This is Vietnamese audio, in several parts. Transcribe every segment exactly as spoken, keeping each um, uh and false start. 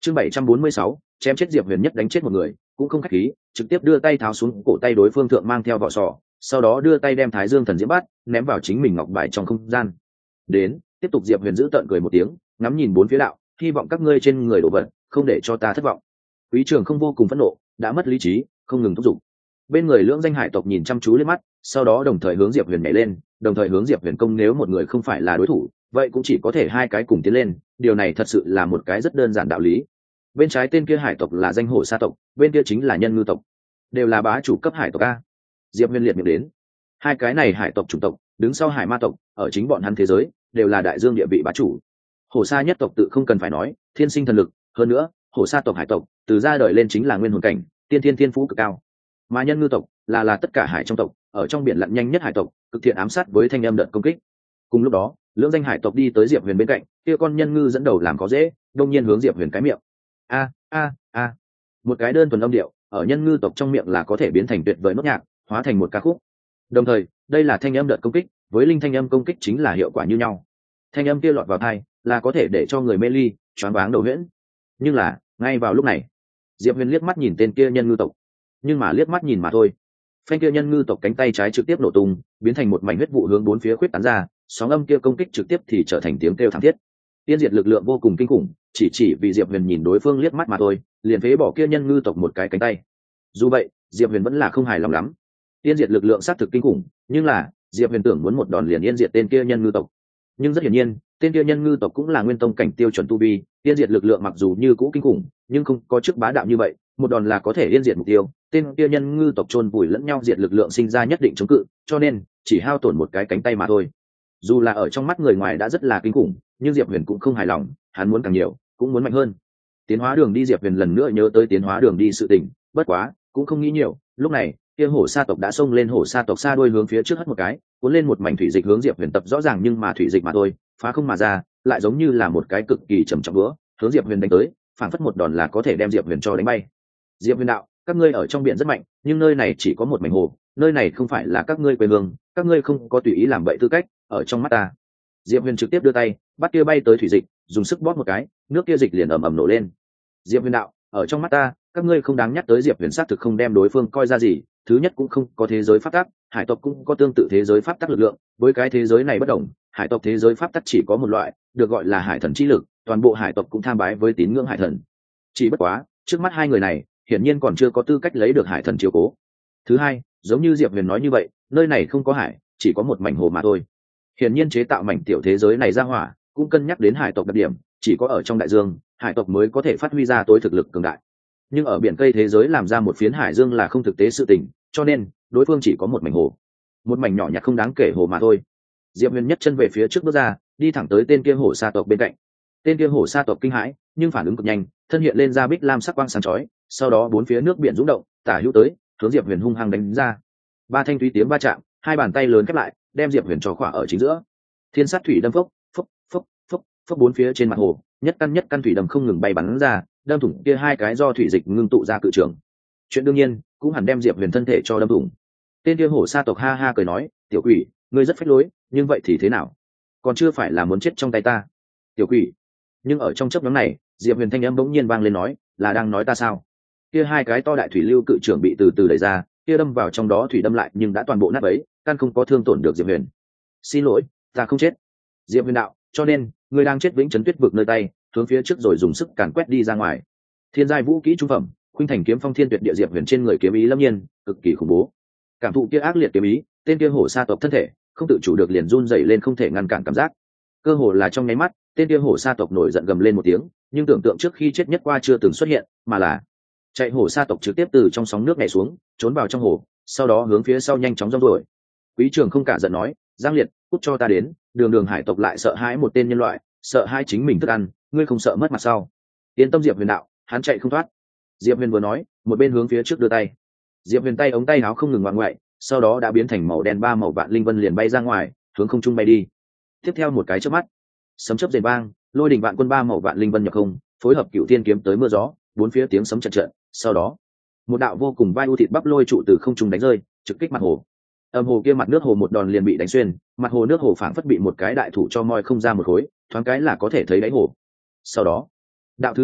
chương bảy trăm bốn mươi sáu, chém chết Diệp Huyền nhất đánh chết một người cũng không khách khí, trực tiếp đưa tay tháo xuống cổ tay đối phương thượng mang theo vỏ sò, sau đó đưa tay đem Thái Dương thần diễm bát ném vào chính mình ngọc bài trong không gian. Đến, tiếp tục. Diệp Huyền giữ tợn cười một tiếng, ngắm nhìn bốn phía đạo, hy vọng các ngươi trên người đổ vật không để cho ta thất vọng. Quý Trường không vô cùng phẫn nộ, đã mất lý trí, không ngừng thúc giục. Bên người lưỡng danh hải tộc nhìn chăm chú lên mắt, sau đó đồng thời hướng Diệp Huyền nhảy lên, đồng thời hướng Diệp Huyền công. Nếu một người không phải là đối thủ, vậy cũng chỉ có thể hai cái cùng tiến lên, điều này thật sự là một cái rất đơn giản đạo lý. Bên trái tên kia hải tộc là danh hổ sa tộc, bên kia chính là nhân ngư tộc, đều là bá chủ cấp hải tộc a. Diệp Huyền liệt miệng đến, hai cái này hải tộc chủng tộc đứng sau hải ma tộc, ở chính bọn hắn thế giới đều là đại dương địa vị bá chủ. Hổ sa nhất tộc tự không cần phải nói, thiên sinh thần lực, hơn nữa hổ sa tộc hải tộc từ ra đời lên chính là nguyên hồn cảnh, tiên thiên thiên phú cực cao. Mà nhân ngư tộc là là tất cả hải trong tộc, ở trong biển lặn nhanh nhất hải tộc, cực thiện ám sát với thanh âm đợt công kích. Cùng lúc đó, lưỡng danh hải tộc đi tới Diệp Huyền bên cạnh, kia con nhân ngư dẫn đầu làm có dễ, đông nhiên hướng Diệp Huyền cái miệng. A a a. Một cái đơn thuần âm điệu, ở nhân ngư tộc trong miệng là có thể biến thành tuyệt vời nốt nhạc, hóa thành một ca khúc. Đồng thời, đây là thanh âm đợt công kích, với linh thanh âm công kích chính là hiệu quả như nhau. Thanh âm kia lọt vào tai, là có thể để cho người mê ly, choáng váng đầu huyễn. Nhưng là, ngay vào lúc này, Diệp Huyền liếc mắt nhìn tên kia nhân ngư tộc, nhưng mà liếc mắt nhìn mà thôi. Phanh kia nhân ngư tộc cánh tay trái trực tiếp nổ tung, biến thành một mảnh huyết vụ hướng bốn phía khuyết tán ra, sóng âm kia công kích trực tiếp thì trở thành tiếng kêu thảm thiết. Tiên diệt lực lượng vô cùng kinh khủng, chỉ chỉ vì Diệp Huyền nhìn đối phương liếc mắt mà thôi, liền phế bỏ kia nhân ngư tộc một cái cánh tay. Dù vậy, Diệp Huyền vẫn là không hài lòng lắm. Tiên diệt lực lượng xác thực kinh khủng, nhưng là Diệp Huyền tưởng muốn một đòn liền yên diệt tên kia nhân ngư tộc. Nhưng rất hiển nhiên, tên kia nhân ngư tộc cũng là nguyên tông cảnh tiêu chuẩn tu vi, tiên diệt lực lượng mặc dù như cũ kinh khủng, nhưng không có chức bá đạo như vậy, một đòn là có thể yên diệt mục tiêu. Tên kia nhân ngư tộc chôn vùi lẫn nhau diệt lực lượng sinh ra nhất định chống cự, cho nên chỉ hao tổn một cái cánh tay mà thôi. Dù là ở trong mắt người ngoài đã rất là kinh khủng, nhưng Diệp Huyền cũng không hài lòng, hắn muốn càng nhiều, cũng muốn mạnh hơn. Tiến hóa đường đi. Diệp Huyền lần nữa nhớ tới tiến hóa đường đi sự tình, bất quá cũng không nghĩ nhiều. Lúc này, kia hổ sa tộc đã xông lên, hổ sa tộc xa đuôi hướng phía trước hất một cái, cuốn lên một mảnh thủy dịch hướng Diệp Huyền tập rõ ràng, nhưng mà thủy dịch mà thôi, phá không mà ra, lại giống như là một cái cực kỳ trầm trọng búa, hướng Diệp Huyền đánh tới, phản phất một đòn là có thể đem Diệp Huyền cho đánh bay. Diệp Huyền đạo, các ngươi ở trong biển rất mạnh, nhưng nơi này chỉ có một mảnh hồ, nơi này không phải là các ngươi quê hương, các ngươi không có tùy ý làm bậy tư cách, ở trong mắt ta. Diệp Huyền trực tiếp đưa tay bắt kia bay tới thủy dịch, dùng sức bóp một cái, nước kia dịch liền ầm ầm nổ lên. Diệp Huyền đạo, ở trong mắt ta, các ngươi không đáng nhắc tới. Diệp Huyền xác thực không đem đối phương coi ra gì, thứ nhất cũng không có thế giới pháp tắc, hải tộc cũng có tương tự thế giới pháp tắc lực lượng, với cái thế giới này bất đồng, hải tộc thế giới pháp tắc chỉ có một loại, được gọi là hải thần chi lực, toàn bộ hải tộc cũng tham bái với tín ngưỡng hải thần. Chỉ bất quá, trước mắt hai người này, hiển nhiên còn chưa có tư cách lấy được hải thần chiếu cố. Thứ hai, giống như Diệp Huyền nói như vậy, nơi này không có hải, chỉ có một mảnh hồ mà thôi. Hiển nhiên chế tạo mảnh tiểu thế giới này ra hỏa, cũng cân nhắc đến hải tộc đặc điểm, chỉ có ở trong đại dương, hải tộc mới có thể phát huy ra tối thực lực cường đại. Nhưng ở biển cây thế giới làm ra một phiến hải dương là không thực tế sự tình, cho nên đối phương chỉ có một mảnh hồ, một mảnh nhỏ nhặt không đáng kể hồ mà thôi. Diệp Huyền nhất chân về phía trước bước ra, đi thẳng tới tên kia hổ sa tộc bên cạnh. Tên kia hổ sa tộc kinh hãi, nhưng phản ứng cực nhanh, thân hiện lên ra bích lam sắc quang sáng chói, sau đó bốn phía nước biển rung động, tả hữu tới, hướng Diệp Huyền hung hăng đánh ra. Ba thanh thúy tiếng va chạm, hai bàn tay lớn khép lại, đem Diệp Huyền cho khỏa ở chính giữa. Thiên sát thủy đâm phốc, phốc, phốc, phốc, phốc, bốn phía trên mặt hồ, nhất căn nhất căn thủy đầm không ngừng bay bắn ra, đâm thủng kia hai cái do thủy dịch ngưng tụ ra cự trường. Chuyện đương nhiên, cũng hẳn đem Diệp Huyền thân thể cho đâm thủng. Tên kia hổ sa tộc ha ha cười nói, tiểu quỷ, ngươi rất phách lối, nhưng vậy thì thế nào? Còn chưa phải là muốn chết trong tay ta, tiểu quỷ. Nhưng ở trong chớp nhoáng này, Diệp Huyền thanh âm bỗng nhiên vang lên nói, là đang nói ta sao? Kia hai cái to đại thủy lưu cự trường bị từ từ đẩy ra, kia đâm vào trong đó thủy đâm lại nhưng đã toàn bộ nát bấy, căn không có thương tổn được Diệp Huyền. Xin lỗi, ta không chết. Diệp Huyền đạo, cho nên ngươi đang chết vĩnh chấn tuyết vực nơi tay, hướng phía trước rồi dùng sức càn quét đi ra ngoài. Thiên giai vũ kỹ trung phẩm, khuynh thành kiếm phong thiên tuyệt địa. Diệp Huyền trên người kiếm ý lâm nhiên, cực kỳ khủng bố. Cảm thụ kia ác liệt kiếm ý, tên kia hổ sa tộc thân thể không tự chủ được liền run rẩy lên, không thể ngăn cản cảm giác. Cơ hồ là trong nháy mắt, tên kia hổ sa tộc nổi giận gầm lên một tiếng, nhưng tưởng tượng trước khi chết nhất qua chưa từng xuất hiện, mà là chạy. Hổ sa tộc trực tiếp từ trong sóng nước nhảy xuống, trốn vào trong hồ, sau đó hướng phía sau nhanh chóng rong ruổi. Quý Trường không cả giận nói, Giang Liệt, cút cho ta đến. Đường đường hải tộc lại sợ hãi một tên nhân loại, sợ hãi chính mình thức ăn, ngươi không sợ mất mặt sao? Yên tâm. Diệp Huyền đạo, hắn chạy không thoát. Diệp Huyền vừa nói, một bên hướng phía trước đưa tay. Diệp Huyền tay ống tay áo không ngừng ngoạn ngoại, sau đó đã biến thành màu đen, ba màu vạn linh vân liền bay ra ngoài, hướng không trung bay đi. Tiếp theo một cái chớp mắt, sấm chớp rền vang, lôi đình vạn quân ba màu vạn linh vân nhập không, phối hợp cựu thiên kiếm tới mưa gió, bốn phía tiếng sấm trận trận. Sau đó, một đạo vô cùng vai u thịt bắp lôi trụ từ không trung đánh rơi, trực kích mặt hồ. Âm hồ kia mặt nước hồ một đòn liền bị đánh xuyên, mặt hồ nước hồ phảng phất bị một cái đại thủ cho moi không ra một khối, thoáng cái là có thể thấy đáy hồ. Sau đó, đạo thứ hai,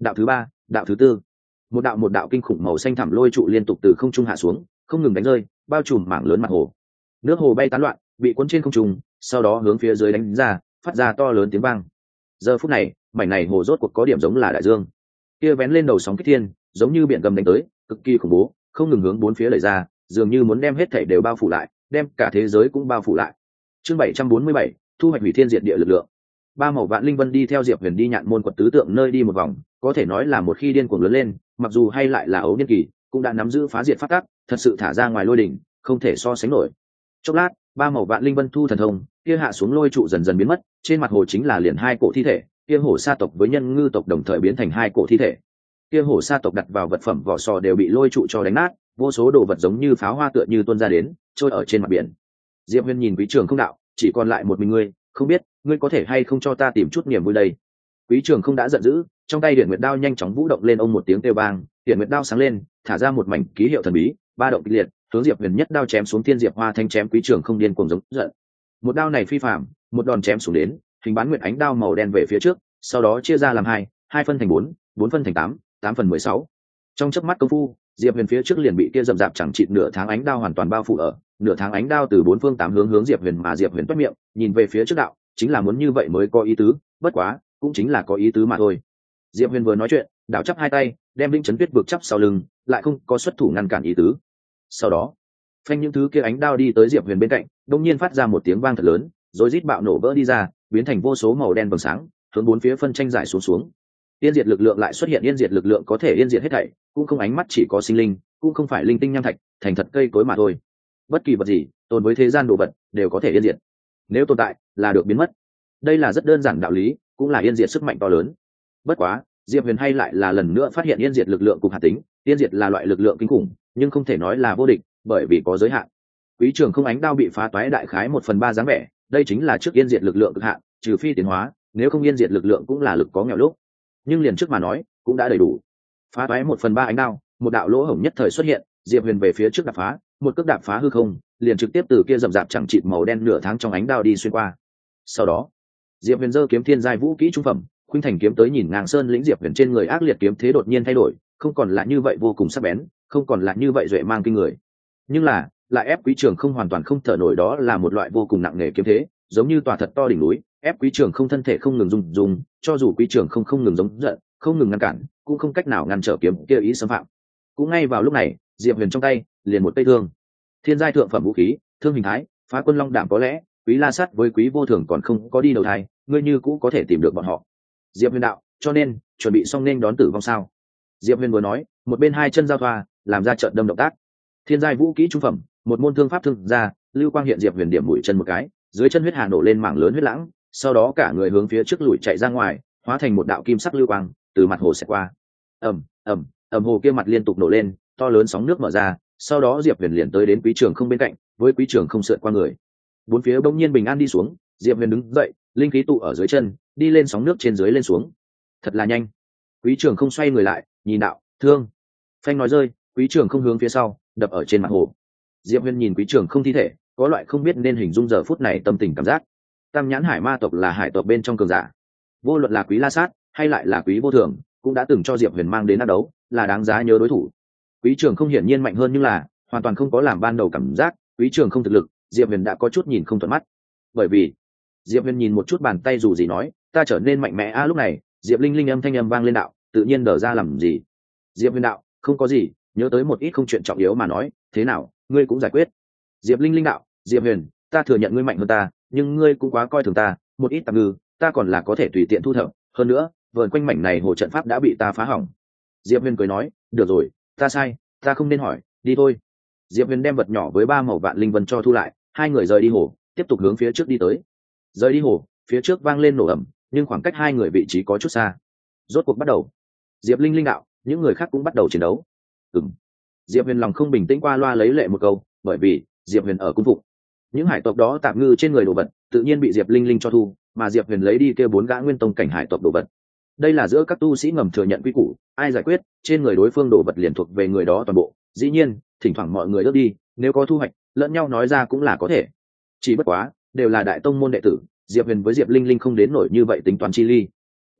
đạo thứ ba, đạo thứ tư. Một đạo một đạo kinh khủng màu xanh thẳm lôi trụ liên tục từ không trung hạ xuống, không ngừng đánh rơi, bao trùm mảng lớn mặt hồ. Nước hồ bay tán loạn, bị cuốn trên không trung, sau đó hướng phía dưới đánh ra, phát ra to lớn tiếng vang. Giờ phút này, mảnh này hồ rốt cuộc có điểm giống là đại dương. Kia vén lên đầu sóng kích thiên, giống như biển gầm đánh tới, cực kỳ khủng bố, không ngừng hướng bốn phía đẩy ra, dường như muốn đem hết thảy đều bao phủ lại, đem cả thế giới cũng bao phủ lại. Chương bảy trăm bốn mươi bảy, thu hoạch hủy thiên diệt địa lực lượng. Ba màu vạn linh vân đi theo Diệp Huyền đi nhạn môn quật tứ tượng nơi đi một vòng, có thể nói là một khi điên cuồng lớn lên, mặc dù hay lại là ấu niên kỳ, cũng đã nắm giữ phá diệt pháp tắc, thật sự thả ra ngoài lôi đỉnh, không thể so sánh nổi. Chốc lát, ba màu vạn linh vân thu thần thông, kia hạ xuống lôi trụ dần dần biến mất, trên mặt hồ chính là liền hai cổ thi thể, kia hổ sa tộc với nhân ngư tộc đồng thời biến thành hai cổ thi thể. Kia hổ sa tộc đặt vào vật phẩm vỏ sò đều bị lôi trụ cho đánh nát, vô số đồ vật giống như pháo hoa tựa như tuôn ra đến, trôi ở trên mặt biển. Diệp Huyền nhìn Quý Trường Không đạo, chỉ còn lại một mình ngươi, không biết ngươi có thể hay không cho ta tìm chút niềm vui đây. Quý Trường Không đã giận dữ, trong tay Điện Nguyệt đao nhanh chóng vũ động lên, ông một tiếng kêu vang, Điện Nguyệt đao sáng lên, thả ra một mảnh ký hiệu thần bí, ba động kịch liệt, hướng Diệp Huyền nhất đao chém xuống. Thiên Diệp Hoa Thanh chém Quý Trường Không điên cuồng giống giận. Một đao này phi phàm, một đòn chém xuống đến, hình bán nguyệt ánh đao màu đen về phía trước, sau đó chia ra làm hai, hai phân thành bốn, bốn phân thành tám, tám phần mười sáu. Trong chớp mắt công phu, Diệp Huyền phía trước liền bị kia rậm rạp chẳng chịt nửa tháng ánh đao hoàn toàn bao phủ ở, nửa tháng ánh đao từ bốn phương tám hướng hướng Diệp Huyền, mà Diệp Huyền toét miệng, nhìn về phía trước đạo, chính là muốn như vậy mới có ý tứ, bất quá, cũng chính là có ý tứ mà thôi. Diệp Huyền vừa nói chuyện, đạo chắp hai tay, đem Linh Chấn Tuyết vực chắp sau lưng, lại không có xuất thủ ngăn cản ý tứ. Sau đó, phanh những thứ kia ánh đao đi tới Diệp Huyền bên cạnh, đột nhiên phát ra một tiếng vang thật lớn, rồi rít bạo nổ vỡ đi ra, biến thành vô số màu đen vầng sáng, hướng bốn phía phân tranh giải xuống xuống. Yên diệt lực lượng lại xuất hiện, yên diệt lực lượng có thể yên diệt hết thảy, cũng không ánh mắt chỉ có sinh linh, cũng không phải linh tinh nham thạch, thành thật cây cối mà thôi. Bất kỳ vật gì tồn với thế gian đồ vật đều có thể yên diệt, nếu tồn tại là được biến mất. Đây là rất đơn giản đạo lý, cũng là yên diệt sức mạnh to lớn. Bất quá, Diệp Huyền hay lại là lần nữa phát hiện yên diệt lực lượng cùng hạt tính, yên diệt là loại lực lượng kinh khủng, nhưng không thể nói là vô địch, bởi vì có giới hạn. Quý Trường Không ánh đao bị phá toái đại khái một phần ba dáng vẻ, đây chính là trước yên diệt lực lượng cực hạn, trừ phi tiến hóa, nếu không yên diệt lực lượng cũng là lực có nghèo lúc. Nhưng liền trước mà nói, cũng đã đầy đủ. Phá toái một phần ba ánh đao, một đạo lỗ hổng nhất thời xuất hiện, Diệp Huyền về phía trước đạp phá, một cước đạp phá hư không, liền trực tiếp từ kia rậm rạp chẳng chịt màu đen nửa tháng trong ánh đao đi xuyên qua. Sau đó, Diệp Huyền giơ kiếm thiên giai vũ kỹ trung phẩm, khuynh thành kiếm tới nhìn ngang sơn lĩnh. Diệp Huyền trên người ác liệt kiếm thế đột nhiên thay đổi, không còn là như vậy vô cùng sắc bén, không còn là như vậy duệ mang kinh người, nhưng là lại ép Quý Trường Không hoàn toàn không thở nổi. Đó là một loại vô cùng nặng nề kiếm thế, giống như tòa thật to đỉnh núi, ép Quý Trường Không thân thể không ngừng rung rung, cho dù Quý Trường Không không ngừng giống giận, không ngừng ngăn cản, cũng không cách nào ngăn trở kiếm kia ý xâm phạm. Cũng ngay vào lúc này, Diệp Huyền trong tay liền một cây thương, thiên giai thượng phẩm vũ khí, thương hình thái Phá Quân Long Đảm. Có lẽ Quý La Sát với Quý Vô Thường còn không có đi đầu thai, ngươi như cũ có thể tìm được bọn họ. Diệp Huyền đạo, cho nên chuẩn bị xong nên đón tử vong sao? Diệp Huyền vừa nói, một bên hai chân giao thoa, làm ra trận đâm động tác. Thiên giai vũ kỹ trung phẩm, một môn thương pháp thương ra, lưu quang hiện. Diệp Huyền điểm mũi chân một cái, dưới chân huyết hà nổ lên mảng lớn huyết lãng, sau đó cả người hướng phía trước lùi chạy ra ngoài, hóa thành một đạo kim sắc lưu quang từ mặt hồ xẹt qua. Ầm ầm ầm, hồ kia mặt liên tục nổ lên, to lớn sóng nước mở ra, sau đó Diệp Huyền liền tới đến Quý Trường Không bên cạnh, với Quý Trường Không sượt qua người. Bốn phía bỗng nhiên bình an đi xuống, Diệp Huyền đứng dậy, linh khí tụ ở dưới chân, đi lên sóng nước trên dưới lên xuống, thật là nhanh. Quý Trường Không xoay người lại, nhìn đạo, thương. Phanh nói rơi, Quý Trường Không hướng phía sau đập ở trên mặt hồ. Diệp Huyền nhìn Quý Trường Không thi thể, có loại không biết nên hình dung giờ phút này tâm tình cảm giác. Tam nhãn hải ma tộc là hải tộc bên trong cường giả, vô luận là Quý La Sát hay lại là Quý Vô Thường, cũng đã từng cho Diệp Huyền mang đến đắc đấu, là đáng giá nhớ đối thủ. Quý Trường Không hiển nhiên mạnh hơn, nhưng là hoàn toàn không có làm ban đầu cảm giác Quý Trường Không thực lực Diệp Huyền đã có chút nhìn không thuận mắt. Bởi vì Diệp Huyền nhìn một chút bàn tay, dù gì nói, ta trở nên mạnh mẽ a. À, lúc này Diệp Linh Linh âm thanh âm vang lên, đạo, tự nhiên đờ ra làm gì? Diệp Huyền đạo, không có gì, nhớ tới một ít không chuyện trọng yếu mà nói, thế nào, ngươi cũng giải quyết. Diệp Linh Linh đạo, Diệp Huyền, ta thừa nhận ngươi mạnh hơn ta, nhưng ngươi cũng quá coi thường ta, một ít tạm ngư ta còn là có thể tùy tiện thu thập, hơn nữa vợn quanh mảnh này hồ trận pháp đã bị ta phá hỏng. Diệp Huyền cười nói, được rồi, ta sai, ta không nên hỏi, đi thôi. Diệp Huyền đem vật nhỏ với ba màu vạn linh vân cho thu lại, hai người rời đi hồ, tiếp tục hướng phía trước đi tới. Rời đi hồ, phía trước vang lên nổ ầm, nhưng khoảng cách hai người vị trí có chút xa. Rốt cuộc bắt đầu. Diệp Linh Linh đạo, những người khác cũng bắt đầu chiến đấu. Ừm. Diệp Huyền lòng không bình tĩnh, qua loa lấy lệ một câu, bởi vì Diệp Huyền ở cung phục. Những hải tộc đó tạm ngư trên người đồ vật, tự nhiên bị Diệp Linh Linh cho thu, mà Diệp Huyền lấy đi kêu bốn gã nguyên tông cảnh hải tộc đồ vật. Đây là giữa các tu sĩ ngầm thừa nhận quy củ, ai giải quyết, trên người đối phương đồ vật liền thuộc về người đó toàn bộ. Dĩ nhiên, thỉnh thoảng mọi người ước đi, nếu có thu hoạch, lẫn nhau nói ra cũng là có thể. Chỉ bất quá, đều là đại tông môn đệ tử, Diệp Huyền với Diệp Linh Linh không đến nổi như vậy tính toán chi ly.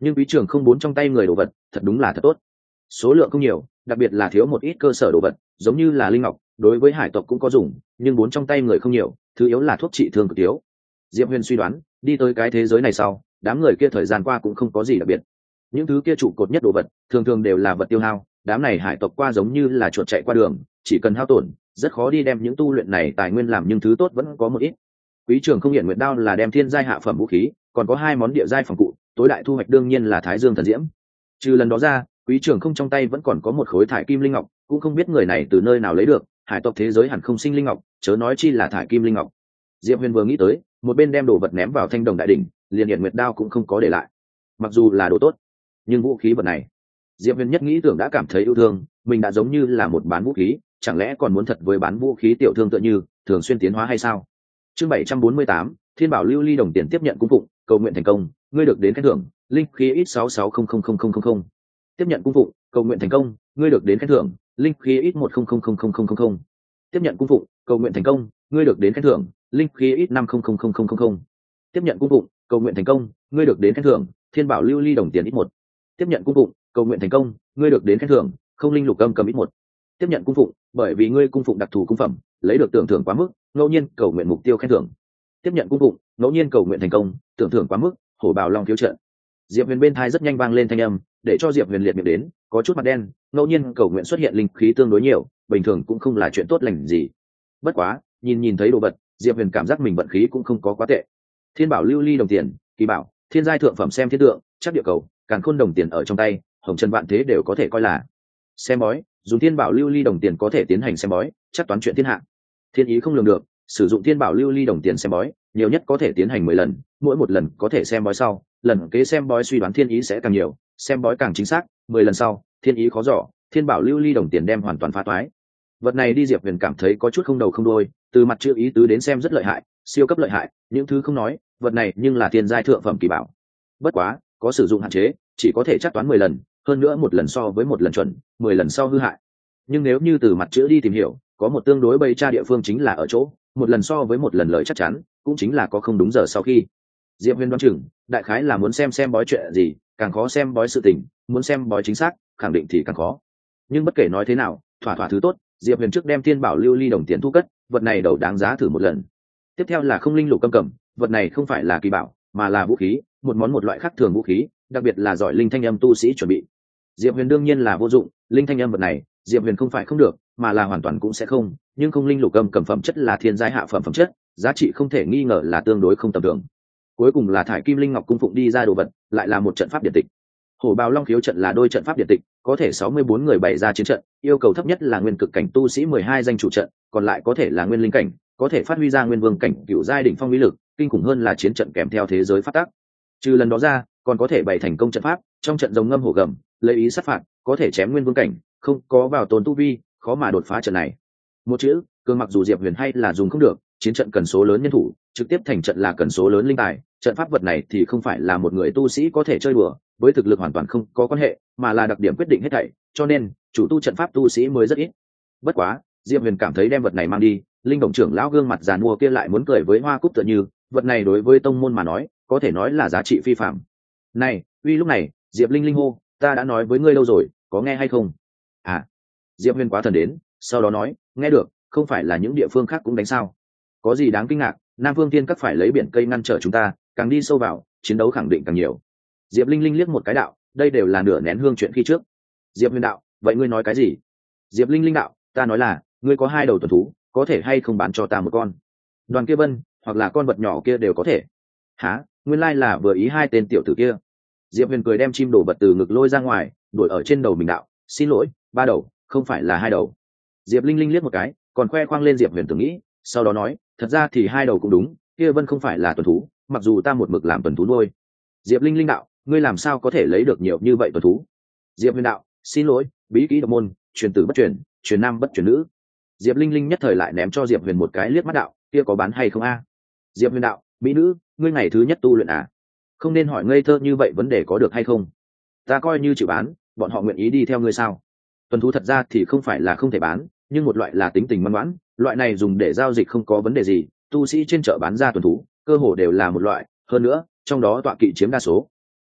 nhưng quý trường không bốn trong tay người đồ vật thật đúng là thật tốt, số lượng không nhiều, đặc biệt là thiếu một ít cơ sở đồ vật giống như là linh ngọc, đối với hải tộc cũng có dùng, nhưng bốn trong tay người không nhiều, thứ yếu là thuốc trị thương cực thiếu. Diệp Huyền suy đoán đi tới cái thế giới này sau, đám người kia thời gian qua cũng không có gì đặc biệt, những thứ kia trụ cột nhất đồ vật thường thường đều là vật tiêu hao, đám này hải tộc qua giống như là chuột chạy qua đường, chỉ cần hao tổn rất khó đi đem những tu luyện này tài nguyên làm, nhưng thứ tốt vẫn có một ít. Quý trường không hiện nguyệt đao là đem thiên giai hạ phẩm vũ khí, còn có hai món địa giai phòng cụ, tối đại thu hoạch đương nhiên là thái dương thần diễm. Trừ lần đó ra, quý trường không trong tay vẫn còn có một khối thải kim linh ngọc, cũng không biết người này từ nơi nào lấy được, hải tộc thế giới hẳn không sinh linh ngọc, chớ nói chi là thải kim linh ngọc. Diệp Huyền vừa nghĩ tới, một bên đem đồ vật ném vào thanh đồng đại đỉnh, liền hiện nguyệt đao cũng không có để lại. Mặc dù là đồ tốt, nhưng vũ khí vật này, Diệp Huyền nhất nghĩ tưởng đã cảm thấy yêu thương, mình đã giống như là một bán vũ khí, chẳng lẽ còn muốn thật với bán vũ khí tiểu thương tựa như thường xuyên tiến hóa hay sao? Chương bảy trăm bốn mươi tám, Thiên Bảo Lưu Ly đồng tiền tiếp nhận cung phụng, cầu nguyện thành công, ngươi được đến khen thưởng, linh khí ít sáu sáu không không không không không không. Tiếp nhận cung phụng, cầu nguyện thành công, ngươi được đến khen thưởng, linh khí ít một không không không không không không không. Tiếp nhận cung phụng, cầu nguyện thành công, ngươi được đến khen thưởng, linh khí ít năm không không không không không không. Tiếp nhận cung phụng, cầu nguyện thành công, ngươi được đến khen thưởng, Thiên Bảo Lưu Ly đồng tiền ít một. Tiếp nhận cung phụng, cầu nguyện thành công, ngươi được đến khen thưởng, không linh lục âm cầm ít một. Tiếp nhận cung phụng, bởi vì ngươi cung phụng đặc thù cung phẩm, lấy được tưởng thưởng quá mức, ngẫu nhiên cầu nguyện mục tiêu khen thưởng. Tiếp nhận cung phụng, ngẫu nhiên cầu nguyện thành công, tưởng thưởng quá mức, hổ bào long thiếu trận. Diệp Huyền bên thai rất nhanh vang lên thanh âm, để cho Diệp Huyền liệt miệng đến, có chút mặt đen, ngẫu nhiên cầu nguyện xuất hiện linh khí tương đối nhiều, bình thường cũng không là chuyện tốt lành gì. Bất quá, nhìn nhìn thấy đồ vật, Diệp Huyền cảm giác mình vận khí cũng không có quá tệ. Thiên Bảo Lưu Ly đồng tiền, kỳ bảo, thiên giai thượng phẩm xem thiên tượng, chắc địa cầu, càn khôn đồng tiền ở trong tay, hồng trần vạn thế đều có thể coi là xem bói, dùng Thiên Bảo Lưu Ly đồng tiền có thể tiến hành xem bói, chắc toán chuyện thiên hạ. Thiên ý không lường được, sử dụng Thiên Bảo Lưu Ly đồng tiền xem bói, nhiều nhất có thể tiến hành mười lần, mỗi một lần có thể xem bói sau, lần kế xem bói suy đoán thiên ý sẽ càng nhiều, xem bói càng chính xác, mười lần sau, thiên ý khó dò, Thiên Bảo Lưu Ly đồng tiền đem hoàn toàn phá toái. Vật này đi Diệp Huyền cảm thấy có chút không đầu không đuôi, từ mặt chữ ý tứ đến xem rất lợi hại, siêu cấp lợi hại, những thứ không nói, vật này nhưng là thiên giai thượng phẩm kỳ bảo. Bất quá, có sử dụng hạn chế, chỉ có thể chắc toán mười lần, hơn nữa một lần so với một lần chuẩn, mười lần sau hư hại. Nhưng nếu như từ mặt chữ đi tìm hiểu, có một tương đối bây tra địa phương chính là ở chỗ, một lần so với một lần lợi chắc chắn, cũng chính là có không đúng giờ sau khi. Diệp Huyền đoán chừng, đại khái là muốn xem xem bói chuyện gì, càng khó xem bói sự tình, muốn xem bói chính xác, khẳng định thì càng khó. Nhưng bất kể nói thế nào, thỏa thỏa thứ tốt, Diệp Huyền trước đem Thiên Bảo Lưu Ly đồng tiền thu cất, vật này đầu đáng giá thử một lần. Tiếp theo là không linh lục câm cầm, vật này không phải là kỳ bảo, mà là vũ khí, một món một loại khác thường vũ khí, đặc biệt là giỏi linh thanh âm tu sĩ chuẩn bị. Diệp Huyền đương nhiên là vô dụng, linh thanh âm vật này, Diệp Huyền không phải không được, mà là hoàn toàn cũng sẽ không, nhưng không linh lục âm cầm phẩm chất là thiên giai hạ phẩm phẩm chất, giá trị không thể nghi ngờ là tương đối không tầm thường. Cuối cùng là thải kim linh ngọc cung phụng đi ra đồ vật, lại là một trận pháp điện tịch. Hổ bào long khiếu trận là đôi trận pháp điện tịch, có thể sáu mươi bốn người bày ra chiến trận, yêu cầu thấp nhất là nguyên cực cảnh tu sĩ mười hai danh chủ trận, còn lại có thể là nguyên linh cảnh, có thể phát huy ra nguyên vương cảnh cựu giai đỉnh phong uy lực, kinh khủng hơn là chiến trận kèm theo thế giới phát tác. Trừ lần đó ra, còn có thể bày thành công trận pháp, trong trận rồng ngâm hổ gầm, lấy ý sát phạt, có thể chém nguyên vương cảnh, không có vào tồn tu vi, khó mà đột phá trận này. Một chữ, cường mặc dù Diệp Huyền hay là dùng không được, chiến trận cần số lớn nhân thủ, trực tiếp thành trận là cần số lớn linh tài, trận pháp vật này thì không phải là một người tu sĩ có thể chơi đùa, với thực lực hoàn toàn không có quan hệ, mà là đặc điểm quyết định hết thảy, cho nên chủ tu trận pháp tu sĩ mới rất ít. Bất quá, Diệp Huyền cảm thấy đem vật này mang đi, linh động trưởng lão gương mặt giàn mua kia lại muốn cười với hoa cúc tựa như, vật này đối với tông môn mà nói, có thể nói là giá trị phi phàm. Này, uy lúc này, Diệp Linh Linh hô, ta đã nói với ngươi lâu rồi, có nghe hay không? À, Diệp Huyền quá thần đến, sau đó nói, nghe được, không phải là những địa phương khác cũng đánh sao? Có gì đáng kinh ngạc, Nam Phương Thiên Các phải lấy biển cây ngăn trở chúng ta, càng đi sâu vào, chiến đấu khẳng định càng nhiều. Diệp Linh Linh liếc một cái đạo, đây đều là nửa nén hương chuyện khi trước. Diệp Huyền đạo, vậy ngươi nói cái gì? Diệp Linh Linh đạo, ta nói là, ngươi có hai đầu tuần thú, có thể hay không bán cho ta một con? Đoàn kia Vân, hoặc là con vật nhỏ kia đều có thể. Hả? Nguyên lai là vừa ý hai tên tiểu tử kia. Diệp Huyền cười đem chim đổ vật từ ngực lôi ra ngoài, đuổi ở trên đầu mình đạo, xin lỗi, ba đầu, không phải là hai đầu. Diệp Linh Linh liếc một cái, còn khoe khoang lên Diệp Huyền tưởng nghĩ, sau đó nói, thật ra thì hai đầu cũng đúng, kia Vân không phải là tuần thú, mặc dù ta một mực làm tuần thú nuôi. Diệp Linh Linh đạo, ngươi làm sao có thể lấy được nhiều như vậy tuần thú? Diệp Huyền đạo, xin lỗi, bí kỹ độc môn, truyền tử bất truyền, truyền nam bất truyền nữ. Diệp Linh Linh nhất thời lại ném cho Diệp Huyền một cái liếc mắt đạo, kia có bán hay không a? Diệp Huyền đạo, mỹ nữ, ngươi ngày thứ nhất tu luyện à? Không nên hỏi ngây thơ như vậy, vấn đề có được hay không? Ta coi như chịu bán, bọn họ nguyện ý đi theo ngươi sao? Tuần thú thật ra thì không phải là không thể bán, nhưng một loại là tính tình ngoan ngoãn, loại này dùng để giao dịch không có vấn đề gì, tu sĩ trên chợ bán ra tuần thú, cơ hồ đều là một loại, hơn nữa, trong đó tọa kỵ chiếm đa số.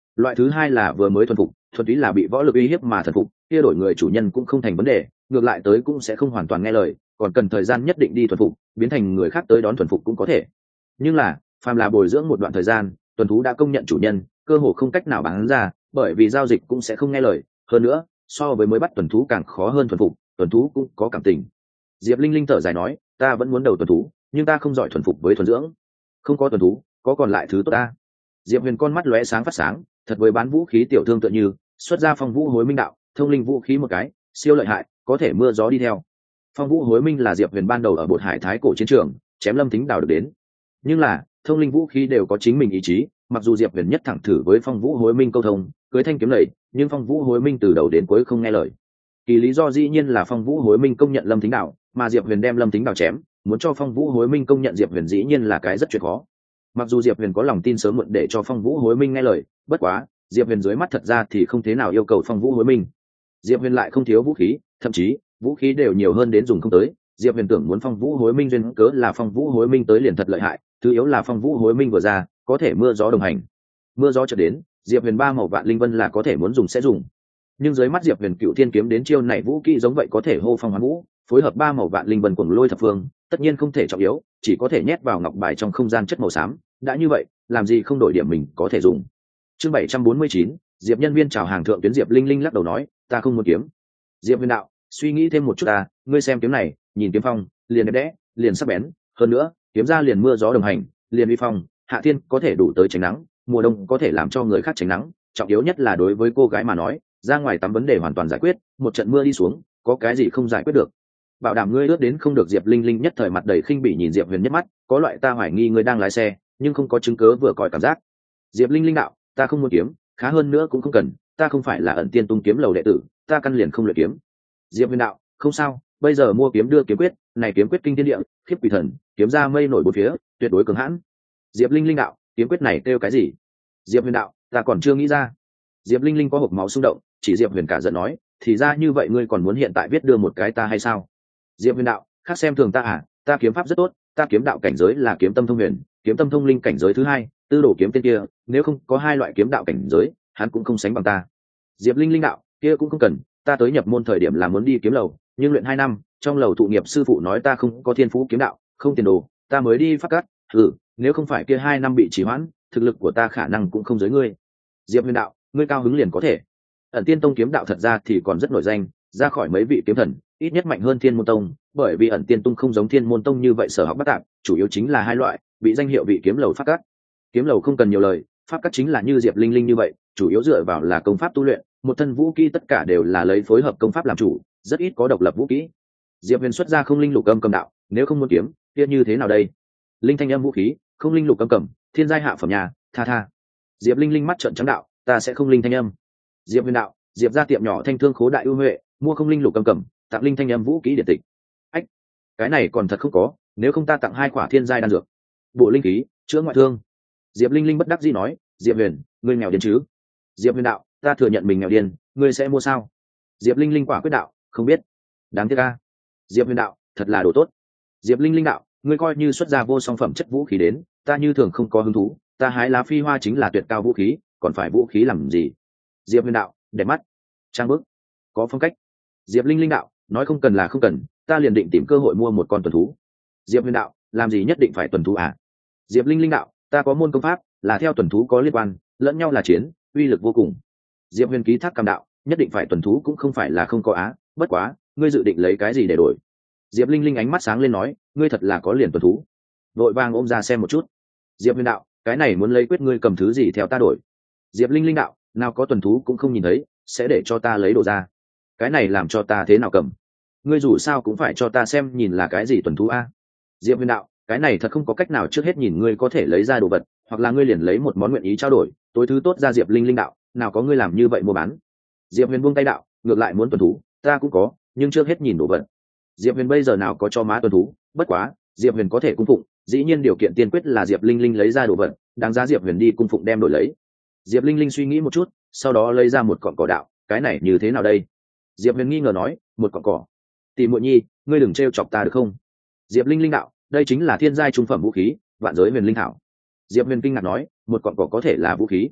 Loại thứ hai là vừa mới thuần phục, thuần túy là bị võ lực uy hiếp mà thần phục, kia đổi người chủ nhân cũng không thành vấn đề, ngược lại tới cũng sẽ không hoàn toàn nghe lời, còn cần thời gian nhất định đi thuần phục, biến thành người khác tới đón thuần phục cũng có thể. Nhưng là phàm là bồi dưỡng một đoạn thời gian, tuần thú đã công nhận chủ nhân, cơ hồ không cách nào bán ra, bởi vì giao dịch cũng sẽ không nghe lời, hơn nữa so với mới bắt tuần thú càng khó hơn thuần phục, tuần thú cũng có cảm tình. Diệp Linh Linh thở dài nói, ta vẫn muốn đầu tuần thú, nhưng ta không giỏi thuần phục với thuần dưỡng. Không có tuần thú, có còn lại thứ tốt ta. Diệp Huyền con mắt lóe sáng phát sáng, thật với bán vũ khí tiểu thương tựa như, xuất ra phong vũ hối minh đạo, thông linh vũ khí một cái, siêu lợi hại, có thể mưa gió đi theo. Phong vũ hối minh là Diệp Huyền ban đầu ở Bột Hải Thái cổ chiến trường, chém Lâm Thính Đào được đến. Nhưng là, thông linh vũ khí đều có chính mình ý chí, mặc dù Diệp Huyền nhất thẳng thử với phong vũ hối minh câu thông, cưới thanh kiếm lầy, nhưng phong vũ hối minh từ đầu đến cuối không nghe lời. Kỳ lý do dĩ nhiên là phong vũ hối minh công nhận Lâm Thính Đào, mà Diệp Huyền đem Lâm Thính Đào chém, muốn cho phong vũ hối minh công nhận Diệp Huyền dĩ nhiên là cái rất chuyện khó. Mặc dù Diệp Huyền có lòng tin sớm muộn để cho phong vũ hối minh nghe lời, bất quá Diệp Huyền dưới mắt thật ra thì không thế nào yêu cầu phong vũ hối minh. Diệp Huyền lại không thiếu vũ khí, thậm chí vũ khí đều nhiều hơn đến dùng không tới. Diệp Huyền tưởng muốn phong vũ hối minh duyên cớ là phong vũ hối minh tới liền thật lợi hại, thứ yếu là phong vũ hối minh vừa ra có thể mưa gió đồng hành. Mưa gió chợt đến, Diệp Huyền ba màu vạn linh vân là có thể muốn dùng sẽ dùng. Nhưng dưới mắt Diệp Huyền cựu thiên kiếm đến chiêu này vũ kỹ giống vậy có thể hô phong hoán vũ, phối hợp ba màu vạn linh vân cuồng lôi thập phương, tất nhiên không thể trọng yếu, chỉ có thể nhét vào ngọc bài trong không gian chất màu xám. Đã như vậy, làm gì không đổi điểm mình có thể dùng. Chương bảy trăm bốn mươi chín, Diệp Nhân Viên chào hàng thượng tuyến. Diệp Linh Linh lắc đầu nói, ta không muốn kiếm. Diệp Huyền đạo, suy nghĩ thêm một chút ta, ngươi xem kiếm này, nhìn kiếm phong, liền đẹp đẽ, liền sắc bén, hơn nữa, kiếm ra liền mưa gió đồng hành, liền uy phong, hạ thiên có thể đủ tới tránh nắng, mùa đông có thể làm cho người khác tránh nắng, trọng yếu nhất là đối với cô gái mà nói, ra ngoài tắm vấn đề hoàn toàn giải quyết, một trận mưa đi xuống, có cái gì không giải quyết được. Bảo đảm ngươi ướt đến không được. Diệp Linh Linh nhất thời mặt đầy khinh bỉ nhìn Diệp Huyền nhất mắt, có loại ta hoài nghi ngươi đang lái xe, nhưng không có chứng cớ vừa còi cảm giác. Diệp Linh Linh đạo, ta không muốn kiếm, khá hơn nữa cũng không cần, ta không phải là ẩn tiên tung kiếm lầu đệ tử, ta căn liền không luyện kiếm. Diệp Huyền đạo, không sao, bây giờ mua kiếm đưa kiếm quyết, này kiếm quyết kinh thiên địa, khiếp quỷ thần, kiếm ra mây nổi bốn phía, tuyệt đối cường hãn. Diệp Linh Linh đạo, kiếm quyết này kêu cái gì? Diệp Huyền đạo, ta còn chưa nghĩ ra. Diệp Linh Linh có hộc máu xung động, chỉ Diệp Huyền cả giận nói, thì ra như vậy ngươi còn muốn hiện tại viết đưa một cái ta hay sao? Diệp Huyền đạo, khác xem thường ta à, ta kiếm pháp rất tốt, ta kiếm đạo cảnh giới là kiếm tâm thông huyền, kiếm tâm thông linh cảnh giới thứ hai, tư đồ kiếm tên kia, nếu không có hai loại kiếm đạo cảnh giới, hắn cũng không sánh bằng ta. Diệp Linh Linh đạo, kia cũng không cần, ta tới nhập môn thời điểm là muốn đi kiếm lầu, nhưng luyện hai năm, trong lầu thụ nghiệp sư phụ nói ta không có thiên phú kiếm đạo, không tiền đồ, ta mới đi phát cát, ừ, nếu không phải kia hai năm bị trì hoãn, thực lực của ta khả năng cũng không dưới ngươi. Diệp Huyền đạo, ngươi cao hứng liền có thể. Ẩn Tiên Tông kiếm đạo thật ra thì còn rất nổi danh, ra khỏi mấy vị kiếm thần, ít nhất mạnh hơn Thiên Môn Tông, bởi vì Ẩn Tiên Tông không giống Thiên Môn Tông như vậy sở học bắt tạp, chủ yếu chính là hai loại, bị danh hiệu vị kiếm lầu pháp cát. Kiếm lầu không cần nhiều lời, pháp cát chính là như Diệp Linh Linh như vậy, chủ yếu dựa vào là công pháp tu luyện, một thân vũ kỹ tất cả đều là lấy phối hợp công pháp làm chủ, rất ít có độc lập vũ kỹ. Diệp Huyền xuất ra không linh lục âm cầm đạo, nếu không muốn kiếm, kia như thế nào đây? Linh thanh âm vũ khí, không linh lục âm cầm, thiên giai hạ phẩm nhà, tha tha. Diệp Linh Linh mắt trợn trắng đạo, ta sẽ không linh thanh âm. Diệp Huyền đạo, Diệp ra tiệm nhỏ thanh thương khố đại ưu huệ, mua không linh lục cầm cầm, tặng linh thanh âm vũ kỹ điện tịch. Ách, cái này còn thật không có, nếu không ta tặng hai quả thiên giai đan dược, bộ linh khí, chữa ngoại thương. Diệp Linh Linh bất đắc dĩ nói, Diệp Huyền, ngươi nghèo điên chứ? Diệp Huyền đạo, ta thừa nhận mình nghèo điên, ngươi sẽ mua sao? Diệp Linh Linh quả quyết đạo, không biết. Đáng tiếc a. Diệp Huyền đạo, thật là đồ tốt. Diệp Linh Linh đạo, ngươi coi như xuất ra vô song phẩm chất vũ khí đến, ta như thường không có hứng thú, ta hái lá phi hoa chính là tuyệt cao vũ khí, còn phải vũ khí làm gì? Diệp Huyền đạo, đẹp mắt, trang bức, có phong cách. Diệp Linh Linh đạo, nói không cần là không cần, ta liền định tìm cơ hội mua một con tuần thú. Diệp Huyền đạo, làm gì nhất định phải tuần thú à? Diệp Linh Linh đạo, ta có môn công pháp là theo tuần thú có liên quan, lẫn nhau là chiến, uy lực vô cùng. Diệp Huyền ký thác cam đạo, nhất định phải tuần thú cũng không phải là không có á, bất quá, ngươi dự định lấy cái gì để đổi? Diệp Linh Linh ánh mắt sáng lên nói, ngươi thật là có liền tuần thú. Vội vàng ôm ra xem một chút. Diệp Huyền đạo, cái này muốn lấy quyết ngươi cầm thứ gì theo ta đổi? Diệp Linh Linh đạo, nào có tuần thú cũng không nhìn thấy, sẽ để cho ta lấy đồ ra. Cái này làm cho ta thế nào cầm? Ngươi dù sao cũng phải cho ta xem nhìn là cái gì tuần thú a. Diệp Huyền đạo, cái này thật không có cách nào, trước hết nhìn ngươi có thể lấy ra đồ vật, hoặc là ngươi liền lấy một món nguyện ý trao đổi, tối thứ tốt ra. Diệp Linh Linh đạo, nào có ngươi làm như vậy mua bán. Diệp Huyền buông tay đạo, ngược lại muốn tuần thú, ta cũng có, nhưng trước hết nhìn đồ vật. Diệp Huyền bây giờ nào có cho má tuần thú, bất quá, Diệp Huyền có thể cung phụng, dĩ nhiên điều kiện tiên quyết là Diệp Linh Linh lấy ra đồ vật, đáng giá Diệp Huyền đi cung phụng đem đổi lấy. Diệp Linh Linh suy nghĩ một chút, sau đó lấy ra một cọng cỏ đạo, cái này như thế nào đây? Diệp Huyền nghi ngờ nói, một cọng cỏ? Tỷ muội nhi, ngươi đừng trêu chọc ta được không? Diệp Linh Linh đạo, đây chính là thiên giai trung phẩm vũ khí, vạn giới huyền linh thảo. Diệp Huyền kinh ngạc nói, một cọng cỏ có thể là vũ khí?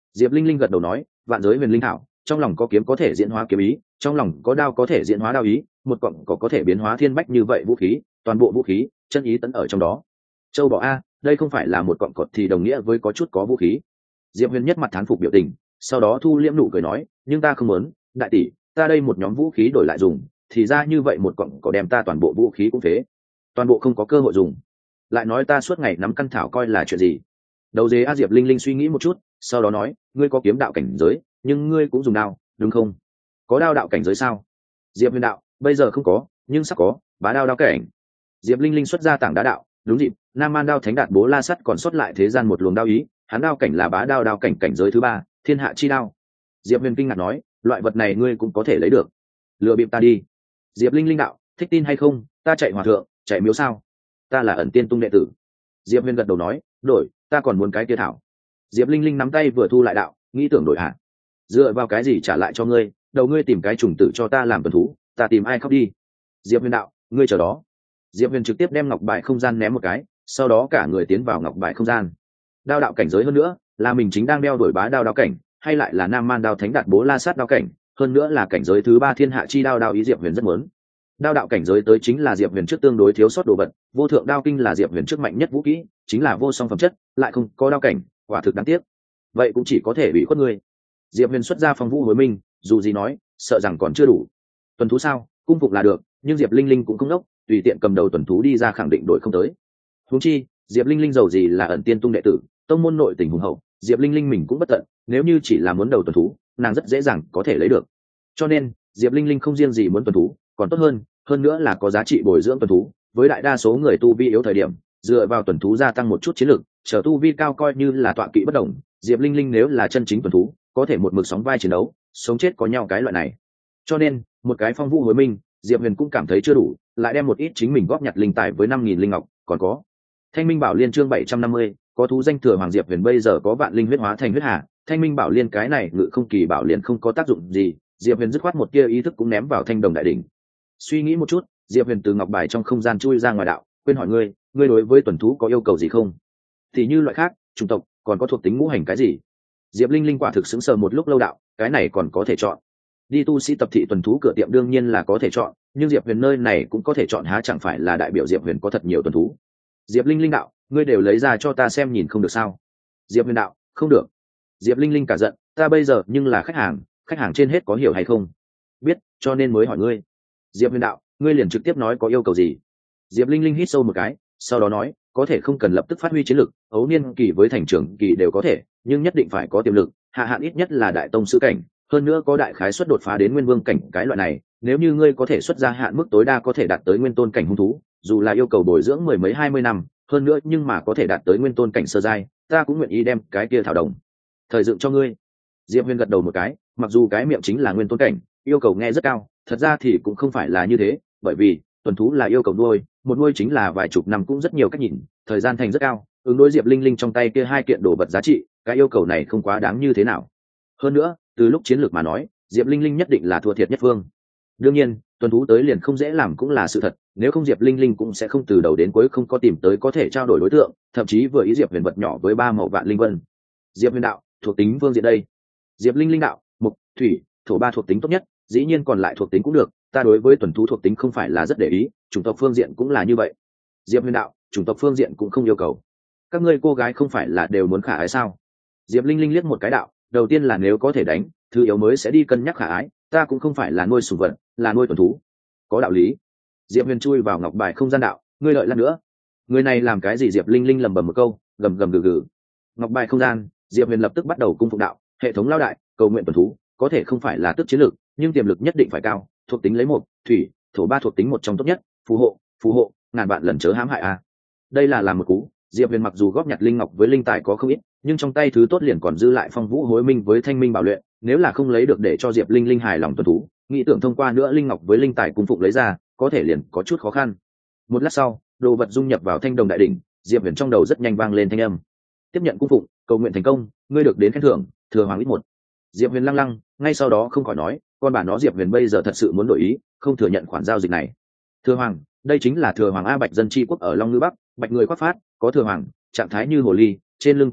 Diệp Linh Linh gật đầu nói, vạn giới huyền linh thảo, trong lòng có kiếm có thể diễn hóa kiếm ý, trong lòng có đao có thể diễn hóa đao ý, một cọng có có thể biến hóa thiên bách như vậy vũ khí, toàn bộ vũ khí chân ý tấn ở trong đó. Châu bò a, đây không phải là một cọng cọt thì đồng nghĩa với có chút có vũ khí. Diệp Huyền nhất mặt thán phục biểu tình, sau đó thu liễm nụ cười nói, nhưng ta không muốn, đại tỷ, ta đây một nhóm vũ khí đổi lại dùng, thì ra như vậy một cọng cỏ đem ta toàn bộ vũ khí cũng phế, toàn bộ không có cơ hội dùng. Lại nói ta suốt ngày nắm căn thảo coi là chuyện gì? Đầu dế a. Diệp Linh Linh suy nghĩ một chút, sau đó nói, ngươi có kiếm đạo cảnh giới, nhưng ngươi cũng dùng đao, đúng không? Có đao đạo cảnh giới sao? Diệp Huyền đạo, bây giờ không có, nhưng sắp có, bá đao đao cảnh. Diệp Linh Linh xuất ra tảng đá đạo, đúng dịp, Nam Man đao thánh đạt bố la sắt còn xuất lại thế gian một luồng đao ý, hắn đao cảnh là bá đao đao cảnh cảnh giới thứ ba, thiên hạ chi đao. Diệp Huyền kinh ngạc nói, loại vật này ngươi cũng có thể lấy được? Lừa bịp ta đi. Diệp Linh Linh đạo, thích tin hay không, ta chạy hòa thượng, chạy miếu sao? Ta là ẩn tiên tung đệ tử. Diệp Huyền gật đầu nói, đổi, ta còn muốn cái kia thảo. Diệp Linh Linh nắm tay vừa thu lại đạo, nghĩ tưởng đổi hả? Dựa vào cái gì trả lại cho ngươi, đầu ngươi tìm cái trùng tử cho ta làm tuần thú, ta tìm ai khóc đi. Diệp Huyền đạo, ngươi chờ đó. Diệp Huyền trực tiếp đem ngọc bài không gian ném một cái, sau đó cả người tiến vào ngọc bài không gian. Đao đạo cảnh giới hơn nữa, là mình chính đang đeo đuổi bá đao đao cảnh, hay lại là Nam Man đao thánh đạt bố la sát đao cảnh, hơn nữa là cảnh giới thứ ba thiên hạ chi đao đao ý. Diệp Huyền rất muốn. Đao đạo cảnh giới tới chính là Diệp Huyền trước tương đối thiếu sót đồ vật, vô thượng đao kinh là Diệp Huyền trước mạnh nhất vũ kỹ, chính là vô song phẩm chất, lại không có đao cảnh, quả thực đáng tiếc. Vậy cũng chỉ có thể bị khuất ngươi. Diệp Huyền xuất ra phong vũ hối minh, dù gì nói, sợ rằng còn chưa đủ. Tuần thú sao, cung phục là được, nhưng Diệp Linh Linh cũng không đốc, tùy tiện cầm đầu tuần thú đi ra khẳng định đổi không tới. Huống chi, Diệp Linh Linh giàu gì là ẩn tiên tung đệ tử, tông môn nội tình hùng hậu, Diệp Linh Linh mình cũng bất tận, nếu như chỉ là muốn đầu tuần thú, nàng rất dễ dàng có thể lấy được. Cho nên, Diệp Linh Linh không riêng gì muốn tuần thú, còn tốt hơn, hơn nữa là có giá trị bồi dưỡng tuần thú, với đại đa số người tu vi yếu thời điểm, dựa vào tuần thú gia tăng một chút chiến lực, chờ tu vi cao coi như là tọa kỵ bất động, Diệp Linh Linh nếu là chân chính tuần thú, có thể một mực sóng vai chiến đấu, sống chết có nhau cái loại này. Cho nên, một cái phong vũ hối minh, Diệp Huyền cũng cảm thấy chưa đủ, lại đem một ít chính mình góp nhặt linh tài với năm nghìn linh ngọc, còn có Thanh Minh Bảo Liên chương bảy trăm năm mươi, có thú danh thừa hoàng. Diệp Huyền bây giờ có vạn linh huyết hóa thành huyết hà, Thanh Minh Bảo Liên cái này ngự không kỳ bảo liên không có tác dụng gì, Diệp Huyền dứt khoát một tia ý thức cũng ném vào Thanh Đồng Đại Đỉnh. Suy nghĩ một chút, Diệp Huyền từ ngọc bài trong không gian chui ra ngoài đạo, quên hỏi ngươi, ngươi đối với tuần thú có yêu cầu gì không? Thì như loại khác, chủng tộc, còn có thuộc tính ngũ hành cái gì? Diệp Linh Linh quả thực sững sờ một lúc lâu đạo, cái này còn có thể chọn. Đi tu sĩ tập thị tuần thú cửa tiệm đương nhiên là có thể chọn, nhưng Diệp Huyền nơi này cũng có thể chọn, há chẳng phải là đại biểu Diệp Huyền có thật nhiều tuần thú. Diệp Linh Linh đạo, ngươi đều lấy ra cho ta xem nhìn không được sao? Diệp Huyền đạo, không được. Diệp Linh Linh cả giận, ta bây giờ nhưng là khách hàng, khách hàng trên hết có hiểu hay không? Biết, cho nên mới hỏi ngươi. Diệp Huyền đạo, ngươi liền trực tiếp nói có yêu cầu gì. Diệp Linh Linh hít sâu một cái, sau đó nói, có thể không cần lập tức phát huy chiến lực, ấu niên kỳ với thành trưởng kỳ đều có thể, nhưng nhất định phải có tiềm lực, hạ hạn ít nhất là đại tông sư cảnh, hơn nữa có đại khái suất đột phá đến nguyên vương cảnh cái loại này. Nếu như ngươi có thể xuất ra hạn mức tối đa có thể đạt tới nguyên tôn cảnh hung thú, dù là yêu cầu bồi dưỡng mười mấy hai mươi năm, hơn nữa nhưng mà có thể đạt tới nguyên tôn cảnh sơ giai, ta cũng nguyện ý đem cái kia thảo đồng thời dựng cho ngươi. Diệp Huyền gật đầu một cái, mặc dù cái miệng chính là nguyên tôn cảnh, yêu cầu nghe rất cao, thật ra thì cũng không phải là như thế, bởi vì tuần thú là yêu cầu nuôi, một nuôi chính là vài chục năm, cũng rất nhiều cách nhìn, thời gian thành rất cao, ứng đối Diệp Linh Linh trong tay kia hai kiện đồ vật giá trị, cái yêu cầu này không quá đáng như thế nào. Hơn nữa, từ lúc chiến lược mà nói, Diệp Linh Linh nhất định là thua thiệt nhất phương. Đương nhiên, tuần thú tới liền không dễ làm cũng là sự thật, nếu không Diệp Linh Linh cũng sẽ không từ đầu đến cuối không có tìm tới có thể trao đổi đối tượng, thậm chí vừa ý Diệp Huyền vật nhỏ với ba màu vạn linh vân. Diệp Huyền đạo, thuộc tính phương diện đây. Diệp Linh Linh đạo, mộc, thủy, thổ ba thuộc tính tốt nhất, dĩ nhiên còn lại thuộc tính cũng được, ta đối với tuần thú thuộc tính không phải là rất để ý, chủng tộc phương diện cũng là như vậy. Diệp Huyền đạo, chủng tộc phương diện cũng không yêu cầu. Các ngươi cô gái không phải là đều muốn khả ái sao? Diệp Linh Linh liếc một cái đạo, đầu tiên là nếu có thể đánh, thứ yếu mới sẽ đi cân nhắc khả ái, ta cũng không phải là nuôi sủng vật, là nuôi tuần thú. Có đạo lý. Diệp Huyền chui vào ngọc bài không gian đạo, ngươi lợi lát nữa. Người này làm cái gì? Diệp Linh Linh lầm bầm một câu, gầm gầm gừ gừ. Ngọc bài không gian, Diệp Huyền lập tức bắt đầu cung phụng đạo, hệ thống lao đại, cầu nguyện tuần thú, có thể không phải là tức chiến lược, nhưng tiềm lực nhất định phải cao, thuộc tính lấy một, thủy, thổ ba thuộc tính một trong tốt nhất, phù hộ, phù hộ, ngàn vạn lần chớ hãm hại a. Đây là làm một cú, Diệp Huyền mặc dù góp nhặt linh ngọc với linh tài có không ít, nhưng trong tay thứ tốt liền còn dư lại phong vũ hối minh với thanh minh bảo luyện, nếu là không lấy được để cho Diệp Linh Linh hài lòng tuần thú, nghĩ tưởng thông qua nữa linh ngọc với linh tài cung phụng lấy ra, có thể liền có chút khó khăn. Một lát sau, đồ vật dung nhập vào thanh đồng đại đỉnh, Diệp Huyền trong đầu rất nhanh vang lên thanh âm. Tiếp nhận cung phụng, cầu nguyện thành công, ngươi được đến khen thưởng, thừa hoàng ít một. Diệp Huyền lăng lăng, ngay sau đó không khỏi nói, con bà nó Diệp Huyền bây giờ thật sự muốn đổi ý, không thừa nhận khoản giao dịch này. Thừa hoàng, đây chính là thừa hoàng a. Bạch dân tri quốc ở Long Ngư Bắc, bạch người khoác phát, có thừa hoàng, trạng thái như hồ ly, trên lưng có rác,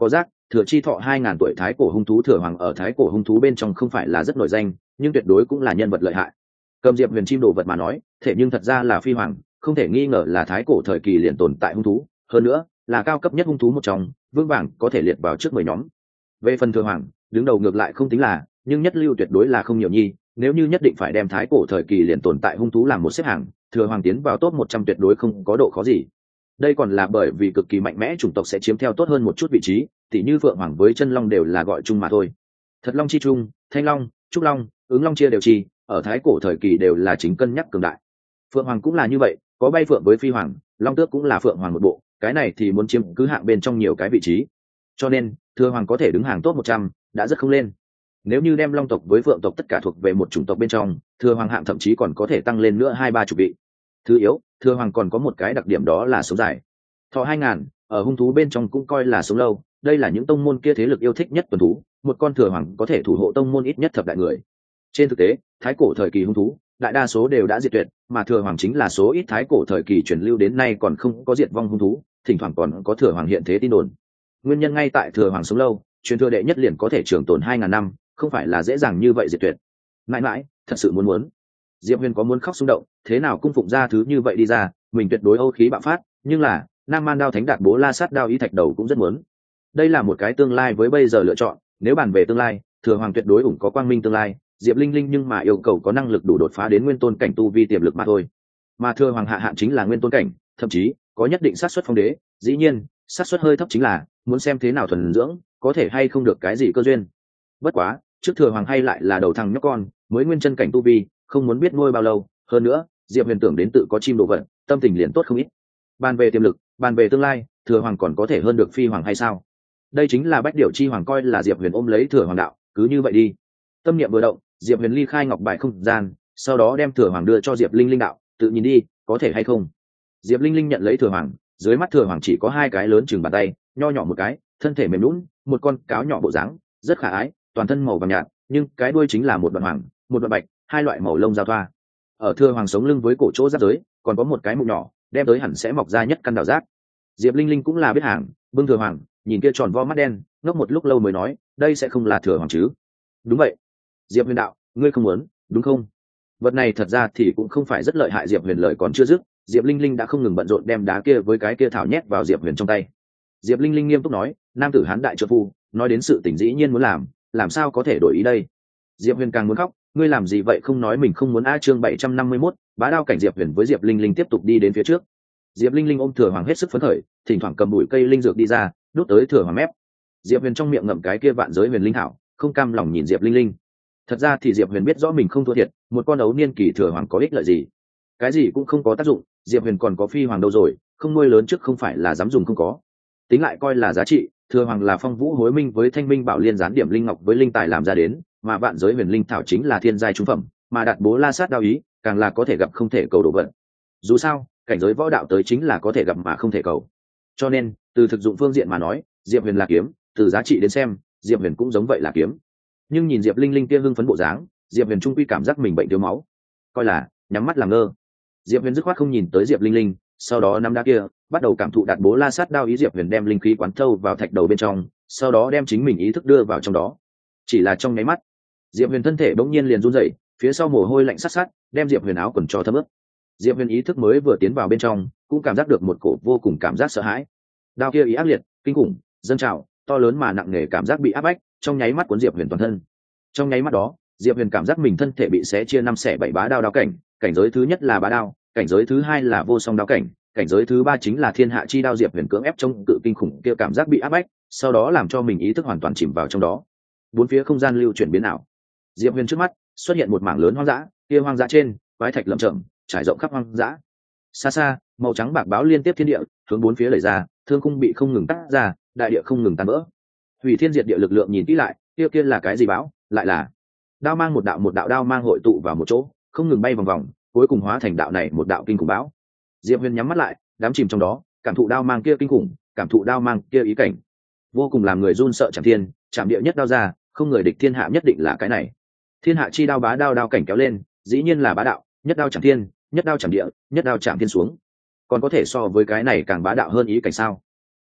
thừa chi thọ hai ngàn tuổi thái cổ hung thú thừa hoàng ở thái cổ hung thú bên trong không phải là rất nổi danh, nhưng tuyệt đối cũng là nhân vật lợi hại. Cầm Diệp Huyền chim đồ vật mà nói, thể nhưng thật ra là phi hoàng, không thể nghi ngờ là thái cổ thời kỳ liền tồn tại hung thú, hơn nữa là cao cấp nhất hung thú một trong, vương bảng có thể liệt vào trước mười nhóm. Về phần thừa hoàng, đứng đầu ngược lại không tính là, nhưng nhất lưu tuyệt đối là không nhiều nhi, nếu như nhất định phải đem thái cổ thời kỳ liền tồn tại hung thú làm một xếp hàng, thừa hoàng tiến vào top một trăm tuyệt đối không có độ khó gì. Đây còn là bởi vì cực kỳ mạnh mẽ chủng tộc sẽ chiếm theo tốt hơn một chút vị trí, tỉ như phượng hoàng với chân long đều là gọi chung mà thôi. Thật long chi trung, thanh long, trúc long, ứng long chia đều chi, ở thái cổ thời kỳ đều là chính cân nhắc cường đại. Phượng hoàng cũng là như vậy, có bay phượng với phi hoàng, long tước cũng là phượng hoàng một bộ, cái này thì muốn chiếm cứ hạng bên trong nhiều cái vị trí. Cho nên thừa hoàng có thể đứng hàng top một trăm đã rất không lên. Nếu như đem long tộc với phượng tộc tất cả thuộc về một chủng tộc bên trong, thừa hoàng hạng thậm chí còn có thể tăng lên nữa hai ba chục vị. Thứ yếu, thừa hoàng còn có một cái đặc điểm đó là sống dài. Thọ hai ngàn, ở hung thú bên trong cũng coi là sống lâu, đây là những tông môn kia thế lực yêu thích nhất tuần thú, một con thừa hoàng có thể thủ hộ tông môn ít nhất thập đại người. Trên thực tế, thái cổ thời kỳ hung thú, đại đa số đều đã diệt tuyệt, mà thừa hoàng chính là số ít thái cổ thời kỳ truyền lưu đến nay còn không có diệt vong hung thú, thỉnh thoảng còn có thừa hoàng hiện thế tin đồn. Nguyên nhân ngay tại thừa hoàng sống lâu, truyền thừa đệ nhất liền có thể trường tồn hai ngàn năm, không phải là dễ dàng như vậy diệt tuyệt. Mãi mãi, thật sự muốn muốn. Diệp Huyền có muốn khóc xung động, thế nào cung phụng ra thứ như vậy đi ra, mình tuyệt đối âu khí bạo phát, nhưng là Nam Man đao thánh đạt bố la sát đao ý thạch đầu cũng rất muốn. Đây là một cái tương lai với bây giờ lựa chọn, nếu bàn về tương lai, thừa hoàng tuyệt đối ủng có quang minh tương lai, Diệp Linh Linh nhưng mà yêu cầu có năng lực đủ đột phá đến nguyên tôn cảnh tu vi tiềm lực mà thôi. Mà thừa hoàng hạ hạn chính là nguyên tôn cảnh, thậm chí có nhất định xác suất phong đế, dĩ nhiên, xác suất hơi thấp chính là muốn xem thế nào thuần dưỡng, có thể hay không được cái gì cơ duyên. Bất quá, trước thừa hoàng hay lại là đầu thằng nhóc con, mới nguyên chân cảnh tu vi, không muốn biết nuôi bao lâu, hơn nữa, Diệp Huyền tưởng đến tự có chim đồ vật, tâm tình liền tốt không ít. Bàn về tiềm lực, bàn về tương lai, thừa hoàng còn có thể hơn được phi hoàng hay sao? Đây chính là bách điểu chi hoàng coi là Diệp Huyền ôm lấy thừa hoàng đạo, cứ như vậy đi. Tâm niệm vừa động, Diệp Huyền ly khai ngọc bài không gian, sau đó đem thừa hoàng đưa cho Diệp Linh Linh đạo, tự nhìn đi, có thể hay không? Diệp Linh Linh nhận lấy thừa hoàng, dưới mắt thừa hoàng chỉ có hai cái lớn chừng bàn tay, nho nhỏ một cái, thân thể mềm nhũn, một con cáo nhỏ bộ dáng, rất khả ái, toàn thân màu vàng nhạt, nhưng cái đuôi chính là một đoạn hoàng, một đoạn bạch, hai loại màu lông giao thoa. Ở thừa hoàng sống lưng với cổ chỗ giáp giới, còn có một cái mụn nhỏ, đem tới hẳn sẽ mọc ra nhất căn đào giác. Diệp Linh Linh cũng là biết hàng, bưng thừa hoàng, nhìn kia tròn vo mắt đen, ngốc một lúc lâu mới nói, đây sẽ không là thừa hoàng chứ? Đúng vậy. Diệp Huyền đạo, ngươi không muốn, đúng không? Vật này thật ra thì cũng không phải rất lợi hại. Diệp Huyền lời còn chưa dứt, Diệp Linh Linh đã không ngừng bận rộn đem đá kia với cái kia thảo nhét vào Diệp Huyền trong tay. Diệp Linh Linh nghiêm túc nói, nam tử hán đại trợ phu, nói đến sự tình dĩ nhiên muốn làm, làm sao có thể đổi ý đây? Diệp Huyền càng muốn khóc, ngươi làm gì vậy, không nói mình không muốn. A chương bảy trăm năm mươi mốt, bá đao cảnh. Diệp Huyền với Diệp Linh Linh tiếp tục đi đến phía trước. Diệp Linh Linh ôm thừa hoàng hết sức phấn khởi, thỉnh thoảng cầm bụi cây linh dược đi ra, đút tới thừa hoàng mép. Diệp Huyền trong miệng ngậm cái kia vạn giới huyền linh thảo, không cam lòng nhìn Diệp Linh Linh. Thật ra thì Diệp Huyền biết rõ mình không thua thiệt, một con ấu niên kỳ thừa hoàng có ích lợi gì? Cái gì cũng không có tác dụng, Diệp Huyền còn có phi hoàng đâu rồi, không nuôi lớn trước không phải là dám dùng không có. Tính lại coi là giá trị, thừa hoàng là phong vũ hối minh với thanh minh bảo liên gián điểm linh ngọc với linh tài làm ra đến, mà vạn giới huyền linh thảo chính là thiên giai trung phẩm, mà đạt bố la sát đao ý, càng là có thể gặp không thể cầu đồ vận. Dù sao, cảnh giới võ đạo tới chính là có thể gặp mà không thể cầu. Cho nên, từ thực dụng phương diện mà nói, Diệp Huyền là kiếm, từ giá trị đến xem, Diệp Huyền cũng giống vậy là kiếm. Nhưng nhìn Diệp Linh Linh kia hưng phấn bộ dáng, Diệp Huyền trung quy cảm giác mình bệnh thiếu máu, coi là nhắm mắt làm ngơ. Diệp Huyền dứt khoát không nhìn tới Diệp Linh Linh, sau đó năm đá kia bắt đầu cảm thụ đạt bố la sát đao ý. Diệp Huyền đem linh khí quán thâu vào thạch đầu bên trong, sau đó đem chính mình ý thức đưa vào trong đó. Chỉ là trong nháy mắt, Diệp Huyền thân thể bỗng nhiên liền run rẩy, phía sau mồ hôi lạnh sát sát, đem Diệp Huyền áo quần cho thấm ướt. Diệp Huyền ý thức mới vừa tiến vào bên trong, cũng cảm giác được một cổ vô cùng cảm giác sợ hãi. Đao kia ý ác liệt, kinh khủng, dâng trào, to lớn mà nặng nề, cảm giác bị áp bách, trong nháy mắt cuốn Diệp Huyền toàn thân. Trong nháy mắt đó, Diệp Huyền cảm giác mình thân thể bị xé chia năm xẻ bảy. Bá đao đao cảnh, cảnh giới thứ nhất là bá đao, cảnh giới thứ hai là vô song đao cảnh, cảnh giới thứ ba chính là thiên hạ chi đao. Diệp Huyền cưỡng ép trong cự kinh khủng kia cảm giác bị áp bách, sau đó làm cho mình ý thức hoàn toàn chìm vào trong đó. Bốn phía không gian lưu chuyển biến ảo. Diệp Huyền trước mắt xuất hiện một mảng lớn hoang dã, kia hoang dã trên, quái thạch lởm chởm, trải rộng khắp hoang dã. Xa xa, màu trắng bạc báo liên tiếp thiên địa, hướng bốn phía lầy ra, thương khung bị không ngừng tách ra, đại địa không ngừng tan vỡ. Hủy thiên diệt địa lực lượng nhìn kỹ lại, kia kia là cái gì báo? Lại là đao mang, một đạo một đạo đao mang hội tụ vào một chỗ, không ngừng bay vòng vòng, cuối cùng hóa thành đạo này một đạo kinh khủng bão. Diệp Huyền nhắm mắt lại, đắm chìm trong đó, cảm thụ đao mang kia kinh khủng, cảm thụ đao mang kia ý cảnh, vô cùng làm người run sợ. Chạm thiên, chạm địa nhất đao ra, không người địch thiên hạ, nhất định là cái này. Thiên hạ chi đao, bá đao đao cảnh kéo lên, dĩ nhiên là bá đạo, nhất đao chạm thiên, nhất đao chạm địa, nhất đao chạm thiên xuống. Còn có thể so với cái này càng bá đạo hơn ý cảnh sao?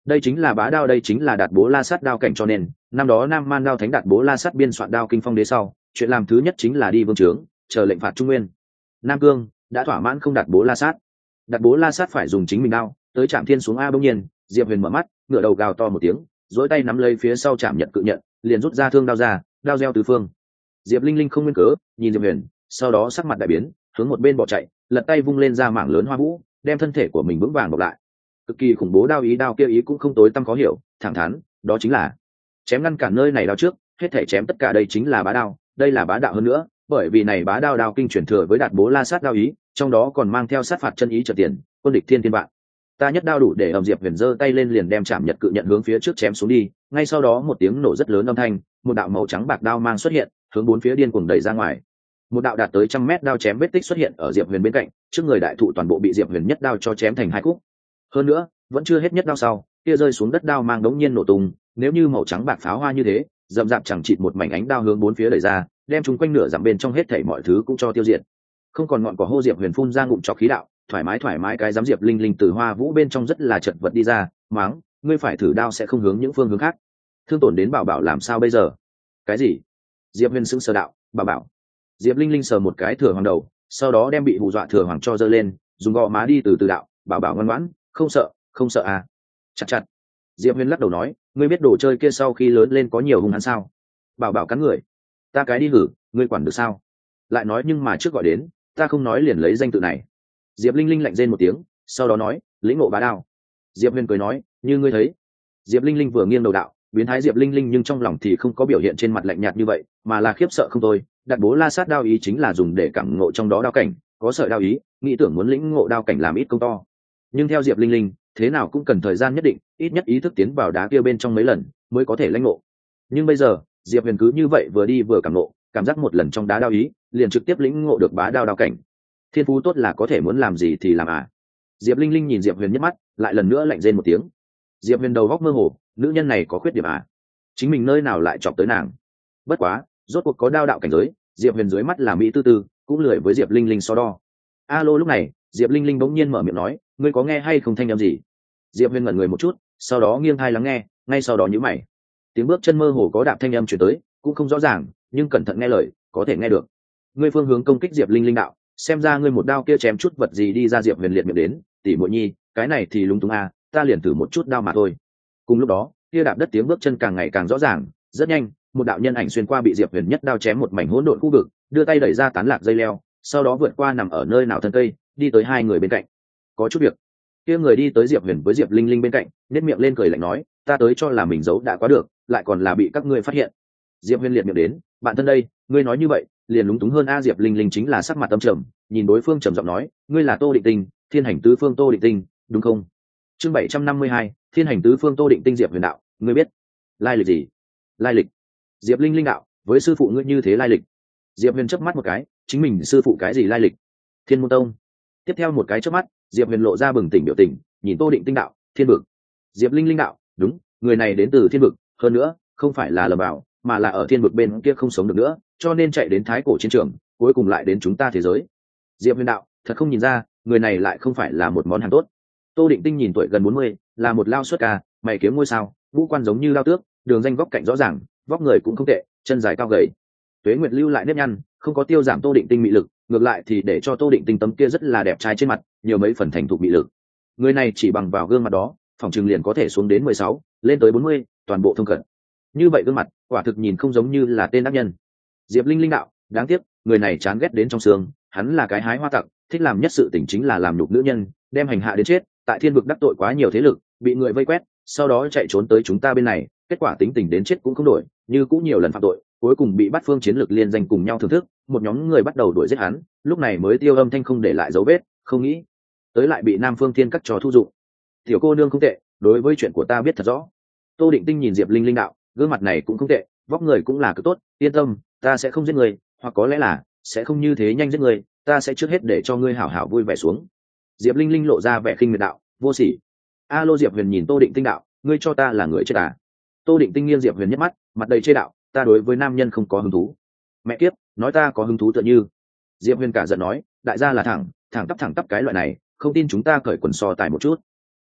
đây chính là bá đao, đây chính là đạt bố la sát đao cảnh, cho nên năm đó nam man đao thánh đạt bố la sát biên soạn đao kinh phong đế sau, chuyện làm thứ nhất chính là đi vương trướng chờ lệnh phạt trung nguyên. Nam cương đã thỏa mãn không đạt bố la sát, đạt bố la sát phải dùng chính mình đao tới chạm thiên xuống a. Bỗng nhiên diệp huyền mở mắt, ngửa đầu gào to một tiếng, dỗi tay nắm lấy phía sau chạm nhật cự nhận, liền rút ra thương đao ra, đao gieo tứ phương. Diệp linh linh không nguyên cớ nhìn diệp huyền, sau đó sắc mặt đại biến, hướng một bên bỏ chạy, lật tay vung lên ra mảng lớn hoa vũ, đem thân thể của mình vững vàng bọc lại. Cực kỳ khủng bố đao ý, đao kia ý cũng không tối tăm khó hiểu, thẳng thắn, đó chính là chém ngăn cản nơi này đao trước, hết thể chém tất cả, đây chính là bá đao, đây là bá đạo hơn nữa, bởi vì này bá đao đao kinh truyền thừa với đạt bố la sát đao ý, trong đó còn mang theo sát phạt chân ý trợ tiền, quân địch thiên thiên vạn. Ta nhất đao đủ để ầm. Diệp huyền giơ tay lên liền đem chạm nhật cự nhận hướng phía trước chém xuống đi, ngay sau đó một tiếng nổ rất lớn âm thanh, một đạo màu trắng bạc đao mang xuất hiện, hướng bốn phía điên cuồng đẩy ra ngoài. Một đạo đạt tới trăm mét đao chém vết tích xuất hiện ở diệp huyền bên cạnh, trước người đại thụ toàn bộ bị diệp huyền nhất đao cho chém thành hai khúc. Hơn nữa vẫn chưa hết nhất đao sau, kia rơi xuống đất đao mang đống nhiên nổ tung, nếu như màu trắng bạc pháo hoa như thế, rậm rạp chẳng chịt một mảnh ánh đao hướng bốn phía đẩy ra, đem chúng quanh nửa dặm bên trong hết thảy mọi thứ cũng cho tiêu diệt. Không còn ngọn cỏ hô. Diệp huyền phun ra ngụm trọc khí đạo, thoải mái thoải mái cái dám. Diệp linh linh từ hoa vũ bên trong rất là chật vật đi ra, máng, ngươi phải thử đao sẽ không hướng những phương hướng khác, thương tổn đến bảo bảo làm sao bây giờ? Cái gì? Diệp huyền sững sờ đạo, bảo bảo. Diệp linh linh sờ một cái thừa hoàng đầu, sau đó đem bị hù dọa thừa hoàng cho giơ lên, dùng gò má đi từ từ đạo, bảo bảo ngoan ngoãn, không sợ, không sợ à? Chặt chặt. Diệp huyền lắc đầu nói, ngươi biết đồ chơi kia sau khi lớn lên có nhiều hung hãn sao? Bảo bảo cắn người. Ta cái đi hử, ngươi quản được sao? Lại nói nhưng mà trước gọi đến, ta không nói liền lấy danh tự này. Diệp linh linh lạnh rên một tiếng, sau đó nói, lĩnh ngộ bá đao. Diệp huyền cười nói, như ngươi thấy. Diệp linh linh vừa nghiêng đầu đạo, biến thái Diệp linh linh nhưng trong lòng thì không có biểu hiện trên mặt lạnh nhạt như vậy, mà là khiếp sợ không thôi. Đặt bố la sát đao ý chính là dùng để cảm ngộ trong đó đao cảnh, có sợi đao ý, nghĩ tưởng muốn lĩnh ngộ đao cảnh làm ít công to. Nhưng theo Diệp linh linh, thế nào cũng cần thời gian nhất định, ít nhất ý thức tiến vào đá kia bên trong mấy lần mới có thể lãnh ngộ. Nhưng bây giờ Diệp huyền cứ như vậy vừa đi vừa cảm ngộ, cảm giác một lần trong đá đao ý liền trực tiếp lĩnh ngộ được bá đao đao cảnh. Thiên phú tốt là có thể muốn làm gì thì làm à? Diệp linh linh nhìn Diệp huyền nhếch mắt, lại lần nữa lạnh rên một tiếng. Diệp huyền đầu góc mơ hồ, nữ nhân này có khuyết điểm à? Chính mình nơi nào lại chọc tới nàng? Bất quá rốt cuộc có đao đạo cảnh giới, Diệp huyền dưới mắt là mỹ tư tư, cũng lười với Diệp linh linh so đo. Alo, lúc này Diệp linh linh bỗng nhiên mở miệng nói, ngươi có nghe hay không thanh âm gì? Diệp huyền ngẩn người một chút, sau đó nghiêng tai lắng nghe, ngay sau đó nhíu mày. Tiếng bước chân mơ hồ có đạp thanh âm chuyển tới, cũng không rõ ràng, nhưng cẩn thận nghe lời có thể nghe được. Ngươi phương hướng công kích Diệp linh linh đạo, xem ra ngươi một đao kia chém chút vật gì đi ra. Diệp huyền liệt miệng đến, tỷ muội nhi, cái này thì lúng túng à, ta liền thử một chút đao mà thôi. Cùng lúc đó kia đạp đất tiếng bước chân càng ngày càng rõ ràng, rất nhanh một đạo nhân ảnh xuyên qua bị Diệp huyền nhất đao chém một mảnh hỗn độn khu vực, đưa tay đẩy ra tán lạc dây leo, sau đó vượt qua nằm ở nơi nào thân cây, đi tới hai người bên cạnh. Có chút việc. Kia người đi tới Diệp huyền với Diệp linh linh bên cạnh, nét miệng lên cười lạnh nói, ta tới cho là mình giấu đã quá được, lại còn là bị các ngươi phát hiện. Diệp huyền liệt miệng đến, bạn thân đây, ngươi nói như vậy liền lúng túng hơn a. Diệp linh linh chính là sắc mặt tâm trầm, nhìn đối phương trầm giọng nói, ngươi là Tô Định Tinh, Thiên Hành Tứ Phương Tô Định Tinh, đúng không? Chương bảy trăm năm mươi hai, Thiên Hành Tứ Phương Tô Định Tinh. Diệp huyền đạo, ngươi biết lai lịch gì? Lai lịch? Diệp linh linh đạo, với sư phụ ngươi như thế lai lịch. Diệp huyền chớp mắt một cái, chính mình sư phụ cái gì lai lịch? Thiên Môn Tông. Tiếp theo một cái chớp mắt, Diệp huyền lộ ra bừng tỉnh biểu tình, nhìn Tô Định Tinh đạo, Thiên Vực. Diệp linh linh đạo, đúng, người này đến từ Thiên Vực, hơn nữa không phải là lầm bảo, mà là ở Thiên Vực bên kia không sống được nữa, cho nên chạy đến thái cổ chiến trường, cuối cùng lại đến chúng ta thế giới. Diệp huyền đạo, thật không nhìn ra, người này lại không phải là một món hàng tốt. Tô Định Tinh nhìn tuổi gần bốn mươi, là một lao xuất ca, mày kiếm ngôi sao, ngũ quan giống như lao tước, đường danh vóc cạnh rõ ràng, vóc người cũng không tệ, chân dài cao gầy. Tuế nguyệt lưu lại nếp nhăn, không có tiêu giảm Tô Định Tinh mị lực, ngược lại thì để cho Tô Định Tinh tấm kia rất là đẹp trai trên mặt nhiều mấy phần thành thục mị lực. Người này chỉ bằng vào gương mặt đó, phòng trường liền có thể xuống đến mười sáu, lên tới bốn mươi, toàn bộ thông cận. Như vậy gương mặt, quả thực nhìn không giống như là tên ác nhân. Diệp linh linh đạo, đáng tiếc, người này chán ghét đến trong xương, hắn là cái hái hoa tặc, thích làm nhất sự tình chính là làm nhục nữ nhân, đem hành hạ đến chết, tại Thiên Vực đắc tội quá nhiều thế lực, bị người vây quét, sau đó chạy trốn tới chúng ta bên này, kết quả tính tình đến chết cũng không đổi, như cũng nhiều lần phạm tội, cuối cùng bị bắt phương chiến lược liên danh cùng nhau thưởng thức, một nhóm người bắt đầu đuổi giết hắn, lúc này mới tiêu âm thanh không để lại dấu vết, không nghĩ tới lại bị Nam Phương Thiên Các trò thu dụng. Tiểu cô nương không tệ, đối với chuyện của ta biết thật rõ. Tô Định Tinh nhìn Diệp linh linh đạo, gương mặt này cũng không tệ, vóc người cũng là cực tốt, yên tâm, ta sẽ không giết người, hoặc có lẽ là sẽ không như thế nhanh giết người, ta sẽ trước hết để cho ngươi hảo hảo vui vẻ xuống. Diệp linh linh lộ ra vẻ khinh miệt đạo, vô sỉ. Alo. Diệp huyền nhìn Tô Định Tinh đạo, ngươi cho ta là người chết à? Tô Định Tinh nghiêng Diệp huyền nhất mắt, mặt đầy chê đạo, ta đối với nam nhân không có hứng thú. Mẹ kiếp, nói ta có hứng thú tựa như. Diệp huyền cả giận nói, đại gia là thẳng thẳng tắp thẳng tắp cái loại này, không tin chúng ta cởi quần so tài một chút.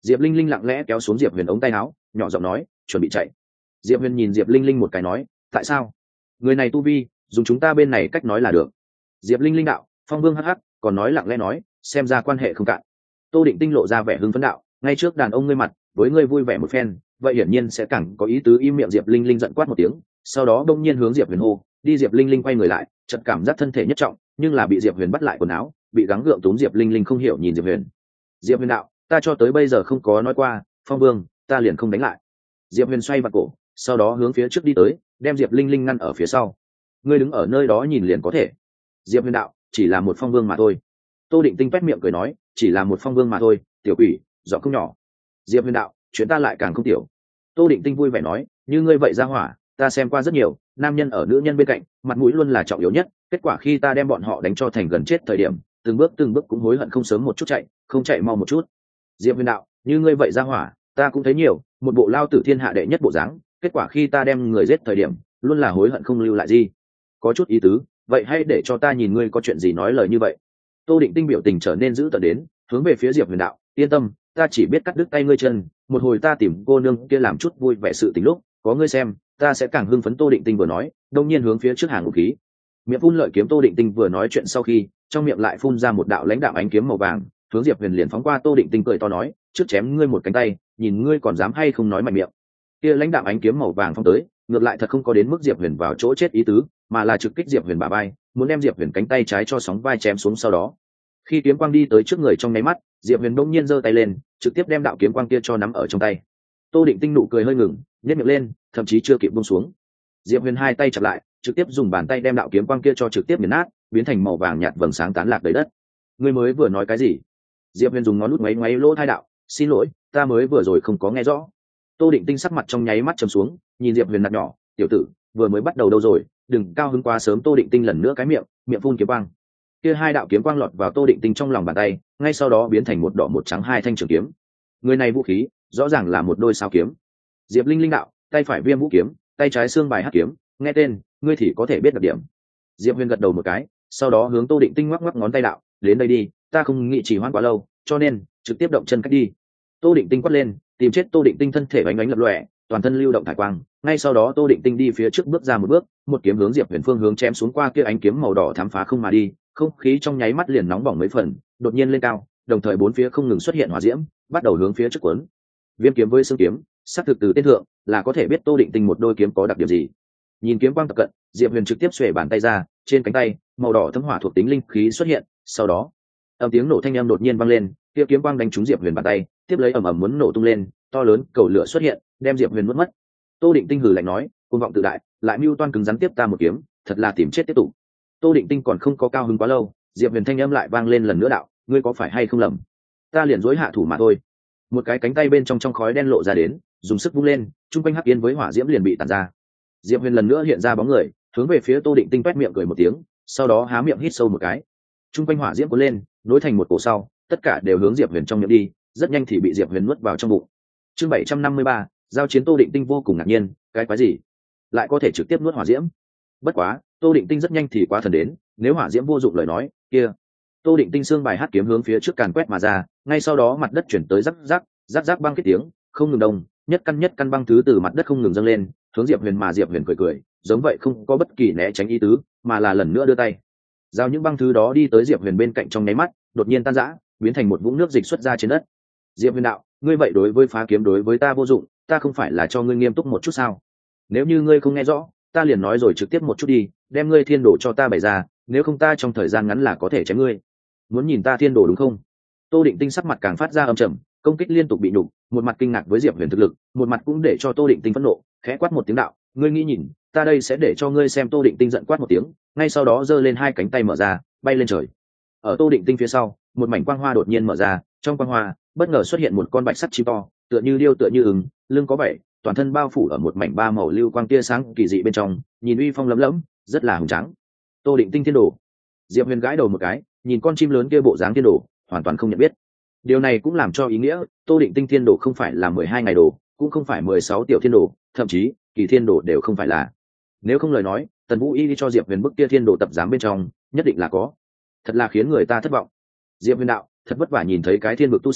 Diệp linh linh lặng lẽ kéo xuống Diệp huyền ống tay áo, nhỏ giọng nói chuẩn bị chạy. Diệp huyền nhìn Diệp linh linh một cái nói tại sao? Người này tu vi dùng chúng ta bên này cách nói là được. Diệp linh linh đạo phong vương hắc hắc còn nói lặng lẽ nói xem ra quan hệ không cạn. Tô Định Tinh lộ ra vẻ hưng phấn đạo ngay trước đàn ông ngươi mặt với ngươi vui vẻ một phen vậy hiển nhiên sẽ càng có ý tứ. Im miệng. Diệp linh linh giận quát một tiếng, sau đó đông nhiên hướng Diệp huyền hô đi. Diệp linh linh quay người lại, chợt cảm giác thân thể nhất trọng, nhưng là bị Diệp huyền bắt lại quần áo, bị gắng gượng túm. Diệp linh linh không hiểu nhìn Diệp huyền. Diệp huyền đạo ta cho tới bây giờ không có nói qua phong vương ta liền không đánh lại. Diệp huyền xoay vào cổ, sau đó hướng phía trước đi tới, đem Diệp linh linh ngăn ở phía sau. Ngươi đứng ở nơi đó nhìn liền có thể. Diệp huyền đạo chỉ là một phong vương mà thôi. Tô Định Tinh quét miệng cười nói chỉ là một phong vương mà thôi, tiểu quỷ giọng không nhỏ. Diệp huyền đạo chuyện ta lại càng không tiểu. Tô Định Tinh vui vẻ nói như ngươi vậy ra hỏa ta xem qua rất nhiều, nam nhân ở nữ nhân bên cạnh mặt mũi luôn là trọng yếu nhất, kết quả khi ta đem bọn họ đánh cho thành gần chết thời điểm từng bước từng bước cũng hối hận không sớm một chút chạy, không chạy mau một chút. Diệp huyền đạo như ngươi vậy ra hỏa ta cũng thấy nhiều, một bộ lao tử thiên hạ đệ nhất bộ dáng, kết quả khi ta đem người giết thời điểm luôn là hối hận không lưu lại gì. Có chút ý tứ, vậy hay để cho ta nhìn ngươi có chuyện gì nói lời như vậy. Tô Định Tinh biểu tình trở nên dữ tợn đến, hướng về phía Diệp huyền đạo yên tâm ta chỉ biết cắt đứt tay ngươi chân, một hồi ta tìm cô nương kia làm chút vui vẻ sự tình lúc có ngươi xem ta sẽ càng hưng phấn. Tô Định Tinh vừa nói đông nhiên hướng phía trước hàng vũ khí, miệng phun lợi kiếm. Tô Định Tinh vừa nói chuyện sau khi trong miệng lại phun ra một đạo lãnh đạo ánh kiếm màu vàng, hướng Diệp huyền liền phóng qua. Tô Định Tinh cười to nói trước chém ngươi một cánh tay nhìn ngươi còn dám hay không nói mạnh miệng. Kia lãnh đạo ánh kiếm màu vàng phong tới, ngược lại thật không có đến mức Diệp huyền vào chỗ chết ý tứ, mà là trực kích Diệp huyền bả vai, muốn đem Diệp huyền cánh tay trái cho sóng vai chém xuống. Sau đó khi kiếm quang đi tới trước người trong nháy mắt, Diệp huyền bỗng nhiên giơ tay lên trực tiếp đem đạo kiếm quang kia cho nắm ở trong tay. Tô Định Tinh nụ cười hơi ngừng, nhếch miệng lên, thậm chí chưa kịp buông xuống. Diệp huyền hai tay chặt lại, trực tiếp dùng bàn tay đem đạo kiếm quang kia cho trực tiếp nghiền nát, biến thành màu vàng nhạt vầng sáng tán lạc đầy đất. Ngươi mới vừa nói cái gì? Diệp huyền dùng ngón nút ngoáy ngoáy lỗ tai đạo xin lỗi ta mới vừa rồi không có nghe rõ. Tô Định Tinh sắc mặt trong nháy mắt trầm xuống, nhìn Diệp huyền nạt nhỏ tiểu tử vừa mới bắt đầu đâu rồi, đừng cao hứng quá sớm. Tô Định Tinh lần nữa cái miệng miệng phun kiếm quang, kia hai đạo kiếm quang lọt vào Tô Định Tinh trong lòng bàn tay, ngay sau đó biến thành một đỏ một trắng hai thanh trường kiếm. Người này vũ khí rõ ràng là một đôi sao kiếm. Diệp linh linh đạo tay phải viêm vũ kiếm, tay trái xương bài hắc kiếm, nghe tên ngươi thì có thể biết đặc điểm. Diệp huyền gật đầu một cái, sau đó hướng Tô Định Tinh ngoắc ngoắc ngón tay đạo đến đây đi, ta không nghĩ chỉ hoãn quá lâu cho nên trực tiếp động chân cách đi. Tô Định Tinh quát lên tìm chết. Tô Định Tinh thân thể bánh bánh lập lòe, toàn thân lưu động thải quang, ngay sau đó Tô Định Tinh đi phía trước bước ra một bước, một kiếm hướng Diệp huyền phương hướng chém xuống. Qua kia ánh kiếm màu đỏ thám phá không mà đi, không khí trong nháy mắt liền nóng bỏng mấy phần, đột nhiên lên cao, đồng thời bốn phía không ngừng xuất hiện hỏa diễm, bắt đầu hướng phía trước cuốn. Viêm kiếm với xương kiếm, sắc thực từ tên thượng là có thể biết Tô Định Tinh một đôi kiếm có đặc điểm gì. Nhìn kiếm quang tập cận, Diệp huyền trực tiếp xuề bàn tay ra, trên cánh tay màu đỏ thấm hỏa thuộc tính linh khí xuất hiện, sau đó âm tiếng nổ thanh âm đột nhiên vang lên, kia kiếm quang đánh trúng Diệp huyền bàn tay, tiếp lấy ầm ầm muốn nổ tung lên, to lớn cầu lửa xuất hiện, đem Diệp huyền mất mất. Tô Định Tinh hừ lạnh nói cuồng vọng tự đại, lại mưu toan cứng rắn tiếp ta một kiếm, thật là tìm chết tiếp tục. Tô Định Tinh còn không có cao hứng quá lâu, Diệp huyền thanh âm lại vang lên lần nữa đạo ngươi có phải hay không lầm, ta liền dối hạ thủ mà thôi. Một cái cánh tay bên trong trong khói đen lộ ra đến, dùng sức vung lên, trung quanh hắc yên với hỏa diễm liền bị tàn ra. Diệp huyền lần nữa hiện ra bóng người, hướng về phía Tô Định Tinh quét miệng cười một tiếng, sau đó há miệng hít sâu một cái, trung quanh hỏa diễm cuốn lên, nối thành một cổ sau, tất cả đều hướng Diệp huyền trong miệng đi, rất nhanh thì bị Diệp huyền nuốt vào trong bụng. Chương bảy trăm năm mươi ba, giao chiến. Tô Định Tinh vô cùng ngạc nhiên, cái quái gì lại có thể trực tiếp nuốt hỏa diễm? Bất quá Tô Định Tinh rất nhanh thì quá thần đến, nếu hỏa diễm vô dụng lời nói kia. Tô Định Tinh xương bài hát kiếm hướng phía trước càn quét mà ra, ngay sau đó mặt đất chuyển tới rắc rắc rắc rắc băng kết tiếng không ngừng đông, nhất căn nhất căn băng thứ từ mặt đất không ngừng dâng lên, hướng Diệp huyền. Mà Diệp huyền cười cười, giống vậy không có bất kỳ né tránh ý tứ, mà là lần nữa đưa tay giao những băng thứ đó đi tới Diệp huyền bên cạnh, trong nháy mắt đột nhiên tan rã, biến thành một vũng nước dịch xuất ra trên đất. Diệp huyền đạo ngươi vậy đối với phá kiếm đối với ta vô dụng, ta không phải là cho ngươi nghiêm túc một chút sao? Nếu như ngươi không nghe rõ ta liền nói rồi trực tiếp một chút đi, đem ngươi thiên đồ cho ta bày ra, nếu không ta trong thời gian ngắn là có thể chém ngươi. Muốn nhìn ta thiên đồ đúng không? Tô Định Tinh sắc mặt càng phát ra âm trầm, công kích liên tục bị nhục, một mặt kinh ngạc với Diệp huyền thực lực, một mặt cũng để cho Tô Định Tinh phẫn nộ, khẽ quát một tiếng đạo ngươi nghĩ nhìn ta đây sẽ để cho ngươi xem. Tô Định Tinh giận quát một tiếng, ngay sau đó giơ lên hai cánh tay mở ra, bay lên trời. Ở Tô Định Tinh phía sau, một mảnh quang hoa đột nhiên mở ra, trong quang hoa bất ngờ xuất hiện một con bạch sắt chim to, tựa như điêu tựa như ưng, lưng có bảy, toàn thân bao phủ ở một mảnh ba màu lưu quang tia sáng kỳ dị bên trong, nhìn uy phong lấm lẫm, rất là hùng tráng. Tô Định Tinh thiên đồ. Diệp huyền gãi đầu một cái, nhìn con chim lớn kia bộ dáng thiên đồ, hoàn toàn không nhận biết. Điều này cũng làm cho ý nghĩa Tô Định Tinh thiên đồ không phải là mười hai ngày đồ, cũng không phải mười sáu tiểu thiên đồ, thậm chí kỳ thiên đồ đều không phải là. Nếu không lời nói, Tần Vũ Y đi cho Diệp huyền bức kia thiên đồ tập giám bên trong nhất định là có. Thật là khiến người ta thất vọng. Diệp huyền đạo thật vất vả nhìn thấy cái thiên vực tu sĩ,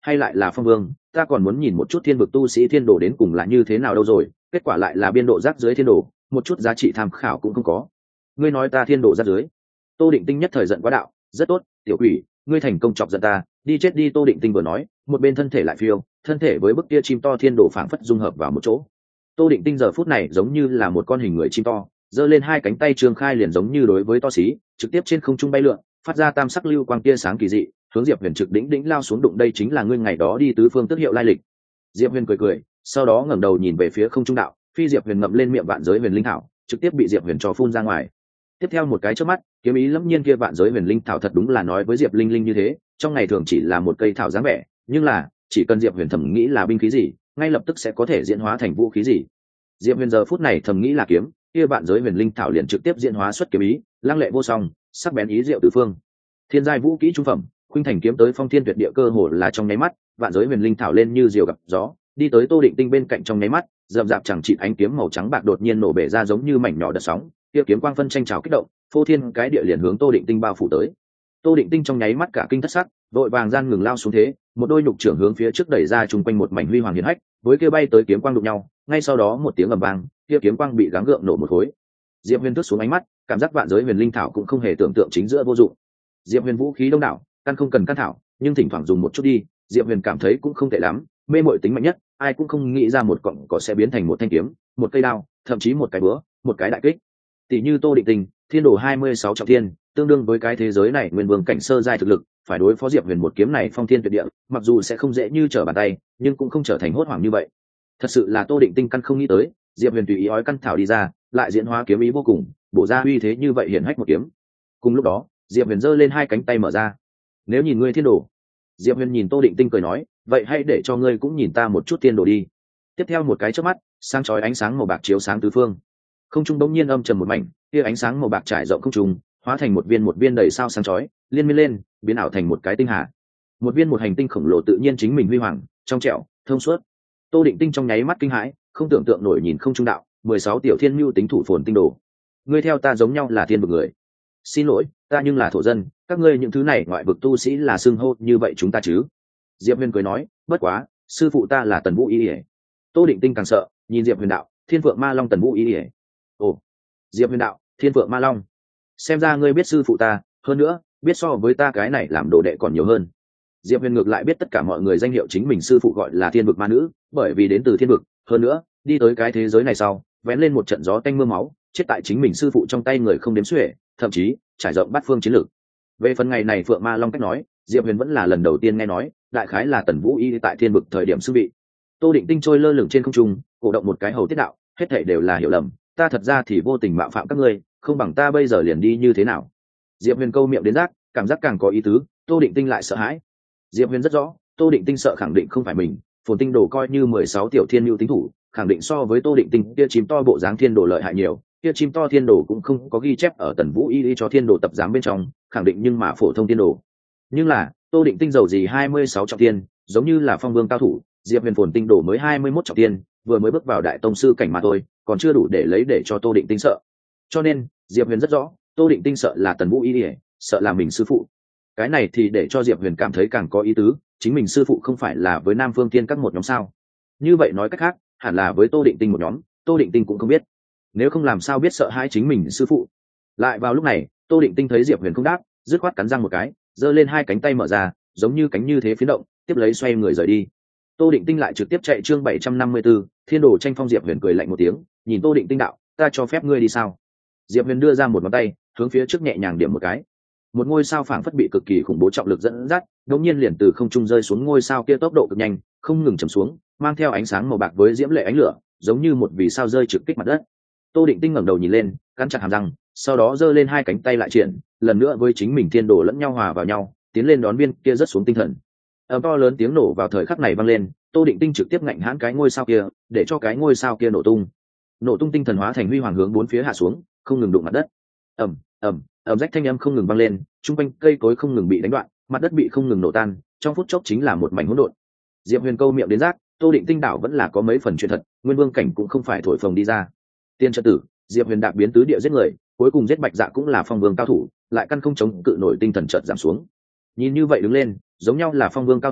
hay lại là phong vương, ta còn muốn nhìn một chút thiên vực tu sĩ thiên đồ đến cùng là như thế nào đâu rồi, kết quả lại là biên độ rác dưới thiên đồ, một chút giá trị tham khảo cũng không có. Ngươi nói ta thiên đồ rác dưới? Tô Định Tinh nhất thời giận quá đạo, rất tốt, tiểu quỷ, ngươi thành công chọc giận ta, đi chết đi. Tô Định Tinh vừa nói, một bên thân thể lại phiêu, thân thể với bức kia chim to thiên đồ phảng phất dung hợp vào một chỗ. Tô Định Tinh giờ phút này giống như là một con hình người chim to, giơ lên hai cánh tay trường khai liền giống như đối với to xí, trực tiếp trên không trung bay lượn, phát ra tam sắc lưu quang tia sáng kỳ dị, hướng Diệp Huyền trực đỉnh đỉnh lao xuống đụng. Đây chính là ngươi ngày đó đi tứ phương tước hiệu lai lịch. Diệp Huyền cười cười, sau đó ngẩng đầu nhìn về phía không trung đạo, phi Diệp Huyền ngậm lên miệng vạn giới huyền linh thảo, trực tiếp bị Diệp Huyền cho phun ra ngoài. Tiếp theo một cái chớp mắt, kiếm ý lẫm nhiên kia vạn giới huyền linh thảo thật đúng là nói với Diệp Linh Linh như thế, trong ngày thường chỉ là một cây thảo dáng vẻ, nhưng là chỉ cần Diệp Huyền thầm nghĩ là binh khí gì, ngay lập tức sẽ có thể diễn hóa thành vũ khí gì. Diệp Huyền giờ phút này thầm nghĩ là kiếm, kia vạn giới huyền linh thảo liền trực tiếp diễn hóa xuất kiếm ý, lăng lệ vô song, sắc bén ý diệu tứ phương. Thiên giai vũ kỹ trung phẩm, khuynh thành kiếm tới phong thiên tuyệt địa, cơ hồ là trong nháy mắt, vạn giới huyền linh thảo lên như diều gặp gió, đi tới Tô Định Tinh bên cạnh trong nháy mắt, rậm rạp chẳng chịt ánh kiếm màu trắng bạc đột nhiên nổ bể ra giống như mảnh nhỏ đợt sóng, kia kiếm quang phân tranh trào kích động, phô thiên cái địa liền hướng Tô Định Tinh bao phủ tới. Tô Định Tinh trong nháy mắt cả kinh thất sắc, vội vàng gian ngừng lao xuống thế, một đôi nhục trưởng hướng phía trước đẩy ra chung quanh một mảnh huy hoàng hiển hách, với kia bay tới kiếm quang đụng nhau, ngay sau đó một tiếng ầm vang, kia kiếm quang bị gắng gượng nổ một khối. Diệp Huyền thước xuống ánh mắt, cảm giác vạn giới huyền linh thảo cũng không hề tưởng tượng chính giữa vô dụng. Diệp Huyền vũ khí đông đảo, căn không cần căn thảo, nhưng thỉnh thoảng dùng một chút đi, Diệp Huyền cảm thấy cũng không tệ lắm, mê muội tính mạnh nhất, ai cũng không nghĩ ra một cọng cỏ sẽ biến thành một thanh kiếm, một cây đao, thậm chí một cái búa, một cái đại kích. Tỷ như Tô Định Tinh, thiên đồ hai mươi sáu trọng thiên, tương đương với cái thế giới này nguyên vương cảnh sơ giai thực lực, phải đối phó Diệp Huyền một kiếm này phong thiên tuyệt địa, mặc dù sẽ không dễ như trở bàn tay, nhưng cũng không trở thành hốt hoảng như vậy. Thật sự là Tô Định Tinh căn không nghĩ tới, Diệp Huyền tùy ý ói căn thảo đi ra, lại diễn hóa kiếm ý vô cùng, bổ ra uy thế như vậy hiển hách một kiếm. Cùng lúc đó, Diệp Huyền giơ lên hai cánh tay mở ra. Nếu nhìn ngươi thiên đồ, Diệp Huyền nhìn Tô Định Tinh cười nói, vậy hãy để cho ngươi cũng nhìn ta một chút thiên đồ đi. Tiếp theo một cái chớp mắt, sáng chói ánh sáng màu bạc chiếu sáng tứ phương. Không trung bỗng nhiên âm trầm một mảnh, kia ánh sáng màu bạc trải rộng không trung, hóa thành một viên một viên đầy sao sáng chói, liên miên lên, biến ảo thành một cái tinh hà. Một viên một hành tinh khổng lồ tự nhiên chính mình huy hoàng, trong trẻo, thông suốt. Tô Định Tinh trong nháy mắt kinh hãi, không tưởng tượng nổi nhìn không trung đạo, mười sáu tiểu thiên lưu tính thủ phồn tinh đồ. Ngươi theo ta giống nhau là thiên vực người. Xin lỗi, ta nhưng là thổ dân, các ngươi những thứ này ngoại vực tu sĩ là xưng hô như vậy chúng ta chứ? Diệp Huyền cười nói, bất quá, sư phụ ta là Tần Vũ Y Điệp. Tô Định Tinh càng sợ, nhìn Diệp Huyền đạo, Thiên Phượng Ma Long Tần Vũ Y Điệp. Ồ, Diệp Huyền đạo, Thiên Phượng Ma Long. Xem ra ngươi biết sư phụ ta, hơn nữa, biết so với ta cái này làm đồ đệ còn nhiều hơn. Diệp Huyền ngược lại biết tất cả mọi người danh hiệu chính mình sư phụ gọi là Thiên Vực Ma Nữ, bởi vì đến từ thiên vực, hơn nữa, đi tới cái thế giới này sau, vén lên một trận gió tanh mưa máu, chết tại chính mình sư phụ trong tay người không đếm xuể, thậm chí trải rộng bát phương chiến lược. Về phần ngày này Phượng Ma Long cách nói, Diệp Huyền vẫn là lần đầu tiên nghe nói, đại khái là Tần Vũ Y tại thiên vực thời điểm sư vị. Tô Định Tinh trôi lơ lửng trên không trung, cổ động một cái hầu tiết đạo, hết thảy đều là hiểu lầm, ta thật ra thì vô tình mạo phạm các ngươi, không bằng ta bây giờ liền đi như thế nào. Diệp Huyền câu miệng đến rác, cảm giác càng có ý tứ, Tô Định Tinh lại sợ hãi. Diệp Huyền rất rõ, Tô Định Tinh sợ khẳng định không phải mình, phồn tinh đồ coi như mười sáu tiểu thiên lưu tính thủ, khẳng định so với Tô Định Tinh kia chim to bộ dáng thiên đồ lợi hại nhiều, kia chim to thiên đồ cũng không có ghi chép ở Tần Vũ Y cho thiên đồ tập giám bên trong, khẳng định nhưng mà phổ thông thiên đồ. Nhưng là, Tô Định Tinh giàu gì hai mươi sáu trọng thiên, giống như là phong vương cao thủ, Diệp Huyền phồn tinh đồ mới hai mươi mốt trọng thiên, vừa mới bước vào đại tông sư cảnh mà thôi, còn chưa đủ để lấy để cho Tô Định Tinh sợ. Cho nên, Diệp Huyền rất rõ, Tô Định Tinh sợ là Tần Vũ Y, sợ là mình sư phụ. Cái này thì để cho Diệp Huyền cảm thấy càng có ý tứ, chính mình sư phụ không phải là với Nam Phương Thiên các một nhóm sao? Như vậy nói cách khác, hẳn là với Tô Định Tinh một nhóm, Tô Định Tinh cũng không biết. Nếu không làm sao biết sợ hãi chính mình sư phụ. Lại vào lúc này, Tô Định Tinh thấy Diệp Huyền không đáp, dứt khoát cắn răng một cái, giơ lên hai cánh tay mở ra, giống như cánh như thế phiến động, tiếp lấy xoay người rời đi. Tô Định Tinh lại trực tiếp chạy chương bảy trăm năm mươi 754, Thiên Đồ tranh phong. Diệp Huyền cười lạnh một tiếng, nhìn Tô Định Tinh đạo, ta cho phép ngươi đi sao? Diệp Huyền đưa ra một ngón tay, hướng phía trước nhẹ nhàng điểm một cái. Một ngôi sao phảng phất bị cực kỳ khủng bố trọng lực dẫn dắt, đột nhiên liền từ không trung rơi xuống. Ngôi sao kia tốc độ cực nhanh, không ngừng chầm xuống, mang theo ánh sáng màu bạc với diễm lệ ánh lửa, giống như một vì sao rơi trực kích mặt đất. Tô Định Tinh ngẩng đầu nhìn lên, cắn chặt hàm răng, sau đó giơ lên hai cánh tay lại triển, lần nữa với chính mình thiên đồ lẫn nhau hòa vào nhau, tiến lên đón viên kia rất xuống tinh thần. Ầm to lớn tiếng nổ vào thời khắc này vang lên, Tô Định Tinh trực tiếp ngạnh hãn cái ngôi sao kia, để cho cái ngôi sao kia nổ tung. Nổ tung tinh thần hóa thành huy hoàng hướng bốn phía hạ xuống, không ngừng đụng mặt đất. Ầm, ầm, ầm rách thanh âm không ngừng vang lên, trung quanh cây cối không ngừng bị đánh đoạn, mặt đất bị không ngừng nổ tan, trong phút chốc chính là một mảnh hỗn độn. Diệp Huyền câu miệng đến rác, Tô Định Tinh đảo vẫn là có mấy phần chuyện thật, nguyên vương cảnh cũng không phải thổi phồng đi ra. Tiên trận tử, Diệp Huyền đạp biến tứ địa giết người, cuối cùng giết Bạch Dạ cũng là phong vương cao thủ, lại căn không chống cự nổi tinh thần chợt giảm xuống. Nhìn như vậy đứng lên, giống nhau là phong vương cao thủ,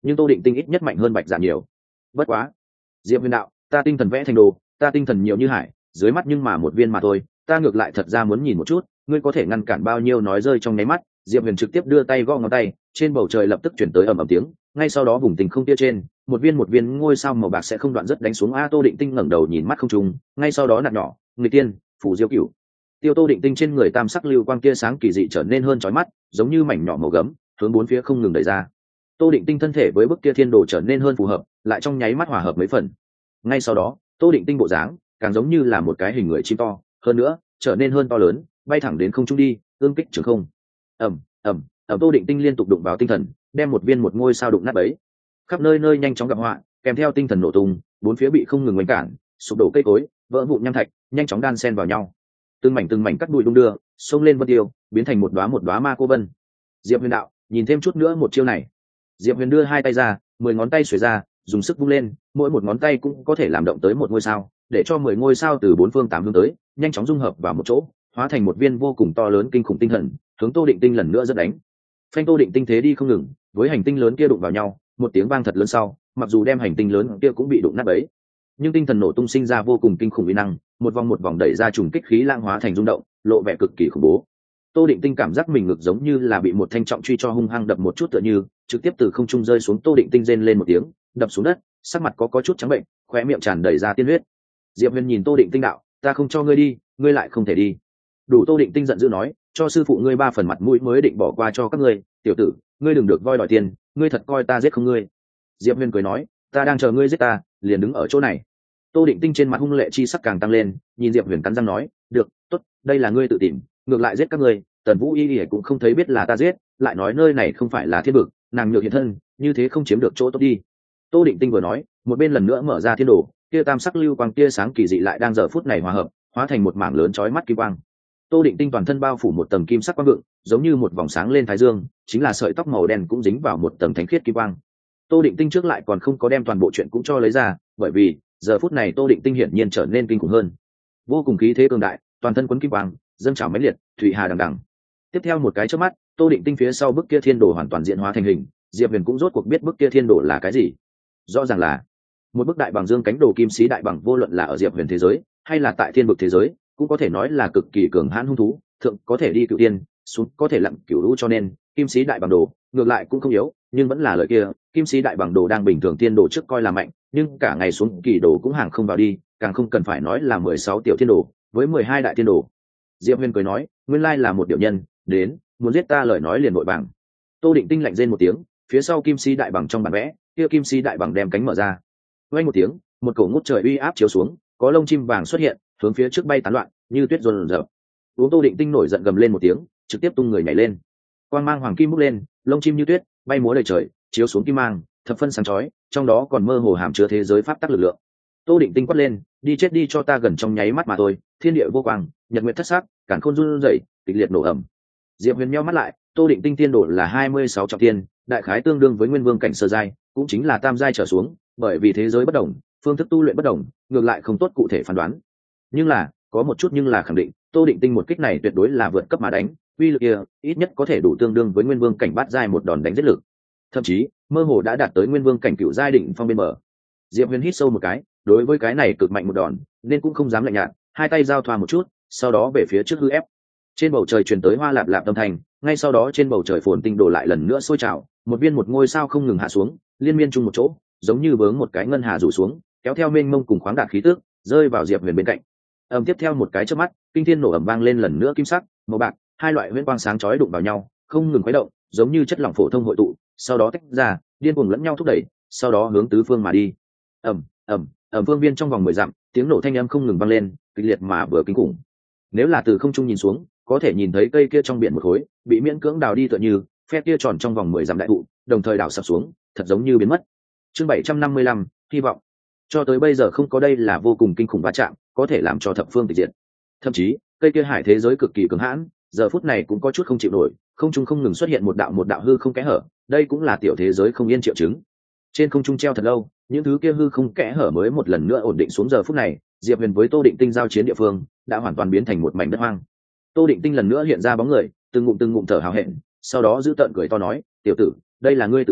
nhưng Tô Định Tinh ít nhất mạnh hơn Bạch Dạ nhiều. Bất quá, Diệp Huyền đạo, ta tinh thần vẽ thành đồ, ta tinh thần nhiều như hải, dưới mắt nhưng mà một viên mà thôi, ta ngược lại thật ra muốn nhìn một chút, ngươi có thể ngăn cản bao nhiêu nói rơi trong nháy mắt. Diệp Huyền trực tiếp đưa tay gõ ngón tay, trên bầu trời lập tức chuyển tới ầm ầm tiếng, ngay sau đó vùng tình không tia trên, một viên một viên ngôi sao màu bạc sẽ không đoạn rất đánh xuống. A Tô Định Tinh ngẩng đầu nhìn mắt không trung, ngay sau đó nạt nhỏ, người tiên, phủ diêu cửu. Tiêu Tô Định Tinh trên người tam sắc lưu quang tia sáng kỳ dị trở nên hơn chói mắt, giống như mảnh nhỏ màu gấm, hướng bốn phía không ngừng đẩy ra. Tô Định Tinh thân thể với bức kia thiên đồ trở nên hơn phù hợp, lại trong nháy mắt hòa hợp mấy phần. Ngay sau đó, Tô Định Tinh bộ dáng càng giống như là một cái hình người chim to, hơn nữa trở nên hơn to lớn, bay thẳng đến không trung đi, ương kích trường không. Ầm, ầm, ầm, Tô Định Tinh liên tục đụng vào tinh thần, đem một viên một ngôi sao đụng nát bấy. Khắp nơi nơi nhanh chóng gặp họa, kèm theo tinh thần nổ tung, bốn phía bị không ngừng ngăn cản, sụp đổ cây cối, vỡ vụn nham thạch, nhanh chóng đan xen vào nhau. Từng mảnh từng mảnh cắt bụi đung đưa, xông lên vân tiêu, biến thành một đóa một đóa ma cô vân. Diệp Huyền đạo, nhìn thêm chút nữa một chiêu này. Diệp Huyền đưa hai tay ra, mười ngón tay xuề ra, dùng sức vung lên, mỗi một ngón tay cũng có thể làm động tới một ngôi sao, để cho mười ngôi sao từ bốn phương tám hướng tới, nhanh chóng dung hợp vào một chỗ, hóa thành một viên vô cùng to lớn kinh khủng tinh thần, hướng Tô Định Tinh lần nữa dẫn đánh. Phanh, Tô Định Tinh thế đi không ngừng, với hành tinh lớn kia đụng vào nhau, một tiếng vang thật lớn sau, mặc dù đem hành tinh lớn kia cũng bị đụng nát bấy, nhưng tinh thần nổ tung sinh ra vô cùng kinh khủng uy năng, một vòng một vòng đẩy ra trùng kích khí lang hóa thành rung động, lộ vẻ cực kỳ khủng bố. Tô Định Tinh cảm giác mình ngực giống như là bị một thanh trọng truy cho hung hăng đập một chút tựa như, trực tiếp từ không trung rơi xuống. Tô Định Tinh rên lên một tiếng, đập xuống đất, sắc mặt có có chút trắng bệnh, khóe miệng tràn đầy ra tiên huyết. Diệp Huyền nhìn Tô Định Tinh đạo, ta không cho ngươi đi, ngươi lại không thể đi. Đủ. Tô Định Tinh giận dữ nói, cho sư phụ ngươi ba phần mặt mũi mới định bỏ qua cho các ngươi, tiểu tử, ngươi đừng được voi đòi tiền, ngươi thật coi ta giết không ngươi. Diệp Huyền cười nói, ta đang chờ ngươi giết ta, liền đứng ở chỗ này. Tô Định Tinh trên mặt hung lệ chi sắc càng tăng lên, nhìn Diệp Huyền cắn răng nói, được, tốt, đây là ngươi tự tìm, ngược lại giết các ngươi, Tần Vũ Y Y cũng không thấy biết là ta giết, lại nói nơi này không phải là thiên vực, nàng nhược hiện thân, như thế không chiếm được chỗ tốt đi. Tô Định Tinh vừa nói, một bên lần nữa mở ra thiên đồ, kia tam sắc lưu quang kia sáng kỳ dị lại đang giờ phút này hòa hợp, hóa thành một mảng lớn chói mắt kim quang. Tô Định Tinh toàn thân bao phủ một tầng kim sắc quang vượng, giống như một vòng sáng lên thái dương, chính là sợi tóc màu đen cũng dính vào một tầng thánh khiết kim quang. Tô Định Tinh trước lại còn không có đem toàn bộ chuyện cũng cho lấy ra, bởi vì giờ phút này Tô Định Tinh hiển nhiên trở nên kinh khủng hơn, vô cùng khí thế cường đại, toàn thân quấn kim quang, dâng trào mãnh liệt, thủy hà đằng đằng. Tiếp theo một cái chớp mắt, Tô Định Tinh phía sau bức kia thiên đồ hoàn toàn diễn hóa thành hình, Diệp Huyền cũng rốt cuộc biết bức kia thiên đồ là cái gì. Rõ ràng là một bức đại bằng dương cánh đồ kim sĩ đại bằng, vô luận là ở Diệp Huyền thế giới hay là tại thiên vực thế giới, cũng có thể nói là cực kỳ cường hãn hung thú, thượng có thể đi cựu tiên, xuống có thể lặn cựu lũ, cho nên kim sĩ đại bằng đồ ngược lại cũng không yếu, nhưng vẫn là lời kia, kim sĩ đại bằng đồ đang bình thường thiên đồ trước coi là mạnh, nhưng cả ngày xuống kỳ đồ cũng hàng không vào đi, càng không cần phải nói là mười sáu tiểu thiên đồ với mười hai đại thiên đồ. Diệp Huyền cười nói, nguyên lai là một điệu nhân, đến, muốn giết ta lời nói liền vội vàng. Tô Định Tinh lạnh rên một tiếng, phía sau kim sĩ đại bằng trong bản vẽ, kia kim sĩ đại bằng đem cánh mở ra. Vang một tiếng, một cổ ngút trời uy áp chiếu xuống, có lông chim vàng xuất hiện, hướng phía trước bay tán loạn, như tuyết rồn rợp. Uống Tô Định Tinh nổi giận gầm lên một tiếng, trực tiếp tung người nhảy lên. Quang mang hoàng kim bốc lên, lông chim như tuyết, bay múa đầy trời, chiếu xuống kim mang, thập phân sáng chói, trong đó còn mơ hồ hàm chứa thế giới pháp tắc lực lượng. Tô Định Tinh quát lên, đi chết đi cho ta, gần trong nháy mắt mà thôi, thiên địa vô quang, nhật nguyệt thất sắc, càn khôn run rẩy, kịch liệt nổ ầm. Diệp Huyền nheo mắt lại, Tô Định Tinh tiên độ là hai mươi sáu trọng thiên, đại khái tương đương với nguyên vương cảnh sơ giai, cũng chính là tam giai trở xuống, bởi vì thế giới bất đồng, phương thức tu luyện bất đồng, ngược lại không tốt cụ thể phán đoán. Nhưng là, có một chút nhưng là khẳng định, Tô Định Tinh một kích này tuyệt đối là vượt cấp mà đánh, uy lực kia ít nhất có thể đủ tương đương với nguyên vương cảnh bát giai một đòn đánh giết lực. Thậm chí, mơ hồ đã đạt tới nguyên vương cảnh cửu giai đỉnh phong bên bờ. Diệp Huyền hít sâu một cái, đối với cái này cực mạnh một đòn, nên cũng không dám lạnh nhạt, hai tay giao thoa một chút, sau đó về phía trước hư ép. Trên bầu trời truyền tới hoa lạp lạp âm thanh, ngay sau đó trên bầu trời phồn tinh đổ lại lần nữa sôi trào, một viên một ngôi sao không ngừng hạ xuống, liên miên chung một chỗ, giống như vướng một cái ngân hà rủ xuống, kéo theo mênh mông cùng khoáng đạt khí tức, rơi vào Diệp Huyền bên cạnh. Ầm, tiếp theo một cái chớp mắt, kinh thiên nổ ầm vang lên lần nữa, kim sắc, màu bạc, hai loại huyễn quang sáng chói đụng vào nhau, không ngừng khuấy động, giống như chất lỏng phổ thông hội tụ, sau đó tách ra, điên cuồng lẫn nhau thúc đẩy, sau đó hướng tứ phương mà đi. Ầm, ầm, ầm, phương viên trong vòng mười dặm, tiếng nổ thanh âm không ngừng vang lên, kịch liệt mà vừa kinh khủng. Nếu là từ không trung nhìn xuống, có thể nhìn thấy cây kia trong biển một khối, bị miễn cưỡng đào đi tựa như phe kia tròn trong vòng mười dặm đại thụ, đồng thời đào sập xuống, thật giống như biến mất. Chương bảy trăm năm mươi lăm, hy vọng. Cho tới bây giờ không có, đây là vô cùng kinh khủng va chạm, có thể làm cho thập phương tịch diệt. Thậm chí, cây kia hải thế giới cực kỳ cứng hãn, giờ phút này cũng có chút không chịu nổi, không trung không ngừng xuất hiện một đạo một đạo hư không kẽ hở, đây cũng là tiểu thế giới không yên triệu chứng. Trên không trung treo thật lâu, những thứ kia hư không kẽ hở mới một lần nữa ổn định xuống. Giờ phút này, Diệp Huyền với Tô Định Tinh giao chiến địa phương đã hoàn toàn biến thành một mảnh đất hoang. Tô Định Tinh lần nữa hiện ra bóng người, từng ngụm từng ngụm thở hào hẹn, sau đó giữ tợn cười to nói, tiểu tử, đây là ngươi tự tìm,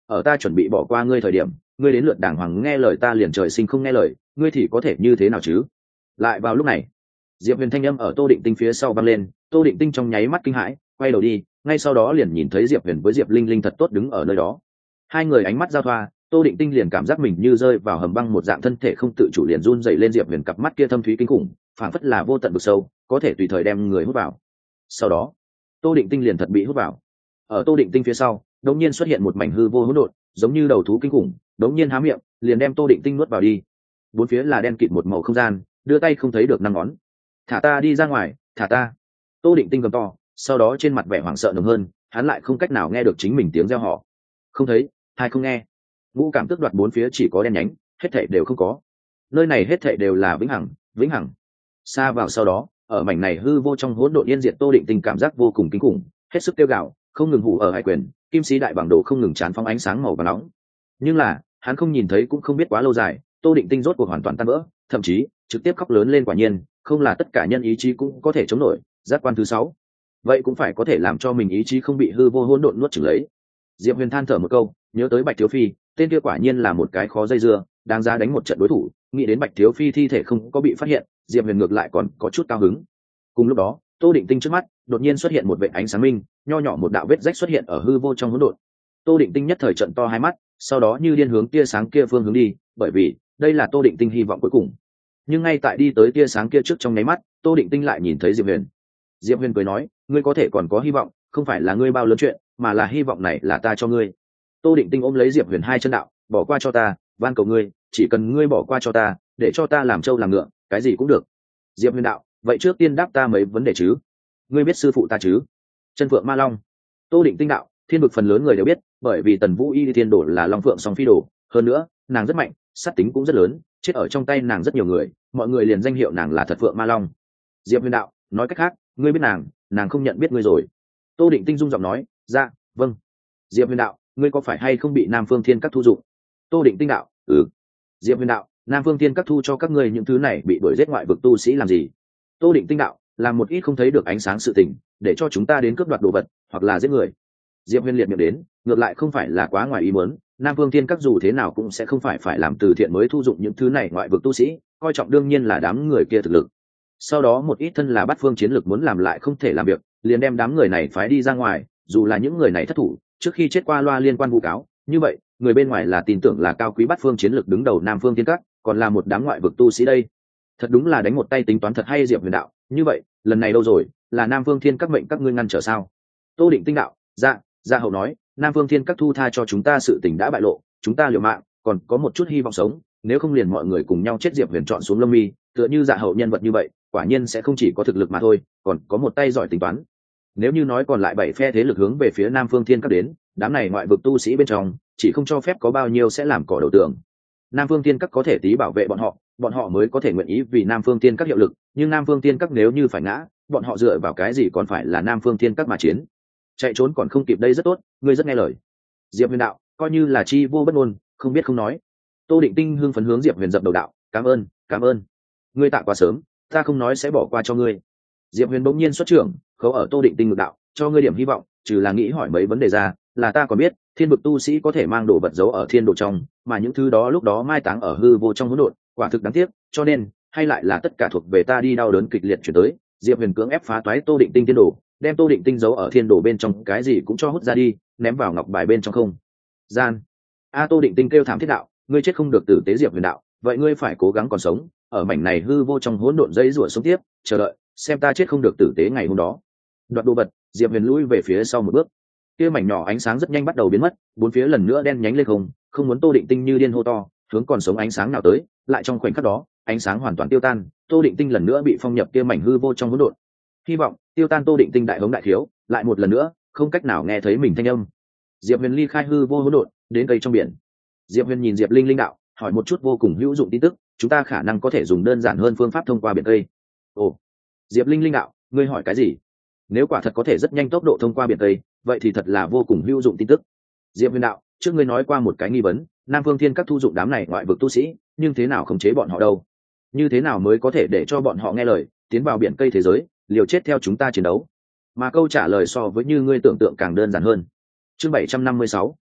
ở ta chuẩn bị bỏ qua ngươi thời điểm, ngươi đến lượt đàng hoàng nghe lời ta liền trời sinh không nghe lời, ngươi thì có thể như thế nào chứ? Lại vào lúc này, Diệp Huyền thanh âm ở Tô Định Tinh phía sau vang lên. Tô Định Tinh trong nháy mắt kinh hãi, quay đầu đi, ngay sau đó liền nhìn thấy Diệp Huyền với Diệp Linh Linh thật tốt đứng ở nơi đó. Hai người ánh mắt giao thoa, Tô Định Tinh liền cảm giác mình như rơi vào hầm băng một dạng, thân thể không tự chủ liền run dậy lên. Diệp Huyền cặp mắt kia thâm thúy kinh khủng, phảng phất là vô tận vực sâu, có thể tùy thời đem người hút vào. Sau đó, Tô Định Tinh liền thật bị hút vào. Ở Tô Định Tinh phía sau, đột nhiên xuất hiện một mảnh hư vô hỗn độn, giống như đầu thú kinh khủng, đột nhiên há miệng, liền đem Tô Định Tinh nuốt vào đi. Bốn phía là đen kịt một màu không gian, đưa tay không thấy được năm ngón. Thả ta đi ra ngoài, thả ta! Tô Định Tinh gầm to, sau đó trên mặt vẻ hoảng sợ nồng hơn, hắn lại không cách nào nghe được chính mình tiếng reo hò. Không thấy, hay không nghe. Ngũ cảm tức đoạt bốn phía chỉ có đen nhánh, hết thảy đều không có. Nơi này hết thảy đều là vĩnh hằng, vĩnh hằng. Xa vào sau đó, ở mảnh này hư vô trong hỗn độn yên diệt, Tô Định Tinh cảm giác vô cùng kinh khủng, hết sức kêu gào, không ngừng hủ ở hải quyền, kim sĩ đại bảng đồ không ngừng tràn phóng ánh sáng màu vàng nóng. Nhưng là, hắn không nhìn thấy cũng không biết quá lâu dài, Tô Định Tinh rốt cuộc hoàn toàn tan vỡ, thậm chí trực tiếp khóc lớn lên. Quả nhiên, không là tất cả nhân ý chí cũng có thể chống nổi. Giác quan thứ sáu, vậy cũng phải có thể làm cho mình ý chí không bị hư vô hỗn độn nuốt chửng lấy. Diệp Huyền than thở một câu, nhớ tới Bạch Thiếu Phi, tên kia quả nhiên là một cái khó dây dưa, đáng giá đánh một trận đối thủ. Nghĩ đến Bạch Thiếu Phi thi thể không có bị phát hiện, Diệp Huyền ngược lại còn có chút cao hứng. Cùng lúc đó, Tô Định Tinh trước mắt đột nhiên xuất hiện một vệt ánh sáng minh, nho nhỏ một đạo vết rách xuất hiện ở hư vô trong hỗn độn. Tô Định Tinh nhất thời trận to hai mắt, sau đó như điên hướng tia sáng kia phương hướng đi, bởi vì đây là Tô Định Tinh hy vọng cuối cùng. Nhưng ngay tại đi tới tia sáng kia trước trong nháy mắt, Tô Định Tinh lại nhìn thấy Diệp Huyền. Diệp Huyền cười nói, ngươi có thể còn có hy vọng, không phải là ngươi bao lớn chuyện, mà là hy vọng này là ta cho ngươi. Tô Định Tinh ôm lấy Diệp Huyền hai chân đạo, bỏ qua cho ta, van cầu ngươi, chỉ cần ngươi bỏ qua cho ta, để cho ta làm trâu làm ngựa, cái gì cũng được. Diệp Huyền đạo, vậy trước tiên đáp ta mấy vấn đề chứ. Ngươi biết sư phụ ta chứ? Chân Phượng Ma Long. Tô Định Tinh đạo, thiên vực phần lớn người đều biết, bởi vì Tần Vũ Y Thiên Đồ là Long Phượng song phi đồ, hơn nữa, nàng rất mạnh, sát tính cũng rất lớn, chết ở trong tay nàng rất nhiều người, mọi người liền danh hiệu nàng là Thật Phượng Ma Long. Diệp Huyền đạo, nói cách khác, ngươi biết nàng, nàng không nhận biết ngươi rồi. Tô Định Tinh rung giọng nói, dạ, vâng. Diệp Huyền đạo, ngươi có phải hay không bị Nam Phương Thiên Các thu dụng? Tô Định Tinh đạo, ừ. Diệp Huyền đạo, Nam Phương Thiên Các thu cho các ngươi những thứ này bị đuổi giết ngoại vực tu sĩ làm gì? Tô Định Tinh đạo, làm một ít không thấy được ánh sáng sự tình, để cho chúng ta đến cướp đoạt đồ vật hoặc là giết người. Diệp Huyền liệt miệng đến, ngược lại không phải là quá ngoài ý muốn, Nam Phương Thiên Các dù thế nào cũng sẽ không phải phải làm từ thiện mới thu dụng những thứ này ngoại vực tu sĩ, coi trọng đương nhiên là đám người kia thực lực. Sau đó một ít thân là bắt phương chiến lược muốn làm lại không thể làm việc, liền đem đám người này phái đi ra ngoài, dù là những người này thất thủ, trước khi chết qua loa liên quan vu cáo, như vậy, người bên ngoài là tin tưởng là cao quý bắt phương chiến lược đứng đầu Nam Phương Thiên Các, còn là một đám ngoại vực tu sĩ đây. Thật đúng là đánh một tay tính toán thật hay. Diệp Huyền đạo, như vậy, lần này đâu rồi, là Nam Phương Thiên Các mệnh các ngươi ngăn trở sao? Tô Định Tinh đạo, dạ, dạ hậu nói, Nam Phương Thiên Các thu tha cho chúng ta sự tình đã bại lộ, chúng ta liều mạng, còn có một chút hy vọng sống, nếu không liền mọi người cùng nhau chết. Diệp Huyền chọn xuống lông mi, tựa như dạ hậu nhân vật như vậy, quả nhiên sẽ không chỉ có thực lực mà thôi, còn có một tay giỏi tính toán. Nếu như nói còn lại bảy phe thế lực hướng về phía Nam Phương Thiên Các đến, đám này ngoại vực tu sĩ bên trong, chỉ không cho phép có bao nhiêu sẽ làm cỏ đầu tường. Nam Phương Thiên Các có thể tí bảo vệ bọn họ, bọn họ mới có thể nguyện ý vì Nam Phương Thiên Các hiệu lực, nhưng Nam Phương Thiên Các nếu như phải ngã, bọn họ dựa vào cái gì còn phải là Nam Phương Thiên Các mà chiến? Chạy trốn còn không kịp đây. Rất tốt, ngươi rất nghe lời. Diệp Huyền đạo, coi như là chi vô bất ngôn, không biết không nói. Tô Định Tinh hưng phấn hướng Diệp Huyền dập đầu đạo, cảm ơn, cảm ơn. Ngươi tạ quá sớm, ta không nói sẽ bỏ qua cho ngươi. Diệp Huyền bỗng nhiên xuất trưởng, khấu ở Tô Định Tinh ngực đạo, cho ngươi điểm hy vọng, trừ là nghĩ hỏi mấy vấn đề ra, là ta còn biết, thiên vực tu sĩ có thể mang đồ vật giấu ở thiên đồ trong, mà những thứ đó lúc đó mai táng ở hư vô trong hỗn độn, quả thực đáng tiếc, cho nên, hay lại là tất cả thuộc về ta đi. Đau đớn kịch liệt chuyển tới, Diệp Huyền cưỡng ép phá toái Tô Định Tinh thiên đồ, đem Tô Định Tinh giấu ở thiên đồ bên trong, cái gì cũng cho hút ra đi, ném vào ngọc bài bên trong không gian. A Tô Định Tinh kêu thảm thiết đạo, ngươi chết không được tử tế. Diệp Huyền đạo, vậy ngươi phải cố gắng còn sống, ở mảnh này hư vô trong hỗn độn dây rủa sống tiếp, chờ đợi xem ta chết không được tử tế ngày hôm đó. Đoạt đồ vật, Diệp Huyền lùi về phía sau một bước, kia mảnh nhỏ ánh sáng rất nhanh bắt đầu biến mất, bốn phía lần nữa đen nhánh lên không, không muốn Tô Định Tinh như điên hô to, hướng còn sống ánh sáng nào tới, lại trong khoảnh khắc đó, ánh sáng hoàn toàn tiêu tan, Tô Định Tinh lần nữa bị phong nhập kia mảnh hư vô trong hỗn độn. Hy vọng tiêu tan, Tô Định Tinh đại hống đại thiếu, lại một lần nữa, không cách nào nghe thấy mình thanh âm. Diệp Huyền ly khai hư vô hỗn độn, đến cây trong biển. Diệp Huyền nhìn Diệp Linh Linh đạo, hỏi một chút vô cùng hữu dụng tin tức, chúng ta khả năng có thể dùng đơn giản hơn phương pháp thông qua biển cây. Ồ. Diệp Linh Linh đạo, ngươi hỏi cái gì? Nếu quả thật có thể rất nhanh tốc độ thông qua biển cây, vậy thì thật là vô cùng hữu dụng tin tức. Diệp Huyền đạo, trước ngươi nói qua một cái nghi vấn, Nam Phương Thiên Các thu dụng đám này ngoại vực tu sĩ, nhưng thế nào khống chế bọn họ đâu? Như thế nào mới có thể để cho bọn họ nghe lời, tiến vào biển cây thế giới, liều chết theo chúng ta chiến đấu? Mà câu trả lời so với như ngươi tưởng tượng càng đơn giản hơn. Chương bảy trăm năm mươi sáu,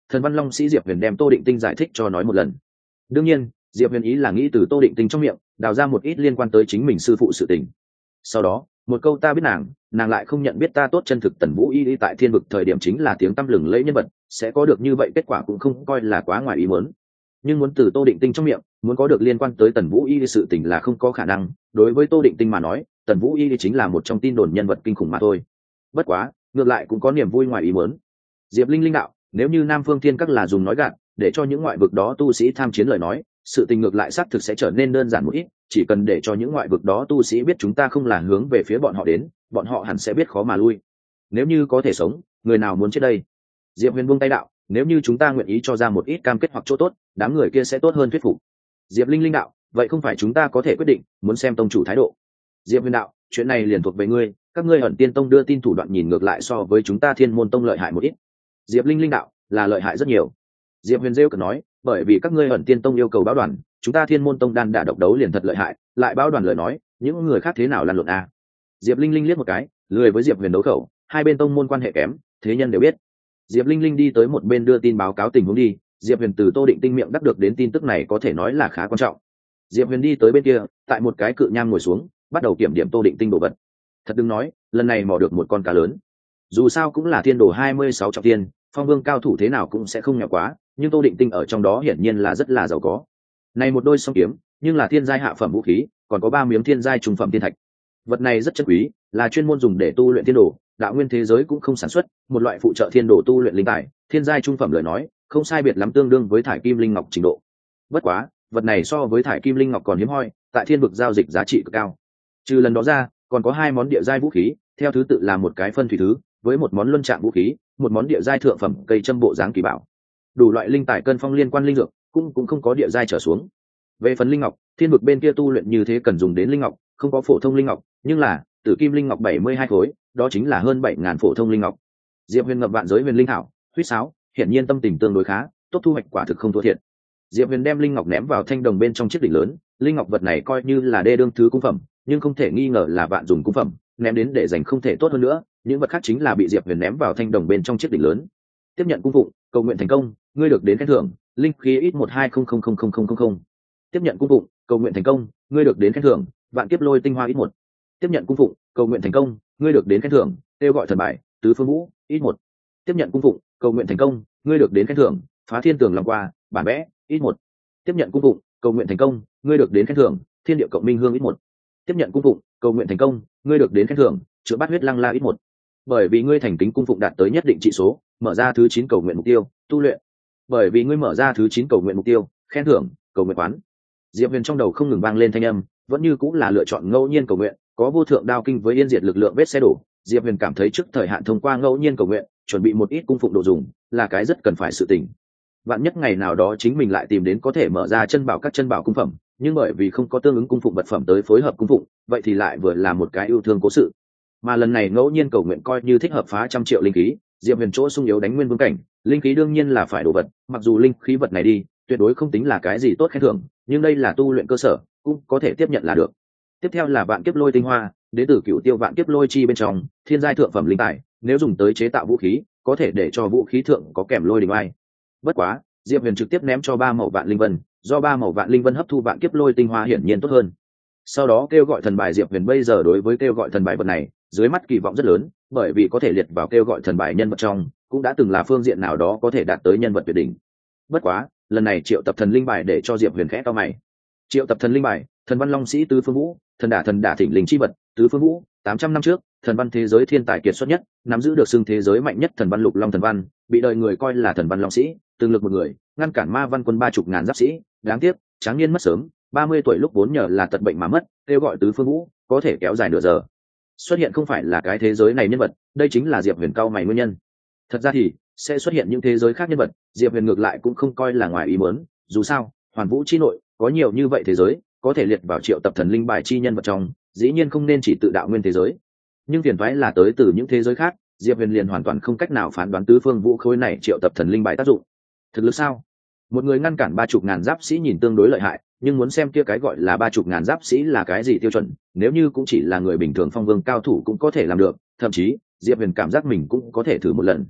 Thần Văn Long Sĩ Diệp Huyền đem Tô Định Tinh giải thích cho nói một lần. Đương nhiên Diệp Huyền ý là nghĩ từ Tô Định Tinh trong miệng đào ra một ít liên quan tới chính mình sư phụ sự tình. Sau đó một câu ta biết nàng nàng lại không nhận biết ta tốt, chân thực Tần Vũ Y tại thiên vực thời điểm chính là tiếng tăm lừng lẫy nhân vật, sẽ có được như vậy kết quả cũng không coi là quá ngoài ý muốn. Nhưng muốn từ Tô Định Tinh trong miệng muốn có được liên quan tới Tần Vũ Y sự tình là không có khả năng. Đối với Tô Định Tinh mà nói, Tần Vũ Y chính là một trong tin đồn nhân vật kinh khủng mà thôi. Bất quá ngược lại cũng có niềm vui ngoài ý muốn. Diệp Linh Linh đạo, nếu như Nam Phương Thiên Các là dùng nói gạt để cho những ngoại vực đó tu sĩ tham chiến lời nói, sự tình ngược lại xác thực sẽ trở nên đơn giản một ít, chỉ cần để cho những ngoại vực đó tu sĩ biết chúng ta không là hướng về phía bọn họ đến, bọn họ hẳn sẽ biết khó mà lui. Nếu như có thể sống, người nào muốn chết đây? Diệp Huyền buông tay đạo, nếu như chúng ta nguyện ý cho ra một ít cam kết hoặc chỗ tốt, đám người kia sẽ tốt hơn thuyết phục. Diệp Linh Linh đạo, vậy không phải chúng ta có thể quyết định, muốn xem tông chủ thái độ. Diệp Huyền đạo, chuyện này liền thuộc về ngươi, các ngươi Ẩn Tiên Tông đưa tin thủ đoạn nhìn ngược lại so với chúng ta Thiên Môn Tông lợi hại một ít. Diệp Linh Linh đạo, là lợi hại rất nhiều. Diệp Huyền rêu cợt nói, bởi vì các ngươi Ẩn Tiên Tông yêu cầu báo đoàn, chúng ta Thiên Môn Tông đan đả độc đấu liền thật lợi hại, lại báo đoàn lời nói, những người khác thế nào lăn lộn à? Diệp Linh Linh liếc một cái, lười với Diệp Huyền đấu khẩu, hai bên tông môn quan hệ kém, thế nhân đều biết. Diệp Linh Linh đi tới một bên đưa tin báo cáo tình huống đi. Diệp Huyền từ Tô Định Tinh miệng đắc được đến tin tức này có thể nói là khá quan trọng. Diệp Huyền đi tới bên kia, tại một cái cự nham ngồi xuống, bắt đầu kiểm điểm Tô Định Tinh đồ vật. Thật đừng nói, lần này mò được một con cá lớn. Dù sao cũng là thiên đồ hai mươi sáu trọng thiên, phong vương cao thủ thế nào cũng sẽ không nhỏ quá, nhưng Tô Định Tinh ở trong đó hiển nhiên là rất là giàu có. Này một đôi song kiếm, nhưng là thiên giai hạ phẩm vũ khí, còn có ba miếng thiên giai trung phẩm thiên thạch. Vật này rất chân quý, là chuyên môn dùng để tu luyện thiên đồ, đạo nguyên thế giới cũng không sản xuất, một loại phụ trợ thiên đồ tu luyện linh tài, thiên giai trung phẩm lời nói, không sai biệt lắm tương đương với thải kim linh ngọc trình độ. Bất quá, vật này so với thải kim linh ngọc còn hiếm hoi, tại thiên vực giao dịch giá trị cực cao. Trừ lần đó ra, còn có hai món địa giai vũ khí, theo thứ tự là một cái phân thủy thứ, với một món luân trạng vũ khí, một món địa giai thượng phẩm cây châm bộ dáng kỳ bảo. Đủ loại linh tài cân phong liên quan linh dược, cũng cũng không có địa giai trở xuống. Về phần linh ngọc, thiên vực bên kia tu luyện như thế cần dùng đến linh ngọc, không có phổ thông linh ngọc, nhưng là tử kim linh ngọc bảy mươi hai khối, đó chính là hơn bảy ngàn phổ thông linh ngọc. Diệp Huyền ngập vạn giới huyền linh thảo, huýt sáo, hiển nhiên tâm tình tương đối khá, tốt thu hoạch quả thực không thua thiệt. Diệp Huyền đem linh ngọc ném vào thanh đồng bên trong chiếc đỉnh lớn, linh ngọc vật này coi như là đê đương thứ cung phẩm, nhưng không thể nghi ngờ là vạn dùng cung phẩm, ném đến để dành không thể tốt hơn nữa, những vật khác chính là bị Diệp Huyền ném vào thanh đồng bên trong chiếc đỉnh lớn. Tiếp nhận cung phụng, cầu nguyện thành công, ngươi được đến khen thưởng, linh khí ít một hai không không không không không không không. Tiếp nhận cung phụng, cầu nguyện thành công, ngươi được đến khen thưởng, vạn kiếp lôi tinh hoa ít một. Tiếp nhận cung phụng, cầu nguyện thành công, ngươi được đến khen thưởng, kêu gọi thần bài, tứ phương vũ ít một. Tiếp nhận cung phụng, cầu nguyện thành công, ngươi được đến khen thưởng, phá thiên tường lòng qua, bản vẽ ít một. Tiếp nhận cung phụng, cầu nguyện thành công, ngươi được đến khen thưởng, thiên địa cộng minh hương ít một. Tiếp nhận cung phụng, cầu nguyện thành công, ngươi được đến khen thưởng, chữa bát huyết lăng la ít một. Bởi vì ngươi thành kính cung phụng đạt tới nhất định trị số, mở ra thứ chín cầu nguyện mục tiêu, tu luyện. Bởi vì ngươi mở ra thứ chín cầu nguyện mục tiêu, khen thưởng, cầu nguyện quán. Diệp Huyền trong đầu không ngừng vang lên thanh âm, vẫn như cũng là lựa chọn ngẫu nhiên cầu nguyện, có vô thượng đao kinh với yên diệt lực lượng vết xe đổ. Diệp Huyền cảm thấy trước thời hạn thông qua ngẫu nhiên cầu nguyện, chuẩn bị một ít cung phụng đồ dùng, là cái rất cần phải sự tình. Vạn nhất ngày nào đó chính mình lại tìm đến có thể mở ra chân bảo các chân bảo cung phẩm, nhưng bởi vì không có tương ứng cung phụng vật phẩm tới phối hợp cung phụng, vậy thì lại vừa là một cái yêu thương cố sự. Mà lần này ngẫu nhiên cầu nguyện coi như thích hợp phá trăm triệu linh khí, Diệp Huyền chỗ sung yếu đánh nguyên vương cảnh, linh khí đương nhiên là phải đồ vật, mặc dù linh khí vật này đi, tuyệt đối không tính là cái gì tốt khen thưởng, nhưng đây là tu luyện cơ sở, cũng có thể tiếp nhận là được. Tiếp theo là vạn kiếp lôi tinh hoa, đến từ cửu tiêu vạn kiếp lôi chi bên trong, thiên giai thượng phẩm linh tài, nếu dùng tới chế tạo vũ khí, có thể để cho vũ khí thượng có kèm lôi đình ai. Bất quá, Diệp Huyền trực tiếp ném cho ba màu vạn linh vân, do ba màu vạn linh vân hấp thu vạn kiếp lôi tinh hoa hiển nhiên tốt hơn. Sau đó kêu gọi thần bài, Diệp Huyền bây giờ đối với kêu gọi thần bài vật này, dưới mắt kỳ vọng rất lớn, bởi vì có thể liệt vào kêu gọi thần bài nhân vật trong, cũng đã từng là phương diện nào đó có thể đạt tới nhân vật tuyệt đỉnh. Bất quá, lần này triệu tập thần linh bài để cho Diệp Huyền khẽ cau mày. Triệu tập thần linh bài, thần văn long sĩ tứ phương vũ, thần đả thần đả thỉnh linh chi vật, tứ phương vũ, tám trăm năm trước, thần văn thế giới thiên tài kiệt xuất nhất, nắm giữ được xưng thế giới mạnh nhất thần văn lục long thần văn, bị đời người coi là thần văn long sĩ, tương lực một người, ngăn cản ma văn quân ba chục ngàn giáp sĩ, đáng tiếc, tráng niên mất sớm, ba mươi tuổi lúc vốn nhờ là tật bệnh mà mất, kêu gọi tứ phương vũ, có thể kéo dài nửa giờ. Xuất hiện không phải là cái thế giới này nhân vật, đây chính là Diệp Huyền cau mày nguyên nhân. Thật ra thì sẽ xuất hiện những thế giới khác nhân vật, Diệp Huyền ngược lại cũng không coi là ngoài ý muốn, dù sao, hoàn vũ chi nội có nhiều như vậy thế giới, có thể liệt vào triệu tập thần linh bài chi nhân vật trong, dĩ nhiên không nên chỉ tự đạo nguyên thế giới. Nhưng phiền toái là tới từ những thế giới khác, Diệp Huyền liền hoàn toàn không cách nào phán đoán tứ phương vũ khối này triệu tập thần linh bài tác dụng. Thực lực sao? Một người ngăn cản ba chục ngàn giáp sĩ nhìn tương đối lợi hại, nhưng muốn xem kia cái gọi là ba chục ngàn giáp sĩ là cái gì tiêu chuẩn, nếu như cũng chỉ là người bình thường phong vương cao thủ cũng có thể làm được, thậm chí Diệp Huyền cảm giác mình cũng có thể thử một lần.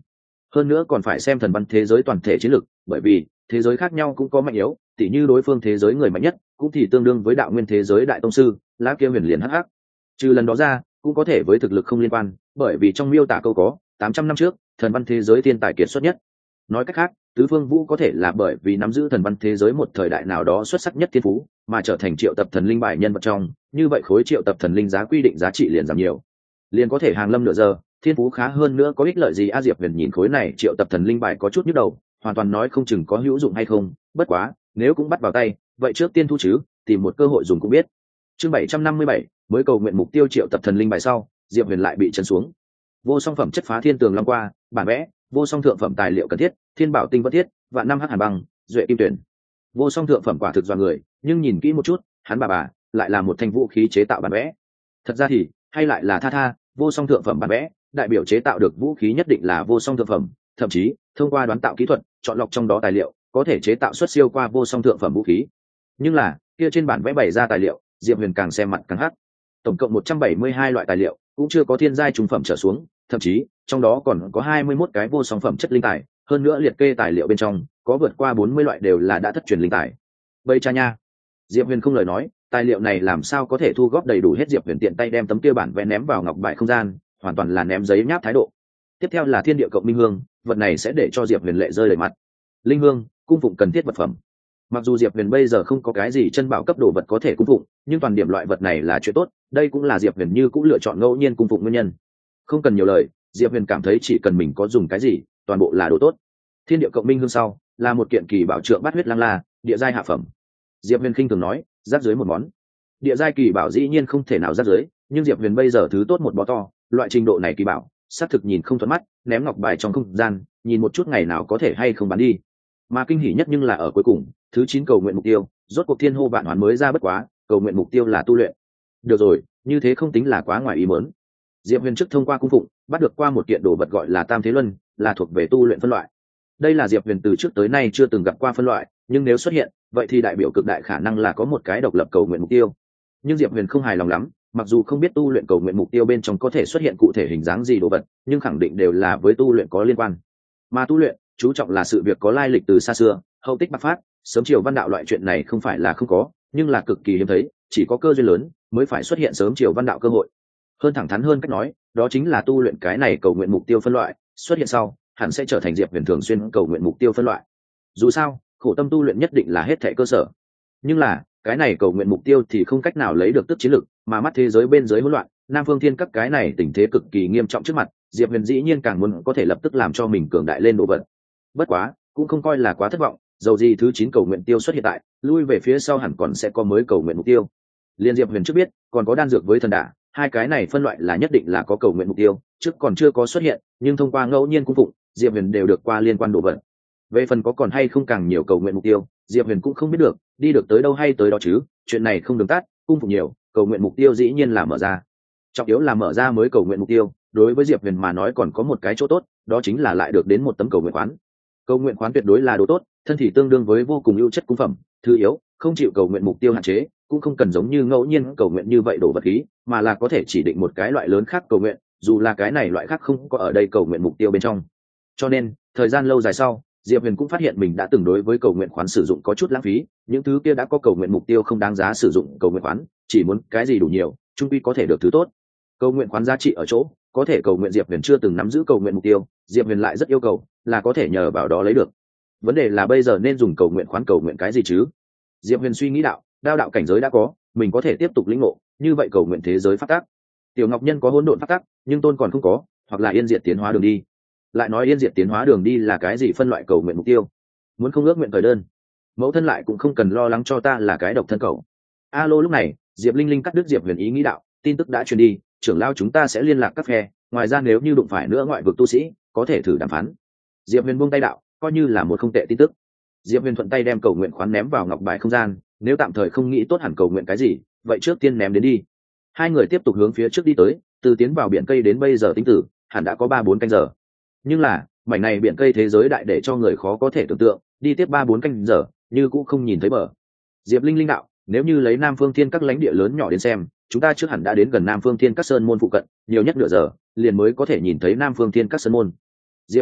hơn nữa còn phải xem thần văn thế giới toàn thể chiến lược, bởi vì thế giới khác nhau cũng có mạnh yếu, tỉ như đối phương thế giới người mạnh nhất cũng thì tương đương với đạo nguyên thế giới đại tông sư lá kia huyền liền hắc hắc. Trừ lần đó ra cũng có thể với thực lực không liên quan, bởi vì trong miêu tả câu có tám trăm năm trước thần văn thế giới thiên tài kiệt xuất nhất. Nói cách khác, tứ phương vũ có thể là bởi vì nắm giữ thần văn thế giới một thời đại nào đó xuất sắc nhất thiên phú mà trở thành triệu tập thần linh bài nhân vật trong, như vậy khối triệu tập thần linh giá quy định giá trị liền giảm nhiều, liền có thể hàng lâm nửa giờ, thiên phú khá hơn nữa có ích lợi gì? A Diệp Huyền nhìn khối này triệu tập thần linh bài có chút nhức đầu, hoàn toàn nói không chừng có hữu dụng hay không, bất quá nếu cũng bắt vào tay vậy trước tiên thu chứ, tìm một cơ hội dùng cũng biết. Chương bảy trăm năm mươi bảy, mới cầu nguyện mục tiêu triệu tập thần linh bài sau, Diệp Huyền lại bị chấn xuống. Vô song phẩm chất phá thiên tường long qua, bản vẽ, vô song thượng phẩm tài liệu cần thiết, thiên bảo tinh vật thiết, vạn năm hắc hàn băng, duệ kim tuyển. Vô song thượng phẩm quả thực do người, nhưng nhìn kỹ một chút, hắn bà bà lại là một thanh vũ khí chế tạo bản vẽ. Thật ra thì hay lại là tha tha, vô song thượng phẩm bản vẽ, đại biểu chế tạo được vũ khí nhất định là vô song thượng phẩm, thậm chí thông qua đoán tạo kỹ thuật, chọn lọc trong đó tài liệu, có thể chế tạo xuất siêu qua vô song thượng phẩm vũ khí. Nhưng là, kia trên bản vẽ bày ra tài liệu, Diệp Huyền càng xem mặt càng hắc. Tổng cộng một trăm bảy mươi hai loại tài liệu, cũng chưa có thiên giai trung phẩm trở xuống, thậm chí trong đó còn có hai mươi mốt cái vô song phẩm chất linh tài, hơn nữa liệt kê tài liệu bên trong có vượt qua bốn mươi loại đều là đã thất truyền linh tài. Bây cha nha. Diệp Huyền không lời nói, tài liệu này làm sao có thể thu góp đầy đủ hết? Diệp Huyền tiện tay đem tấm kia bản vẽ ném vào ngọc bài không gian, hoàn toàn là ném giấy nháp thái độ. Tiếp theo là thiên địa cộng minh hương, vật này sẽ để cho Diệp Huyền lệ rơi đầy mặt. Linh hương, cung phụng cần thiết vật phẩm. Mặc dù Diệp Huyền bây giờ không có cái gì chân bảo cấp đồ vật có thể cung phụng, nhưng toàn điểm loại vật này là chuyện tốt, đây cũng là Diệp Huyền như cũng lựa chọn ngẫu nhiên cung phụng nguyên nhân. Không cần nhiều lời, Diệp Huyền cảm thấy chỉ cần mình có dùng cái gì, toàn bộ là đồ tốt. Thiên địa cộng minh hương sau, là một kiện kỳ bảo trượng bát huyết lang la, địa giai hạ phẩm. Diệp Huyền khinh thường nói, rác dưới một món. Địa giai kỳ bảo dĩ nhiên không thể nào rác dưới, nhưng Diệp Huyền bây giờ thứ tốt một bó to, loại trình độ này kỳ bảo, xác thực nhìn không thuận mắt, ném ngọc bài trong không gian, nhìn một chút ngày nào có thể hay không bán đi. Mà kinh hỉ nhất nhưng là ở cuối cùng, thứ chín cầu nguyện mục tiêu, rốt cuộc thiên hô vạn hoán mới ra bất quá, cầu nguyện mục tiêu là tu luyện. Được rồi, như thế không tính là quá ngoài ý muốn. Diệp Huyền trước thông qua cung phụng, bắt được qua một kiện đồ vật gọi là Tam Thế Luân, là thuộc về tu luyện phân loại. Đây là Diệp Huyền từ trước tới nay chưa từng gặp qua phân loại, nhưng nếu xuất hiện, vậy thì đại biểu cực đại khả năng là có một cái độc lập cầu nguyện mục tiêu. Nhưng Diệp Huyền không hài lòng lắm, mặc dù không biết tu luyện cầu nguyện mục tiêu bên trong có thể xuất hiện cụ thể hình dáng gì đồ vật, nhưng khẳng định đều là với tu luyện có liên quan. Mà tu luyện, chú trọng là sự việc có lai lịch từ xa xưa, hậu tích bạc phát, sớm chiều văn đạo loại chuyện này không phải là không có, nhưng là cực kỳ hiếm thấy, chỉ có cơ duyên lớn mới phải xuất hiện sớm chiều văn đạo cơ hội. Hơn thẳng thắn hơn cách nói, đó chính là tu luyện cái này cầu nguyện mục tiêu phân loại, xuất hiện sau, hẳn sẽ trở thành Diệp Huyền thường xuyên cầu nguyện mục tiêu phân loại. Dù sao, khổ tâm tu luyện nhất định là hết thảy cơ sở. Nhưng là, cái này cầu nguyện mục tiêu thì không cách nào lấy được tức chiến lực, mà mắt thế giới bên dưới hỗn loạn, Nam Phương Thiên các cái này tình thế cực kỳ nghiêm trọng trước mặt, Diệp Huyền dĩ nhiên càng muốn có thể lập tức làm cho mình cường đại lên độ vận. Bất quá, cũng không coi là quá thất vọng, dầu gì thứ chín cầu nguyện tiêu xuất hiện tại, lui về phía sau hẳn còn sẽ có mới cầu nguyện mục tiêu. Liên Diệp Huyền trước biết, còn có đan dược với thần đả, hai cái này phân loại là nhất định là có cầu nguyện mục tiêu, trước còn chưa có xuất hiện, nhưng thông qua ngẫu nhiên cung phụng, Diệp Huyền đều được qua liên quan độ vận. Về phần có còn hay không càng nhiều cầu nguyện mục tiêu, Diệp Huyền cũng không biết được, đi được tới đâu hay tới đó chứ, chuyện này không đường tắt, cung phụng nhiều, cầu nguyện mục tiêu dĩ nhiên là mở ra. Trọng yếu là mở ra mới cầu nguyện mục tiêu, đối với Diệp Huyền mà nói còn có một cái chỗ tốt, đó chính là lại được đến một tấm cầu nguyện khoán. Cầu nguyện khoán tuyệt đối là đồ tốt, thân thì tương đương với vô cùng ưu chất cung phẩm, thứ yếu, không chịu cầu nguyện mục tiêu hạn chế, cũng không cần giống như ngẫu nhiên cầu nguyện như vậy đổ vật khí, mà là có thể chỉ định một cái loại lớn khác cầu nguyện, dù là cái này loại khác không có ở đây cầu nguyện mục tiêu bên trong. Cho nên, thời gian lâu dài sau, Diệp Huyền cũng phát hiện mình đã từng đối với cầu nguyện khoán sử dụng có chút lãng phí, những thứ kia đã có cầu nguyện mục tiêu không đáng giá sử dụng cầu nguyện khoán, chỉ muốn cái gì đủ nhiều, chung quy có thể được thứ tốt. Cầu nguyện khoán giá trị ở chỗ, có thể cầu nguyện Diệp Huyền chưa từng nắm giữ cầu nguyện mục tiêu, Diệp Huyền lại rất yêu cầu, là có thể nhờ vào đó lấy được. Vấn đề là bây giờ nên dùng cầu nguyện khoán cầu nguyện cái gì chứ? Diệp Huyền suy nghĩ đạo, đao đạo cảnh giới đã có, mình có thể tiếp tục lĩnh ngộ, như vậy cầu nguyện thế giới phát tác. Tiểu Ngọc Nhân có hỗn độn phát tác, nhưng Tôn còn không có, hoặc là yên diệt tiến hóa đường đi. Lại nói yên diệt tiến hóa đường đi là cái gì phân loại cầu nguyện mục tiêu? Muốn không ước nguyện thời đơn, mẫu thân lại cũng không cần lo lắng cho ta là cái độc thân cầu. Alo, lúc này Diệp Linh Linh cắt đứt Diệp Huyền ý nghĩ đạo, tin tức đã truyền đi, trưởng lão chúng ta sẽ liên lạc các phe, ngoài ra nếu như đụng phải nữa ngoại vực tu sĩ, có thể thử đàm phán. Diệp Huyền buông tay đạo, coi như là một không tệ tin tức. Diệp Huyền thuận tay đem cầu nguyện khoán ném vào ngọc bài không gian, nếu tạm thời không nghĩ tốt hẳn cầu nguyện cái gì, vậy trước tiên ném đến đi. Hai người tiếp tục hướng phía trước đi tới, từ tiến vào biển cây đến bây giờ tính tử, hẳn đã có ba bốn canh giờ. Nhưng là, mảnh này biển cây thế giới đại để cho người khó có thể tưởng tượng, đi tiếp ba bốn canh giờ, như cũng không nhìn thấy bờ. Diệp Linh Linh đạo, nếu như lấy Nam Phương Thiên các lãnh địa lớn nhỏ đến xem, chúng ta trước hẳn đã đến gần Nam Phương Thiên các sơn môn phụ cận, nhiều nhất nửa giờ, liền mới có thể nhìn thấy Nam Phương Thiên các sơn môn. Diệp Huyền đạo,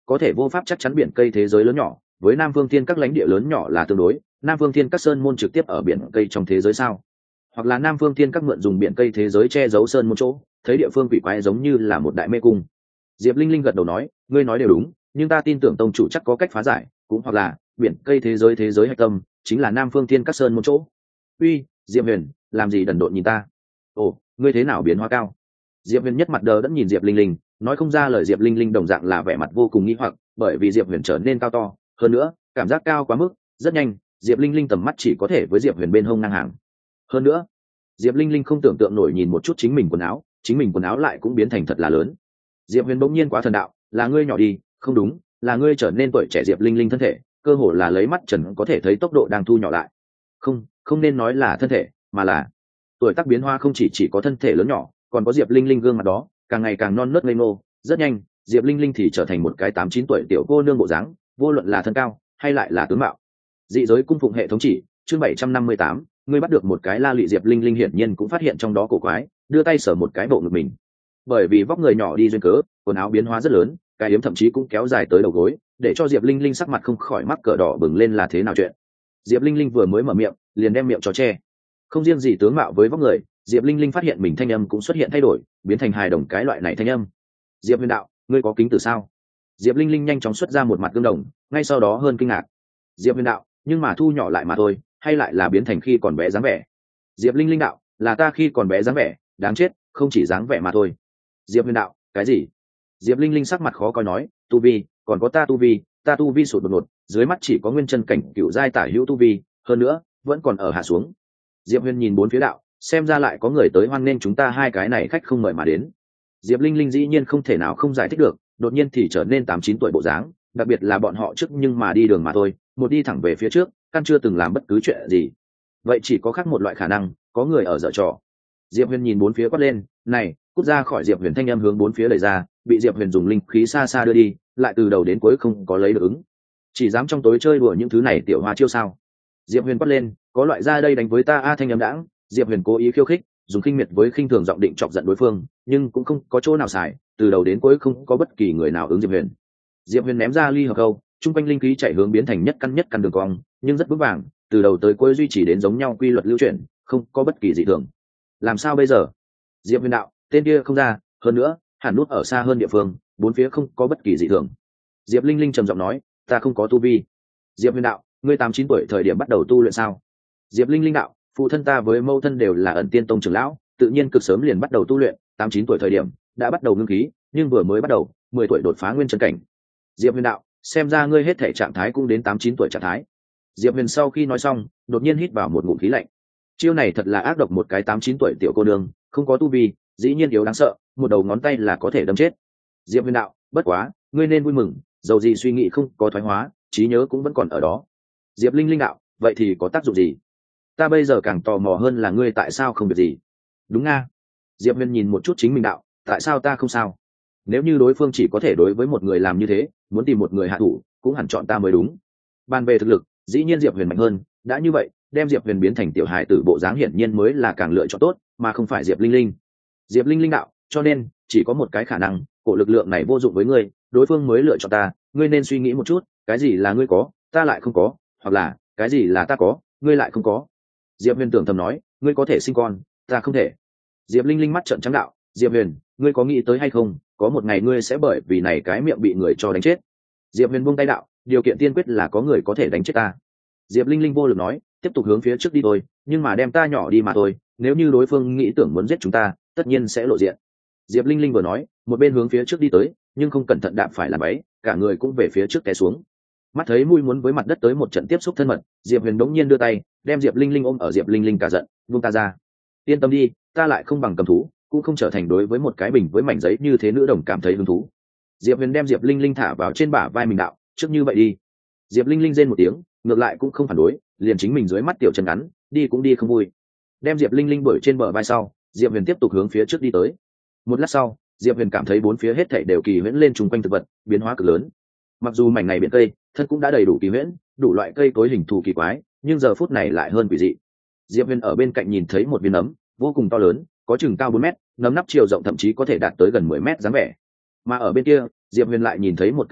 có thể vô pháp chắc chắn biển cây thế giới lớn nhỏ với Nam Phương Thiên các lãnh địa lớn nhỏ là tương đối. Nam Phương Thiên các sơn môn trực tiếp ở biển cây trong thế giới sao? Hoặc là Nam Phương Thiên các mượn dùng biển cây thế giới che giấu sơn môn chỗ, thấy địa phương quỷ quái giống như là một đại mê cung. Diệp Linh Linh gật đầu nói, ngươi nói đều đúng, nhưng ta tin tưởng tông chủ chắc có cách phá giải, cũng hoặc là biển cây thế giới thế giới hạch tâm chính là Nam Phương Thiên các sơn môn chỗ. Uy, Diệp Huyền, làm gì đần độn nhìn ta? Ồ, ngươi thế nào biến hóa cao? Diệp Huyền nhất mặt đờ đẫn nhìn Diệp Linh Linh, nói không ra lời. Diệp Linh Linh đồng dạng là vẻ mặt vô cùng nghi hoặc, bởi vì Diệp Huyền trở nên cao to, hơn nữa cảm giác cao quá mức. Rất nhanh, Diệp Linh Linh tầm mắt chỉ có thể với Diệp Huyền bên hông ngang hàng. Hơn nữa, Diệp Linh Linh không tưởng tượng nổi nhìn một chút chính mình quần áo, chính mình quần áo lại cũng biến thành thật là lớn. Diệp Huyền bỗng nhiên quá thần đạo, là ngươi nhỏ đi, không đúng, là ngươi trở nên tuổi trẻ. Diệp Linh Linh thân thể, cơ hồ là lấy mắt trần có thể thấy tốc độ đang thu nhỏ lại. Không, không nên nói là thân thể, mà là tuổi tác biến hóa. Không chỉ chỉ có thân thể lớn nhỏ, còn có Diệp Linh Linh gương mặt đó, càng ngày càng non nớt ngây ngô. Rất nhanh, Diệp Linh Linh thì trở thành một cái tám chín tuổi tiểu cô nương bộ dáng, vô luận là thân cao hay lại là tướng mạo. Dị giới cung phụng hệ thống chỉ, chương bảy trăm năm mươi tám, ngươi bắt được một cái la lị. Diệp Linh Linh hiển nhiên cũng phát hiện trong đó cổ quái, đưa tay sờ một cái bộ ngực mình. Bởi vì vóc người nhỏ đi duyên cớ, quần áo biến hóa rất lớn, cái yếm thậm chí cũng kéo dài tới đầu gối, để cho Diệp Linh Linh sắc mặt không khỏi mắc cỡ đỏ bừng lên. Là thế nào chuyện? Diệp Linh Linh vừa mới mở miệng, liền đem miệng cho che. Không riêng gì tướng mạo với vóc người, Diệp Linh Linh phát hiện mình thanh âm cũng xuất hiện thay đổi, biến thành hài đồng cái loại này thanh âm. Diệp Huyền đạo, ngươi có kính tử sao? Diệp Linh Linh nhanh chóng xuất ra một mặt gương đồng, ngay sau đó hơn kinh ngạc. Diệp Huyền đạo, nhưng mà thu nhỏ lại mà thôi, hay lại là biến thành khi còn bé dáng vẻ? Diệp Linh Linh đạo, là ta khi còn bé dáng vẻ, đáng chết, không chỉ dáng vẻ mà thôi. Diệp Huyền đạo, cái gì? Diệp Linh Linh sắc mặt khó coi nói, tu vi, còn có ta tu vi, ta tu vi sụt đột ngột, dưới mắt chỉ có nguyên chân cảnh cựu giai tả hữu tu vi, hơn nữa vẫn còn ở hạ xuống. Diệp Huyền nhìn bốn phía đạo, xem ra lại có người tới hoan nên chúng ta hai cái này khách không mời mà đến. Diệp Linh Linh dĩ nhiên không thể nào không giải thích được, đột nhiên thì trở nên tám chín tuổi bộ dáng, đặc biệt là bọn họ trước nhưng mà đi đường mà thôi, một đi thẳng về phía trước, căn chưa từng làm bất cứ chuyện gì. Vậy chỉ có khác một loại khả năng, có người ở giở trò. Diệp Huyền nhìn bốn phía quát lên, này, cút ra khỏi. Diệp Huyền thanh âm hướng bốn phía đẩy ra, bị Diệp Huyền dùng linh khí xa xa đưa đi, lại từ đầu đến cuối không có lấy được ứng. Chỉ dám trong tối chơi đùa những thứ này tiểu hoa chiêu sao? Diệp Huyền quát lên, có loại ra đây đánh với ta a. Thanh âm đãng, Diệp Huyền cố ý khiêu khích, dùng khinh miệt với khinh thường giọng định chọc giận đối phương, nhưng cũng không có chỗ nào xài, từ đầu đến cuối không có bất kỳ người nào ứng Diệp Huyền. Diệp Huyền ném ra ly hợp câu, trung quanh linh khí chạy hướng biến thành nhất căn nhất căn đường cong, nhưng rất vững vàng, từ đầu tới cuối duy trì đến giống nhau quy luật lưu chuyển, không có bất kỳ dị thường. Làm sao bây giờ? Diệp Huyền đạo, tên kia không ra, hơn nữa hẳn nút ở xa hơn địa phương, bốn phía không có bất kỳ dị thường. Diệp Linh Linh trầm giọng nói, ta không có tu vi. Diệp Huyền đạo, ngươi tám chín tuổi thời điểm bắt đầu tu luyện sao? Diệp Linh Linh đạo, phụ thân ta với mâu thân đều là ẩn tiên tông trưởng lão, tự nhiên cực sớm liền bắt đầu tu luyện, tám chín tuổi thời điểm đã bắt đầu ngưng khí, nhưng vừa mới bắt đầu, mười tuổi đột phá nguyên chân cảnh. Diệp Huyền đạo, xem ra ngươi hết thể trạng thái cũng đến tám chín tuổi trạng thái. Diệp Huyền sau khi nói xong, đột nhiên hít vào một ngụm khí lạnh. Chiêu này thật là ác độc, một cái tám chín tuổi tiểu cô nương, không có tu vi, dĩ nhiên yếu đáng sợ, một đầu ngón tay là có thể đâm chết. Diệp Huyền đạo, bất quá, ngươi nên vui mừng, dầu gì suy nghĩ không có thoái hóa, trí nhớ cũng vẫn còn ở đó. Diệp Linh Linh đạo, vậy thì có tác dụng gì? Ta bây giờ càng tò mò hơn là ngươi tại sao không việc gì. Đúng nga. Diệp Huyền nhìn một chút chính mình đạo, tại sao ta không sao? Nếu như đối phương chỉ có thể đối với một người làm như thế, muốn tìm một người hạ thủ cũng hẳn chọn ta mới đúng. Bàn về thực lực, dĩ nhiên Diệp Huyền mạnh hơn, đã như vậy, đem Diệp Huyền biến thành tiểu hài tử bộ dáng hiển nhiên mới là càng lựa chọn tốt, mà không phải Diệp Linh Linh. Diệp Linh Linh đạo, cho nên chỉ có một cái khả năng, cổ lực lượng này vô dụng với ngươi, đối phương mới lựa chọn ta, ngươi nên suy nghĩ một chút, cái gì là ngươi có, ta lại không có, hoặc là cái gì là ta có, ngươi lại không có. Diệp Huyền tưởng thầm nói, ngươi có thể sinh con, ta không thể. Diệp Linh Linh mắt trợn trắng đạo, Diệp Huyền, ngươi có nghĩ tới hay không, có một ngày ngươi sẽ bởi vì này cái miệng bị người cho đánh chết. Diệp Huyền buông tay đạo, điều kiện tiên quyết là có người có thể đánh chết ta. Diệp Linh Linh vô lực nói, tiếp tục hướng phía trước đi thôi, nhưng mà đem ta nhỏ đi mà thôi, nếu như đối phương nghĩ tưởng muốn giết chúng ta, tất nhiên sẽ lộ diện. Diệp Linh Linh vừa nói, một bên hướng phía trước đi tới, nhưng không cẩn thận đạp phải làm bẫy, cả người cũng về phía trước té xuống. Mắt thấy mũi muốn với mặt đất tới một trận tiếp xúc thân mật, Diệp Huyền đống nhiên đưa tay, đem Diệp Linh Linh ôm ở. Diệp Linh Linh cả giận, buông ta ra. Yên tâm đi, ta lại không bằng cầm thú, cũng không trở thành đối với một cái bình với mảnh giấy như thế nữ đồng cảm thấy hứng thú. Diệp Huyền đem Diệp Linh Linh thả vào trên bả vai mình đạo, trước như vậy đi. Diệp Linh Linh rên một tiếng, ngược lại cũng không phản đối, liền chính mình dưới mắt tiểu chân ngắn, đi cũng đi không vui. Đem Diệp Linh Linh bởi trên bờ vai sau, Diệp Huyền tiếp tục hướng phía trước đi tới. Một lát sau, Diệp Huyền cảm thấy bốn phía hết thảy đều kỳ huyễn lên trùng quanh thực vật, biến hóa cực lớn. Mặc dù mảnh này biển cây, thân cũng đã đầy đủ kỳ huyễn, đủ loại cây cối hình thù kỳ quái, nhưng giờ phút này lại hơn quỷ dị. Diệp Huyền ở bên cạnh nhìn thấy một viên nấm, vô cùng to lớn, có chừng cao bốn mét, nấm nắp chiều rộng thậm chí có thể đạt tới gần mười mét dáng vẻ. Mà ở bên kia, Diệp Huyền lại nhìn thấy một cây nhỏ,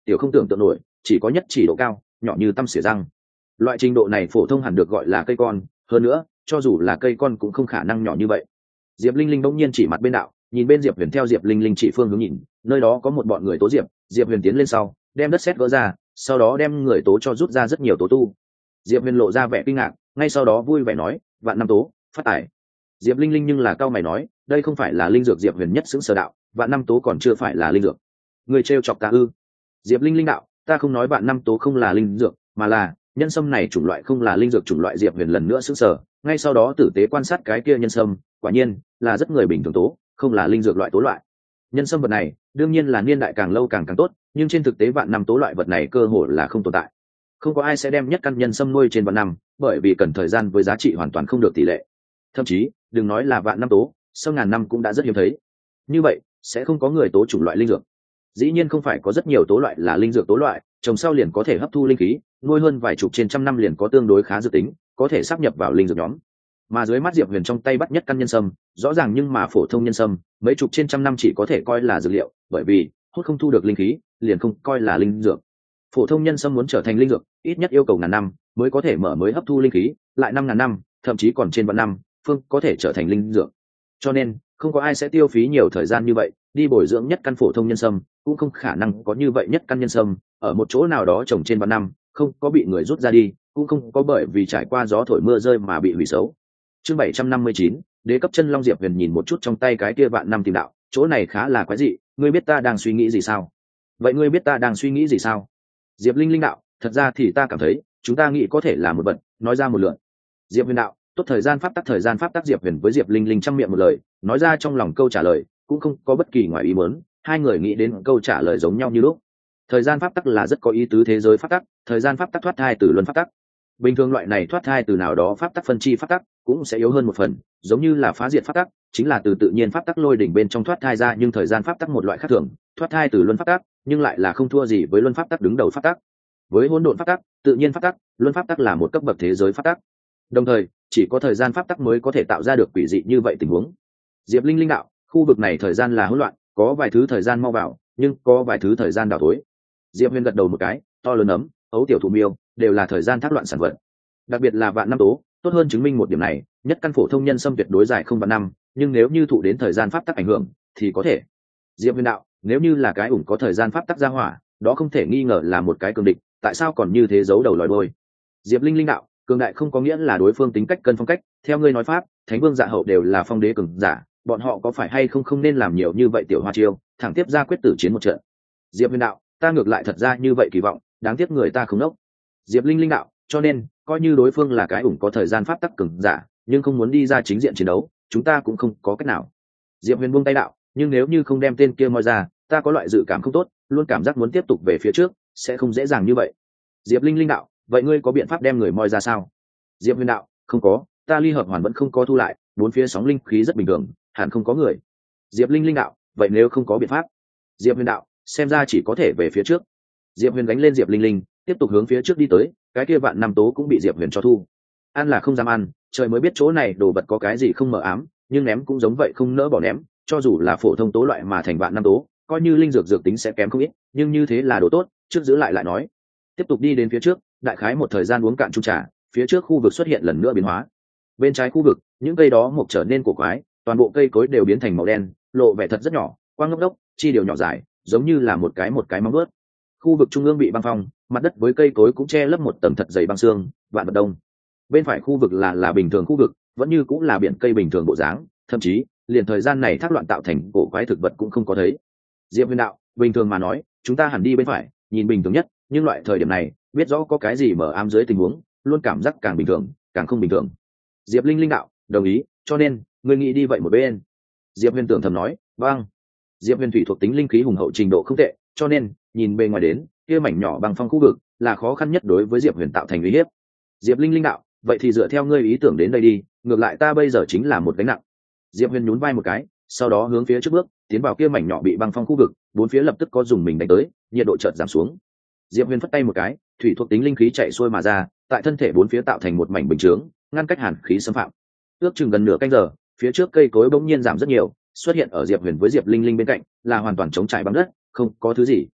tiểu không tưởng tượng nổi, chỉ có nhất chỉ độ cao, nhỏ như tăm xỉa răng. Loại trình độ này phổ thông hẳn được gọi là cây con, hơn nữa cho dù là cây con cũng không khả năng nhỏ như vậy. Diệp Linh Linh bỗng nhiên chỉ mặt bên đạo, nhìn bên Diệp Huyền, theo Diệp Linh Linh chỉ phương hướng nhìn, nơi đó có một bọn người tố Diệp. Diệp Huyền tiến lên sau, đem đất sét gỡ ra, sau đó đem người tố cho rút ra rất nhiều tố tu. Diệp Huyền lộ ra vẻ kinh ngạc, ngay sau đó vui vẻ nói, vạn năm tố, phát tài. Diệp Linh Linh nhưng là cao mày nói, đây không phải là linh dược. Diệp Huyền nhất xứng sở đạo, vạn năm tố còn chưa phải là linh dược. Người trêu chọc ta ư? Diệp Linh Linh đạo, ta không nói vạn năm tố không là linh dược, mà là nhân sâm này chủng loại không là linh dược chủng loại. Diệp Huyền lần nữa sững sờ, ngay sau đó tử tế quan sát cái kia nhân sâm, quả nhiên là rất người bình thường tố, không là linh dược loại tố loại. Nhân sâm vật này đương nhiên là niên đại càng lâu càng càng tốt, nhưng trên thực tế vạn năm tố loại vật này cơ hồ là không tồn tại. Không có ai sẽ đem nhất căn nhân sâm nuôi trên vạn năm, bởi vì cần thời gian với giá trị hoàn toàn không được tỷ lệ. Thậm chí đừng nói là vạn năm tố, sâm ngàn năm cũng đã rất hiếm thấy. Như vậy sẽ không có người tố chủng loại linh dược. Dĩ nhiên không phải có rất nhiều tố loại là linh dược tố loại, trồng sau liền có thể hấp thu linh khí, nuôi hơn vài chục trên trăm năm liền có tương đối khá dự tính, có thể sáp nhập vào linh dược nhóm. Mà dưới mắt Diệp Huyền trong tay bắt nhất căn nhân sâm, rõ ràng nhưng mà phổ thông nhân sâm, mấy chục trên trăm năm chỉ có thể coi là dược liệu, bởi vì hút không thu được linh khí, liền không coi là linh dược. Phổ thông nhân sâm muốn trở thành linh dược, ít nhất yêu cầu ngàn năm mới có thể mở mới hấp thu linh khí, lại năm ngàn năm, thậm chí còn trên vạn năm, phương có thể trở thành linh dược. Cho nên, không có ai sẽ tiêu phí nhiều thời gian như vậy đi bồi dưỡng nhất căn phổ thông nhân sâm, cũng không khả năng có như vậy nhất căn nhân sâm ở một chỗ nào đó trồng trên vạn năm, không có bị người rút ra đi, cũng không có bởi vì trải qua gió thổi mưa rơi mà bị hủy xấu. Chương bảy trăm năm mươi chín, đế cấp chân long. Diệp Huyền nhìn một chút trong tay cái kia vạn năm tìm đạo, chỗ này khá là quái dị, ngươi biết ta đang suy nghĩ gì sao? Vậy ngươi biết ta đang suy nghĩ gì sao? Diệp Linh Linh đạo, thật ra thì ta cảm thấy chúng ta nghĩ có thể là một vật, nói ra một lượt. Diệp Huyền đạo, tốt. Thời gian pháp tắc. Thời gian pháp tắc. Diệp Huyền với Diệp Linh Linh trăm miệng một lời, nói ra trong lòng câu trả lời, cũng không có bất kỳ ngoài ý muốn, hai người nghĩ đến câu trả lời giống nhau như lúc. Thời gian pháp tắc là rất có ý tứ thế giới pháp tắc, thời gian pháp tắc thoát thai từ luân pháp tắc. Bình thường loại này thoát thai từ nào đó pháp tắc phân chi pháp tắc cũng sẽ yếu hơn một phần, giống như là phá diệt pháp tắc, chính là từ tự nhiên pháp tắc lôi đỉnh bên trong thoát thai ra, nhưng thời gian pháp tắc một loại khác thường, thoát thai từ luân pháp tắc, nhưng lại là không thua gì với luân pháp tắc đứng đầu pháp tắc. Với hỗn độn pháp tắc, tự nhiên pháp tắc, luân pháp tắc là một cấp bậc thế giới pháp tắc. Đồng thời, chỉ có thời gian pháp tắc mới có thể tạo ra được quỷ dị như vậy tình huống. Diệp Linh Linh đạo, khu vực này thời gian là hỗn loạn, có vài thứ thời gian mau vào, nhưng có vài thứ thời gian đảo tối. Diệp Huyền gật đầu một cái, to lớn ấm, ấu tiểu thủ miêu đều là thời gian thác loạn sản vật. Đặc biệt là vạn năm tố, tốt hơn chứng minh một điểm này, nhất căn phổ thông nhân sâm tuyệt đối dài không vạn năm, nhưng nếu như thụ đến thời gian pháp tắc ảnh hưởng thì có thể. Diệp Huyền đạo, nếu như là cái ủng có thời gian pháp tắc ra hỏa, đó không thể nghi ngờ là một cái cường địch, tại sao còn như thế giấu đầu lòi đuôi? Diệp Linh Linh đạo, cường đại không có nghĩa là đối phương tính cách cân phong cách, theo ngươi nói pháp, Thánh Vương Dạ Hậu đều là phong đế cường giả, bọn họ có phải hay không không nên làm nhiều như vậy tiểu hoa chiêu, thẳng tiếp ra quyết tử chiến một trận. Diệp Huyền đạo, ta ngược lại thật ra như vậy kỳ vọng, đáng tiếc người ta không nốc. Diệp Linh Linh đạo, cho nên coi như đối phương là cái ủng có thời gian pháp tắc cường giả, nhưng không muốn đi ra chính diện chiến đấu, chúng ta cũng không có cách nào. Diệp Huyền buông tay đạo, nhưng nếu như không đem tên kia moi ra, ta có loại dự cảm không tốt, luôn cảm giác muốn tiếp tục về phía trước sẽ không dễ dàng như vậy. Diệp Linh Linh đạo, vậy ngươi có biện pháp đem người moi ra sao? Diệp Huyền đạo, không có, ta ly hợp hoàn vẫn không có thu lại, bốn phía sóng linh khí rất bình thường, hẳn không có người. Diệp Linh Linh đạo, vậy nếu không có biện pháp? Diệp Huyền đạo, xem ra chỉ có thể về phía trước. Diệp Huyền đánh lên Diệp Linh Linh, tiếp tục hướng phía trước đi tới, cái kia vạn năm tố cũng bị Diệp Huyền cho thu. Ăn là không dám ăn, trời mới biết chỗ này đồ vật có cái gì không mờ ám, nhưng ném cũng giống vậy không nỡ bỏ ném, cho dù là phổ thông tố loại mà thành vạn năm tố, coi như linh dược dược tính sẽ kém không ít, nhưng như thế là đồ tốt, trước giữ lại lại nói. Tiếp tục đi đến phía trước, đại khái một thời gian uống cạn chung trà, phía trước khu vực xuất hiện lần nữa biến hóa. Bên trái khu vực, những cây đó mọc trở nên cổ quái, toàn bộ cây cối đều biến thành màu đen, lộ vẻ thật rất nhỏ, quang ngốc đốc, chi điều nhỏ dài, giống như là một cái một cái móng vuốt. Khu vực trung ương bị băng phong, mặt đất với cây cối cũng che lấp một tầng thật dày băng xương, vạn vật đông. Bên phải khu vực là là bình thường khu vực, vẫn như cũng là biển cây bình thường bộ dáng, thậm chí liền thời gian này thác loạn tạo thành cổ quái thực vật cũng không có thấy. Diệp Huyền đạo, bình thường mà nói, chúng ta hẳn đi bên phải, nhìn bình thường nhất, nhưng loại thời điểm này, biết rõ có cái gì mở ám dưới tình huống, luôn cảm giác càng bình thường, càng không bình thường. Diệp Linh Linh đạo, đồng ý, cho nên ngươi nghĩ đi vậy một bên. Diệp Huyền tưởng thầm nói, vâng. Diệp Huyền thủy thuộc tính linh khí hùng hậu trình độ không tệ, cho nên nhìn bề ngoài đến, kia mảnh nhỏ bằng phong khu vực là khó khăn nhất đối với Diệp Huyền tạo thành uy hiếp. Diệp Linh Linh đạo, vậy thì dựa theo ngươi ý tưởng đến đây đi, ngược lại ta bây giờ chính là một gánh nặng. Diệp Huyền nhún vai một cái, sau đó hướng phía trước bước, tiến vào kia mảnh nhỏ bị băng phong khu vực, bốn phía lập tức có dùng mình đánh tới, nhiệt độ chợt giảm xuống. Diệp Huyền phất tay một cái, thủy thuộc tính linh khí chạy xuôi mà ra, tại thân thể bốn phía tạo thành một mảnh bình chướng, ngăn cách hàn khí xâm phạm. Ước chừng gần nửa canh giờ, phía trước cây cối bỗng nhiên giảm rất nhiều, xuất hiện ở Diệp Huyền với Diệp Linh Linh bên cạnh, là hoàn toàn trống trải bằng đất, không có thứ gì.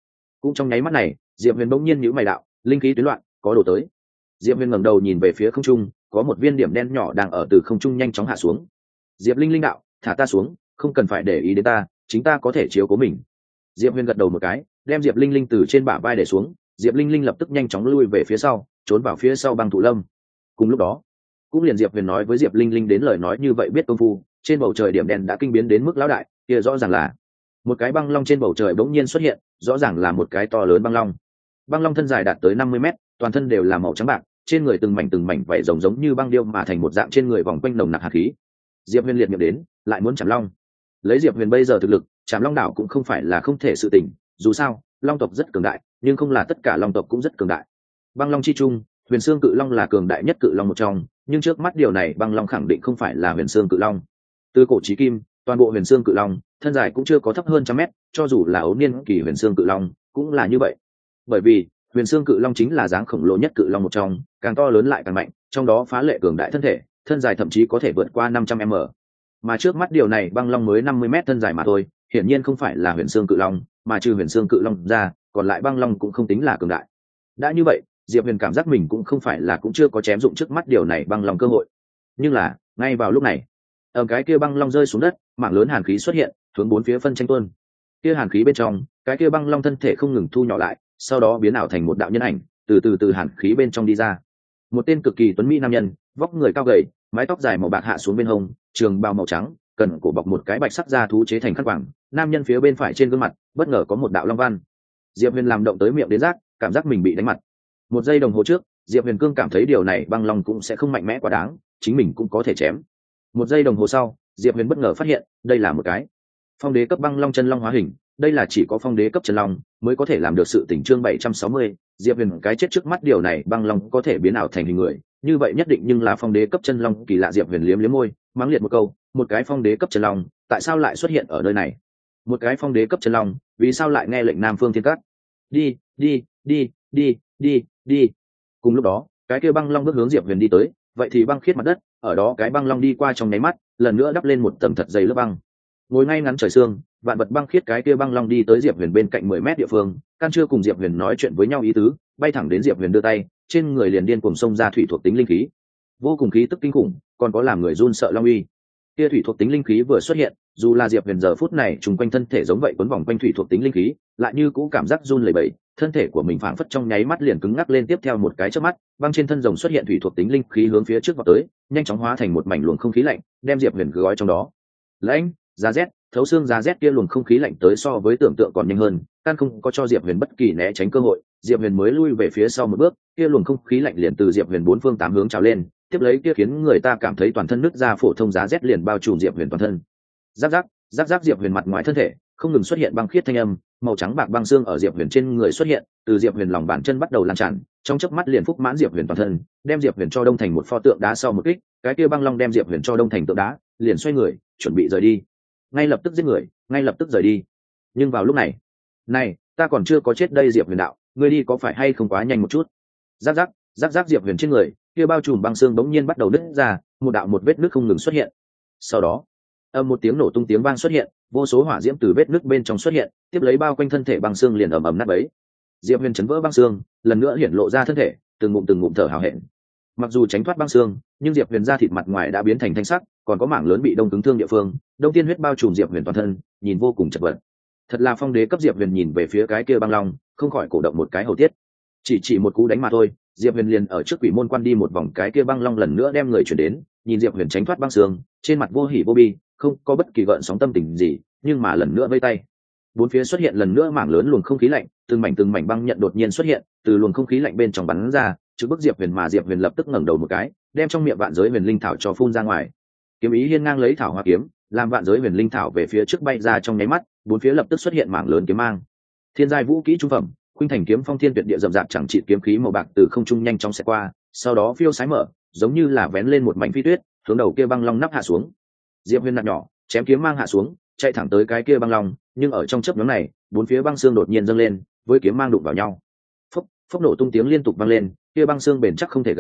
Cũng trong nháy mắt này, Diệp Huyền bỗng nhiên nhíu mày đạo, linh khí tuyến loạn, có đồ tới. Diệp Huyền ngẩng đầu nhìn về phía không trung, có một viên điểm đen nhỏ đang ở từ không trung nhanh chóng hạ xuống. Diệp Linh Linh đạo, thả ta xuống, không cần phải để ý đến ta, chính ta có thể chiếu cố mình. Diệp Huyền gật đầu một cái, đem Diệp Linh Linh từ trên bả vai để xuống. Diệp Linh Linh lập tức nhanh chóng lui về phía sau, trốn vào phía sau băng thụ lâm. Cùng lúc đó, cũng liền Diệp Huyền nói với Diệp Linh Linh đến lời nói như vậy biết công phu, trên bầu trời điểm đen đã kinh biến đến mức lão đại, kia rõ ràng là một cái băng long trên bầu trời bỗng nhiên xuất hiện, rõ ràng là một cái to lớn băng long. Băng long thân dài đạt tới năm mươi mét, toàn thân đều là màu trắng bạc, trên người từng mảnh từng mảnh vảy rồng giống như băng điêu mà thành một dạng, trên người vòng quanh nồng nặc hạt khí. Diệp Huyền liệt miệng đến, lại muốn chạm long. Lấy Diệp Huyền bây giờ thực lực, chạm long đảo cũng không phải là không thể sự tình, dù sao, long tộc rất cường đại, nhưng không là tất cả long tộc cũng rất cường đại. Băng long chi trung, Huyền Xương Cự Long là cường đại nhất cự long một trong, nhưng trước mắt điều này băng long khẳng định không phải là Huyền Xương Cự Long. Từ cổ chí kim, toàn bộ Huyền Xương Cự Long, thân dài cũng chưa có thấp hơn trăm mét, cho dù là ấu niên kỳ Huyền Xương Cự Long, cũng là như vậy. Bởi vì, Huyền Xương Cự Long chính là dáng khổng lồ nhất cự long một trong, càng to lớn lại càng mạnh, trong đó phá lệ cường đại thân thể, thân dài thậm chí có thể vượt qua năm trăm mét. Mà trước mắt điều này băng long mới năm mươi mét thân dài mà thôi, hiển nhiên không phải là Huyền Xương Cự Long, mà trừ Huyền Xương Cự Long ra, còn lại băng long cũng không tính là cường đại. Đã như vậy, Diệp Huyền cảm giác mình cũng không phải là cũng chưa có chém dụng trước mắt điều này băng long cơ hội. Nhưng là, ngay vào lúc này, ở cái kia băng long rơi xuống đất, mảng lớn hàn khí xuất hiện, hướng bốn phía phân tranh tuôn. Kia hàn khí bên trong, cái kia băng long thân thể không ngừng thu nhỏ lại, sau đó biến ảo thành một đạo nhân ảnh, từ từ từ hàn khí bên trong đi ra. Một tên cực kỳ tuấn mỹ nam nhân, vóc người cao gầy, mái tóc dài màu bạc hạ xuống bên hông, trường bào màu trắng, cần cổ bọc một cái bạch sắc da thú chế thành khăn quàng. Nam nhân phía bên phải trên gương mặt, bất ngờ có một đạo long văn. Diệp Huyền làm động tới miệng đến rác, cảm giác mình bị đánh mặt. Một giây đồng hồ trước, Diệp Huyền cương cảm thấy điều này băng long cũng sẽ không mạnh mẽ quá đáng, chính mình cũng có thể chém. Một giây đồng hồ sau, Diệp Huyền bất ngờ phát hiện, đây là một cái phong đế cấp băng long chân long hóa hình. Đây là chỉ có phong đế cấp chân long mới có thể làm được sự tình. Chương bảy trăm sáu mươi, Diệp Huyền cái chết trước mắt điều này băng long có thể biến ảo thành hình người, như vậy nhất định nhưng là phong đế cấp chân long kỳ lạ. Diệp Huyền liếm liếm môi, mắng liệt một câu, một cái phong đế cấp chân long, tại sao lại xuất hiện ở nơi này? Một cái phong đế cấp chân long, vì sao lại nghe lệnh Nam Phương Thiên Các? Đi, đi, đi, đi, đi, đi. Cùng lúc đó, cái kia băng long bước hướng Diệp Huyền đi tới, vậy thì băng khiết mặt đất, ở đó cái băng long đi qua trong nháy mắt, lần nữa đắp lên một tầng thật dày lớp băng. Ngồi ngay ngắn trời sương, vạn vật băng khiết, cái kia băng long đi tới Diệp Huyền bên cạnh mười mét địa phương, căn chưa cùng Diệp Huyền nói chuyện với nhau ý tứ, bay thẳng đến Diệp Huyền đưa tay, trên người liền điên cuồng xông ra thủy thuộc tính linh khí, vô cùng khí tức kinh khủng, còn có làm người run sợ long uy. Kia thủy thuộc tính linh khí vừa xuất hiện, dù là Diệp Huyền giờ phút này trùng quanh thân thể giống vậy quấn vòng quanh thủy thuộc tính linh khí, lại như cũ cảm giác run lẩy bẩy, thân thể của mình phảng phất trong nháy mắt liền cứng ngắc lên. Tiếp theo một cái chớp mắt, băng trên thân rồng xuất hiện thủy thuộc tính linh khí hướng phía trước vọt tới, nhanh chóng hóa thành một mảnh luồng không khí lạnh, đem Diệp Huyền gói trong đó. Lãnh, giá rét, thấu xương giá rét, kia luồng không khí lạnh tới so với tưởng tượng còn nhanh hơn, căn không có cho Diệp Huyền bất kỳ né tránh cơ hội. Diệp Huyền mới lui về phía sau một bước, kia luồng không khí lạnh liền từ Diệp Huyền bốn phương tám hướng trào lên, tiếp lấy kia khiến người ta cảm thấy toàn thân nứt ra, phổ thông giá rét liền bao trùm Diệp Huyền toàn thân. Giáp giáp, giáp giáp, Diệp Huyền mặt ngoài thân thể không ngừng xuất hiện băng khiết thanh âm, màu trắng bạc băng xương ở Diệp Huyền trên người xuất hiện, từ Diệp Huyền lòng bàn chân bắt đầu lan tràn, trong chớp mắt liền phúc mãn Diệp Huyền toàn thân, đem Diệp Huyền cho đông thành một pho tượng đá. Sau một kích, cái kia băng long đem Diệp Huyền cho đông thành tượng đá, liền xoay người, chuẩn bị rời đi. Ngay lập tức giết người, ngay lập tức rời đi. Nhưng vào lúc này, này, ta còn chưa có chết đây. Diệp Huyền đạo, ngươi đi có phải hay không quá nhanh một chút? Giáp giáp, giáp giáp, Diệp Huyền trên người kia bao trùm băng xương bỗng nhiên bắt đầu nứt ra, một đạo một vết nứt không ngừng xuất hiện. Sau đó, âm một tiếng nổ tung tiếng vang xuất hiện, vô số hỏa diễm từ vết nứt bên trong xuất hiện, tiếp lấy bao quanh thân thể băng xương liền ầm ầm nát bấy. Diệp Huyền chấn vỡ băng xương, lần nữa hiển lộ ra thân thể, từng ngụm từng ngụm thở hào hẹn. Mặc dù tránh thoát băng xương, nhưng Diệp Huyền da thịt mặt ngoài đã biến thành thanh sắc, còn có mảng lớn bị đông cứng thương địa phương, đông tiên huyết bao trùm Diệp Huyền toàn thân, nhìn vô cùng chật vật. Thật là phong đế cấp. Diệp Huyền nhìn về phía cái kia băng long, không khỏi cổ động một cái hầu tiết. Chỉ chỉ một cú đánh mà thôi, Diệp Huyền liền ở trước quỷ môn quan đi một vòng, cái kia băng long lần nữa đem người chuyển đến, nhìn Diệp Huyền tránh thoát băng xương, trên mặt vô hỉ vô bi, không có bất kỳ gợn sóng tâm tình gì, nhưng mà lần nữa vây tay. Bốn phía xuất hiện lần nữa mảng lớn luồng không khí lạnh, từng mảnh từng mảnh băng nhận đột nhiên xuất hiện, từ luồng không khí lạnh bên trong bắn ra, trước bức Diệp Huyền. Mà Diệp Huyền lập tức ngẩng đầu một cái, đem trong miệng vạn giới huyền linh thảo cho phun ra ngoài. Kiếm ý hiên ngang lấy thảo hoa kiếm, làm vạn giới huyền linh thảo về phía trước bay ra, trong nháy mắt, bốn phía lập tức xuất hiện mảng lớn kiếm mang. Thiên giai vũ kỹ trung phẩm, khuynh thành kiếm phong thiên tuyệt địa, rậm rạp chẳng trị kiếm khí màu bạc từ không trung nhanh chóng xẹt qua, sau đó phiêu sái mở, giống như là vén lên một mảnh phi tuyết, hướng đầu kia băng long nắp hạ xuống. Diệp Huyền nặng nhỏ, chém kiếm mang hạ xuống, chạy thẳng tới cái kia băng long, nhưng ở trong chớp nhoáng này, bốn phía băng xương đột nhiên dâng lên, với kiếm mang đụng vào nhau. Phốc, phốc nổ tung tiếng liên tục vang lên, kia băng xương bền chắc không thể gãy,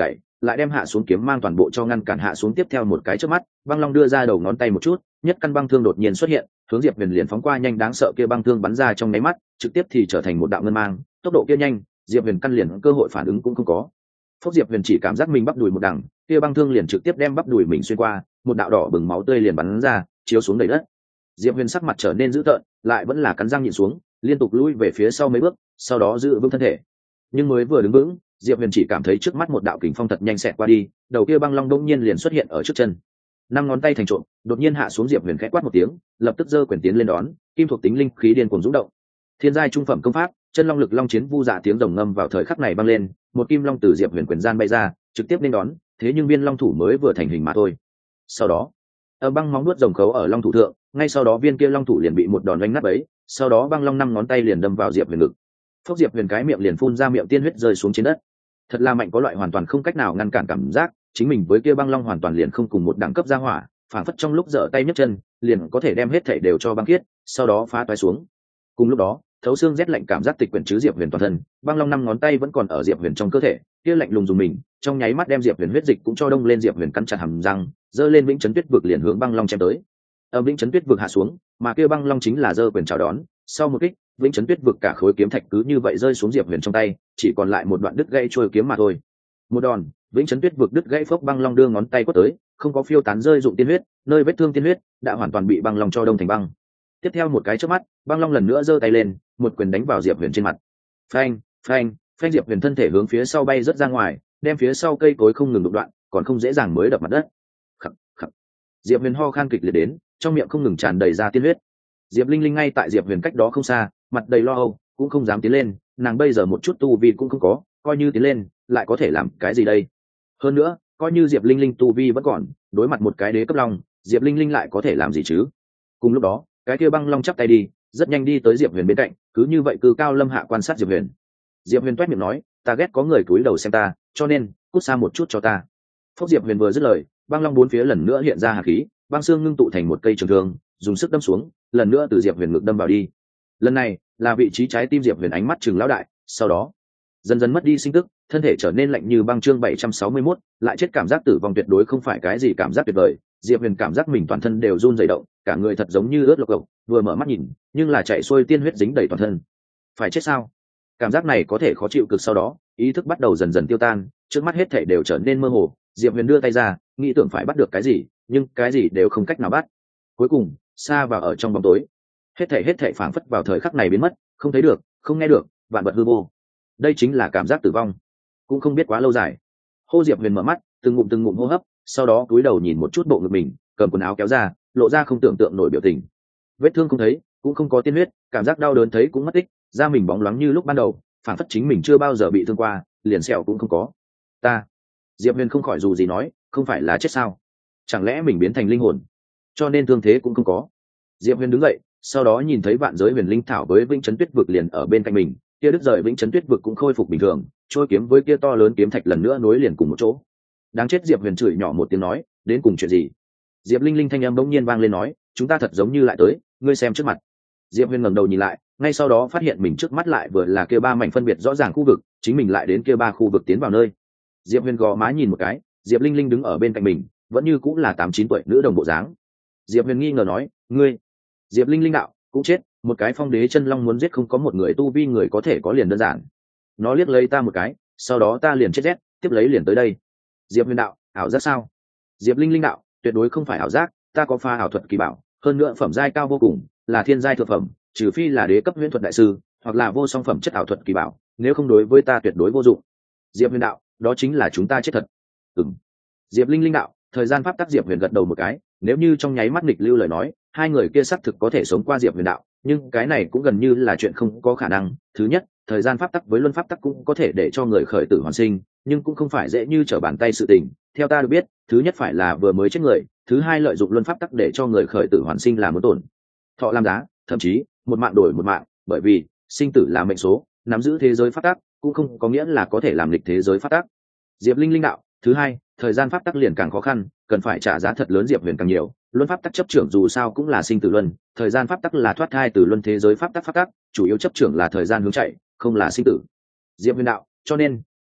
lại đem hạ xuống kiếm mang toàn bộ cho ngăn cản hạ xuống. Tiếp theo một cái trước mắt, băng long đưa ra đầu ngón tay một chút, nhất căn băng thương đột nhiên xuất hiện, hướng Diệp Huyền liền phóng qua. Nhanh đáng sợ kia băng thương bắn ra trong nháy mắt, trực tiếp thì trở thành một đạo ngân mang, tốc độ kia nhanh, Diệp Huyền căn liền cơ hội phản ứng cũng không có. Phốc, Diệp Huyền chỉ cảm giác mình bắp đùi một đằng, kia băng thương liền trực tiếp đem bắp đùi mình xuyên qua, một đạo đỏ bừng máu tươi liền bắn ra, chiếu xuống đầy đất. Diệp Huyền sắc mặt trở nên dữ tợn, lại vẫn là cắn răng nhịn xuống, liên tục lùi về phía sau mấy bước, sau đó giữ vững thân thể. Nhưng mới vừa đứng vững, Diệp Huyền chỉ cảm thấy trước mắt một đạo kình phong thật nhanh xẹt qua đi, đầu kia băng long đột nhiên liền xuất hiện ở trước chân. Năm ngón tay thành trộm, đột nhiên hạ xuống. Diệp Huyền khẽ quát một tiếng, lập tức giơ quyền tiến lên đón, kim thuộc tính linh khí điên cuồng rung động. Thiên giai trung phẩm công pháp, chân long lực long chiến vu dạ, tiếng rồng ngâm vào thời khắc này băng lên, một kim long từ Diệp Huyền quyền gian bay ra, trực tiếp nên đón, thế nhưng viên long thủ mới vừa thành hình mà thôi. Sau đó, âm băng móng nuốt rồng khấu ở long thủ thượng, ngay sau đó viên kia long thủ liền bị một đòn đánh nát bấy, sau đó băng long năm ngón tay liền đâm vào Diệp Huyền ngực. Phốc, Diệp Huyền cái miệng liền phun ra miệng tiên huyết rơi xuống trên đất. Thật là mạnh, có loại hoàn toàn không cách nào ngăn cản cảm giác, chính mình với kia băng long hoàn toàn liền không cùng một đẳng cấp gia hỏa, phản phất trong lúc giở tay nhấc chân, liền có thể đem hết thảy đều cho băng khiết, sau đó phá toái xuống. Cùng lúc đó, thấu xương rét lạnh cảm giác tịch quyển chứ Diệp Huyền toàn thân, băng long năm ngón tay vẫn còn ở Diệp Huyền trong cơ thể, kia lạnh lùng dùng mình, trong nháy mắt đem Diệp Huyền huyết dịch cũng cho đông lên. Diệp Huyền cắn chặt hàm răng, giơ lên Vĩnh Chấn Tuyết vực liền hướng băng long chém tới. Ở Vĩnh Chấn Tuyết vực hạ xuống, mà kia băng long chính là giơ quyền chào đón, sau một kích, Vĩnh Chấn Tuyết vực cả khối kiếm thạch cứ như vậy rơi xuống Diệp Huyền trong tay, chỉ còn lại một đoạn đứt gãy trôi kiếm mà thôi. Một đòn, Vĩnh Chấn Tuyết vực đứt gãy, phốc, băng long đưa ngón tay quất tới, không có phiêu tán rơi dụng tiên huyết, nơi vết thương tiên huyết đã hoàn toàn bị băng long cho đông thành băng. Tiếp theo một cái chớp mắt, băng long lần nữa giơ tay lên, một quyền đánh vào Diệp Huyền trên mặt. Phanh, phanh, phanh, Diệp Huyền thân thể hướng phía sau bay rất ra ngoài, đem phía sau cây cối không ngừng đụng đoạn, còn không dễ dàng mới đập mặt đất. Khắc, khắc. Diệp Huyền ho khan kịch liệt đến, trong miệng không ngừng tràn đầy ra tiên huyết. Diệp Linh Linh ngay tại Diệp Huyền cách đó không xa, mặt đầy lo âu, cũng không dám tiến lên, nàng bây giờ một chút tu vi cũng không có, coi như tiến lên, lại có thể làm cái gì đây? Hơn nữa, coi như Diệp Linh Linh tu vi vẫn còn, đối mặt một cái đế cấp long, Diệp Linh Linh lại có thể làm gì chứ? Cùng lúc đó, cái kia băng long chắp tay đi, rất nhanh đi tới Diệp Huyền bên cạnh, cứ như vậy cư cao lâm hạ quan sát Diệp Huyền. Diệp Huyền toét miệng nói, ta ghét có người cúi đầu xem ta, cho nên cút xa một chút cho ta. Phốc, Diệp Huyền vừa dứt lời, băng long bốn phía lần nữa hiện ra hàn khí, băng xương ngưng tụ thành một cây trường thương, dùng sức đâm xuống, lần nữa từ Diệp Huyền ngực đâm vào đi. Lần này là vị trí trái tim. Diệp Huyền ánh mắt trừng lão đại, sau đó dần dần mất đi sinh tức, thân thể trở nên lạnh như băng. Chương bảy trăm sáu mươi mốt, lại chết. Cảm giác tử vong tuyệt đối không phải cái gì cảm giác tuyệt vời. Diệp Huyền cảm giác mình toàn thân đều run rẩy động, cả người thật giống như ướt lộc cộc, vừa mở mắt nhìn, nhưng là chạy xuôi tiên huyết dính đầy toàn thân. Phải chết sao? Cảm giác này có thể khó chịu cực, sau đó ý thức bắt đầu dần dần tiêu tan, trước mắt hết thảy đều trở nên mơ hồ. Diệp Huyền đưa tay ra, nghĩ tưởng phải bắt được cái gì, nhưng cái gì đều không cách nào bắt. Cuối cùng, xa vào ở trong bóng tối, hết thảy hết thảy phảng phất vào thời khắc này biến mất, không thấy được, không nghe được, vạn vật hư vô. Đây chính là cảm giác tử vong, cũng không biết quá lâu dài. Hô, Diệp Huyền mở mắt, từng ngụm từng ngụm hô hấp, sau đó cúi đầu nhìn một chút bộ ngực mình, cầm quần áo kéo ra, lộ ra không tưởng tượng nổi biểu tình. Vết thương không thấy, cũng không có tiên huyết, cảm giác đau đớn thấy cũng mất tích, da mình bóng loáng như lúc ban đầu, phảng phất chính mình chưa bao giờ bị thương qua, liền sẹo cũng không có. Ta, Diệp Huyền không khỏi dù gì nói, không phải là chết sao? Chẳng lẽ mình biến thành linh hồn, cho nên thương thế cũng không có? Diệp Huyền đứng dậy, sau đó nhìn thấy vạn giới huyền linh thảo với Vĩnh Chấn Tuyết vực liền ở bên cạnh mình, kia đứt rời Vĩnh Chấn Tuyết vực cũng khôi phục bình thường, trôi kiếm với kia to lớn kiếm thạch lần nữa nối liền cùng một chỗ. Đáng chết! Diệp Huyền chửi nhỏ một tiếng nói, đến cùng chuyện gì? Diệp Linh Linh thanh âm bỗng nhiên vang lên nói, chúng ta thật giống như lại tới, ngươi xem trước mặt. Diệp Huyền ngẩng đầu nhìn lại, ngay sau đó phát hiện mình trước mắt lại vừa là kia ba mảnh phân biệt rõ ràng khu vực, chính mình lại đến kia ba khu vực tiến vào nơi. Diệp Huyền gò má nhìn một cái, Diệp Linh Linh đứng ở bên cạnh mình, vẫn như cũng là tám chín tuổi nữ đồng bộ dáng. Diệp Huyền nghi ngờ nói, ngươi? Diệp Linh Linh đạo, cũng chết, một cái phong đế chân long muốn giết không có một người tu vi người có thể có liền đơn giản. Nó liếc lấy ta một cái, sau đó ta liền chết rét, tiếp lấy liền tới đây. Diệp Huyền đạo, ảo giác sao? Diệp Linh Linh đạo, tuyệt đối không phải ảo giác, ta có pha ảo thuật kỳ bảo, hơn nữa phẩm giai cao vô cùng, là thiên giai thượng phẩm, trừ phi là đế cấp huyễn thuật đại sư, hoặc là vô song phẩm chất ảo thuật kỳ bảo, nếu không đối với ta tuyệt đối vô dụng. Diệp Huyền đạo, đó chính là chúng ta chết thật. Ừm. Diệp Linh Linh đạo, thời gian pháp tắc. Diệp Huyền gật đầu một cái, nếu như trong nháy mắt nghịch lưu lời nói, hai người kia xác thực có thể sống qua Diệp Huyền đạo, nhưng cái này cũng gần như là chuyện không có khả năng. Thứ nhất, thời gian pháp tắc với luân pháp tắc cũng có thể để cho người khởi tử hoàn sinh, nhưng cũng không phải dễ như trở bàn tay sự tình. Theo ta được biết, thứ nhất phải là vừa mới chết người, thứ hai lợi dụng luân pháp tắc để cho người khởi tử hoàn sinh là muốn tổn thọ làm giá, thậm chí một mạng đổi một mạng, bởi vì sinh tử là mệnh số, nắm giữ thế giới pháp tắc cũng không có nghĩa là có thể làm lịch thế giới pháp tắc. Diệp Linh Linh đạo, thứ hai, thời gian pháp tắc liền càng khó khăn, cần phải trả giá thật lớn. Diệp Huyền càng nhiều, luân pháp tắc chấp trưởng dù sao cũng là sinh tử luân, thời gian pháp tắc là thoát thai từ luân thế giới pháp tắc pháp tắc, chủ yếu chấp trưởng là thời gian hướng chạy, không là sinh tử. Diệp Huyền đạo, cho nên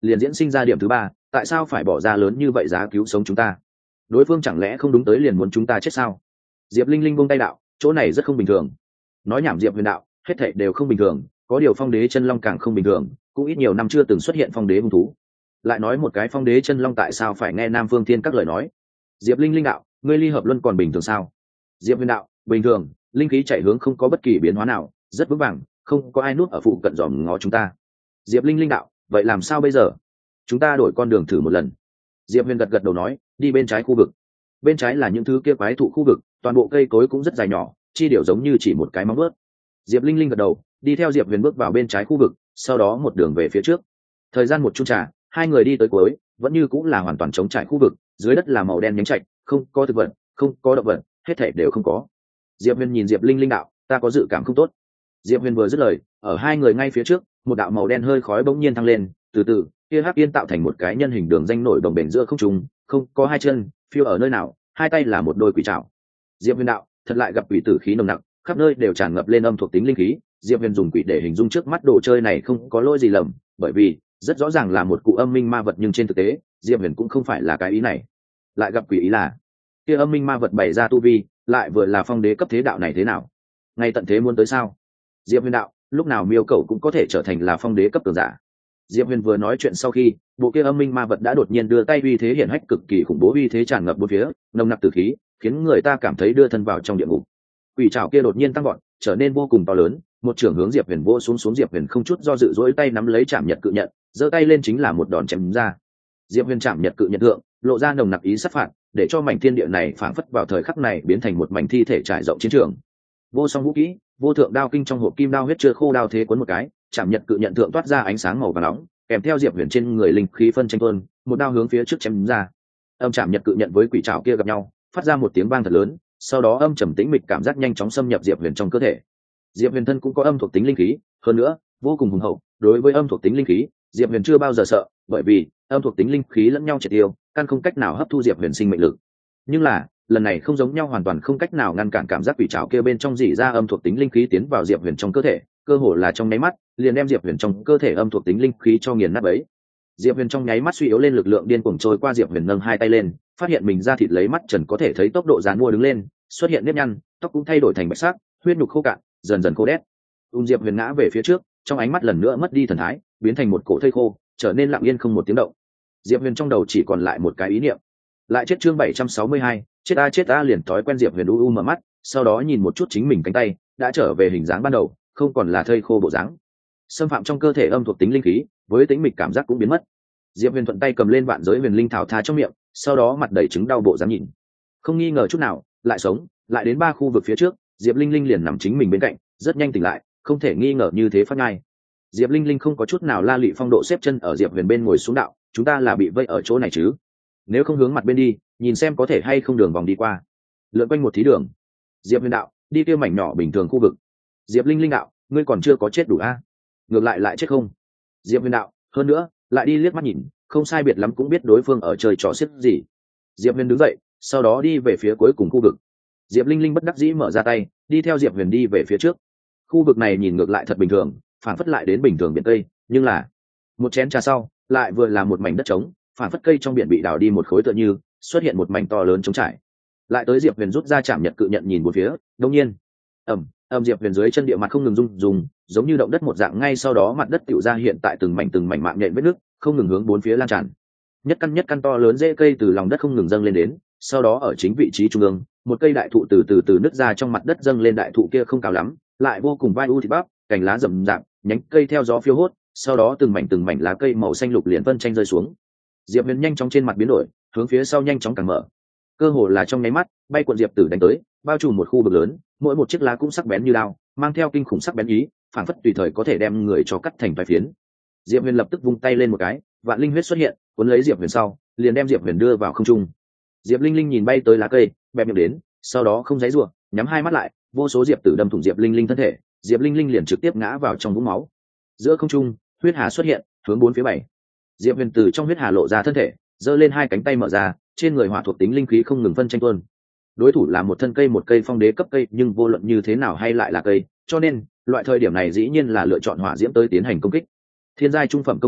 liền diễn sinh ra điểm thứ ba, tại sao phải bỏ ra lớn như vậy giá cứu sống chúng ta? Đối phương chẳng lẽ không đúng tới liền muốn chúng ta chết sao? Diệp Linh Linh buông tay đạo, chỗ này rất không bình thường. Nói nhảm Diệp Huyền đạo, hết thảy đều không bình thường, có điều phong đế chân long càng không bình thường, cũng ít nhiều năm chưa từng xuất hiện phong đế hung thú. Lại nói một cái phong đế chân long tại sao phải nghe Nam Phương Thiên các lời nói? Diệp Linh Linh đạo, ngươi ly hợp luân còn bình thường sao? Diệp Huyền đạo, bình thường, linh khí chạy hướng không có bất kỳ biến hóa nào, rất vững vàng, không có ai núp ở phụ cận dòm ngó chúng ta. Diệp Linh Linh đạo, vậy làm sao bây giờ? Chúng ta đổi con đường thử một lần. Diệp Huyền gật gật đầu nói, đi bên trái khu vực. Bên trái là những thứ kia quái thụ khu vực, toàn bộ cây cối cũng rất dài nhỏ, chi điều giống như chỉ một cái móng vuốt. Diệp Linh Linh gật đầu, đi theo Diệp Huyền bước vào bên trái khu vực, sau đó một đường về phía trước. Thời gian một chung trà, hai người đi tới cuối, vẫn như cũng là hoàn toàn trống trải khu vực, dưới đất là màu đen nhánh trạch, không có thực vật, không có động vật, hết thảy đều không có. Diệp Huyền nhìn Diệp Linh Linh đạo, ta có dự cảm không tốt. Diệp Huyền vừa dứt lời, ở hai người ngay phía trước, một đạo màu đen hơi khói bỗng nhiên thăng lên, từ từ, kia hắc yên tạo thành một cái nhân hình đường danh nổi đồng bền giữa không trung, không có hai chân, phiêu ở nơi nào, hai tay là một đôi quỷ trảo. Diệp Huyền đạo, thật lại gặp quỷ tử khí nồng nặc, khắp nơi đều tràn ngập lên âm thuộc tính linh khí. Diệp Huyền dùng quỷ để hình dung trước mắt đồ chơi này không có lỗi gì lầm, bởi vì rất rõ ràng là một cụ âm minh ma vật, nhưng trên thực tế, Diệp Huyền cũng không phải là cái ý này. Lại gặp quỷ ý là, kia âm minh ma vật bày ra tu vi, lại vừa là phong đế cấp thế đạo này thế nào? Ngay tận thế muốn tới sao? Diệp Huyền đạo, lúc nào miêu cầu cũng có thể trở thành là phong đế cấp cường giả. Diệp Huyền vừa nói chuyện sau khi, bộ kia âm minh ma vật đã đột nhiên đưa tay uy thế hiển hách cực kỳ khủng bố, uy thế tràn ngập bốn phía, nồng nặc tử khí, khiến người ta cảm thấy đưa thân vào trong địa ngục. Quỷ trảo kia đột nhiên tăng vọt, trở nên vô cùng to lớn, một trường hướng Diệp Huyền vô xuống xuống. Diệp Huyền không chút do dự dỗi tay nắm lấy Trảm Nhật Cự Nhận, giơ tay lên chính là một đòn chém ra. Diệp Huyền Trảm Nhật Cự Nhận thượng, lộ ra nồng nặc ý sát phạt, để cho mảnh thiên địa này phảng phất vào thời khắc này biến thành một mảnh thi thể trải rộng chiến trường. Vô song vũ kỹ, vô thượng đao kinh trong hộp kim đao huyết chưa khô đao thế cuốn một cái, Trảm Nhật Cự Nhận thượng toát ra ánh sáng màu vàng nóng, kèm theo Diệp Huyền trên người linh khí phân tranh tuôn, một đao hướng phía trước chém ra. Âm Trảm Nhật Cự Nhận với quỷ trảo kia gặp nhau, phát ra một tiếng vang thật lớn, sau đó âm trầm tĩnh mịch cảm giác nhanh chóng xâm nhập Diệp Huyền trong cơ thể. Diệp Huyền thân cũng có âm thuộc tính linh khí, hơn nữa vô cùng hùng hậu. Đối với âm thuộc tính linh khí, Diệp Huyền chưa bao giờ sợ, bởi vì âm thuộc tính linh khí lẫn nhau triệt tiêu, căn không cách nào hấp thu Diệp Huyền sinh mệnh lực. Nhưng là lần này không giống nhau, hoàn toàn không cách nào ngăn cản cảm giác quỷ trảo kia bên trong dỉ ra âm thuộc tính linh khí tiến vào Diệp Huyền trong cơ thể, cơ hồ là trong nháy mắt liền đem Diệp Huyền trong cơ thể âm thuộc tính linh khí cho nghiền nát ấy. Diệp Huyền trong nháy mắt suy yếu lên, lực lượng điên cuồng trôi qua. Diệp Huyền nâng hai tay lên, phát hiện mình da thịt lấy mắt trần có thể thấy tốc độ giàn mua đứng lên, xuất hiện nếp nhăn, tóc cũng thay đổi thành bạch sắc, huyết nhục khô cạn, dần dần khô đét. Ung Diệp Huyền ngã về phía trước, trong ánh mắt lần nữa mất đi thần thái, biến thành một cổ thây khô, trở nên lặng yên không một tiếng động. Diệp Huyền trong đầu chỉ còn lại một cái ý niệm, lại chết. Chương bảy trăm sáu mươi hai, chết a chết a. Liền thói quen Diệp Huyền u u mở mắt, sau đó nhìn một chút chính mình cánh tay, đã trở về hình dáng ban đầu, không còn là thây khô bộ dáng. Xâm phạm trong cơ thể âm thuộc tính linh khí, với tính mịch cảm giác cũng biến mất. Diệp Huyền thuận tay cầm lên vạn giới huyền linh thảo tha trong miệng, sau đó mặt đầy chứng đau bộ dáng nhìn, không nghi ngờ chút nào, lại sống, lại đến ba khu vực phía trước, Diệp Linh Linh liền nằm chính mình bên cạnh, rất nhanh tỉnh lại, không thể nghi ngờ như thế phát ngay. Diệp Linh Linh không có chút nào la lị phong độ, xếp chân ở Diệp Huyền bên ngồi xuống đạo, chúng ta là bị vây ở chỗ này chứ? Nếu không hướng mặt bên đi, nhìn xem có thể hay không đường vòng đi qua. Lượn quanh một thí đường. Diệp Huyền đạo, đi kia mảnh nhỏ bình thường khu vực. Diệp Linh Linh đạo, ngươi còn chưa có chết đủ a? Ngược lại lại chết không? Diệp Huyền đạo, hơn nữa, lại đi liếc mắt nhìn, không sai biệt lắm cũng biết đối phương ở chơi trò xiếc gì. Diệp Huyền đứng dậy, sau đó đi về phía cuối cùng khu vực. Diệp Linh Linh bất đắc dĩ mở ra tay, đi theo Diệp Huyền đi về phía trước. Khu vực này nhìn ngược lại thật bình thường, phản phất lại đến bình thường biển cây, nhưng là một chén trà sau, lại vừa là một mảnh đất trống, phản phất cây trong biển bị đào đi một khối, tựa như xuất hiện một mảnh to lớn trống trải. Lại tới, Diệp Huyền rút ra Trảm Nhật Cự Nhận nhìn một phía, đột nhiên, ầm, ầm, Diệp Huyền dưới chân địa mặt không ngừng rung rung, giống như động đất một dạng, ngay sau đó mặt đất tựu ra hiện tại từng mảnh từng mảnh mạng nhện vết nứt, không ngừng hướng bốn phía lan tràn. Nhất căn nhất căn to lớn rễ cây từ lòng đất không ngừng dâng lên đến, sau đó ở chính vị trí trung ương, một cây đại thụ từ từ từ nứt ra trong mặt đất dâng lên. Đại thụ kia không cao lắm, lại vô cùng vai u thịt bắp, cành lá rậm rạp, nhánh cây theo gió phiêu hốt, sau đó từng mảnh từng mảnh lá cây màu xanh lục liền vân tranh rơi xuống. Diệp Huyền nhanh chóng trên mặt biến đổi, hướng phía sau nhanh chóng càng mở, cơ hồ là trong nháy mắt, bay cuộn diệp tử đánh tới, bao trùm một khu vực lớn, mỗi một chiếc lá cũng sắc bén như đao, mang theo kinh khủng sắc bén ý, phảng phất tùy thời có thể đem người cho cắt thành vài phiến. Diệp Huyền lập tức vung tay lên một cái, vạn linh huyết xuất hiện, cuốn lấy Diệp Huyền sau, liền đem Diệp Huyền đưa vào không trung. Diệp Linh Linh nhìn bay tới lá cây, bẹp miệng đến, sau đó không giãy giụa, nhắm hai mắt lại, vô số diệp tử đâm thủng Diệp Linh Linh thân thể, Diệp Linh Linh liền trực tiếp ngã vào trong vũng máu. Giữa không trung, huyết hà xuất hiện, hướng bốn phía bảy. Diệp Huyền từ trong huyết hà lộ ra thân thể, giơ lên hai cánh tay mở ra, trên người hỏa thuộc tính linh khí không ngừng phân tranh tuôn. Đối thủ là một thân cây, một cây phong đế cấp cây, nhưng vô luận như thế nào hay lại là cây, cho nên loại thời điểm này dĩ nhiên là lựa chọn hỏa diễm tới tiến hành công kích. Thiên giai trung phẩm công pháp,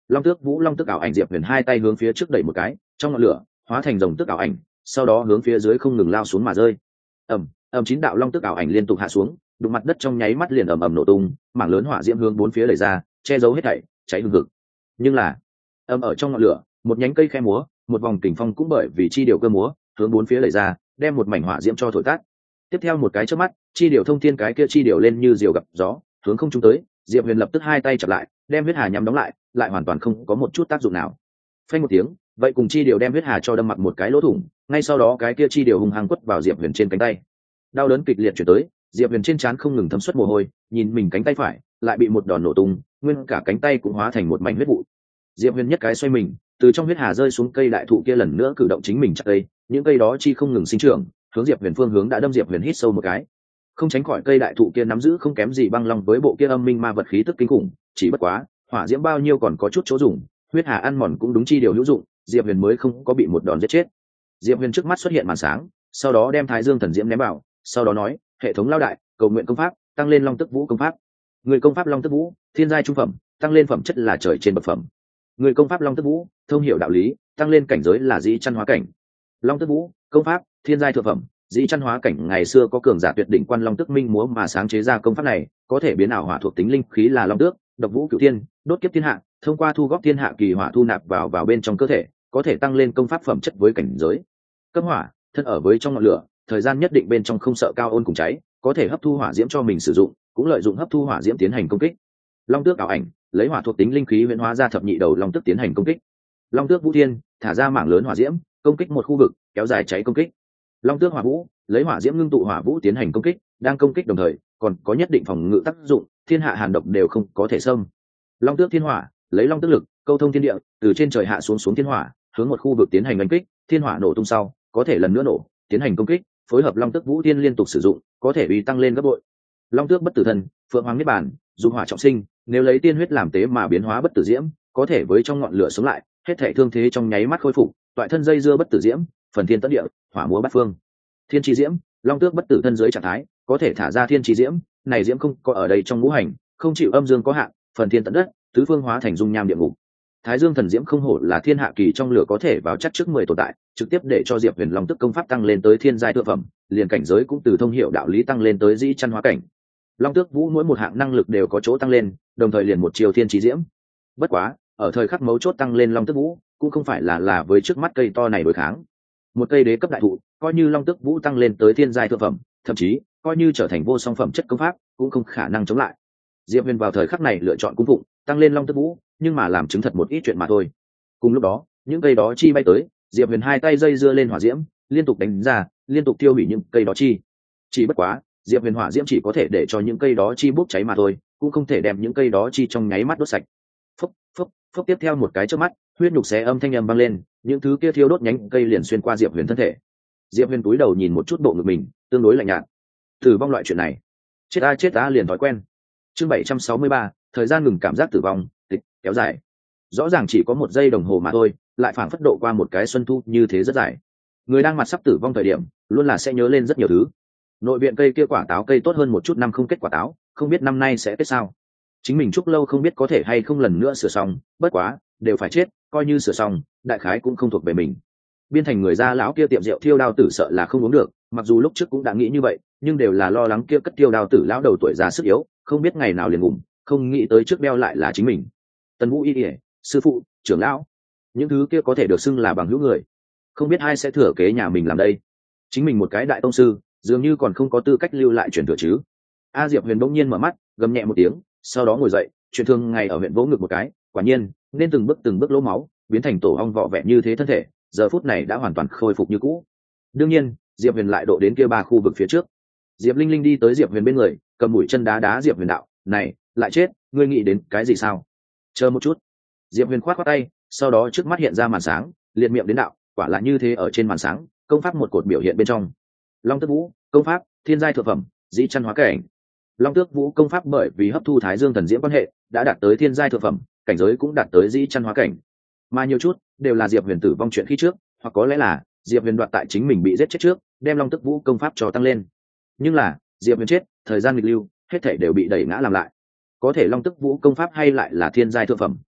Long tước vũ long tức ảo ảnh, Diệp Huyền hai tay hướng phía trước đẩy một cái, trong ngọn lửa hóa thành rồng tức ảo ảnh, sau đó hướng phía dưới không ngừng lao xuống mà rơi. ầm ầm chín đạo long tức ảo ảnh liên tục hạ xuống, đụng mặt đất trong nháy mắt liền ầm ầm nổ tung, mảng lớn hỏa diễm hướng bốn phía đẩy ra, che giấu hết thảy, cháy hừng hực. Nhưng là ầm ở trong ngọn lửa, một nhánh cây khe múa, một vòng kình phong cũng bởi vì chi điều cơ múa hướng bốn phía đẩy ra, đem một mảnh hỏa diễm cho thổi tắt. Tiếp theo một cái chớp mắt, chi điều thông thiên cái kia chi điều lên như diều gặp gió, hướng không trung tới. Diệp Huyền lập tức hai tay chập lại, đem huyết hà nhắm đóng lại, lại hoàn toàn không có một chút tác dụng nào. Phanh một tiếng, vậy cùng chi điều đem huyết hà cho đâm mặc một cái lỗ thủng, ngay sau đó cái kia chi điều hung hăng quất vào Diệp Huyền trên cánh tay. Đau đớn kịch liệt chuyển tới, Diệp Huyền trên trán không ngừng thấm xuất mồ hôi, nhìn mình cánh tay phải lại bị một đòn nổ tung, nguyên cả cánh tay cũng hóa thành một mảnh huyết vụ. Diệp Huyền nhất cái xoay mình, từ trong huyết hà rơi xuống cây đại thụ kia, lần nữa cử động chính mình chặt cây, những cây đó chi không ngừng sinh trưởng, hướng Diệp Huyền phương hướng đã đâm. Diệp Huyền hít sâu một cái, không tránh khỏi cây đại thụ kia nắm giữ không kém gì băng long với bộ kia âm minh ma vật khí tức kinh khủng, chỉ bất quá hỏa diễm bao nhiêu còn có chút chỗ dùng, huyết hà ăn mòn cũng đúng chi điều hữu dụng, Diệp Huyền mới không có bị một đòn giết chết. Diệp Huyền trước mắt xuất hiện màn sáng, sau đó đem Thái Dương thần diễm ném vào, sau đó nói: hệ thống lao đại, cầu nguyện công pháp, tăng lên long tức vũ công pháp. Người công pháp long tức vũ, thiên giai trung phẩm, tăng lên phẩm chất là trời trên bậc phẩm. Người công pháp long tức vũ, thông hiểu đạo lý, tăng lên cảnh giới là dĩ chân hóa cảnh. Long tức vũ công pháp, thiên giai thượng phẩm, dĩ chân hóa cảnh. Ngày xưa có cường giả tuyệt đỉnh quan long tức minh múa mà sáng chế ra công pháp này, có thể biến ảo hỏa thuộc tính linh khí là long tước, độc vũ cửu thiên, đốt kiếp thiên hạ, thông qua thu góp thiên hạ kỳ hỏa thu nạp vào vào bên trong cơ thể, có thể tăng lên công pháp phẩm chất với cảnh giới. Cấp hỏa, thân ở với trong ngọn lửa, thời gian nhất định bên trong không sợ cao ôn cùng cháy, có thể hấp thu hỏa diễm cho mình sử dụng, cũng lợi dụng hấp thu hỏa diễm tiến hành công kích. Long tước ảo ảnh, lấy hỏa thuộc tính linh khí huyễn hóa ra thập nhị đầu long tước tiến hành công kích. Long tước vũ thiên, thả ra mảng lớn hỏa diễm, công kích một khu vực, kéo dài cháy công kích. Long tước hỏa vũ, lấy hỏa diễm ngưng tụ hỏa vũ tiến hành công kích, đang công kích đồng thời còn có nhất định phòng ngự tác dụng, thiên hạ hàn độc đều không có thể xâm. Long tước thiên hỏa, lấy long tước lực câu thông thiên địa, từ trên trời hạ xuống xuống thiên hỏa, hướng một khu vực tiến hành đánh kích, thiên hỏa nổ tung sau có thể lần nữa nổ, tiến hành công kích, phối hợp long tước vũ thiên liên tục sử dụng, có thể uy tăng lên gấp bội. Long tước bất tử thần, phượng hoàng niết bàn, dùng hỏa trọng sinh, nếu lấy tiên huyết làm tế mà biến hóa bất tử diễm, có thể với trong ngọn lửa sống lại, hết thảy thương thế trong nháy mắt khôi phục, toại thân dây dưa bất tử diễm, phần thiên tất địa, hỏa múa bát phương. Thiên chi diễm, long tước bất tử thân dưới trạng thái có thể thả ra thiên chi diễm, này diễm không có ở đây trong ngũ hành, không chịu âm dương có hạn, phần thiên tận đất, tứ phương hóa thành dung nham địa ngục. Thái Dương thần diễm không hổ là thiên hạ kỳ trong lửa có thể vào chắc trước mười tồn tại, trực tiếp để cho Diệp Huyền long tức công pháp tăng lên tới thiên giai thượng phẩm, liền cảnh giới cũng từ thông hiểu đạo lý tăng lên tới dĩ chân hóa cảnh. Long tước vũ mỗi một hạng năng lực đều có chỗ tăng lên, đồng thời liền một chiều thiên chi diễm. Bất quá, ở thời khắc mấu chốt tăng lên long tước vũ, cũng không phải là là với trước mắt cây to này đối kháng. Một cây đế cấp đại thụ, coi như long tước vũ tăng lên tới thiên giai thượng phẩm, thậm chí coi như trở thành vô song phẩm chất công pháp, cũng không khả năng chống lại. Diệp Huyền vào thời khắc này lựa chọn cung phụng, tăng lên long tước vũ, nhưng mà làm chứng thật một ít chuyện mà thôi. Cùng lúc đó, những cây đó chi bay tới, Diệp Huyền hai tay dây dưa lên hỏa diễm, liên tục đánh ra, liên tục tiêu hủy những cây đó chi. Chỉ bất quá, Diệp Huyền hỏa diễm chỉ có thể để cho những cây đó chi bốc cháy mà thôi, cũng không thể đem những cây đó chi trong nháy mắt đốt sạch. Phốc, phốc, phốc, tiếp theo một cái chớp mắt, huyết nhục xé âm thanh âm vang lên, những thứ kia thiêu đốt nhánh cây liền xuyên qua Diệp Huyền thân thể. Diệp Huyền cúi đầu nhìn một chút bộ ngực mình, tương đối lạnh nhạt. Tử vong loại chuyện này, chết a chết a liền thói quen. Chương bảy trăm sáu mươi ba, thời gian ngừng cảm giác tử vong, tịch kéo dài. Rõ ràng chỉ có một giây đồng hồ mà thôi, lại phảng phất độ qua một cái xuân thu như thế rất dài. Người đang mặt sắp tử vong thời điểm, luôn là sẽ nhớ lên rất nhiều thứ. Nội viện cây kia quả táo cây tốt hơn một chút năm không kết quả táo, không biết năm nay sẽ kết sao. Chính mình chúc lâu không biết có thể hay không lần nữa sửa xong, bất quá đều phải chết, coi như sửa xong, đại khái cũng không thuộc về mình. Biên thành người gia lão kia tiệm rượu thiêu đao tử sợ là không uống được, mặc dù lúc trước cũng đã nghĩ như vậy, nhưng đều là lo lắng kia cất tiêu đao tử lão đầu tuổi già sức yếu, không biết ngày nào liền ngủm, không nghĩ tới trước đeo lại là chính mình. Tần Vũ Y Y, sư phụ, trưởng lão, những thứ kia có thể được xưng là bằng hữu người, không biết ai sẽ thừa kế nhà mình làm đây. Chính mình một cái đại tông sư, dường như còn không có tư cách lưu lại truyền thừa chứ. A Diệp Huyền bỗng nhiên mở mắt, gầm nhẹ một tiếng, sau đó ngồi dậy, chuyện thương ngày ở huyện vỗ ngực một cái, quả nhiên, nên từng bước từng bước lỗ máu, biến thành tổ ong vọ vẹn như thế thân thể, giờ phút này đã hoàn toàn khôi phục như cũ. Đương nhiên, Diệp Huyền lại độ đến kia ba khu vực phía trước. Diệp Linh Linh đi tới Diệp Huyền bên người, cầm mũi chân đá đá Diệp Huyền đạo, "Này, lại chết, ngươi nghĩ đến cái gì sao?" "Chờ một chút." Diệp Huyền khoát khoát tay, sau đó trước mắt hiện ra màn sáng, liệt miệng đến đạo, quả là như thế, ở trên màn sáng, công pháp một cột biểu hiện bên trong. Long Tước Vũ, công pháp, thiên giai thượng phẩm, dĩ chân hóa cảnh. Long Tước Vũ công pháp bởi vì hấp thu Thái Dương thần diễm quan hệ, đã đạt tới thiên giai thượng phẩm, cảnh giới cũng đạt tới dĩ chân hóa cảnh. Mà nhiều chút, đều là Diệp Huyền tử vong chuyện khi trước, hoặc có lẽ là Diệp Huyền đoạt tại chính mình bị giết chết trước, đem Long Tước Vũ công pháp cho tăng lên. Nhưng là, Diệp Huyền chết, thời gian nghịch lưu, hết thảy đều bị đẩy ngã làm lại. Có thể Long Tước Vũ công pháp hay lại là thiên giai thượng phẩm,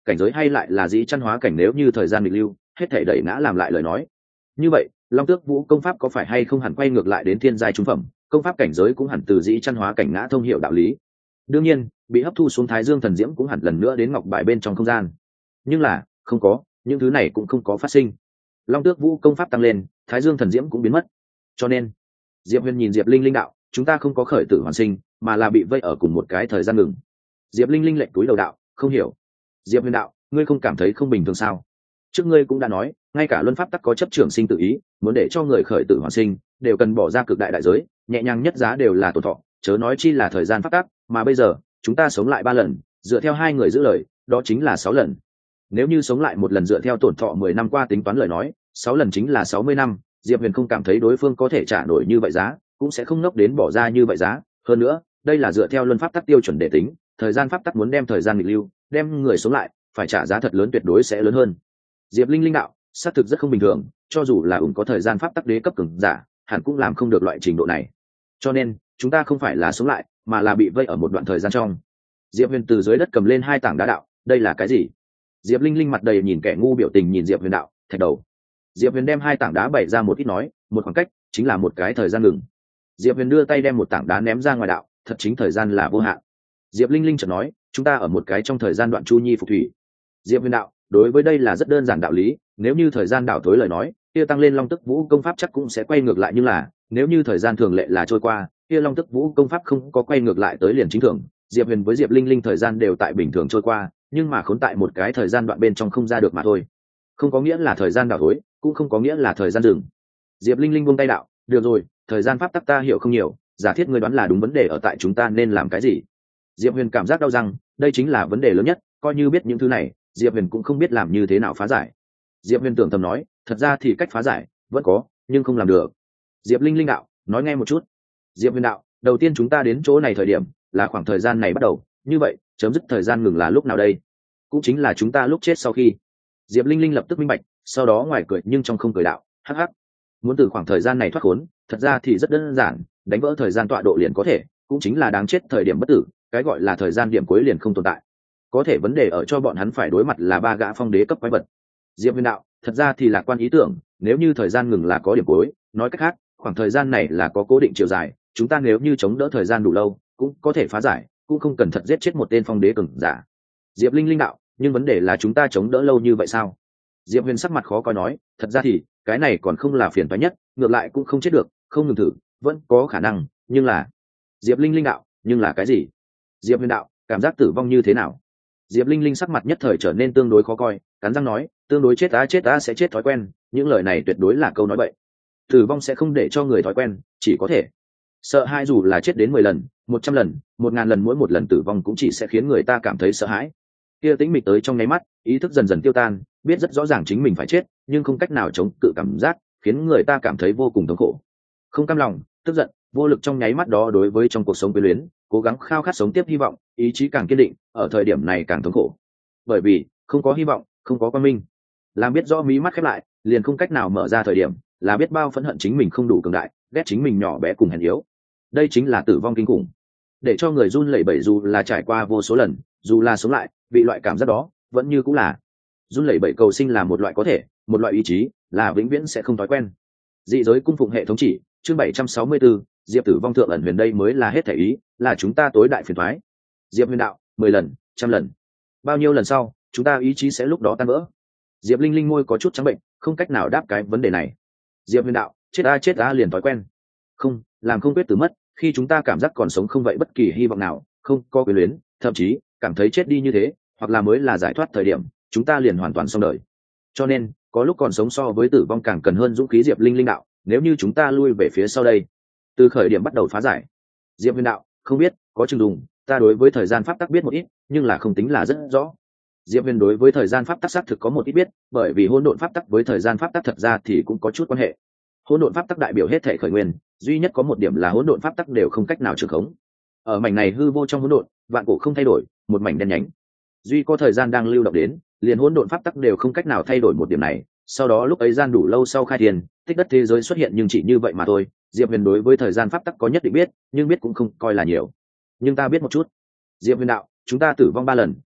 cảnh giới hay lại là dĩ chăn hóa cảnh, nếu như thời gian nghịch lưu hết thể đẩy ngã làm lại lời nói, như vậy long tước vũ công pháp có phải hay không hẳn quay ngược lại đến thiên giai trung phẩm, công pháp cảnh giới cũng hẳn từ dĩ chăn hóa cảnh ngã thông hiệu đạo lý. Đương nhiên bị hấp thu xuống thái dương thần diễm cũng hẳn lần nữa đến ngọc bài bên trong không gian, nhưng là không có, những thứ này cũng không có phát sinh. Long tước vũ công pháp tăng lên, thái dương thần diễm cũng biến mất. Cho nên diệp huyền nhìn diệp linh linh đạo, chúng ta không có khởi tử hoàn sinh, mà là bị vây ở cùng một cái thời gian ngừng. Diệp linh linh lệnh túi đầu đạo, không hiểu. Diệp huyền đạo, ngươi không cảm thấy không bình thường sao? Trước ngươi cũng đã nói, ngay cả luân pháp tắc có chấp trưởng sinh tự ý, muốn để cho người khởi tử hoàn sinh đều cần bỏ ra cực đại đại giới, nhẹ nhàng nhất giá đều là tổn thọ, chớ nói chi là thời gian pháp tắc. Mà bây giờ chúng ta sống lại ba lần, dựa theo hai người giữ lời đó chính là sáu lần. Nếu như sống lại một lần dựa theo tổn thọ mười năm qua tính toán lời nói, sáu lần chính là sáu mươi năm. Diệp huyền không cảm thấy đối phương có thể trả nổi như vậy giá, cũng sẽ không nốc đến bỏ ra như vậy giá. Hơn nữa đây là dựa theo luân pháp tắc tiêu chuẩn để tính, thời gian pháp tắc muốn đem thời gian nghịch lưu đem người sống lại phải trả giá thật lớn, tuyệt đối sẽ lớn hơn. Diệp linh linh đạo, xác thực rất không bình thường, cho dù là ủng có thời gian pháp tắc đế cấp cường giả hẳn cũng làm không được loại trình độ này. Cho nên chúng ta không phải là sống lại, mà là bị vây ở một đoạn thời gian trong. Diệp huyền từ dưới đất cầm lên hai tảng đá đạo, đây là cái gì? Diệp linh linh mặt đầy nhìn kẻ ngu biểu tình nhìn Diệp huyền đạo, thạch đầu. Diệp huyền đem hai tảng đá bày ra một ít nói, một khoảng cách chính là một cái thời gian ngừng. Diệp huyền đưa tay đem một tảng đá ném ra ngoài đạo, thật chính thời gian là vô hạn. Diệp linh linh chợt nói, chúng ta ở một cái trong thời gian đoạn chu nhi phục thủy. Diệp huyền đạo, đối với đây là rất đơn giản đạo lý, nếu như thời gian đảo tối lời nói kia tăng lên long tức vũ công pháp chắc cũng sẽ quay ngược lại, nhưng là nếu như thời gian thường lệ là trôi qua kia long tức vũ công pháp không có quay ngược lại tới liền chính thường. Diệp huyền với Diệp linh linh thời gian đều tại bình thường trôi qua, nhưng mà khốn tại một cái thời gian đoạn bên trong không ra được mà thôi, không có nghĩa là thời gian đảo tối, cũng không có nghĩa là thời gian dừng. Diệp linh linh buông tay đạo, được rồi, thời gian pháp tắc ta hiểu không nhiều, giả thiết ngươi đoán là đúng, vấn đề ở tại chúng ta nên làm cái gì. Diệp huyền cảm giác đau răng, đây chính là vấn đề lớn nhất, coi như biết những thứ này Diệp huyền cũng không biết làm như thế nào phá giải. Diệp huyền tưởng thầm nói, thật ra thì cách phá giải vẫn có, nhưng không làm được. Diệp linh linh đạo, nói nghe một chút. Diệp huyền đạo, đầu tiên chúng ta đến chỗ này thời điểm là khoảng thời gian này bắt đầu, như vậy chấm dứt thời gian ngừng là lúc nào đây? Cũng chính là chúng ta lúc chết sau khi. Diệp linh linh lập tức minh bạch, sau đó ngoài cười nhưng trong không cười đạo, hắc hắc, muốn từ khoảng thời gian này thoát khốn thật ra thì rất đơn giản, đánh vỡ thời gian tọa độ liền có thể, cũng chính là đáng chết thời điểm bất tử, cái gọi là thời gian điểm cuối liền không tồn tại. Có thể vấn đề ở cho bọn hắn phải đối mặt là ba gã phong đế cấp quái vật. Diệp huyền đạo, thật ra thì lạc quan ý tưởng, nếu như thời gian ngừng là có điểm cuối, nói cách khác khoảng thời gian này là có cố định chiều dài, chúng ta nếu như chống đỡ thời gian đủ lâu cũng có thể phá giải, cũng không cần thật giết chết một tên phong đế cường giả. Diệp linh linh đạo, nhưng vấn đề là chúng ta chống đỡ lâu như vậy sao? Diệp huyền sắc mặt khó coi nói, thật ra thì cái này còn không là phiền toái nhất, ngược lại cũng không chết được, không ngừng thử vẫn có khả năng, nhưng là. Diệp linh linh đạo, nhưng là cái gì? Diệp huyền đạo, cảm giác tử vong như thế nào? Diệp linh linh sắc mặt nhất thời trở nên tương đối khó coi, cắn răng nói, tương đối chết ta chết ta sẽ chết thói quen, những lời này tuyệt đối là câu nói bậy. Tử vong sẽ không để cho người thói quen, chỉ có thể sợ hãi, dù là chết đến mười lần, một trăm lần, một ngàn lần, mỗi một lần tử vong cũng chỉ sẽ khiến người ta cảm thấy sợ hãi. Kia tĩnh mịch tới trong nháy mắt, ý thức dần dần tiêu tan, biết rất rõ ràng chính mình phải chết, nhưng không cách nào chống cự cảm giác, khiến người ta cảm thấy vô cùng thống khổ. Không cam lòng, tức giận, vô lực trong nháy mắt đó, đối với trong cuộc sống quyến luyến, cố gắng khao khát sống tiếp hy vọng, ý chí càng kiên định, ở thời điểm này càng thống khổ. Bởi vì không có hy vọng, không có quang minh. Làm biết rõ mí mắt khép lại, liền không cách nào mở ra thời điểm, là biết bao phẫn hận chính mình không đủ cường đại, ghét chính mình nhỏ bé cùng hèn yếu. Đây chính là tử vong kinh khủng, để cho người run lẩy bẩy, dù là trải qua vô số lần, dù là sống lại, bị loại cảm giác đó vẫn như cũng là run lẩy bẩy. Cầu sinh là một loại có thể, một loại ý chí, là vĩnh viễn sẽ không thói quen. Dị giới cung phụng hệ thống chỉ, chương bảy trăm sáu mươi tư, Diệp tử vong thượng ẩn huyền, đây mới là hết thể ý, là chúng ta tối đại phiền toái. Diệp huyền đạo, mười lần, trăm lần, bao nhiêu lần sau chúng ta ý chí sẽ lúc đó tan vỡ? Diệp linh linh môi có chút trắng bệnh, không cách nào đáp cái vấn đề này. Diệp huyền đạo, chết a chết a liền thói quen, không làm không quyết tử mất, khi chúng ta cảm giác còn sống không vậy bất kỳ hy vọng nào, không có quyền luyến, thậm chí cảm thấy chết đi như thế hoặc là mới là giải thoát thời điểm, chúng ta liền hoàn toàn xong đời. Cho nên có lúc còn sống so với tử vong càng cần hơn dũng khí. Diệp linh linh đạo, nếu như chúng ta lui về phía sau đây, từ khởi điểm bắt đầu phá giải. Diệp huyền đạo, không biết, có chừng dùng, ta đối với thời gian pháp tắc biết một ít, nhưng là không tính là rất rõ. Diệp huyền đối với thời gian pháp tắc xác thực có một ít biết, bởi vì hỗn độn pháp tắc với thời gian pháp tắc thật ra thì cũng có chút quan hệ. Hỗn độn pháp tắc đại biểu hết thể khởi nguyên, duy nhất có một điểm là hỗn độn pháp tắc đều không cách nào trường khống. Ở mảnh này hư vô trong hỗn độn, vạn cổ không thay đổi, một mảnh đen nhánh, duy có thời gian đang lưu động đến, liền hỗn độn pháp tắc đều không cách nào thay đổi một điểm này. Sau đó lúc ấy gian đủ lâu sau khai thiên, tích đất thế giới xuất hiện, nhưng chỉ như vậy mà thôi. Diệp huyền đối với thời gian pháp tắc có nhất định biết, nhưng biết cũng không coi là nhiều. Nhưng ta biết một chút. Diệp huyền đạo, chúng ta tử vong ba lần,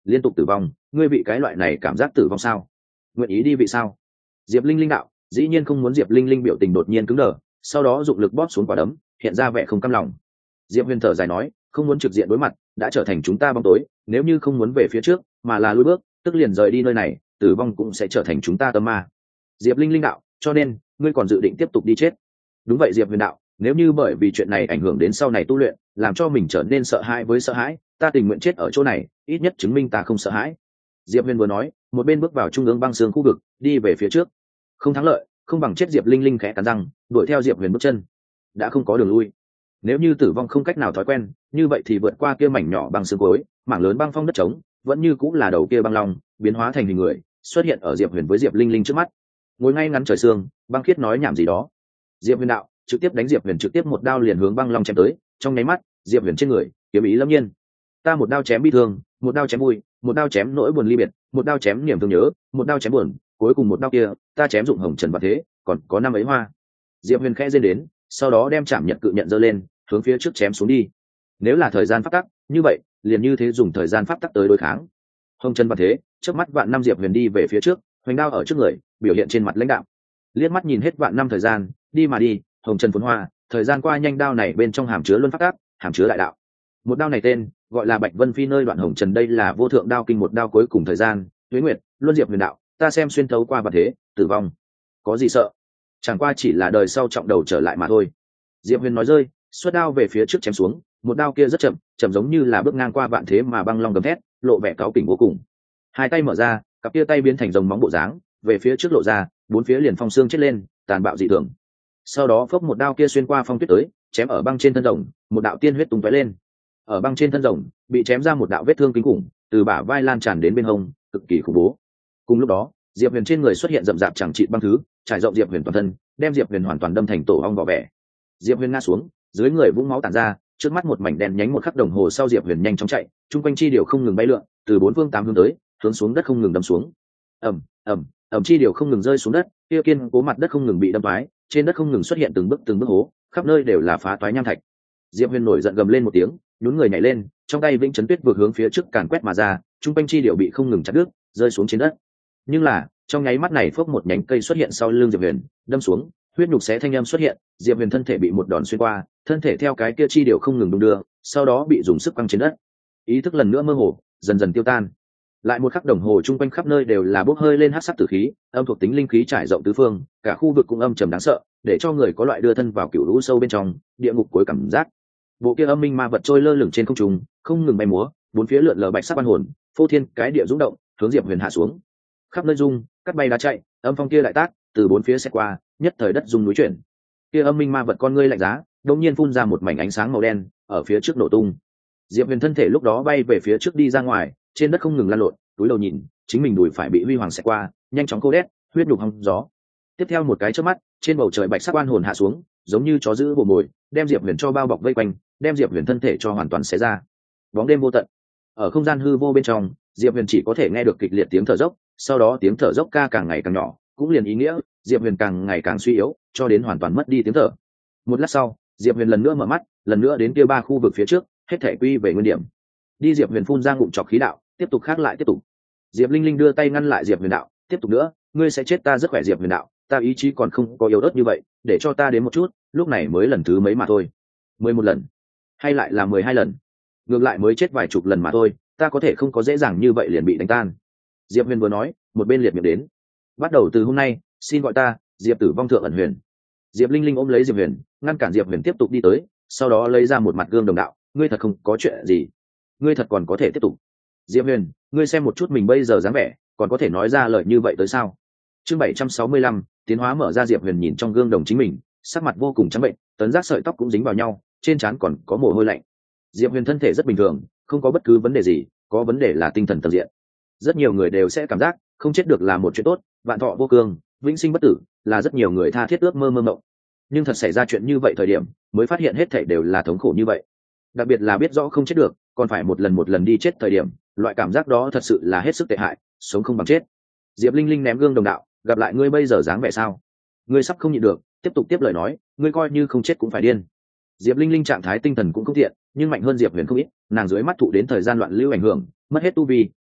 liên tục tử vong, ngươi bị cái loại này cảm giác tử vong sao? Nguyện ý đi vị sao? Diệp Linh Linh đạo, dĩ nhiên không muốn. Diệp Linh Linh biểu tình đột nhiên cứng đờ, sau đó dụng lực bóp xuống quả đấm, hiện ra vẻ không cam lòng. Diệp Huyền thở dài nói, không muốn trực diện đối mặt, đã trở thành chúng ta bóng tối, nếu như không muốn về phía trước mà là lùi bước, tức liền rời đi nơi này, tử vong cũng sẽ trở thành chúng ta tâm ma. Diệp Linh Linh đạo, cho nên ngươi còn dự định tiếp tục đi chết? Đúng vậy. Diệp Huyền đạo, nếu như bởi vì chuyện này ảnh hưởng đến sau này tu luyện, làm cho mình trở nên sợ hãi với sợ hãi, ta tình nguyện chết ở chỗ này, ít nhất chứng minh ta không sợ hãi. Diệp Huyền vừa nói, một bên bước vào trung ương băng xương khu vực, đi về phía trước. Không thắng lợi, không bằng chết. Diệp Linh Linh khẽ cắn răng, đuổi theo Diệp Huyền bước chân. Đã không có đường lui. Nếu như tử vong không cách nào thói quen, như vậy thì vượt qua kia mảnh nhỏ băng xương cối, mảng lớn băng phong đất trống, vẫn như cũng là đầu kia băng long, biến hóa thành hình người, xuất hiện ở Diệp Huyền với Diệp Linh Linh trước mắt. Ngồi ngay ngắn trời sương, băng khiết nói nhảm gì đó. Diệp Huyền đạo, trực tiếp đánh Diệp Huyền, trực tiếp một đao liền hướng băng long chém tới. Trong nháy mắt, Diệp Huyền trên người kiếm ý lâm nhiên. Ta một đao chém bi thương, một đao chém vui, một đao chém nỗi buồn ly biệt, một đao chém niềm thương nhớ, một đao chém buồn, cuối cùng một đao kia, ta chém dụng hồng trần và thế, còn có năm ấy hoa. Diệp Huyền khẽ rên đến, sau đó đem chạm nhật cự nhận giơ lên, hướng phía trước chém xuống đi. Nếu là thời gian pháp tắc, như vậy liền như thế dùng thời gian pháp tắc tới đối kháng. Hồng trần và thế, trước mắt vạn năm. Diệp Huyền đi về phía trước, hoành đao ở trước người, biểu hiện trên mặt lãnh đạo. Liếc mắt nhìn hết vạn năm thời gian, đi mà đi, hồng trần phồn hoa, thời gian qua nhanh. Đao này bên trong hàm chứa luân pháp tắc, hàm chứa đại đạo. Một đao này tên gọi là Bạch Vân Phi nơi đoạn hồng trần, đây là vô thượng đao kinh, một đao cuối cùng thời gian, tuế nguyệt, luân. Diệp Huyền đạo, ta xem xuyên thấu qua và thế, tử vong, có gì sợ? Chẳng qua chỉ là đời sau trọng đầu trở lại mà thôi. Diệp Huyền nói rơi, xuất đao về phía trước chém xuống. Một đao kia rất chậm, chậm giống như là bước ngang qua vạn thế mà băng long gầm thét, lộ vẻ cáu kỉnh vô cùng. Hai tay mở ra, cặp kia tay biến thành rồng móng bộ dáng, về phía trước lộ ra, bốn phía liền phong xương chết lên, tàn bạo dị thường. Sau đó phốc một đao kia xuyên qua phong tuyết tới, chém ở băng trên thân rồng, một đạo tiên huyết tung tóe lên. Ở băng trên thân rồng bị chém ra một đạo vết thương kinh khủng, từ bả vai lan tràn đến bên hông, cực kỳ khủng bố. Cùng lúc đó, Diệp Huyền trên người xuất hiện rậm rạp chẳng trị băng thứ, trải rộng Diệp Huyền toàn thân, đem Diệp Huyền hoàn toàn đâm thành tổ ong vỏ vẻ. Diệp Huyền ngã xuống, dưới người vũng máu tản ra, trước mắt một mảnh đen nhánh. Một khắc đồng hồ sau, Diệp Huyền nhanh chóng chạy, trung quanh chi điều không ngừng bay lượn, từ bốn phương tám hướng tới, hướng xuống đất không ngừng đâm xuống. Ầm, ầm, ầm, chi điều không ngừng rơi xuống đất, kia kiên cố mặt đất không ngừng bị đâm toái, trên đất không ngừng xuất hiện từng bước từng bước hố, khắp nơi đều là phá toái nham thạch. Diệp Huyền nổi giận gầm lên một tiếng, nhún người nhảy lên, trong tay vĩnh chấn tuyết vượt hướng phía trước càn quét mà ra, trung quanh chi điều bị không ngừng chặt đứt, rơi xuống trên đất. Nhưng là, trong nháy mắt này, phốc một nhánh cây xuất hiện sau lưng Diệp Huyền, đâm xuống, huyết nhục xé thanh âm xuất hiện, Diệp Huyền thân thể bị một đòn xuyên qua, thân thể theo cái kia chi điều không ngừng đung đưa, sau đó bị dùng sức quăng trên đất. Ý thức lần nữa mơ hồ, dần dần tiêu tan. Lại một khắc đồng hồ, trung quanh khắp nơi đều là bốc hơi lên hắc sắc tử khí, âm thuộc tính linh khí trải rộng tứ phương, cả khu vực cũng âm trầm đáng sợ, để cho người có loại đưa thân vào cựu lũ sâu bên trong, địa ngục cuối cảm giác. Bộ kia âm minh ma vật trôi lơ lửng trên không trung, không ngừng bay múa, bốn phía lượn lờ bạch sắc oan hồn, phô thiên cái địa rung động, hướng Diệp Huyền hạ xuống. Khắp nơi rung, cắt bay đá chạy, âm phong kia lại tác, từ bốn phía xẹt qua, nhất thời đất rung núi chuyển. Kia âm minh ma vật con ngươi lạnh giá, đột nhiên phun ra một mảnh ánh sáng màu đen, ở phía trước nổ tung. Diệp Huyền thân thể lúc đó bay về phía trước đi ra ngoài, trên đất không ngừng lăn lộn, túi đầu nhìn, chính mình đùi phải bị huy hoàng xẹt qua, nhanh chóng cô đét, huyết nhục hong gió. Tiếp theo một cái chớp mắt, trên bầu trời bạch sắc oan hồn hạ xuống, giống như chó giữ bồ mồi, đem Diệp Huyền cho bao bọc vây quanh, đem Diệp Huyền thân thể cho hoàn toàn xé ra. Bóng đêm vô tận, ở không gian hư vô bên trong, Diệp Huyền chỉ có thể nghe được kịch liệt tiếng thở dốc, sau đó tiếng thở dốc ca càng ngày càng nhỏ, cũng liền ý nghĩa Diệp Huyền càng ngày càng suy yếu, cho đến hoàn toàn mất đi tiếng thở. Một lát sau, Diệp Huyền lần nữa mở mắt, lần nữa đến kia ba khu vực phía trước, hết thể quy về nguyên điểm. Đi. Diệp Huyền phun ra ngụm trọc khí đạo, tiếp tục khác lại tiếp tục. Diệp Linh Linh đưa tay ngăn lại Diệp Huyền đạo, tiếp tục nữa, ngươi sẽ chết. Ta rất khỏe. Diệp Huyền đạo, ta ý chí còn không có yếu ớt như vậy, để cho ta đến một chút, lúc này mới lần thứ mấy mà thôi. Mười một lần, hay lại là mười hai lần? Ngược lại mới chết vài chục lần mà thôi, ta có thể không có dễ dàng như vậy liền bị đánh tan. Diệp Huyền vừa nói, một bên liệt miệng đến. Bắt đầu từ hôm nay, xin gọi ta Diệp Tử Vong Thượng ẩn Huyền. Diệp Linh Linh ôm lấy Diệp Huyền, ngăn cản Diệp Huyền tiếp tục đi tới, sau đó lấy ra một mặt gương đồng đạo, ngươi thật không có chuyện gì, ngươi thật còn có thể tiếp tục. Diệp Huyền, ngươi xem một chút mình bây giờ dáng vẻ, còn có thể nói ra lời như vậy tới sao? Chương bảy trăm sáu mươi lăm, tiến hóa mở ra. Diệp Huyền nhìn trong gương đồng chính mình, sắc mặt vô cùng trắng bệnh, tấn giác sợi tóc cũng dính vào nhau, trên trán còn có mồ hôi lạnh. Diệp Huyền thân thể rất bình thường, không có bất cứ vấn đề gì, có vấn đề là tinh thần tầng diện. Rất nhiều người đều sẽ cảm giác không chết được là một chuyện tốt, vạn thọ vô cương, vĩnh sinh bất tử là rất nhiều người tha thiết ước mơ mơ mộng. Nhưng thật xảy ra chuyện như vậy thời điểm, mới phát hiện hết thảy đều là thống khổ như vậy. Đặc biệt là biết rõ không chết được, còn phải một lần một lần đi chết thời điểm, loại cảm giác đó thật sự là hết sức tệ hại, sống không bằng chết. Diệp Linh Linh ném gương đồng đạo, gặp lại ngươi bây giờ dáng vẻ sao? Ngươi sắp không nhịn được, tiếp tục tiếp lời nói, ngươi coi như không chết cũng phải điên. Diệp Linh Linh trạng thái tinh thần cũng không thiện, nhưng mạnh hơn Diệp Huyền không ít, nàng dưới mắt thụ đến thời gian loạn lưu ảnh hưởng, mất hết tu vi,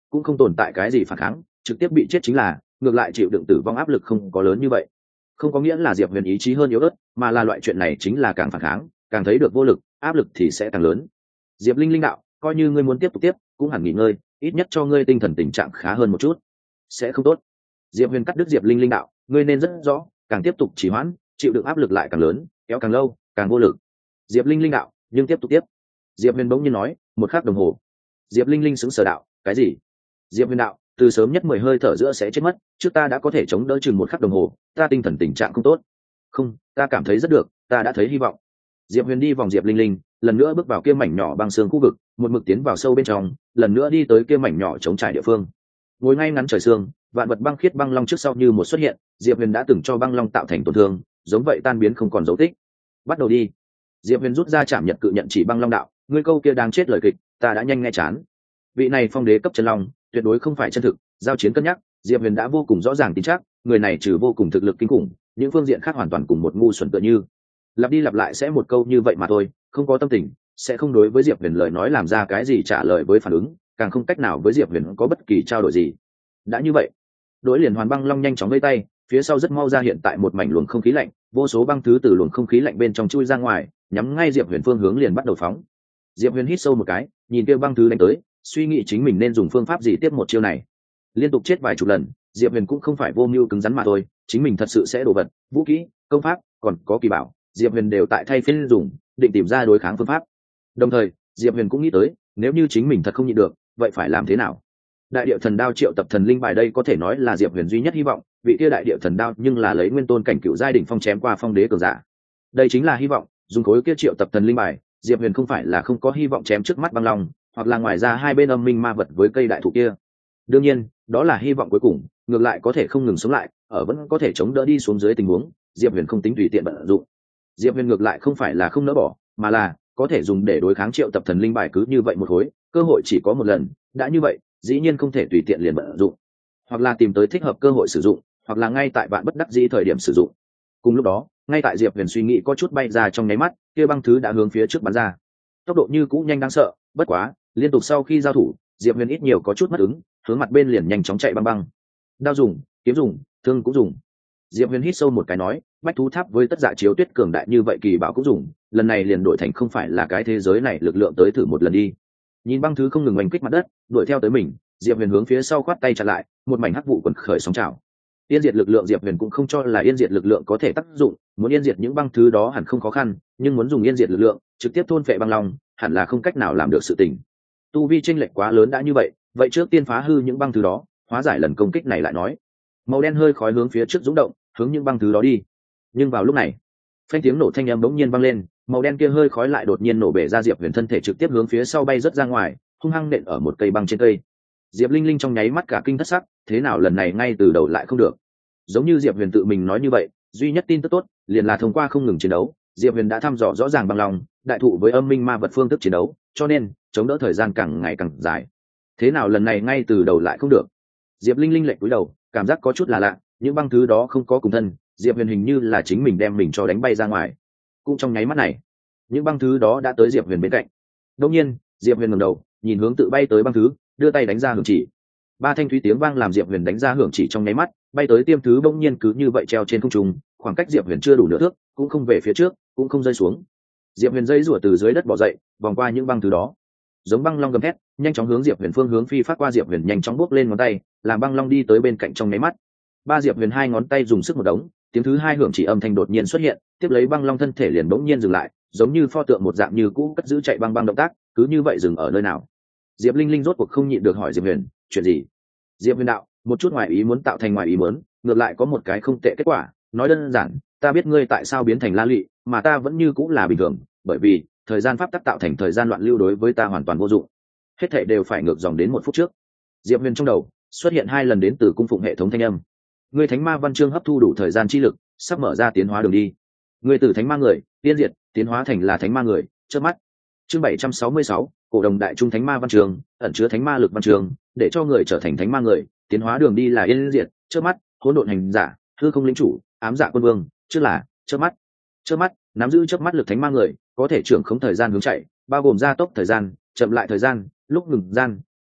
cũng không tồn tại cái gì phản kháng, trực tiếp bị chết chính là, ngược lại chịu đựng tử vong áp lực không có lớn như vậy. Không có nghĩa là Diệp Huyền ý chí hơn yếu ớt, mà là loại chuyện này chính là càng phản kháng, càng thấy được vô lực, áp lực thì sẽ càng lớn. Diệp Linh Linh đạo, coi như ngươi muốn tiếp tục tiếp, cũng hẳn nghỉ ngơi, ít nhất cho ngươi tinh thần tình trạng khá hơn một chút. Sẽ không tốt. Diệp Huyền cắt đứt Diệp Linh Linh đạo, ngươi nên rất rõ, càng tiếp tục trì hoãn, chịu đựng áp lực lại càng lớn, kéo càng lâu, càng vô lực. Diệp Linh Linh đạo, nhưng tiếp tục tiếp. Diệp Huyền bỗng nhiên nói, một khắc đồng hồ. Diệp Linh Linh sững sờ đạo, cái gì? Diệp Huyền đạo, từ sớm nhất mười hơi thở giữa sẽ chết mất, trước ta đã có thể chống đỡ chừng một khắc đồng hồ, ta tinh thần tình trạng không tốt. Không, ta cảm thấy rất được, ta đã thấy hy vọng. Diệp Huyền đi vòng Diệp Linh Linh, lần nữa bước vào kia mảnh nhỏ băng xương khu vực, một mực tiến vào sâu bên trong, lần nữa đi tới kia mảnh nhỏ trống trải địa phương. Ngồi ngay ngắn trời sương, vạn vật băng khiết băng long trước sau như một xuất hiện, Diệp Huyền đã từng cho băng long tạo thành tổn thương, giống vậy tan biến không còn dấu tích. Bắt đầu đi. Diệp Huyền rút ra chạm nhật cự nhận chỉ băng long đạo, ngươi câu kia đang chết lời kịch, ta đã nhanh nghe chán. Vị này phong đế cấp chân long, tuyệt đối không phải chân thực, giao chiến cân nhắc, Diệp Huyền đã vô cùng rõ ràng tin chắc, người này trừ vô cùng thực lực kinh khủng, những phương diện khác hoàn toàn cùng một ngu xuẩn tựa như. Lặp đi lặp lại sẽ một câu như vậy mà thôi, không có tâm tình, sẽ không đối với Diệp Huyền lời nói làm ra cái gì trả lời với phản ứng, càng không cách nào với Diệp Huyền có bất kỳ trao đổi gì. Đã như vậy, đối liền hoàn băng long nhanh chóng vây tay, phía sau rất mau ra hiện tại một mảnh luồng không khí lạnh, vô số băng thứ từ luồng không khí lạnh bên trong chui ra ngoài, nhắm ngay Diệp Huyền phương hướng liền bắt đầu phóng. Diệp Huyền hít sâu một cái, nhìn kia băng thứ đánh tới, suy nghĩ chính mình nên dùng phương pháp gì tiếp một chiêu này. Liên tục chết vài chục lần, Diệp Huyền cũng không phải vô mưu cứng rắn mà thôi, chính mình thật sự sẽ đổ vật, vũ khí, công pháp, còn có kỳ bảo, Diệp Huyền đều tại thay phiên dùng, định tìm ra đối kháng phương pháp. Đồng thời, Diệp Huyền cũng nghĩ tới, nếu như chính mình thật không nhịn được, vậy phải làm thế nào? Đại điệu thần đao triệu tập thần linh bài đây có thể nói là Diệp Huyền duy nhất hy vọng, vị kia đại điệu thần đao nhưng là lấy nguyên tôn cảnh cựu giai đỉnh phong chém qua phong đế cường giả. Đây chính là hy vọng, dùng khối kia triệu tập thần linh bài, Diệp Huyền không phải là không có hy vọng chém trước mắt băng long, hoặc là ngoài ra hai bên âm minh ma vật với cây đại thụ kia. Đương nhiên, đó là hy vọng cuối cùng, ngược lại có thể không ngừng sống lại, ở vẫn có thể chống đỡ đi xuống dưới tình huống, Diệp Huyền không tính tùy tiện vận dụng. Diệp Huyền ngược lại không phải là không nỡ bỏ, mà là có thể dùng để đối kháng triệu tập thần linh bài cứ như vậy một khối, cơ hội chỉ có một lần, đã như vậy, dĩ nhiên không thể tùy tiện liền vận dụng, hoặc là tìm tới thích hợp cơ hội sử dụng, hoặc là ngay tại bạn bất đắc dĩ thời điểm sử dụng. Cùng lúc đó, ngay tại Diệp Huyền suy nghĩ có chút bay ra trong nháy mắt, kia băng thứ đã hướng phía trước bắn ra. Tốc độ như cũ nhanh đáng sợ, bất quá, liên tục sau khi giao thủ, Diệp Huyền ít nhiều có chút mất ứng, hướng mặt bên liền nhanh chóng chạy băng băng. Đao dùng, kiếm dùng, thương cũng dùng. Diệp Huyền hít sâu một cái nói, bách thú tháp với tất dạ chiếu tuyết cường đại như vậy kỳ bảo cũng dùng, lần này liền đổi thành không phải là cái thế giới này lực lượng tới thử một lần đi. Nhìn băng thứ không ngừng oanh kích mặt đất, đuổi theo tới mình, Diệp Huyền hướng phía sau khoát tay chặn lại, một mảnh hắc vụ quần khởi sóng trào. Yên diệt lực lượng Diệp Huyền cũng không cho là yên diệt lực lượng có thể tác dụng, muốn yên diệt những băng thứ đó hẳn không khó khăn, nhưng muốn dùng yên diệt lực lượng trực tiếp thôn phệ băng long, hẳn là không cách nào làm được sự tình. Tu vi chênh lệch quá lớn đã như vậy, vậy trước tiên phá hư những băng thứ đó, hóa giải lần công kích này lại nói. Màu đen hơi khói hướng phía trước dũng động, hướng những băng thứ đó đi. Nhưng vào lúc này, phanh tiếng nổ thanh âm bỗng nhiên vang lên, màu đen kia hơi khói lại đột nhiên nổ bể ra, Diệp Huyền thân thể trực tiếp hướng phía sau bay rất ra ngoài, hung hăng nện ở một cây băng trên cây. Diệp Linh Linh trong nháy mắt cả kinh thất sắc, thế nào lần này ngay từ đầu lại không được? Giống như Diệp Huyền tự mình nói như vậy, duy nhất tin tức tốt liền là thông qua không ngừng chiến đấu, Diệp Huyền đã thăm dò rõ ràng băng long, đại thụ với âm minh ma vật phương thức chiến đấu, cho nên chống đỡ thời gian càng ngày càng dài. Thế nào lần này ngay từ đầu lại không được? Diệp Linh Linh lệch cúi đầu, cảm giác có chút là lạ, những băng thứ đó không có cùng thân, Diệp Huyền hình như là chính mình đem mình cho đánh bay ra ngoài. Cũng trong nháy mắt này, những băng thứ đó đã tới Diệp Huyền bên cạnh. Đột nhiên, Diệp Huyền ngẩng đầu, nhìn hướng tự bay tới băng thứ, đưa tay đánh ra hưởng chỉ. Ba thanh thúy tiếng vang làm Diệp Huyền đánh ra hưởng chỉ trong nháy mắt, bay tới tiêm thứ bỗng nhiên cứ như vậy treo trên không trung, khoảng cách Diệp Huyền chưa đủ nửa thước, cũng không về phía trước, cũng không rơi xuống. Diệp Huyền dây rủa từ dưới đất bò dậy, vòng qua những băng thứ đó, giống băng long gầm thét, nhanh chóng hướng Diệp Huyền phương hướng phi phát qua. Diệp Huyền nhanh chóng bước lên ngón tay, làm băng long đi tới bên cạnh trong nháy mắt. Ba Diệp Huyền hai ngón tay dùng sức một đống, tiếng thứ hai hưởng chỉ âm thanh đột nhiên xuất hiện, tiếp lấy băng long thân thể liền bỗng nhiên dừng lại, giống như pho tượng một dạng như cũ cất giữ chạy băng băng động tác, cứ như vậy dừng ở nơi nào. Diệp Linh Linh rốt cuộc không nhịn được hỏi Diệp Huyền, chuyện gì? Diệp Huyền đạo, một chút ngoài ý muốn tạo thành ngoài ý muốn, ngược lại có một cái không tệ kết quả. Nói đơn giản, ta biết ngươi tại sao biến thành La Lụy, mà ta vẫn như cũng là bình thường, bởi vì thời gian pháp tắc tạo thành thời gian loạn lưu đối với ta hoàn toàn vô dụng, hết thảy đều phải ngược dòng đến một phút trước. Diệp Huyền trong đầu xuất hiện hai lần đến từ cung phụng hệ thống thanh âm. Ngươi thánh ma văn chương hấp thu đủ thời gian chi lực, sắp mở ra tiến hóa đường đi. Ngươi từ thánh ma người tiên diệt tiến hóa thành là thánh ma người, chớp mắt. Chương bảy trăm sáu mươi sáu, cổ đồng đại trung thánh ma văn trường, ẩn chứa thánh ma lực văn trường, để cho người trở thành thánh ma người, tiến hóa đường đi là yên diệt, chớp mắt, hỗn độn hành giả, hư không lĩnh chủ, ám dạ quân vương, trước là chớp mắt. Chớp mắt, nắm giữ chớp mắt lực thánh ma người, có thể trưởng khống thời gian hướng chạy, bao gồm gia tốc thời gian, chậm lại thời gian, lúc ngừng gian,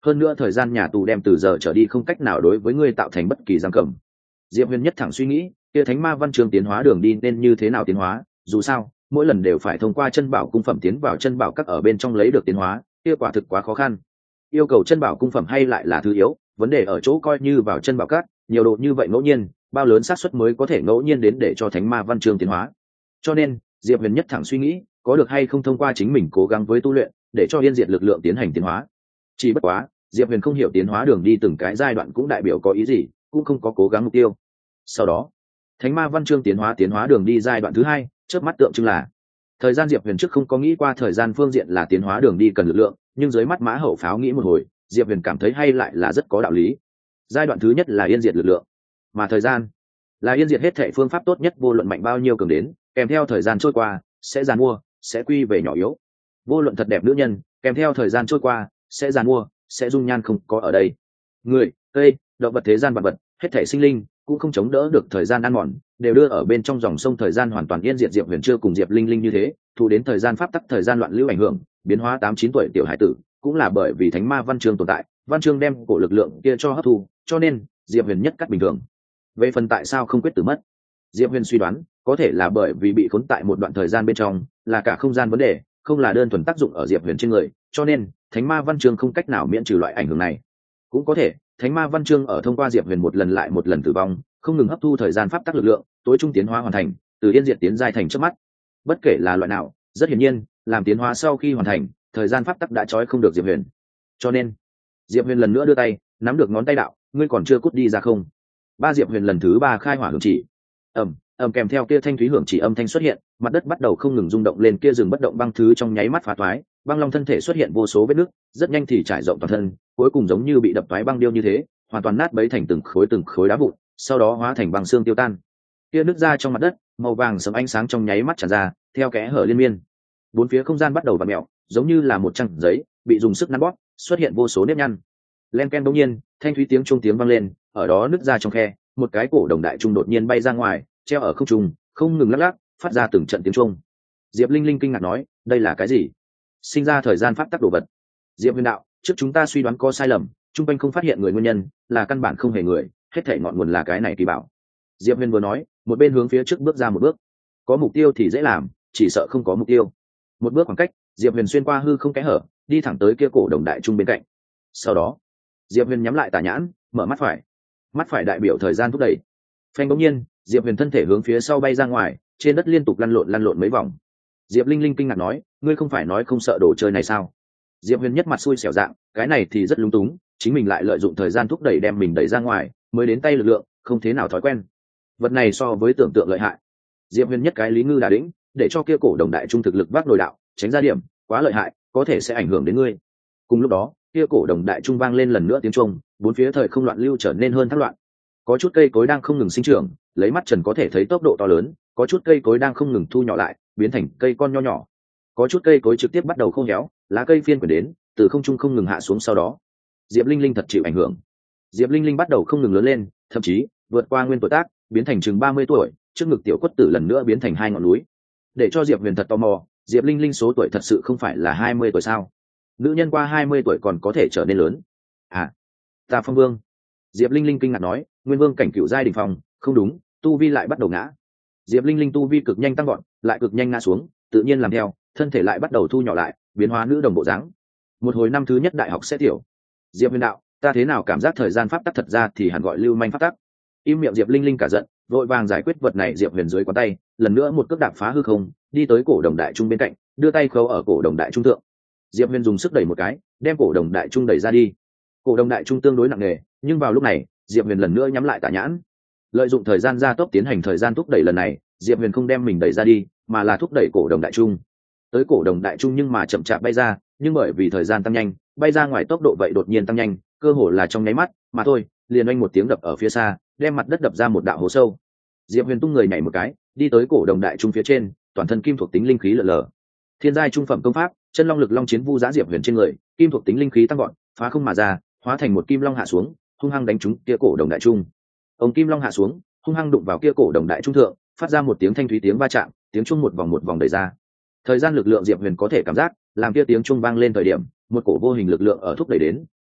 hơn nữa thời gian nhà tù đem từ giờ trở đi không cách nào đối với ngươi tạo thành bất kỳ giam cầm. Diệp Huyền nhất thẳng suy nghĩ, kia thánh ma văn chương tiến hóa đường đi nên như thế nào tiến hóa, dù sao mỗi lần đều phải thông qua chân bảo cung phẩm tiến vào chân bảo các ở bên trong lấy được tiến hóa, kia quả thực quá khó khăn. Yêu cầu chân bảo cung phẩm hay lại là thứ yếu, vấn đề ở chỗ coi như vào chân bảo các nhiều độ như vậy ngẫu nhiên, bao lớn xác suất mới có thể ngẫu nhiên đến để cho thánh ma văn chương tiến hóa. Cho nên Diệp Huyền nhất thẳng suy nghĩ, có được hay không thông qua chính mình cố gắng với tu luyện để cho yên diệt lực lượng tiến hành tiến hóa. Chỉ bất quá Diệp Huyền không hiểu tiến hóa đường đi từng cái giai đoạn cũng đại biểu có ý gì, cũng không có cố gắng mục tiêu. Sau đó thánh ma văn chương tiến hóa tiến hóa đường đi giai đoạn thứ hai, chớp mắt tượng trưng là thời gian. Diệp Huyền trước không có nghĩ qua thời gian phương diện là tiến hóa đường đi cần lực lượng, nhưng dưới mắt mã hậu pháo nghĩ một hồi, Diệp Huyền cảm thấy hay lại là rất có đạo lý. Giai đoạn thứ nhất là yên diệt lực lượng, mà thời gian là yên diệt hết thảy phương pháp tốt nhất, vô luận mạnh bao nhiêu cường đến, kèm theo thời gian trôi qua sẽ giàn mua, sẽ quy về nhỏ yếu. Vô luận thật đẹp nữ nhân, kèm theo thời gian trôi qua sẽ giàn mua, sẽ dung nhan không có ở đây. Người, cây, động vật, thế gian vật vật, hết thảy sinh linh cũng không chống đỡ được thời gian ăn mòn, đều đưa ở bên trong dòng sông thời gian hoàn toàn yên diệt. Diệp Huyền chưa cùng Diệp Linh Linh như thế, thụ đến thời gian pháp tắc thời gian loạn lưu ảnh hưởng, biến hóa tám chín tuổi tiểu hải tử, cũng là bởi vì thánh ma văn chương tồn tại, văn chương đem cổ lực lượng kia cho hấp thu, cho nên Diệp Huyền nhất cắt bình thường. Về phần tại sao không quyết tử mất, Diệp Huyền suy đoán có thể là bởi vì bị khốn tại một đoạn thời gian bên trong, là cả không gian vấn đề, không là đơn thuần tác dụng ở Diệp Huyền trên người, cho nên thánh ma văn chương không cách nào miễn trừ loại ảnh hưởng này. Cũng có thể thánh ma văn chương ở thông qua Diệp Huyền một lần lại một lần tử vong, không ngừng hấp thu thời gian pháp tắc lực lượng, tối trung tiến hóa hoàn thành, từ yên diệt tiến giai thành trước mắt. Bất kể là loại nào, rất hiển nhiên làm tiến hóa sau khi hoàn thành, thời gian pháp tắc đã trói không được Diệp Huyền, cho nên Diệp Huyền lần nữa đưa tay nắm được ngón tay đạo, ngươi còn chưa cút đi ra không? Ba Diệp Huyền lần thứ ba khai hỏa hưởng chỉ, ầm ầm kèm theo kia thanh thúy hưởng chỉ âm thanh xuất hiện, mặt đất bắt đầu không ngừng rung động lên, kia rừng bất động băng thứ trong nháy mắt phá toái, băng long thân thể xuất hiện vô số vết nứt, rất nhanh thì trải rộng toàn thân, cuối cùng giống như bị đập toái băng điêu như thế, hoàn toàn nát bấy thành từng khối từng khối đá vụn, sau đó hóa thành băng xương tiêu tan. Kia nứt ra trong mặt đất, màu vàng sẫm ánh sáng trong nháy mắt tràn ra, theo kẽ hở liên miên, bốn phía không gian bắt đầu vặn mèo, giống như là một trang giấy bị dùng sức nắn bóp, xuất hiện vô số nếp nhăn. Len ken, đột nhiên thanh thúy tiếng trung tiếng vang lên, ở đó nứt ra trong khe, một cái cổ đồng đại trung đột nhiên bay ra ngoài, treo ở không trung, không ngừng lắc lắc, phát ra từng trận tiếng trung. Diệp Linh Linh kinh ngạc nói, đây là cái gì? Sinh ra thời gian pháp tắc đồ vật. Diệp Huyền đạo, trước chúng ta suy đoán có sai lầm, trung quanh không phát hiện người nguyên nhân, là căn bản không hề người, hết thảy ngọn nguồn là cái này kỳ bảo. Diệp Huyền vừa nói, một bên hướng phía trước bước ra một bước. Có mục tiêu thì dễ làm, chỉ sợ không có mục tiêu. Một bước khoảng cách, Diệp Huyền xuyên qua hư không kẽ hở, đi thẳng tới kia cổ đồng đại trung bên cạnh. Sau đó Diệp Huyền nhắm lại tà nhãn, mở mắt phải. Mắt phải đại biểu thời gian thúc đẩy. Phanh, bỗng nhiên Diệp Huyền thân thể hướng phía sau bay ra ngoài, trên đất liên tục lăn lộn lăn lộn mấy vòng. Diệp Linh Linh kinh ngạc nói, ngươi không phải nói không sợ đồ chơi này sao? Diệp Huyền nhất mặt xui xẻo dạng, cái này thì rất lúng túng, chính mình lại lợi dụng thời gian thúc đẩy đem mình đẩy ra ngoài, mới đến tay lực lượng, không thế nào thói quen. Vật này so với tưởng tượng lợi hại. Diệp Huyền nhất cái lý ngư đà đĩnh, để cho kia cổ đồng đại trung thực lực vác nổi đạo, tránh ra điểm, quá lợi hại, có thể sẽ ảnh hưởng đến ngươi. Cùng lúc đó, kia cổ đồng đại trung vang lên lần nữa tiếng trung, bốn phía thời không loạn lưu trở nên hơn thác loạn. Có chút cây cối đang không ngừng sinh trưởng, lấy mắt trần có thể thấy tốc độ to lớn, có chút cây cối đang không ngừng thu nhỏ lại, biến thành cây con nho nhỏ. Có chút cây cối trực tiếp bắt đầu khô héo, lá cây phiên quyển đến, từ không trung không ngừng hạ xuống, sau đó Diệp Linh Linh thật chịu ảnh hưởng. Diệp Linh Linh bắt đầu không ngừng lớn lên, thậm chí vượt qua nguyên tuổi tác, biến thành chừng ba mươi tuổi, trước ngực tiểu quất tử lần nữa biến thành hai ngọn núi. Để cho Diệp Huyền thật tò mò, Diệp Linh Linh số tuổi thật sự không phải là hai mươi tuổi sao? Nữ nhân qua hai mươi tuổi còn có thể trở nên lớn. À, Ta Phong Vương. Diệp Linh Linh kinh ngạc nói, Nguyên Vương cảnh cửu giai đỉnh phong, không đúng, tu vi lại bắt đầu ngã. Diệp Linh Linh tu vi cực nhanh tăng gọn, lại cực nhanh ngã xuống, tự nhiên làm theo, thân thể lại bắt đầu thu nhỏ lại, biến hóa nữ đồng bộ dáng. Một hồi năm thứ nhất đại học sẽ tiểu. Diệp Huyền đạo, ta thế nào cảm giác thời gian pháp tắc thật ra thì hẳn gọi lưu manh pháp tắc. Im miệng. Diệp Linh Linh cả giận, vội vàng giải quyết vật này. Diệp Huyền dưới quán tay, lần nữa một cước đạp phá hư không, đi tới cổ đồng đại trung bên cạnh, đưa tay khâu ở cổ đồng đại trung thượng. Diệp Huyền dùng sức đẩy một cái, đem cổ đồng đại trung đẩy ra đi. Cổ đồng đại trung tương đối nặng nề, nhưng vào lúc này Diệp Huyền lần nữa nhắm lại tà nhãn, lợi dụng thời gian gia tốc tiến hành thời gian thúc đẩy. Lần này Diệp Huyền không đem mình đẩy ra đi, mà là thúc đẩy cổ đồng đại trung tới cổ đồng đại trung, nhưng mà chậm chạp bay ra, nhưng bởi vì thời gian tăng nhanh, bay ra ngoài tốc độ vậy đột nhiên tăng nhanh, cơ hồ là trong nháy mắt mà thôi, liền oanh một tiếng đập ở phía xa, đem mặt đất đập ra một đạo hố sâu. Diệp Huyền tung người nhảy một cái, đi tới cổ đồng đại trung phía trên, toàn thân kim thuộc tính linh khí lở lở. Thiên giai trung phẩm công pháp, chân long lực long chiến vu giá. Diệp Huyền trên người kim thuộc tính linh khí tăng gọn, phá không mà ra, hóa thành một kim long hạ xuống, hung hăng đánh trúng kia cổ đồng đại trung. Ông kim long hạ xuống, hung hăng đụng vào kia cổ đồng đại trung thượng, phát ra một tiếng thanh thúy tiếng va chạm, tiếng chuông một vòng một vòng đẩy ra. Thời gian lực lượng Diệp Huyền có thể cảm giác, làm kia tiếng chuông vang lên thời điểm, một cổ vô hình lực lượng ở thúc đẩy đến,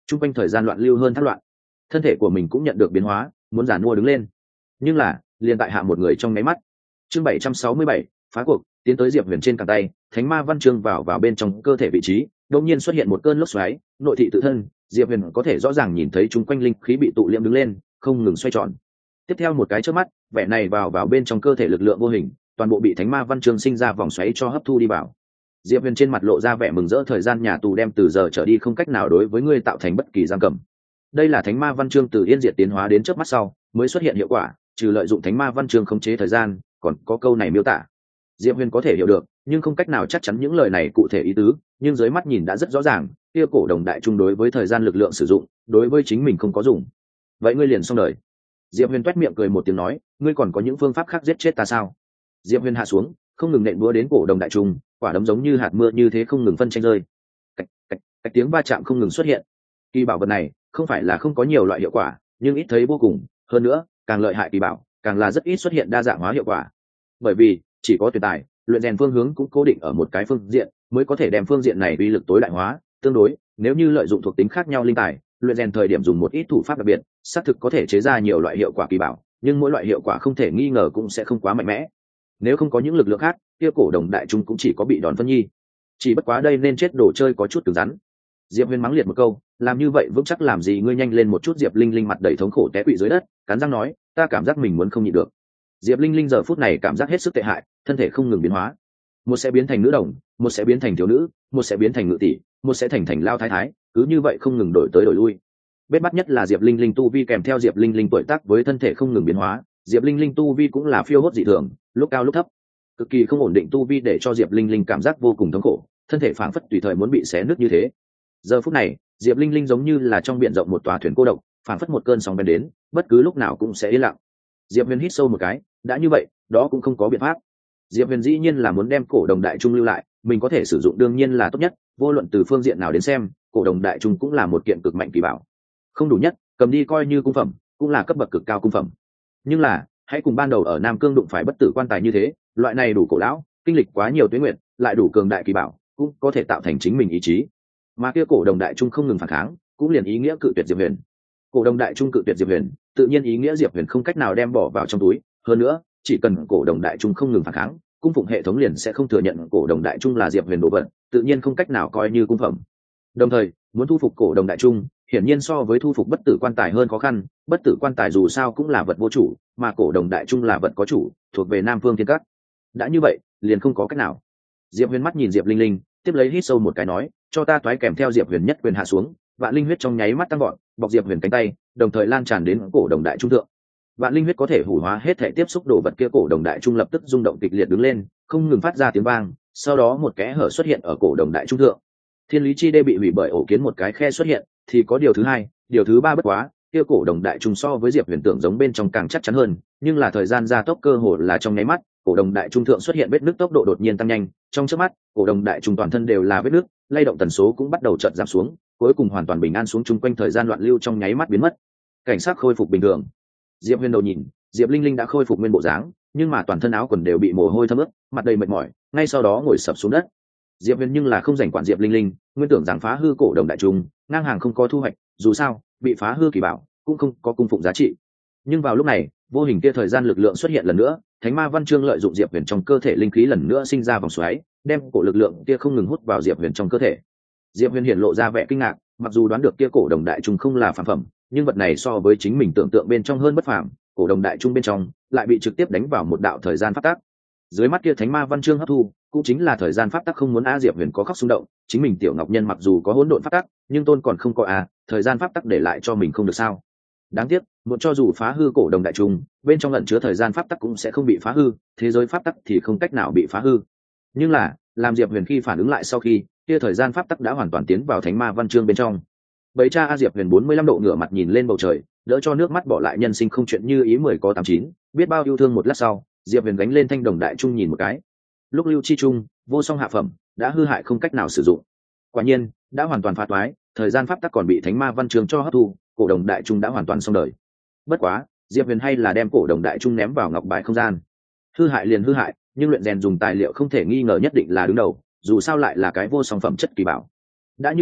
chung quanh thời gian loạn lưu hơn thác loạn, thân thể của mình cũng nhận được biến hóa, muốn giản mua đứng lên, nhưng là liền tại hạ một người trong nháy mắt. Chương bảy trăm sáu mươi bảy, phá cuộc, tiến tới Diệp Huyền trên cẳng tay, thánh ma văn chương vào vào bên trong cơ thể vị trí, đột nhiên xuất hiện một cơn lốc xoáy, nội thị tự thân, Diệp Huyền có thể rõ ràng nhìn thấy chung quanh linh khí bị tụ liệm đứng lên, không ngừng xoay tròn. Tiếp theo một cái chớp mắt, vẻ này vào vào bên trong cơ thể lực lượng vô hình, toàn bộ bị thánh ma văn chương sinh ra vòng xoáy cho hấp thu đi vào. Diệp Huyền trên mặt lộ ra vẻ mừng rỡ, thời gian nhà tù đem từ giờ trở đi không cách nào đối với ngươi tạo thành bất kỳ giam cầm. Đây là thánh ma văn chương từ yên diệt tiến hóa đến chớp mắt sau mới xuất hiện hiệu quả, trừ lợi dụng thánh ma văn chương khống chế thời gian, còn có câu này miêu tả. Diệp Huyền có thể hiểu được, nhưng không cách nào chắc chắn những lời này cụ thể ý tứ, nhưng dưới mắt nhìn đã rất rõ ràng, kia cổ đồng đại trung đối với thời gian lực lượng sử dụng, đối với chính mình không có dùng. Vậy ngươi liền xong đời. Diệp Huyền toét miệng cười một tiếng nói, ngươi còn có những phương pháp khác giết chết ta sao? Diệp Huyền hạ xuống, không ngừng nện búa đến cổ đồng đại trung, quả đấm giống như hạt mưa như thế không ngừng phân tranh rơi. Cạch cạch cạch tiếng va chạm không ngừng xuất hiện. Kỳ bảo vật này không phải là không có nhiều loại hiệu quả, nhưng ít thấy vô cùng, hơn nữa, càng lợi hại kỳ bảo, càng là rất ít xuất hiện đa dạng hóa hiệu quả. Bởi vì chỉ có tuyệt tài, luyện rèn phương hướng cũng cố định ở một cái phương diện, mới có thể đem phương diện này uy lực tối đại hóa. Tương đối, nếu như lợi dụng thuộc tính khác nhau linh tài, luyện rèn thời điểm dùng một ít thủ pháp đặc biệt, xác thực có thể chế ra nhiều loại hiệu quả kỳ bảo, nhưng mỗi loại hiệu quả không thể nghi ngờ cũng sẽ không quá mạnh mẽ. Nếu không có những lực lượng khác, kia cổ đồng đại trung cũng chỉ có bị đòn phân nhi. Chỉ bất quá đây nên chết đồ chơi có chút cứng rắn. Diệp Huyền mắng liệt một câu, làm như vậy vững chắc làm gì, ngươi nhanh lên một chút. Diệp Linh Linh mặt đầy thống khổ té quỵ dưới đất, cắn răng nói, ta cảm giác mình muốn không nhịn được. Diệp Linh Linh giờ phút này cảm giác hết sức tệ hại, thân thể không ngừng biến hóa, một sẽ biến thành nữ đồng, một sẽ biến thành thiếu nữ, một sẽ biến thành ngự tỷ, một sẽ thành thành lao thái thái, cứ như vậy không ngừng đổi tới đổi lui. Bết bắt nhất là Diệp Linh Linh tu vi kèm theo Diệp Linh Linh tuổi tác với thân thể không ngừng biến hóa, Diệp Linh Linh tu vi cũng là phiêu hốt dị thường, lúc cao lúc thấp, cực kỳ không ổn định tu vi để cho Diệp Linh Linh cảm giác vô cùng thống khổ, thân thể phảng phất tùy thời muốn bị xé nứt như thế. Giờ phút này, Diệp Linh Linh giống như là trong biển rộng một tòa thuyền cô độc, phảng phất một cơn sóng bên đến, bất cứ lúc nào cũng sẽ yên lặng. Diệp Huyền hít sâu một cái, đã như vậy, đó cũng không có biện pháp. Diệp Huyền dĩ nhiên là muốn đem cổ đồng đại trung lưu lại, mình có thể sử dụng đương nhiên là tốt nhất, vô luận từ phương diện nào đến xem, cổ đồng đại trung cũng là một kiện cực mạnh kỳ bảo. Không đủ nhất, cầm đi coi như cung phẩm, cũng là cấp bậc cực cao cung phẩm. Nhưng là, hãy cùng ban đầu ở Nam Cương đụng phải bất tử quan tài như thế, loại này đủ cổ lão, kinh lịch quá nhiều tuế nguyện, lại đủ cường đại kỳ bảo, cũng có thể tạo thành chính mình ý chí. Mà kia cổ đồng đại trung không ngừng phản kháng, cũng liền ý nghĩa cự tuyệt Diệp Huyền. Cổ đồng đại trung cự tuyệt Diệp Huyền, tự nhiên ý nghĩa Diệp Huyền không cách nào đem bỏ vào trong túi, hơn nữa, chỉ cần cổ đồng đại trung không ngừng phản kháng, cung phụng hệ thống liền sẽ không thừa nhận cổ đồng đại trung là Diệp Huyền đồ vật, tự nhiên không cách nào coi như cung phẩm. Đồng thời, muốn thu phục cổ đồng đại trung, hiển nhiên so với thu phục bất tử quan tài hơn khó khăn, bất tử quan tài dù sao cũng là vật vô chủ, mà cổ đồng đại trung là vật có chủ, thuộc về Nam Phương Thiên Các. Đã như vậy, liền không có cách nào. Diệp Huyền mắt nhìn Diệp Linh Linh, tiếp lấy hít sâu một cái nói, cho ta toái kèm theo Diệp Huyền nhất quyền hạ xuống, vạn linh huyết trong nháy mắt tăng gọn, bọc Diệp Huyền cánh tay, đồng thời lan tràn đến cổ đồng đại trung thượng. Vạn linh huyết có thể hủ hóa hết thể tiếp xúc đồ vật kia, cổ đồng đại trung lập tức rung động kịch liệt đứng lên, không ngừng phát ra tiếng vang, sau đó một kẽ hở xuất hiện ở cổ đồng đại trung thượng. Thiên lý chi đê bị hủy bởi ổ kiến một cái khe xuất hiện, thì có điều thứ hai, điều thứ ba bất quá, kia cổ đồng đại trung so với Diệp Huyền tưởng giống bên trong càng chắc chắn hơn, nhưng là thời gian gia tốc cơ hồ là trong nháy mắt, cổ đồng đại trung thượng xuất hiện vết nứt tốc độ đột nhiên tăng nhanh, trong chớp mắt, cổ đồng đại trung toàn thân đều là vết nứt, lay động tần số cũng bắt đầu chợt giảm xuống, cuối cùng hoàn toàn bình an xuống, chung quanh thời gian loạn lưu trong nháy mắt biến mất. Cảnh sát khôi phục bình thường. Diệp Huyền đầu nhìn, Diệp Linh Linh đã khôi phục nguyên bộ dáng, nhưng mà toàn thân áo quần đều bị mồ hôi thấm ướt, mặt đầy mệt mỏi, ngay sau đó ngồi sập xuống đất. Diệp Huyền nhưng là không rảnh quản Diệp Linh Linh, nguyên tưởng rằng phá hư cổ đồng đại trung, ngang hàng không có thu hoạch, dù sao, bị phá hư kỳ bảo, cũng không có cung phụng giá trị. Nhưng vào lúc này, vô hình kia thời gian lực lượng xuất hiện lần nữa, Thánh Ma Văn Chương lợi dụng Diệp Huyền trong cơ thể linh khí lần nữa sinh ra vòng xoáy, đem cổ lực lượng kia không ngừng hút vào Diệp Huyền trong cơ thể. Diệp Huyền hiện lộ ra vẻ kinh ngạc, mặc dù đoán được kia cổ đồng đại trung không là phàm phẩm, nhưng vật này so với chính mình tưởng tượng bên trong hơn bất phàm, cổ đồng đại trung bên trong lại bị trực tiếp đánh vào một đạo thời gian pháp tắc. Dưới mắt kia Thánh Ma Văn Chương hấp thu, cũng chính là thời gian pháp tắc không muốn a. Diệp Huyền có khóc xung động, chính mình tiểu ngọc nhân mặc dù có hỗn độn pháp tắc, nhưng tôn còn không có a, thời gian pháp tắc để lại cho mình không được sao? Đáng tiếc, một cho dù phá hư cổ đồng đại trung, bên trong ẩn chứa thời gian pháp tắc cũng sẽ không bị phá hư, thế giới pháp tắc thì không cách nào bị phá hư. Nhưng là, làm Diệp Huyền khi phản ứng lại sau khi, kia thời gian pháp tắc đã hoàn toàn tiến vào Thánh Ma Văn Chương bên trong. Bấy cha a. Diệp Huyền bốn mươi lăm độ ngửa mặt nhìn lên bầu trời, đỡ cho nước mắt bỏ lại nhân sinh không chuyện như ý mười có tám chín, biết bao yêu thương. Một lát sau, Diệp Huyền gánh lên thanh đồng đại trung nhìn một cái. Lúc lưu chi trung, vô song hạ phẩm, đã hư hại không cách nào sử dụng. Quả nhiên, đã hoàn toàn phá toái, thời gian pháp tắc còn bị Thánh Ma Văn Chương cho hấp thu, cổ đồng đại trung đã hoàn toàn xong đời. Bất quá, Diệp Huyền hay là đem cổ đồng đại trung ném vào ngọc bài không gian. Hư hại liền hư hại, nhưng luyện rèn dùng tài liệu không thể nghi ngờ nhất định là đứng đầu, dù sao lại là cái vô song phẩm chất kỳ bảo. Đã như vậy,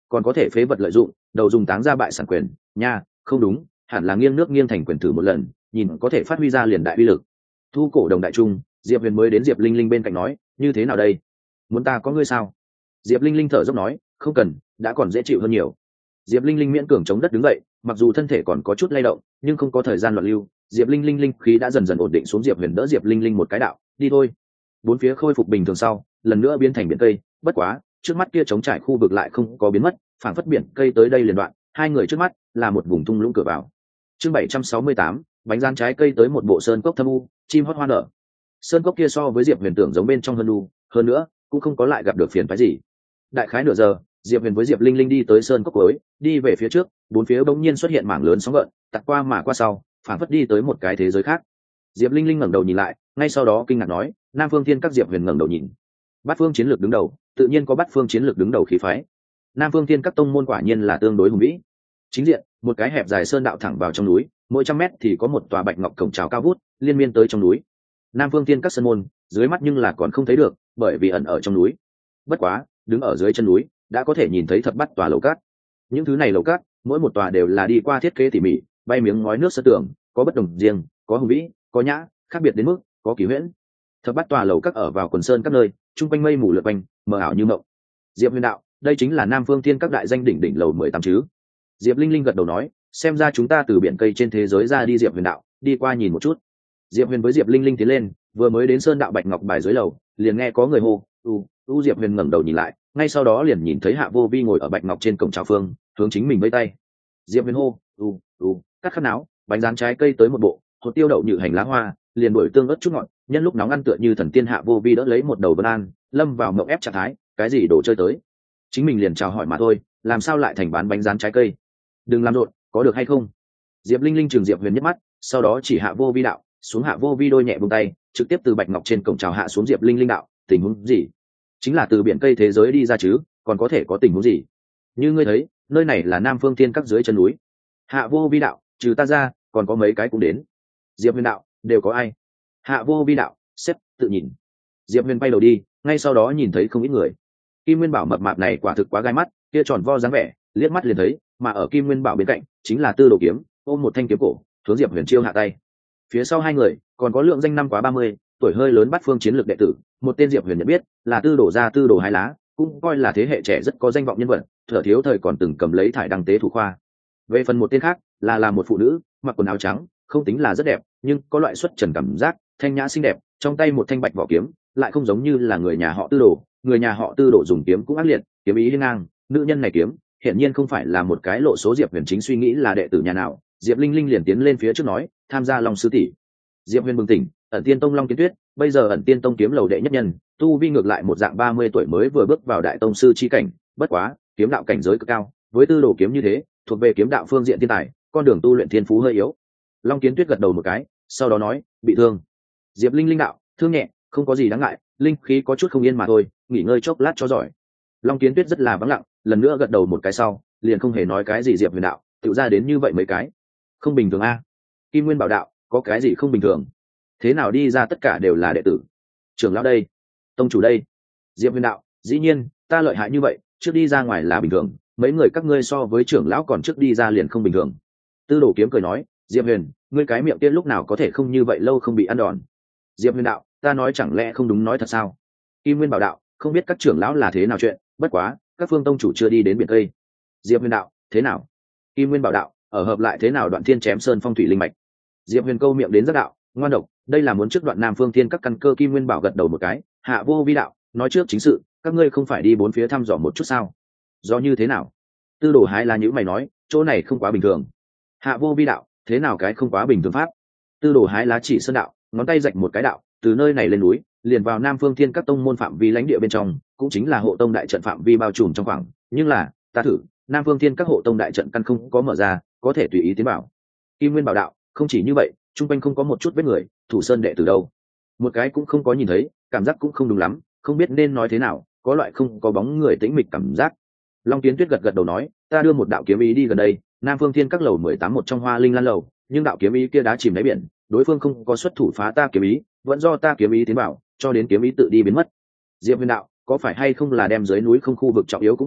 còn có thể phế vật lợi dụng, đầu dùng táng ra bại sản quyền nha. Không đúng, hẳn là nghiêng nước nghiêng thành quyền thử một lần, nhìn có thể phát huy ra liền đại uy lực. Thu cổ đồng đại trung, Diệp Huyền mới đến Diệp Linh Linh bên cạnh nói, như thế nào đây, muốn ta có ngươi sao? Diệp Linh Linh thở dốc nói, không cần, đã còn dễ chịu hơn nhiều. Diệp Linh Linh miễn cường chống đất đứng dậy, mặc dù thân thể còn có chút lay động nhưng không có thời gian loạn lưu. Diệp Linh Linh linh khí đã dần dần ổn định xuống. Diệp Huyền đỡ Diệp Linh Linh một cái đạo, đi thôi. Bốn phía khôi phục bình thường sau, lần nữa biến thành biển cây. Bất quá trước mắt kia trống trải khu vực lại không có biến mất, phảng phất biển cây tới đây liền đoạn. Hai người trước mắt là một vùng thung lũng cửa vào. Chương bảy trăm sáu mươi tám, bánh rán trái cây tới một bộ sơn cốc thâm u, chim hót hoa nở. Sơn cốc kia so với Diệp Huyền tưởng giống bên trong hơn u, hơn nữa cũng không có lại gặp được phiền phức gì. Đại khái nửa giờ, Diệp Huyền với Diệp Linh Linh đi tới sơn cốc cuối, đi về phía trước, bốn phía bỗng nhiên xuất hiện mảng lớn sóng gợn, tạt qua mà qua sau, phảng phất đi tới một cái thế giới khác. Diệp Linh Linh ngẩng đầu nhìn lại, ngay sau đó kinh ngạc nói, Nam Phương Thiên Các. Diệp Huyền ngẩng đầu nhìn, Bát Phương chiến lược đứng đầu, tự nhiên có Bát Phương chiến lược đứng đầu khí phái. Nam Phương Thiên Các tông môn quả nhiên là tương đối hùng vĩ. Chính diện, một cái hẹp dài sơn đạo thẳng vào trong núi, mỗi trăm mét thì có một tòa bạch ngọc cổng chào cao vút, liên miên tới trong núi. Nam Phương Thiên Các sơn môn, dưới mắt nhưng là còn không thấy được, bởi vì ẩn ở trong núi. Bất quá, đứng ở dưới chân núi, đã có thể nhìn thấy thập bát tòa lầu cát. Những thứ này lầu cát, mỗi một tòa đều là đi qua thiết kế tỉ mỉ, bay miếng ngói nước sơn tường, có bất đồng riêng, có hùng vĩ, có nhã, khác biệt đến mức, có kỳ huyễn. Thập bát tòa lầu cát ở vào quần sơn các nơi, trung quanh mây mù lượn quanh, mờ ảo như mộng. Diệp Huyền đạo, đây chính là Nam Phương Thiên Các đại danh đỉnh đỉnh lầu mười tám chứ? Diệp Linh Linh gật đầu nói, xem ra chúng ta từ biển cây trên thế giới ra đi. Diệp Huyền đạo, đi qua nhìn một chút. Diệp Huyền với Diệp Linh Linh tiến lên, vừa mới đến sơn đạo bạch ngọc bài dưới lầu, liền nghe có người hô, "U, u." Diệp Huyền ngẩng đầu nhìn lại, ngay sau đó liền nhìn thấy Hạ Vô Vi ngồi ở bạch ngọc trên cổng chào phương, hướng chính mình vẫy tay. Diệp Huyền hô, "U, u." Cắt khăn áo, bánh rán trái cây tới một bộ, hột tiêu đậu nhự hành lá hoa, liền đổi tương ớt chút ngọt, nhân lúc nóng ăn tựa như thần tiên. Hạ Vô Vi đỡ lấy một đầu vân an, lâm vào mộng ép trạng thái, cái gì đồ chơi tới, chính mình liền chào hỏi mà thôi, làm sao lại thành bán bánh rán trái cây? Đừng làm rộn, có được hay không? Diệp Linh Linh trừng Diệp Huyền nhất mắt, sau đó chỉ Hạ Vô Vi đạo, xuống. Hạ Vô Vi đôi nhẹ buông tay, trực tiếp từ bạch ngọc trên cổng chào hạ xuống. Diệp Linh Linh đạo, tình huống gì? Chính là từ biển cây thế giới đi ra chứ, còn có thể có tình huống gì? Như ngươi thấy, nơi này là Nam Phương Thiên Các dưới chân núi. Hạ Vô Vi đạo, trừ ta ra, còn có mấy cái cũng đến. Diệp Huyền đạo, đều có ai? Hạ Vô Vi đạo, xếp, tự nhìn. Diệp Huyền bay đầu đi, ngay sau đó nhìn thấy không ít người. Kim Nguyên Bảo mập mạp này quả thực quá gai mắt, kia tròn vo dáng vẻ, liếc mắt liền thấy, mà ở Kim Nguyên Bảo bên cạnh chính là Tư Đồ Kiếm, ôm một thanh kiếm cổ, hướng Diệp Huyền chiêu hạ tay. Phía sau hai người còn có lượng danh năm quá ba mươi, tuổi hơi lớn Bát Phương chiến lược đệ tử, một tên Diệp Huyền nhận biết là Tư Đồ gia Tư Đồ Hai Lá, cũng coi là thế hệ trẻ rất có danh vọng nhân vật, thở thiếu thời còn từng cầm lấy thải đăng tế thủ khoa. Về phần một tên khác là là một phụ nữ, mặc quần áo trắng, không tính là rất đẹp, nhưng có loại xuất trần cảm giác, thanh nhã xinh đẹp, trong tay một thanh bạch vỏ kiếm, lại không giống như là người nhà họ Tư Đồ. Người nhà họ Tư Đồ dùng kiếm cũng ác liệt, kiếm ý hiên ngang, nữ nhân này kiếm hiển nhiên không phải là một cái lộ số. Diệp Huyền chính suy nghĩ là đệ tử nhà nào, Diệp Linh Linh liền tiến lên phía trước nói, tham gia Long sư tỷ. Diệp Huyền bừng tỉnh, ẩn tiên tông Long Kiến Tuyết, bây giờ ẩn tiên tông kiếm lầu đệ nhất nhân, tu vi ngược lại một dạng ba mươi tuổi mới vừa bước vào đại tông sư chi cảnh, bất quá kiếm đạo cảnh giới cực cao, với Tư Đồ kiếm như thế, thuộc về kiếm đạo phương diện thiên tài, con đường tu luyện thiên phú hơi yếu. Long Kiến Tuyết gật đầu một cái, sau đó nói, bị thương. Diệp Linh Linh đạo, thương nhẹ, không có gì đáng ngại, linh khí có chút không yên mà thôi, nghỉ ngơi chốc lát cho giỏi. Long Kiến Tuyết rất là vắng lặng, lần nữa gật đầu một cái sau, liền không hề nói cái gì. Diệp Huyền đạo, tự ra đến như vậy mấy cái, không bình thường a? Kim Nguyên Bảo đạo, có cái gì không bình thường? Thế nào đi ra tất cả đều là đệ tử? Trưởng lão đây, tông chủ đây. Diệp Huyền đạo, dĩ nhiên, ta lợi hại như vậy, trước đi ra ngoài là bình thường, mấy người các ngươi so với trưởng lão còn trước đi ra liền không bình thường. Tư Đồ Kiếm cười nói, Diệp Huyền, ngươi cái miệng kia lúc nào có thể không như vậy lâu không bị ăn đòn? Diệp Huyền đạo, ta nói chẳng lẽ không đúng nói thật sao? Kim Nguyên Bảo đạo, không biết các trưởng lão là thế nào chuyện, bất quá các phương tông chủ chưa đi đến biển cây. Diệp Huyền đạo, thế nào? Kim Nguyên Bảo đạo, ở hợp lại thế nào Đoạn Thiên chém sơn phong thủy linh mạch. Diệp Huyền câu miệng đến rất đạo, ngoan độc, đây là muốn trước đoạn Nam Phương Thiên Các căn cơ. Kim Nguyên Bảo gật đầu một cái, Hạ Vô Vi đạo, nói trước chính sự, các ngươi không phải đi bốn phía thăm dò một chút sao? Do như thế nào? Tư Đồ Hái là nhữ mày nói, chỗ này không quá bình thường. Hạ Vô Vi đạo, thế nào cái không quá bình thường pháp? Tư Đồ Hái lá chỉ sơn đạo, ngón tay rạch một cái đạo, từ nơi này lên núi, liền vào Nam Phương Thiên Các tông môn phạm vi lãnh địa bên trong, cũng chính là hộ tông đại trận phạm vi bao trùm trong khoảng, nhưng là, ta thử, Nam Phương Thiên Các hộ tông đại trận căn không có mở ra, có thể tùy ý tiến vào. Kim Nguyên Bảo đạo, không chỉ như vậy, trung quanh không có một chút vết người, thủ sơn đệ từ đâu, một cái cũng không có nhìn thấy, cảm giác cũng không đúng lắm, không biết nên nói thế nào, có loại không có bóng người tĩnh mịch cảm giác. Long Kiến Tuyết gật gật đầu nói, ta đưa một đạo kiếm ý đi gần đây, Nam Phương Thiên Các lầu mười tám một trong Hoa Linh Lan lầu, nhưng đạo kiếm ý kia đã chìm đáy biển, đối phương không có xuất thủ phá ta kiếm ý, vẫn do ta kiếm ý tiến vào, cho đến kiếm ý tự đi biến mất. Diệp Huyền đạo, có phải hay không là đem dưới núi không khu vực trọng yếu cũng bỏ,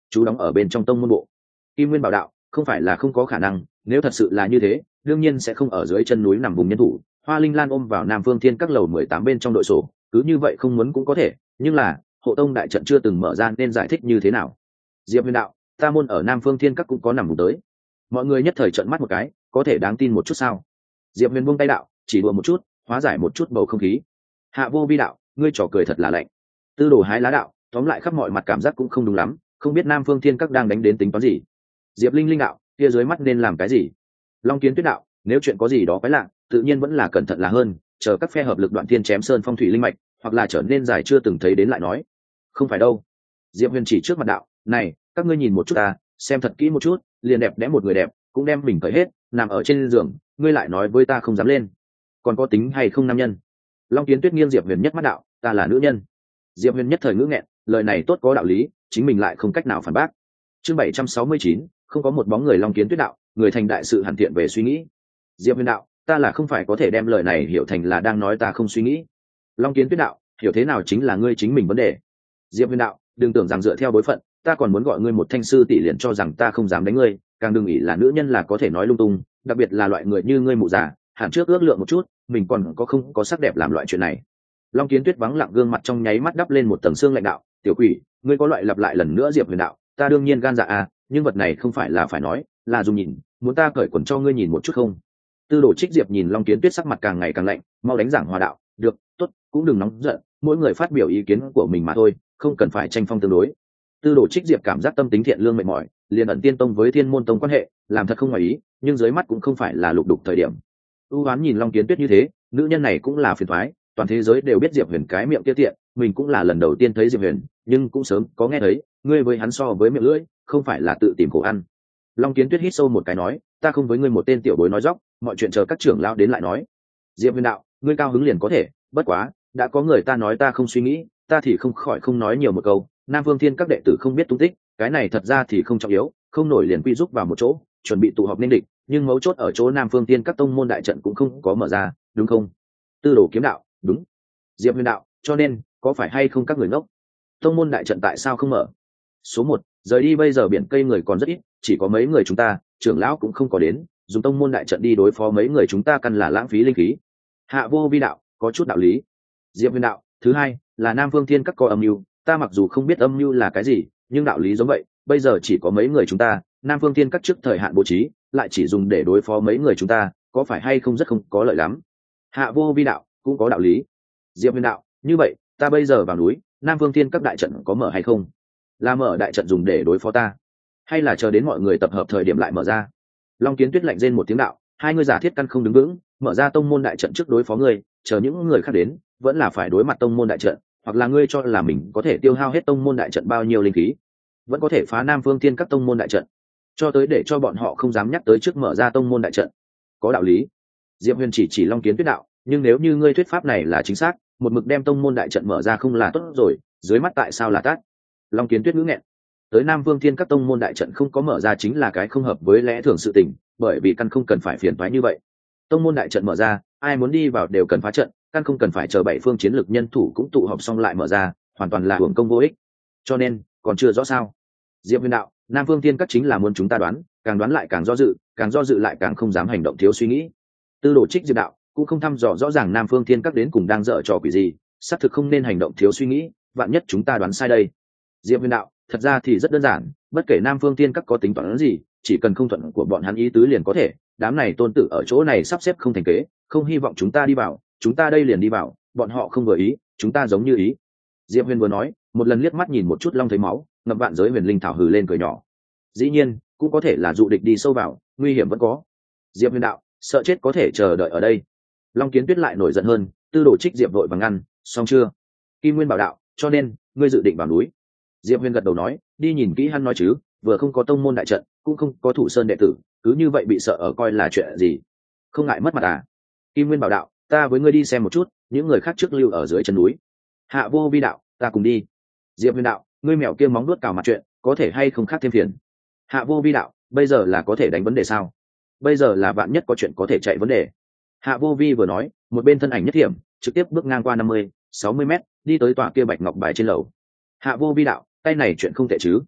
chú đóng ở bên trong tông môn bộ. Kim Nguyên bảo đạo, không phải là không có khả năng, nếu thật sự là như thế, đương nhiên sẽ không ở dưới chân núi nằm vùng nhân thủ. Hoa Linh Lan ôm vào Nam Phương Thiên các lầu mười tám bên trong đội sổ, cứ như vậy không muốn cũng có thể, nhưng là hộ tông đại trận chưa từng mở ra nên giải thích như thế nào? Diệp Huyền đạo, ta môn ở Nam Phương Thiên các cũng có nằm vùng tới. Mọi người nhất thời trợn mắt một cái, có thể đáng tin một chút sao? Diệp Huyền buông tay đạo, chỉ đùa một chút, hóa giải một chút bầu không khí. Hạ Vô Vi đạo, ngươi trò cười thật là lạnh. Tư Đồ Hái Lá đạo, tóm lại khắp mọi mặt cảm giác cũng không đúng lắm, không biết Nam Phương Thiên các đang đánh đến tính toán gì. Diệp Linh Linh đạo, kia dưới mắt nên làm cái gì? Long Kiến Tuyết đạo, nếu chuyện có gì đó quái lạ, tự nhiên vẫn là cẩn thận là hơn, chờ các phe hợp lực đoạn thiên chém sơn phong thủy linh mạch, hoặc là trở nên dài chưa từng thấy đến lại nói. Không phải đâu. Diệp Huyền chỉ trước mặt đạo, này, các ngươi nhìn một chút ta, xem thật kỹ một chút, liền đẹp đẽ một người đẹp, cũng đem mình cởi hết, nằm ở trên giường, ngươi lại nói với ta không dám lên, còn có tính hay không nam nhân? Long Kiến Tuyết nghiêng Diệp Huyền nhất mắt đạo, ta là nữ nhân. Diệp Huyền nhất thời ngữ nghẹn, lời này tốt có đạo lý, chính mình lại không cách nào phản bác. Chương bảy trăm sáu mươi chín, không có một bóng người. Long Kiến Tuyết đạo, người thành đại sự hẳn thiện về suy nghĩ. Diệp Huyền đạo, ta là không phải có thể đem lời này hiểu thành là đang nói ta không suy nghĩ. Long Kiến Tuyết đạo, hiểu thế nào chính là ngươi chính mình vấn đề. Diệp Huyền đạo, đừng tưởng rằng dựa theo bối phận, ta còn muốn gọi ngươi một thanh sư tỷ liền cho rằng ta không dám đánh ngươi, càng đừng nghĩ là nữ nhân là có thể nói lung tung, đặc biệt là loại người như ngươi mụ già, hẳn trước ước lượng một chút, mình còn có không có sắc đẹp làm loại chuyện này. Long Kiến Tuyết vắng lặng gương mặt trong nháy mắt đắp lên một tầng xương lạnh đạo, tiểu quỷ, ngươi có loại lặp lại lần nữa. Diệp Huyền đạo, ta đương nhiên gan dạ à, nhưng vật này không phải là phải nói, là dùng nhìn, muốn ta cởi quần cho ngươi nhìn một chút không? Tư Đồ Trích Diệp nhìn Long Kiến Tuyết sắc mặt càng ngày càng lạnh, mau đánh giảng hòa đạo, được, tốt, cũng đừng nóng giận, mỗi người phát biểu ý kiến của mình mà thôi, không cần phải tranh phong tương đối. Tư Đồ Trích Diệp cảm giác tâm tính thiện lương mệt mỏi, liền ẩn tiên tông với Thiên Môn tông quan hệ, làm thật không ngoài ý, nhưng dưới mắt cũng không phải là lục đục thời điểm. U Hoán nhìn Long Kiến Tuyết như thế, nữ nhân này cũng là phiền toái, toàn thế giới đều biết Diệp Huyền cái miệng kia tiện, mình cũng là lần đầu tiên thấy Diệp Huyền, nhưng cũng sớm có nghe thấy, ngươi với hắn so với miệng lưỡi, không phải là tự tìm khổ ăn. Long Kiến Tuyết hít sâu một cái nói, ta không với ngươi một tên tiểu bối nói dóc, mọi chuyện chờ các trưởng lão đến lại nói. Diệp Huyền đạo, ngươi cao hứng liền có thể, bất quá, đã có người ta nói ta không suy nghĩ, ta thì không khỏi không nói nhiều một câu. Nam Vương Thiên các đệ tử không biết tung tích, cái này thật ra thì không trọng yếu, không nổi liền quy giúp vào một chỗ, chuẩn bị tụ họp nên địch, nhưng mấu chốt ở chỗ Nam Phương Thiên các tông môn đại trận cũng không có mở ra, đúng không? Tư Đồ Kiếm đạo, đúng. Diệp Huyền đạo, cho nên có phải hay không các người ngốc? Tông môn đại trận tại sao không mở? Số một, rời đi bây giờ biển cây người còn rất ít, chỉ có mấy người chúng ta, trưởng lão cũng không có đến, dùng tông môn đại trận đi đối phó mấy người chúng ta căn là lãng phí linh khí. Hạ Vô Vi đạo, có chút đạo lý. Diệp Huyền đạo, thứ hai là Nam Vương Thiên các có âm mưu, ta mặc dù không biết âm mưu là cái gì, nhưng đạo lý giống vậy, bây giờ chỉ có mấy người chúng ta, Nam Vương Thiên các trước thời hạn bố trí, lại chỉ dùng để đối phó mấy người chúng ta, có phải hay không rất không có lợi lắm? Hạ Vô Vi đạo, cũng có đạo lý. Diệp Huyền đạo, như vậy ta bây giờ vào núi, Nam Vương Thiên các đại trận có mở hay không? Là mở đại trận dùng để đối phó ta, hay là chờ đến mọi người tập hợp thời điểm lại mở ra? Long Kiến Tuyết lạnh rên một tiếng đạo, hai người giả thiết căn không đứng vững, mở ra tông môn đại trận trước đối phó ngươi, chờ những người khác đến, vẫn là phải đối mặt tông môn đại trận, hoặc là ngươi cho là mình có thể tiêu hao hết tông môn đại trận bao nhiêu linh khí, vẫn có thể phá Nam Phương Thiên các tông môn đại trận, cho tới để cho bọn họ không dám nhắc tới trước mở ra tông môn đại trận. Có đạo lý. Diệp Huyền chỉ chỉ Long Kiến Tuyết đạo, nhưng nếu như ngươi thuyết pháp này là chính xác, một mực đem tông môn đại trận mở ra không là tốt rồi, dưới mắt tại sao là tát? Long Kiến Tuyết ngữ nghẹn. Tới Nam Vương Thiên các tông môn đại trận không có mở ra chính là cái không hợp với lẽ thường sự tình, bởi vì căn không cần phải phiền toái như vậy. Tông môn đại trận mở ra, ai muốn đi vào đều cần phá trận, căn không cần phải chờ bảy phương chiến lược nhân thủ cũng tụ họp xong lại mở ra, hoàn toàn là hưởng công vô ích. Cho nên, còn chưa rõ sao? Diệp Huyền đạo, Nam Vương Thiên các chính là muốn chúng ta đoán, càng đoán lại càng do dự, càng do dự lại càng không dám hành động thiếu suy nghĩ. Tư Đồ Trích Diệp đạo, cũng không thăm dò rõ ràng Nam Vương Thiên các đến cùng đang dở trò quỷ gì, xác thực không nên hành động thiếu suy nghĩ, vạn nhất chúng ta đoán sai đây. Diệp Huyền đạo, thật ra thì rất đơn giản, bất kể Nam Vương Thiên các có tính toán gì, chỉ cần không thuận của bọn hắn ý tứ liền có thể, đám này tôn tử ở chỗ này sắp xếp không thành kế, không hy vọng chúng ta đi vào, chúng ta đây liền đi vào, bọn họ không vừa ý, chúng ta giống như ý. Diệp Huyền vừa nói, một lần liếc mắt nhìn một chút Long thấy máu, ngập vạn giới huyền linh thảo hừ lên cười nhỏ. Dĩ nhiên, cũng có thể là dụ địch đi sâu vào, nguy hiểm vẫn có. Diệp Huyền đạo, sợ chết có thể chờ đợi ở đây. Long Kiến Tuyết lại nổi giận hơn, Tư Đồ Trích Diệp vội vàng ngăn, xong chưa? Kim Nguyên bảo đạo, cho nên ngươi dự định vào núi. Diệp Huyền gật đầu nói, đi nhìn kỹ hắn nói chứ, vừa không có tông môn đại trận, cũng không có thủ sơn đệ tử, cứ như vậy bị sợ ở coi là chuyện gì? Không ngại mất mặt à? Kim Nguyên bảo đạo, ta với ngươi đi xem một chút, những người khác trước lưu ở dưới chân núi. Hạ Vô Vi đạo, ta cùng đi. Diệp Huyền đạo, ngươi mèo kia móng nuốt cào mặt chuyện, có thể hay không khác thêm phiền? Hạ Vô Vi đạo, bây giờ là có thể đánh vấn đề sao? Bây giờ là vạn nhất có chuyện có thể chạy vấn đề. Hạ Vô Vi vừa nói, một bên thân ảnh nhất thiểm, trực tiếp bước ngang qua năm mươi, sáu mươi mét, đi tới tòa kia bạch ngọc bài trên lầu. Hạ Vô Vi đạo, tay này chuyện không tệ chứ?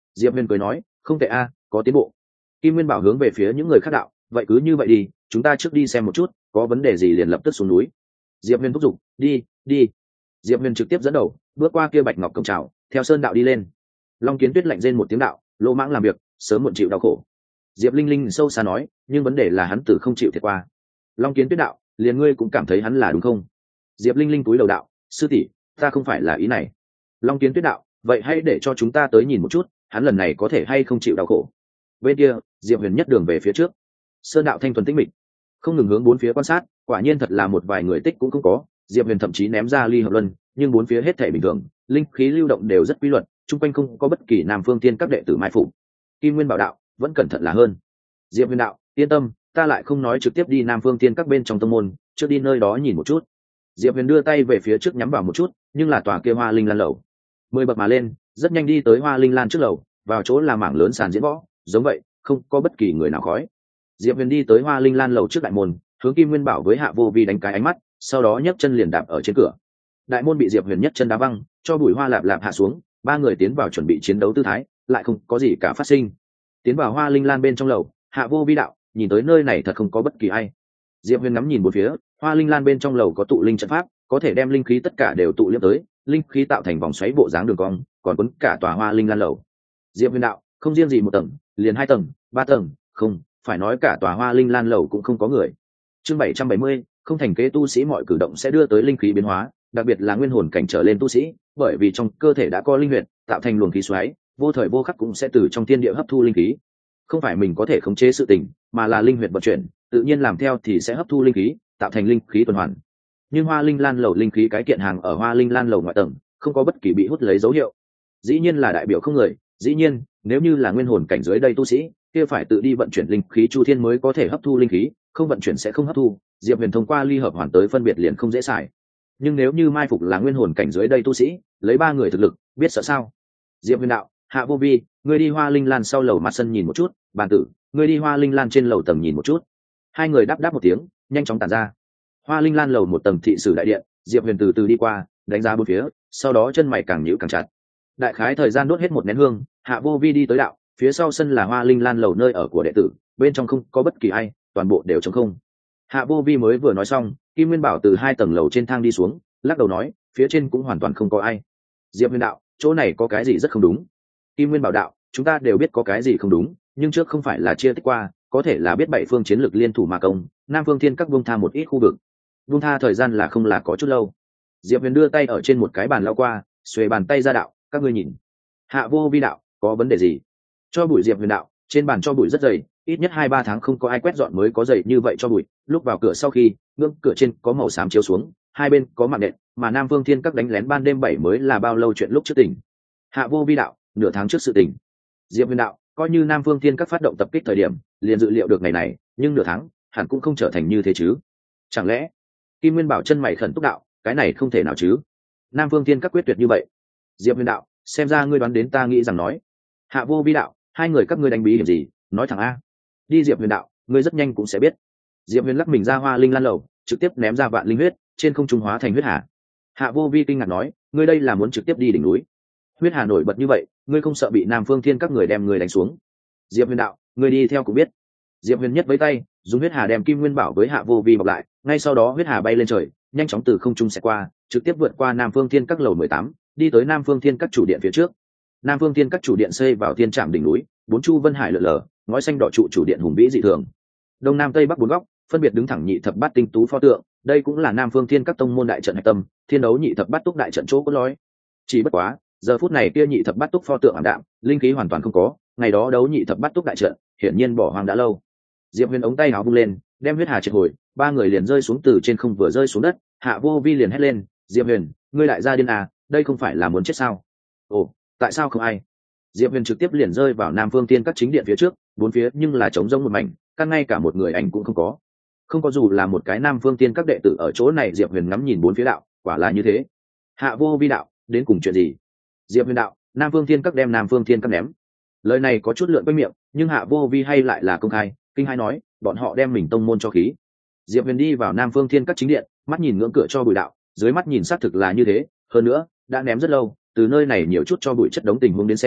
Diệp huyền cười nói, không tệ a, có tiến bộ. Kim Nguyên Bảo hướng về phía những người khác đạo, vậy cứ như vậy đi, chúng ta trước đi xem một chút, có vấn đề gì liền lập tức xuống núi. Diệp huyền thúc giục, đi đi. Diệp huyền trực tiếp dẫn đầu bước qua kia bạch ngọc cổng trào, theo sơn đạo đi lên. Long Kiến Tuyết lạnh rên một tiếng đạo, lỗ mãng làm việc, sớm muộn chịu đau khổ. Diệp linh linh sâu xa nói, nhưng vấn đề là hắn tử không chịu thiệt qua. Long Kiến Tuyết đạo, liền ngươi cũng cảm thấy hắn là đúng không? Diệp linh linh cúi đầu đạo, sư tỷ, ta không phải là ý này. Long Kiến Tuyết đạo, vậy hãy để cho chúng ta tới nhìn một chút, hắn lần này có thể hay không chịu đau khổ. Bên kia, Diệp huyền nhất đường về phía trước, sơn đạo thanh thuần tĩnh mịch, không ngừng hướng bốn phía quan sát, quả nhiên thật là một vài người tích cũng không có. Diệp huyền thậm chí ném ra ly hợp luân, nhưng bốn phía hết thể bình thường, linh khí lưu động đều rất quy luật, chung quanh không có bất kỳ nam phương tiên các đệ tử mai phục. Kim Nguyên Bảo đạo, vẫn cẩn thận là hơn. Diệp huyền đạo, yên tâm, ta lại không nói trực tiếp đi nam phương tiên các bên trong tông môn, trước đi nơi đó nhìn một chút. Diệp huyền đưa tay về phía trước nhắm vào một chút, nhưng là tòa kia hoa linh lan lầu, mười bậc mà lên, rất nhanh đi tới hoa linh lan trước lầu, vào chỗ là mảng lớn sàn diễn võ, giống vậy không có bất kỳ người nào khói. Diệp huyền đi tới hoa linh lan lầu trước đại môn, hướng Kim Nguyên Bảo với Hạ Vô Vi đánh cái ánh mắt, sau đó nhấc chân liền đạp ở trên cửa. Đại môn bị Diệp huyền nhấc chân đá văng, cho bụi hoa lạp lạp hạ xuống, ba người tiến vào chuẩn bị chiến đấu tư thái, lại không có gì cả phát sinh. Tiến vào hoa linh lan bên trong lầu, Hạ Vô Vi đạo, nhìn tới nơi này thật không có bất kỳ ai. Diệp huyền ngắm nhìn bốn phía, hoa linh lan bên trong lầu có tụ linh trận pháp, có thể đem linh khí tất cả đều tụ liễm tới, linh khí tạo thành vòng xoáy bộ dáng đường cong, còn cuốn cả tòa hoa linh lan lầu. Diệp huyền đạo, không riêng gì một tầng, liền hai tầng, ba tầng, không, phải nói cả tòa hoa linh lan lầu cũng không có người. Chương bảy trăm bảy mươi, không thành kế tu sĩ mọi cử động sẽ đưa tới linh khí biến hóa, đặc biệt là nguyên hồn cảnh trở lên tu sĩ, bởi vì trong cơ thể đã có linh huyệt, tạo thành luồng khí xoáy, vô thời vô khắc cũng sẽ từ trong thiên địa hấp thu linh khí. Không phải mình có thể khống chế sự tình, mà là linh huyệt vận chuyển, tự nhiên làm theo thì sẽ hấp thu linh khí, tạo thành linh khí tuần hoàn. Nhưng hoa linh lan lầu linh khí cái kiện hàng ở hoa linh lan lầu ngoại tầng, không có bất kỳ bị hút lấy dấu hiệu. Dĩ nhiên là đại biểu không người, dĩ nhiên, nếu như là nguyên hồn cảnh dưới đây tu sĩ, kia phải tự đi vận chuyển linh khí chu thiên mới có thể hấp thu linh khí, không vận chuyển sẽ không hấp thu. Diệp huyền thông qua ly hợp hoàn tới phân biệt liền không dễ xài. Nhưng nếu như mai phục là nguyên hồn cảnh dưới đây tu sĩ, lấy ba người thực lực, biết sợ sao? Diệp huyền đạo, Hạ Vô Vi, ngươi đi hoa linh lan sau lầu mặt sân nhìn một chút, bàn tử, ngươi đi hoa linh lan trên lầu tầng nhìn một chút. Hai người đáp đáp một tiếng, nhanh chóng tản ra. Hoa linh lan lầu một tầng thị sử đại điện, Diệp huyền từ từ đi qua, đánh giá bốn phía, sau đó chân mày càng nhíu càng chặt. Đại khái thời gian đốt hết một nén hương, Hạ Vô Vi đi tới đạo, phía sau sân là hoa linh lan lầu nơi ở của đệ tử, bên trong không có bất kỳ ai, toàn bộ đều trống không. Hạ Vô Vi mới vừa nói xong, Kim Nguyên Bảo từ hai tầng lầu trên thang đi xuống, lắc đầu nói, phía trên cũng hoàn toàn không có ai. Diệp huyền đạo, chỗ này có cái gì rất không đúng. Kim Nguyên Bảo đạo, chúng ta đều biết có cái gì không đúng, nhưng trước không phải là chia tích qua, có thể là biết bảy phương chiến lược liên thủ mà công, nam phương thiên các buông tha một ít khu vực. Buông tha thời gian là không là có chút lâu. Diệp huyền đưa tay ở trên một cái bàn lao qua, xuề bàn tay ra đạo, các ngươi nhìn. Hạ Vô Vi đạo, có vấn đề gì? Cho bụi. Diệp huyền đạo, trên bàn cho bụi rất dày, ít nhất hai ba tháng không có ai quét dọn mới có dày như vậy cho bụi. Lúc vào cửa sau khi ngưỡng cửa trên có màu xám chiếu xuống, hai bên có mạng nện, mà nam phương thiên các đánh lén ban đêm bảy mới là bao lâu chuyện lúc trước tỉnh. Hạ Vô Vi đạo, nửa tháng trước sự tỉnh. Diệp huyền đạo, coi như nam phương thiên các phát động tập kích thời điểm liền dự liệu được ngày này, nhưng nửa tháng hẳn cũng không trở thành như thế chứ? Chẳng lẽ? Kim Nguyên Bảo chân mày khẩn túc đạo, cái này không thể nào chứ? Nam phương thiên các quyết tuyệt như vậy. Diệp huyền đạo, xem ra ngươi đoán đến ta nghĩ rằng nói. Hạ Vô Vi đạo, hai người các ngươi đánh bí hiểm gì, nói thẳng a. Đi. Diệp huyền đạo, ngươi rất nhanh cũng sẽ biết. Diệp huyền lắc mình ra hoa linh lan lầu, trực tiếp ném ra vạn linh huyết, trên không trung hóa thành huyết hà. Hạ Vô Vi kinh ngạc nói, ngươi đây là muốn trực tiếp đi đỉnh núi? Huyết hà nổi bật như vậy, ngươi không sợ bị nam phương thiên các người đem người đánh xuống? Diệp huyền đạo, ngươi đi theo cũng biết. Diệp huyền nhất với tay dùng huyết hà đem Kim Nguyên Bảo với Hạ Vô Vi bọc lại, ngay sau đó huyết hà bay lên trời, nhanh chóng từ không trung xẹt qua, trực tiếp vượt qua nam phương thiên các lầu mười tám, đi tới nam phương thiên các chủ điện phía trước. Nam phương thiên các chủ điện xây vào thiên trạm đỉnh núi, bốn chu vân hải lượn lờ, ngói xanh đỏ trụ chủ điện hùng vĩ dị thường. Đông nam tây bắc bốn góc phân biệt đứng thẳng nhị thập bát tinh tú pho tượng, đây cũng là nam phương thiên các tông môn đại trận hạch tâm, thiên đấu nhị thập bát túc đại trận chỗ cốt lõi. Chỉ bất quá giờ phút này kia nhị thập bát túc pho tượng ảm đạm, linh khí hoàn toàn không có, ngày đó đấu nhị thập bát túc đại trận hiển nhiên bỏ hoang đã lâu. Diệp huyền ống tay áo vung lên, đem huyết hà triệt hồi, ba người liền rơi xuống từ trên không, vừa rơi xuống đất, Hạ Vô Vi liền hét lên, Diệp huyền, ngươi lại ra điên à, đây không phải là muốn chết sao? Ồ, tại sao không ai? Diệp huyền trực tiếp liền rơi vào nam phương thiên các chính điện phía trước, bốn phía nhưng là trống rỗng một mảnh, căn ngay cả một người ảnh cũng không có. Không có dù là một cái nam phương thiên các đệ tử ở chỗ này. Diệp huyền ngắm nhìn bốn phía đạo, quả là như thế. Hạ Vô Vi đạo, đến cùng chuyện gì? Diệp huyền đạo, nam phương thiên các đem nam phương thiên các ném. Lời này có chút lượn quanh miệng, nhưng Hạ Vô Vi hay lại là công khai kinh hai nói, bọn họ đem mình tông môn cho khí. Diệp huyền đi vào nam phương thiên các chính điện, mắt nhìn ngưỡng cửa cho bụi đạo, dưới mắt nhìn xác thực là như thế, hơn nữa đã ném rất lâu, từ nơi này nhiều chút cho bụi chất đống tình huống đến xem,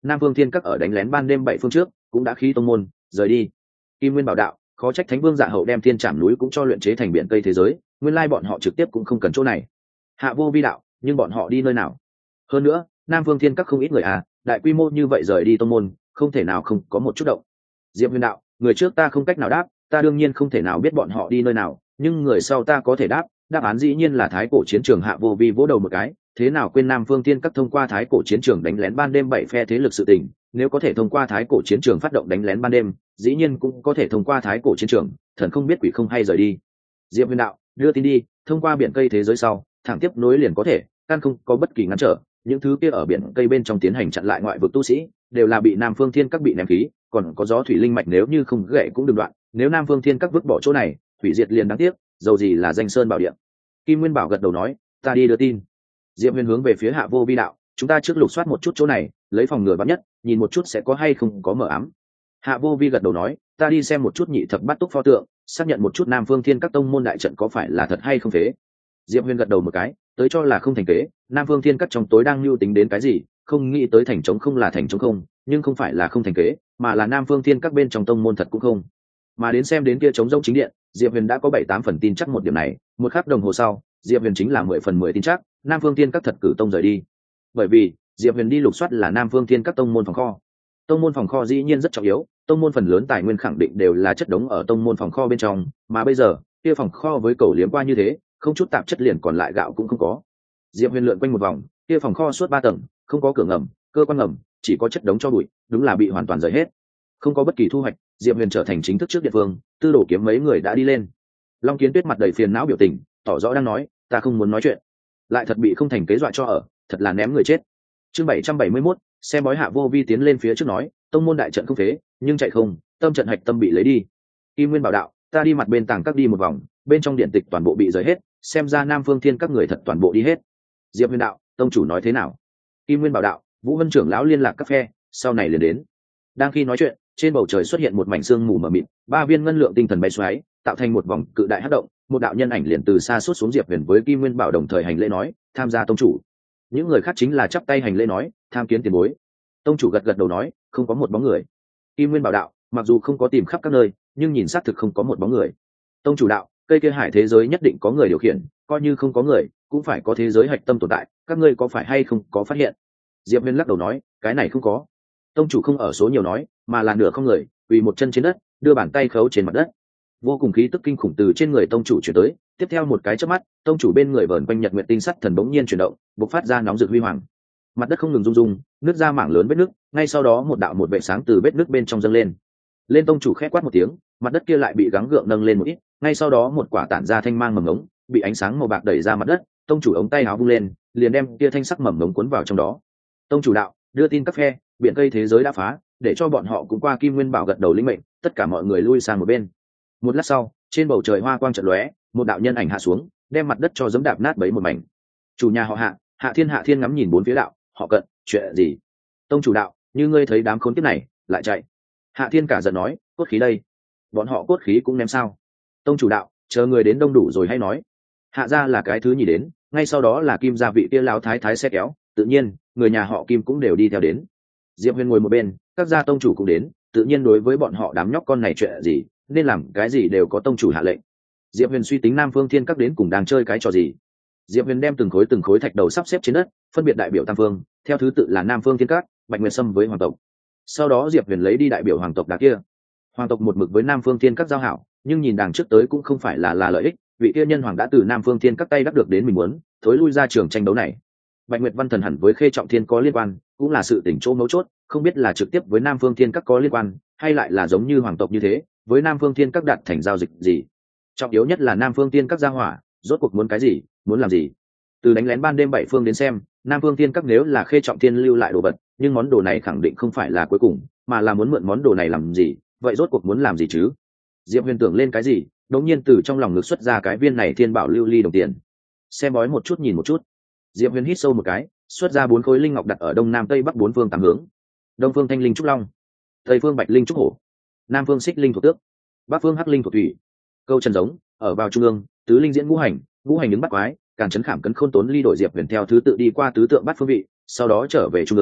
Nam Vương Thiên Các ở đánh lén ban đêm bảy phương trước cũng đã khí tông môn rời đi. Kim Nguyên bảo đạo, khó trách Thánh Vương Dạ Hậu đem Thiên Trảm núi cũng cho luyện chế thành biển cây thế giới, nguyên lai bọn họ trực tiếp cũng không cần chỗ này. Hạ Vô Vi đạo, nhưng bọn họ đi nơi nào? Hơn nữa, Nam Vương Thiên Các không ít người à, đại quy mô như vậy rời đi tông môn, không thể nào không có một chút động. Diệp Huyền đạo, người trước ta không cách nào đáp, ta đương nhiên không thể nào biết bọn họ đi nơi nào, nhưng người sau ta có thể đáp, đáp án dĩ nhiên là Thái Cổ chiến trường. Hạ Vô Vi vỗ đầu một cái, thế nào quên Nam Phương Thiên Các thông qua Thái Cổ chiến trường đánh lén ban đêm bảy phe thế lực sự tình, nếu có thể thông qua Thái Cổ chiến trường phát động đánh lén ban đêm, dĩ nhiên cũng có thể thông qua Thái Cổ chiến trường, thần không biết quỷ không hay rời đi. Diệp Huyền đạo, đưa tin đi, thông qua biển cây thế giới sau, thẳng tiếp nối liền có thể, căn không có bất kỳ ngăn trở, những thứ kia ở biển cây bên trong tiến hành chặn lại ngoại vực tu sĩ, đều là bị Nam Phương Thiên Các bị ném khí, còn có gió thủy linh mạch nếu như không gãy cũng đừng đoạn, nếu Nam Phương Thiên Các vứt bỏ chỗ này, hủy diệt liền đáng tiếc, dầu gì là danh sơn bảo địa. Kim Nguyên Bảo gật đầu nói, ta đi đưa tin. Diệp Huyền hướng về phía Hạ Vô Vi đạo, chúng ta trước lục soát một chút chỗ này, lấy phòng ngừa vắn nhất, nhìn một chút sẽ có hay không có mở ám. Hạ Vô Vi gật đầu nói, ta đi xem một chút nhị thập bát túc pho tượng, xác nhận một chút Nam Phương Thiên Các tông môn đại trận có phải là thật hay không thế. Diệp Huyền gật đầu một cái, tới cho là không thành kế, Nam Phương Thiên Các trong tối đang lưu tính đến cái gì, không nghĩ tới thành trống không là thành trống không, nhưng không phải là không thành kế, mà là Nam Phương Thiên Các bên trong tông môn thật cũng không. Mà đến xem đến kia trống rỗng chính điện, Diệp Huyền đã có bảy tám phần tin chắc một điểm này, một khắc đồng hồ sau, Diệp Huyền chính là mười phần mười tin chắc, Nam Phương Thiên Các thật cử tông rời đi. Bởi vì, Diệp Huyền đi lục soát là Nam Phương Thiên Các tông môn phòng kho. Tông môn phòng kho dĩ nhiên rất trọng yếu, tông môn phần lớn tài nguyên khẳng định đều là chất đống ở tông môn phòng kho bên trong, mà bây giờ, kia phòng kho với cầu liếm qua như thế, không chút tạp chất liền còn lại gạo cũng không có. Diệp Huyền lượn quanh một vòng, kia phòng kho suốt ba tầng, không có cửa ngầm, cơ quan ngầm, chỉ có chất đống cho bụi, đúng là bị hoàn toàn rời hết. Không có bất kỳ thu hoạch, Diệp Huyền trở thành chính thức trước địa phương, Tư Đồ Kiếm mấy người đã đi lên. Long Kiến Tuyết mặt đầy phiền não biểu tình, tỏ rõ đang nói, ta không muốn nói chuyện, lại thật bị không thành kế dọa cho ở, thật là ném người chết. Chương bảy trăm bảy mươi mốt, xem bói. Hạ Vô Vi tiến lên phía trước nói, tông môn đại trận không phế, nhưng chạy không, tâm trận hạch tâm bị lấy đi. Kim Nguyên bảo đạo, ta đi mặt bên tàng các đi một vòng, bên trong điện tịch toàn bộ bị rời hết, xem ra Nam Phương Thiên Các người thật toàn bộ đi hết. Diệp Huyền đạo, tông chủ nói thế nào? Kim Nguyên bảo đạo, Vũ Vân trưởng lão liên lạc các phe, sau này liền đến. Đang khi nói chuyện, trên bầu trời xuất hiện một mảnh sương mù mờ mịt, ba viên ngân lượng tinh thần bay xoáy, tạo thành một vòng cự đại hắc động, một đạo nhân ảnh liền từ xa suốt xuống. Diệp Huyền với Kim Nguyên bảo đồng thời hành lễ nói, tham gia tông chủ. Những người khác chính là chắp tay hành lễ nói, tham kiến tiền bối. Tông chủ gật gật đầu nói, không có một bóng người. Kim Nguyên bảo đạo, mặc dù không có tìm khắp các nơi, nhưng nhìn xác thực không có một bóng người. Tông chủ đạo, cây kia hải thế giới nhất định có người điều khiển, coi như không có người, cũng phải có thế giới hạch tâm tồn tại, các ngươi có phải hay không có phát hiện? Diệp Huyền lắc đầu nói, cái này không có. Tông chủ không ở số nhiều nói, mà là nửa không người, quỳ một chân trên đất, đưa bàn tay khấu trên mặt đất. Vô cùng khí tức kinh khủng từ trên người tông chủ chuyển tới, tiếp theo một cái chớp mắt, tông chủ bên người vờn quanh nhật nguyệt tinh sắt thần bỗng nhiên chuyển động, bộc phát ra nóng rực huy hoàng. Mặt đất không ngừng rung rung, nứt ra mảng lớn vết nứt, ngay sau đó một đạo một vệt sáng từ vết nứt bên trong dâng lên. Lên tông chủ khẽ quát một tiếng, mặt đất kia lại bị gắng gượng nâng lên một ít, ngay sau đó một quả tản ra thanh mang mầm ngống, bị ánh sáng màu bạc đẩy ra mặt đất, tông chủ ống tay áo vung lên, liền đem kia thanh sắc mầm ngống cuốn vào trong đó. Tông chủ đạo, đưa tin các phe, biển cây thế giới đã phá, để cho bọn họ cũng qua. Kim Nguyên bảo gật đầu lĩnh mệnh, tất cả mọi người lui sang một bên. Một lát sau, trên bầu trời hoa quang chợt lóe, một đạo nhân ảnh hạ xuống, đem mặt đất cho giẫm đạp nát bấy một mảnh. Chủ nhà họ Hạ, Hạ Thiên. Hạ Thiên ngắm nhìn bốn phía đạo, họ Cận, chuyện gì? Tông chủ đạo, như ngươi thấy đám khốn kiếp này lại chạy. Hạ Thiên cả giận nói, cốt khí đây, bọn họ cốt khí cũng ném sao? Tông chủ đạo, chờ người đến đông đủ rồi hay nói. Hạ gia là cái thứ nhì đến, ngay sau đó là Kim gia vị kia lão thái thái xe kéo, tự nhiên người nhà họ Kim cũng đều đi theo đến. Diệp Huyền ngồi một bên, các gia tông chủ cũng đến, tự nhiên đối với bọn họ đám nhóc con này chuyện gì, nên làm cái gì đều có tông chủ hạ lệnh. Diệp Huyền suy tính Nam Phương Thiên Các đến cùng đang chơi cái trò gì. Diệp Huyền đem từng khối từng khối thạch đầu sắp xếp trên đất, phân biệt đại biểu tam phương, theo thứ tự là Nam Phương Thiên Các, Bạch Nguyệt Sâm với hoàng tộc. Sau đó Diệp Huyền lấy đi đại biểu hoàng tộc đá kia. Hoàng tộc một mực với Nam Phương Thiên Các giao hảo, nhưng nhìn đằng trước tới cũng không phải là là lợi ích, vị kia nhân hoàng đã từ Nam Phương Thiên Các tay đắc được đến mình muốn, thối lui ra trường tranh đấu này. Bạch Nguyệt Văn Thần hẳn với Khê Trọng Thiên có liên quan, cũng là sự tỉnh chỗ mấu chốt, không biết là trực tiếp với Nam Phương Thiên Các có liên quan, hay lại là giống như hoàng tộc như thế, với Nam Phương Thiên Các đạt thành giao dịch gì. Trọng yếu nhất là Nam Phương Thiên Các gia hỏa, rốt cuộc muốn cái gì, muốn làm gì. Từ đánh lén ban đêm bảy phương đến xem, Nam Phương Thiên Các nếu là Khê Trọng Thiên lưu lại đồ vật, nhưng món đồ này khẳng định không phải là cuối cùng, mà là muốn mượn món đồ này làm gì, vậy rốt cuộc muốn làm gì chứ? Diệp Huyền tưởng lên cái gì, đột nhiên từ trong lòng ngực xuất ra cái viên này Thiên Bảo Lưu Ly đồng tiền. Xem bói một chút nhìn một chút. Diệp Huyền hít sâu một cái, xuất ra bốn khối linh ngọc đặt ở đông nam tây bắc bốn phương tám hướng. Đông phương Thanh Linh trúc long, tây phương Bạch Linh trúc hổ, nam phương Xích Linh thuộc tước, bắc phương Hắc Linh thuộc thủy. Câu chân giống, ở vào trung ương, tứ linh diễn ngũ hành, ngũ hành đứng bắt quái, càn chấn khảm cấn khôn tốn ly đổi. Diệp Huyền theo thứ tự đi qua tứ tượng bắt phương vị, sau đó trở về trung ương,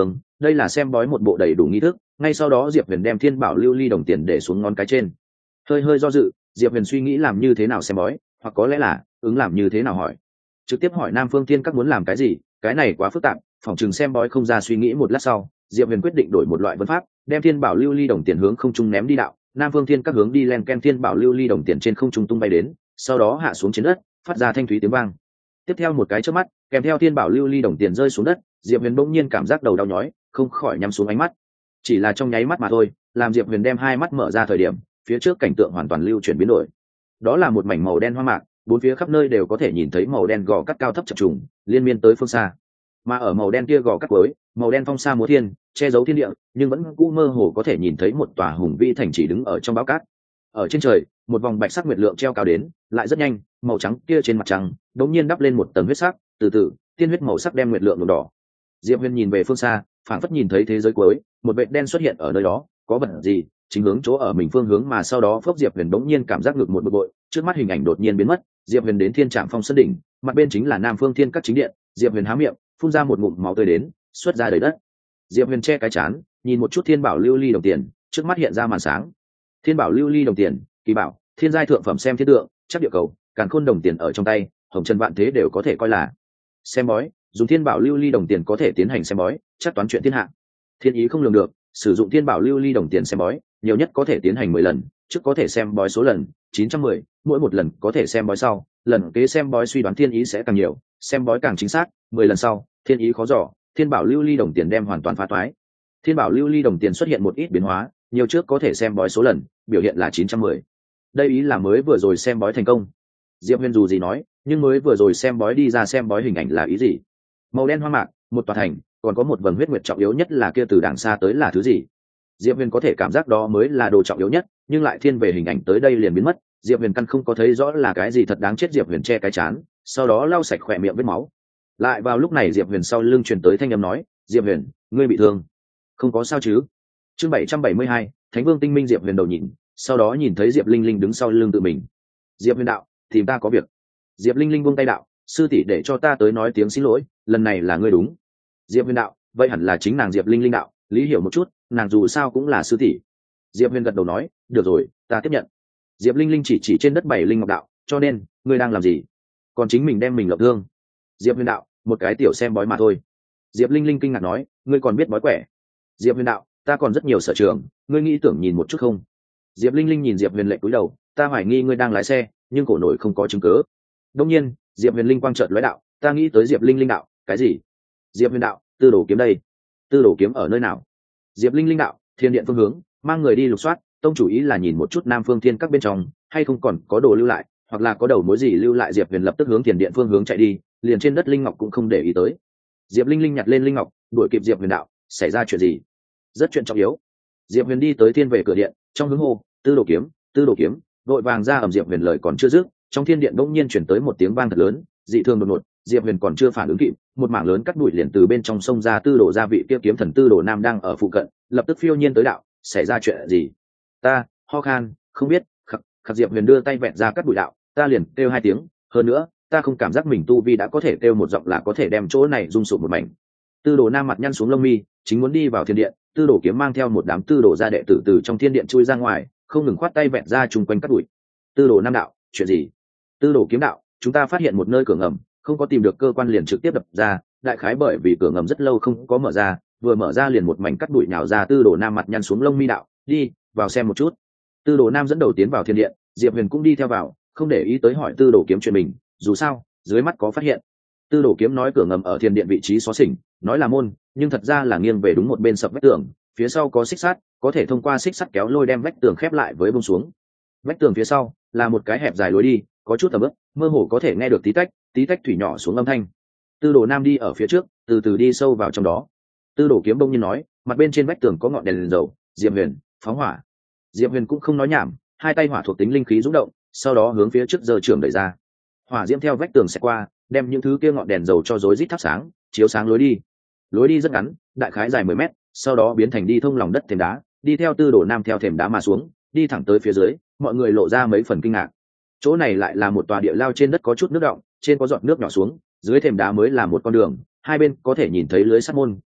đây là xem bói một bộ đầy đủ nghi thức. Ngay sau đó Diệp Huyền đem thiên bảo lưu ly đồng tiền để xuống ngón cái trên, hơi hơi do dự. Diệp Huyền suy nghĩ làm như thế nào xem bói, hoặc có lẽ là ứng làm như thế nào hỏi. Trực tiếp hỏi Nam Phương Thiên Các muốn làm cái gì, cái này quá phức tạp, phỏng chừng xem bói không ra. Suy nghĩ một lát sau, Diệp Huyền quyết định đổi một loại vấn pháp, đem thiên bảo lưu ly đồng tiền hướng không trung ném đi đạo. Nam Phương Thiên Các hướng đi len ken thiên bảo lưu ly đồng tiền trên không trung tung bay đến, sau đó hạ xuống trên đất, phát ra thanh thúy tiếng vang. Tiếp theo một cái chớp mắt, kèm theo thiên bảo lưu ly đồng tiền rơi xuống đất, Diệp Huyền bỗng nhiên cảm giác đầu đau nhói, không khỏi nhắm xuống ánh mắt. Chỉ là trong nháy mắt mà thôi, làm Diệp Huyền đem hai mắt mở ra thời điểm, phía trước cảnh tượng hoàn toàn lưu chuyển biến đổi. Đó là một mảnh màu đen hoang mạc, bốn phía khắp nơi đều có thể nhìn thấy màu đen gò cắt cao thấp chập trùng, liên miên tới phương xa. Mà ở màu đen kia gò cắt cuối, màu đen phong sa múa thiên, che giấu thiên địa, nhưng vẫn cũ mơ hồ có thể nhìn thấy một tòa hùng vĩ thành trì đứng ở trong bão cát. Ở trên trời, một vòng bạch sắc nguyệt lượng treo cao đến, lại rất nhanh, màu trắng kia trên mặt trăng đột nhiên đắp lên một tầng huyết sắc, từ từ, tiên huyết màu sắc đem nguyệt lượng nhuộm đỏ. Diệp Huyền nhìn về phương xa, phảng phất nhìn thấy thế giới cuối, một vệt đen xuất hiện ở nơi đó, có vật gì chính hướng chỗ ở mình phương hướng. Mà sau đó phốc Diệp Huyền đống nhiên cảm giác ngực một bực bội, trước mắt hình ảnh đột nhiên biến mất. Diệp Huyền đến thiên trạm phong sơn đỉnh, mặt bên chính là Nam Phương Thiên Các chính điện. Diệp Huyền há miệng, phun ra một ngụm máu tươi đến, xuất ra đầy đất. Diệp Huyền che cái chán, nhìn một chút thiên bảo lưu ly đồng tiền, trước mắt hiện ra màn sáng. Thiên bảo lưu ly đồng tiền, kỳ bảo, thiên giai thượng phẩm xem thiên tượng, chắc địa cầu, càn khôn đồng tiền ở trong tay, hồng trần vạn thế đều có thể coi là xem bói. Dùng thiên bảo lưu ly đồng tiền có thể tiến hành xem bói, chắc toán chuyện thiên hạ. Thiên ý không lường được, sử dụng thiên bảo lưu ly đồng tiền xem bói, nhiều nhất có thể tiến hành mười lần, trước có thể xem bói số lần chín trăm mười, mỗi một lần có thể xem bói sau, lần kế xem bói suy đoán thiên ý sẽ càng nhiều, xem bói càng chính xác, mười lần sau, thiên ý khó dò, thiên bảo lưu ly đồng tiền đem hoàn toàn phá toái. Thiên bảo lưu ly đồng tiền xuất hiện một ít biến hóa, nhiều trước có thể xem bói số lần, biểu hiện là chín trăm mười. Đây ý là mới vừa rồi xem bói thành công. Diệp Huyền dù gì nói, nhưng mới vừa rồi xem bói đi ra xem bói hình ảnh là ý gì? Màu đen hoang mạc, một tòa thành, còn có một vầng huyết nguyệt, trọng yếu nhất là kia từ đàng xa tới là thứ gì? Diệp Huyền có thể cảm giác đó mới là đồ trọng yếu nhất, nhưng lại thiên về hình ảnh tới đây liền biến mất. Diệp Huyền căn không có thấy rõ là cái gì thật đáng chết. Diệp Huyền che cái chán, sau đó lau sạch khỏe miệng vết máu. Lại vào lúc này Diệp Huyền sau lưng truyền tới thanh âm nói, Diệp Huyền, ngươi bị thương? Không có sao chứ? Chương bảy trăm bảy mươi hai, Thánh Vương Tinh Minh. Diệp Huyền đầu nhìn, sau đó nhìn thấy Diệp Linh Linh đứng sau lưng tự mình. Diệp Huyền đạo, tìm ta có việc. Diệp Linh Linh buông tay đạo, sư tỷ để cho ta tới nói tiếng xin lỗi, lần này là ngươi đúng. Diệp Huyền đạo, vậy hẳn là chính nàng Diệp Linh Linh đạo, lý hiểu một chút, nàng dù sao cũng là sư tỷ. Diệp Huyền gật đầu nói, được rồi, ta tiếp nhận. Diệp Linh Linh chỉ chỉ trên đất bảy linh ngọc đạo, cho nên ngươi đang làm gì? Còn chính mình đem mình lộng thương. Diệp Huyền đạo, một cái tiểu xem bói mà thôi. Diệp Linh Linh kinh ngạc nói, ngươi còn biết bói quẻ? Diệp Huyền đạo, ta còn rất nhiều sở trường, ngươi nghĩ tưởng nhìn một chút không? Diệp Linh Linh nhìn Diệp Huyền lệ cúi đầu, ta hoài nghi ngươi đang lái xe, nhưng cổ nổi không có chứng cứ. Đông nhiên, Diệp Huyền linh quang chợt lóe đạo, ta nghĩ tới Diệp Linh Linh đạo, cái gì? Diệp Huyền đạo, tư đồ kiếm đây. Tư đồ kiếm ở nơi nào? Diệp Linh Linh đạo, thiên điện phương hướng, mang người đi lục soát, tông chủ ý là nhìn một chút Nam Phương Thiên Các bên trong hay không còn có đồ lưu lại, hoặc là có đầu mối gì lưu lại. Diệp Huyền lập tức hướng thiền điện phương hướng chạy đi, liền trên đất linh ngọc cũng không để ý tới. Diệp Linh Linh nhặt lên linh ngọc, đuổi kịp Diệp Huyền đạo, xảy ra chuyện gì? Rất chuyện trọng yếu. Diệp Huyền đi tới thiên về cửa điện, trong hướng hô, tư đồ kiếm, tư đồ kiếm, vội vàng ra ầm. Diệp Huyền lời còn chưa dứt, trong thiên điện bỗng nhiên chuyển tới một tiếng vang thật lớn, dị thường đột ngột. Diệp Huyền còn chưa phản ứng kịp, một mảng lớn cắt bụi liền từ bên trong sông ra. Tư đồ gia vị kia kiếm thần Tư đồ Nam đang ở phụ cận, lập tức phiêu nhiên tới đạo, xảy ra chuyện gì? Ta ho khan, không biết. Khắc khắc. Diệp Huyền đưa tay vẹn ra cắt bụi đạo, ta liền kêu hai tiếng, hơn nữa ta không cảm giác mình tu vi đã có thể kêu một giọng là có thể đem chỗ này rung sụp một mảnh. Tư đồ Nam mặt nhăn xuống lông mi, chính muốn đi vào thiên điện, Tư đồ kiếm mang theo một đám tư đồ gia đệ tử từ trong thiên điện chui ra ngoài, không ngừng khoát tay vẹn ra chung quanh cắt bụi. Tư đồ Nam đạo, chuyện gì? Tư đồ kiếm đạo, chúng ta phát hiện một nơi cửa ngầm, không có tìm được cơ quan liền trực tiếp đập ra, đại khái bởi vì cửa ngầm rất lâu không có mở ra, vừa mở ra liền một mảnh cắt bụi nhào ra. Tư đồ Nam mặt nhăn xuống lông mi đạo, đi vào xem một chút. Tư đồ Nam dẫn đầu tiến vào thiên điện, Diệp Huyền cũng đi theo vào, không để ý tới hỏi tư đồ kiếm chuyện mình, dù sao dưới mắt có phát hiện. Tư đồ kiếm nói cửa ngầm ở thiên điện vị trí xó xỉnh, nói là môn, nhưng thật ra là nghiêng về đúng một bên sập vách tường, phía sau có xích sắt, có thể thông qua xích sắt kéo lôi đem vách tường khép lại với bông xuống. Vách tường phía sau là một cái hẹp dài lối đi, có chút tầm ướp, mơ hồ có thể nghe được tí tách tí tách thủy nhỏ xuống âm thanh. Tư đồ Nam đi ở phía trước, từ từ đi sâu vào trong đó. Tư đồ kiếm bỗng nhiên nói, mặt bên trên vách tường có ngọn đèn, đèn dầu. Diệp Huyền, phóng hỏa. Diệp Huyền cũng không nói nhảm, hai tay hỏa thuộc tính linh khí rung động, sau đó hướng phía trước giơ trường đẩy ra. Hỏa diễm theo vách tường sẽ qua, đem những thứ kia ngọn đèn dầu cho rối rít thắp sáng, chiếu sáng lối đi. Lối đi rất ngắn, đại khái dài mười mét, sau đó biến thành đi thông lòng đất thềm đá, đi theo Tư đồ Nam theo thềm đá mà xuống, đi thẳng tới phía dưới. Mọi người lộ ra mấy phần kinh ngạc. Chỗ này lại là một tòa địa lao, trên đất có chút nước đọng, trên có giọt nước nhỏ xuống, dưới thềm đá mới là một con đường, hai bên có thể nhìn thấy lưới sắt môn,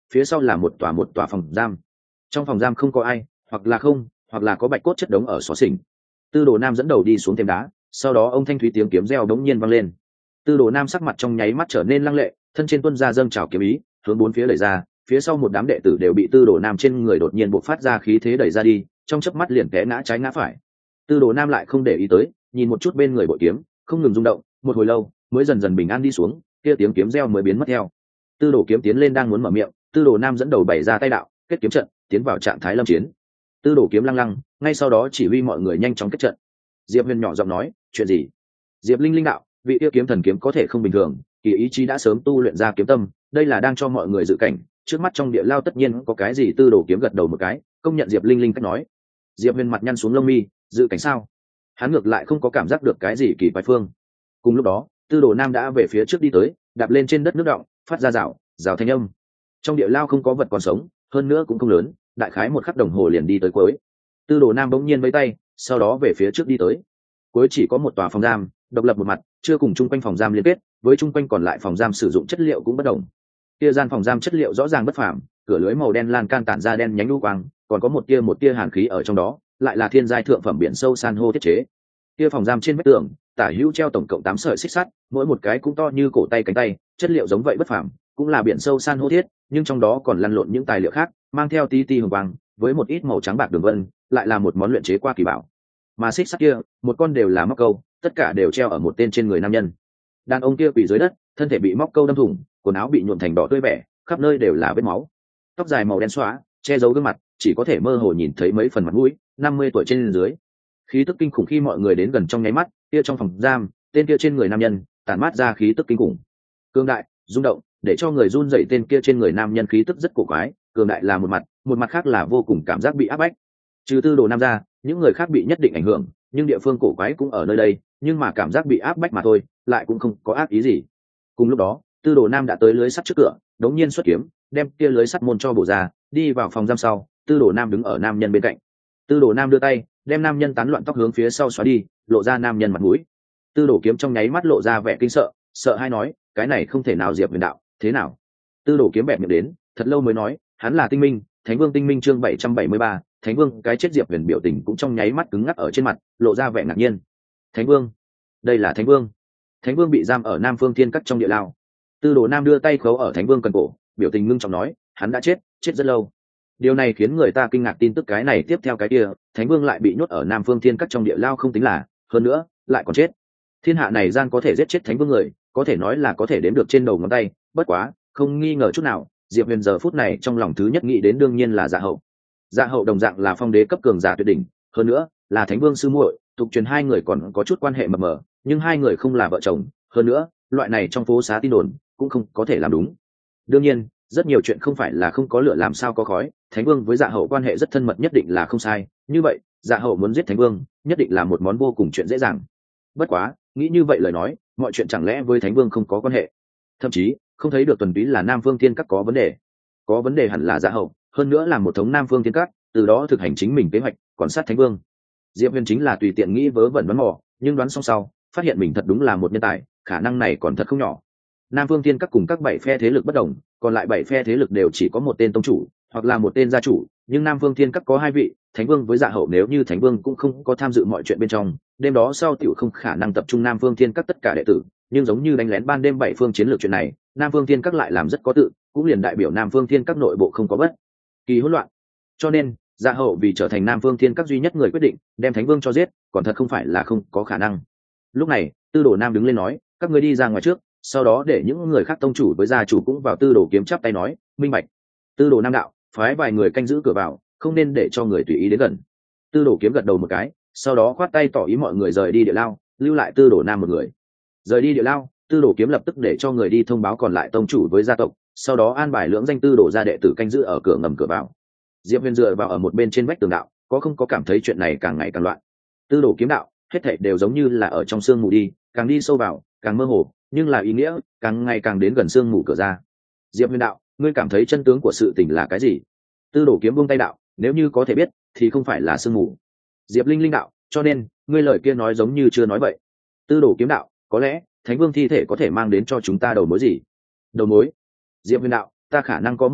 phía sau là một tòa một tòa phòng giam. Trong phòng giam không có ai, hoặc là không, hoặc là có bạch cốt chất đống ở xó xỉnh. Tư đồ nam dẫn đầu đi xuống thềm đá, sau đó ông thanh thúy tiếng kiếm reo đống nhiên vang lên. Tư đồ nam sắc mặt trong nháy mắt trở nên lăng lệ, thân trên tuân ra dâng trào kiếm ý, hướng bốn phía đẩy ra, phía sau một đám đệ tử đều bị tư đồ nam trên người đột nhiên bộc phát ra khí thế đẩy ra đi, trong chớp mắt liền té ngã trái ngã phải. Tư đồ nam lại không để ý tới, nhìn một chút bên người bội kiếm, không ngừng rung động, một hồi lâu mới dần dần bình an đi xuống, kia tiếng kiếm reo mới biến mất theo. Tư đồ kiếm tiến lên đang muốn mở miệng, tư đồ nam dẫn đầu bày ra tay đạo, kết kiếm trận, tiến vào trạng thái lâm chiến. Tư đồ kiếm lăng lăng, ngay sau đó chỉ huy mọi người nhanh chóng kết trận. Diệp huyền nhỏ giọng nói, chuyện gì? Diệp linh linh đạo, vị yêu kiếm thần kiếm có thể không bình thường, kỳ ý chí đã sớm tu luyện ra kiếm tâm, đây là đang cho mọi người dự cảnh, trước mắt trong địa lao tất nhiên có cái gì. Tư đồ kiếm gật đầu một cái, công nhận Diệp linh linh cách nói. Diệp huyền mặt nhăn xuống lông mi, dự cảnh sao? Hắn ngược lại không có cảm giác được cái gì kỳ quái phương. Cùng lúc đó, tư đồ nam đã về phía trước đi tới, đạp lên trên đất nước động, phát ra rào rào thanh âm. Trong địa lao không có vật còn sống, hơn nữa cũng không lớn, đại khái một khắc đồng hồ liền đi tới cuối. Tư đồ nam bỗng nhiên vẫy tay, sau đó về phía trước đi tới. Cuối chỉ có một tòa phòng giam, độc lập một mặt, chưa cùng chung quanh phòng giam liên kết, với chung quanh còn lại phòng giam sử dụng chất liệu cũng bất đồng. Kia gian phòng giam chất liệu rõ ràng bất phàm, cửa lưới màu đen lan can tản ra đen nhánh lưu quang, còn có một tia một tia hàn khí ở trong đó, lại là thiên giai thượng phẩm biển sâu san hô thiết chế. Kia phòng giam trên vách tường, tả hữu treo tổng cộng tám sợi xích sắt, mỗi một cái cũng to như cổ tay cánh tay, chất liệu giống vậy bất phàm, cũng là biển sâu san hô thiết, nhưng trong đó còn lăn lộn những tài liệu khác, mang theo tí ti hồng quang, với một ít màu trắng bạc đường vân, lại là một món luyện chế qua kỳ bảo. Mà xích sắt kia, một con đều là móc câu, tất cả đều treo ở một tên trên người nam nhân. Đàn ông kia quỳ dưới đất, thân thể bị móc câu đâm thủng, quần áo bị nhuộm thành đỏ tươi vẻ, khắp nơi đều là vết máu. Tóc dài màu đen xóa, che giấu gương mặt, chỉ có thể mơ hồ nhìn thấy mấy phần mặt mũi, năm mươi tuổi trên dưới. Khí tức kinh khủng khi mọi người đến gần trong nháy mắt, kia trong phòng giam, tên kia trên người nam nhân, tản mát ra khí tức kinh khủng. Cương đại, rung động, để cho người run rẩy. Tên kia trên người nam nhân khí tức rất cổ quái, cường đại là một mặt, một mặt khác là vô cùng cảm giác bị áp bách. Trừ tư đồ nam ra, những người khác bị nhất định ảnh hưởng, nhưng địa phương cổ quái cũng ở nơi đây, nhưng mà cảm giác bị áp bách mà thôi, lại cũng không có ác ý gì. Cùng lúc đó, tư đồ nam đã tới lưới sắt trước cửa, đống nhiên xuất kiếm, đem kia lưới sắt môn cho bổ ra, đi vào phòng giam sau. Tư đồ nam đứng ở nam nhân bên cạnh. Tư đồ nam đưa tay, đem nam nhân tán loạn tóc hướng phía sau xóa đi, lộ ra nam nhân mặt mũi. Tư đồ kiếm trong nháy mắt lộ ra vẻ kinh sợ, sợ hai nói, cái này không thể nào. Diệp huyền đạo, thế nào? Tư đồ kiếm bẹp miệng đến, thật lâu mới nói, hắn là tinh minh, thánh vương tinh minh chương bảy trăm bảy mươi ba, thánh vương. Cái chết. Diệp huyền biểu tình cũng trong nháy mắt cứng ngắc ở trên mặt, lộ ra vẻ ngạc nhiên. Thánh vương? Đây là thánh vương? Thánh vương bị giam ở Nam Phương Thiên Cắt trong địa lao. Tư đồ nam đưa tay khấu ở thánh vương cần cổ, biểu tình ngưng trọng nói, hắn đã chết, chết rất lâu. Điều này khiến người ta kinh ngạc. Tin tức cái này tiếp theo cái kia, thánh vương lại bị nhốt ở Nam Phương Thiên Cắt trong địa lao không tính là, hơn nữa lại còn chết. Thiên hạ này gian có thể giết chết thánh vương người, có thể nói là có thể đếm được trên đầu ngón tay. Bất quá, không nghi ngờ chút nào, Diệp huyền giờ phút này trong lòng thứ nhất nghĩ đến đương nhiên là Dạ Hậu. Dạ Hậu đồng dạng là phong đế cấp cường giả tuyệt đỉnh, hơn nữa là thánh vương sư muội, tục truyền hai người còn có chút quan hệ mờ mờ, nhưng hai người không là vợ chồng, hơn nữa loại này trong phố xá tin đồn cũng không có thể làm đúng. Đương nhiên, rất nhiều chuyện không phải là không có lửa làm sao có khói, thánh vương với Dạ Hậu quan hệ rất thân mật nhất định là không sai, như vậy Dạ Hậu muốn giết thánh vương nhất định là một món vô cùng chuyện dễ dàng. Bất quá, nghĩ như vậy lời nói, mọi chuyện chẳng lẽ với thánh vương không có quan hệ? Thậm chí không thấy được tuần túy là Nam Phương Thiên Các có vấn đề, có vấn đề hẳn là Dạ Hậu, hơn nữa là một thống Nam Phương Thiên Các, từ đó thực hành chính mình kế hoạch, còn sát thánh vương. Diệp huyền chính là tùy tiện nghĩ vớ vẩn đoán mò, nhưng đoán xong sau phát hiện mình thật đúng là một nhân tài, khả năng này còn thật không nhỏ. Nam Phương Thiên Các cùng các bảy phe thế lực bất đồng, còn lại bảy phe thế lực đều chỉ có một tên tông chủ hoặc là một tên gia chủ, nhưng Nam Phương Thiên Các có hai vị, thánh vương với Dạ Hậu. Nếu như thánh vương cũng không có tham dự mọi chuyện bên trong, đêm đó sau tiểu không khả năng tập trung Nam Phương Thiên Các tất cả đệ tử, nhưng giống như đánh lén ban đêm bảy phương chiến lược chuyện này, Nam Phương Thiên Các lại làm rất có tự, cũng liền đại biểu Nam Phương Thiên Các nội bộ không có bất kỳ hỗn loạn. Cho nên Dạ Hậu vì trở thành Nam Phương Thiên Các duy nhất người quyết định đem thánh vương cho giết, còn thật không phải là không có khả năng. Lúc này tư đồ nam đứng lên nói, các ngươi đi ra ngoài trước, sau đó để những người khác tông chủ với gia chủ cũng vào. Tư đồ kiếm chắp tay nói, minh bạch. Tư đồ nam đạo, phái vài người canh giữ cửa vào, không nên để cho người tùy ý đến gần. Tư đồ kiếm gật đầu một cái, sau đó khoát tay tỏ ý mọi người rời đi địa lao, lưu lại tư đồ nam một người. Rời đi địa lao, tư đồ kiếm lập tức để cho người đi thông báo còn lại tông chủ với gia tộc, sau đó an bài lưỡng danh tư đồ gia đệ tử canh giữ ở cửa ngầm cửa vào. Diệp huyền dựa vào ở một bên trên vách tường đạo, có không có cảm thấy chuyện này càng ngày càng loạn? Tư đồ kiếm đạo, hết thảy đều giống như là ở trong sương mù đi, càng đi sâu vào càng mơ hồ, nhưng là ý nghĩa càng ngày càng đến gần sương mù cửa ra. Diệp huyền đạo, ngươi cảm thấy chân tướng của sự tình là cái gì? Tư đồ kiếm buông tay đạo, nếu như có thể biết thì không phải là sương mù. Diệp linh linh đạo, cho nên ngươi lời kia nói giống như chưa nói vậy. Tư đồ kiếm đạo, có lẽ thánh vương thi thể có thể mang đến cho chúng ta đầu mối gì? Đầu mối? Diệp huyền đạo, ta khả năng có một ít,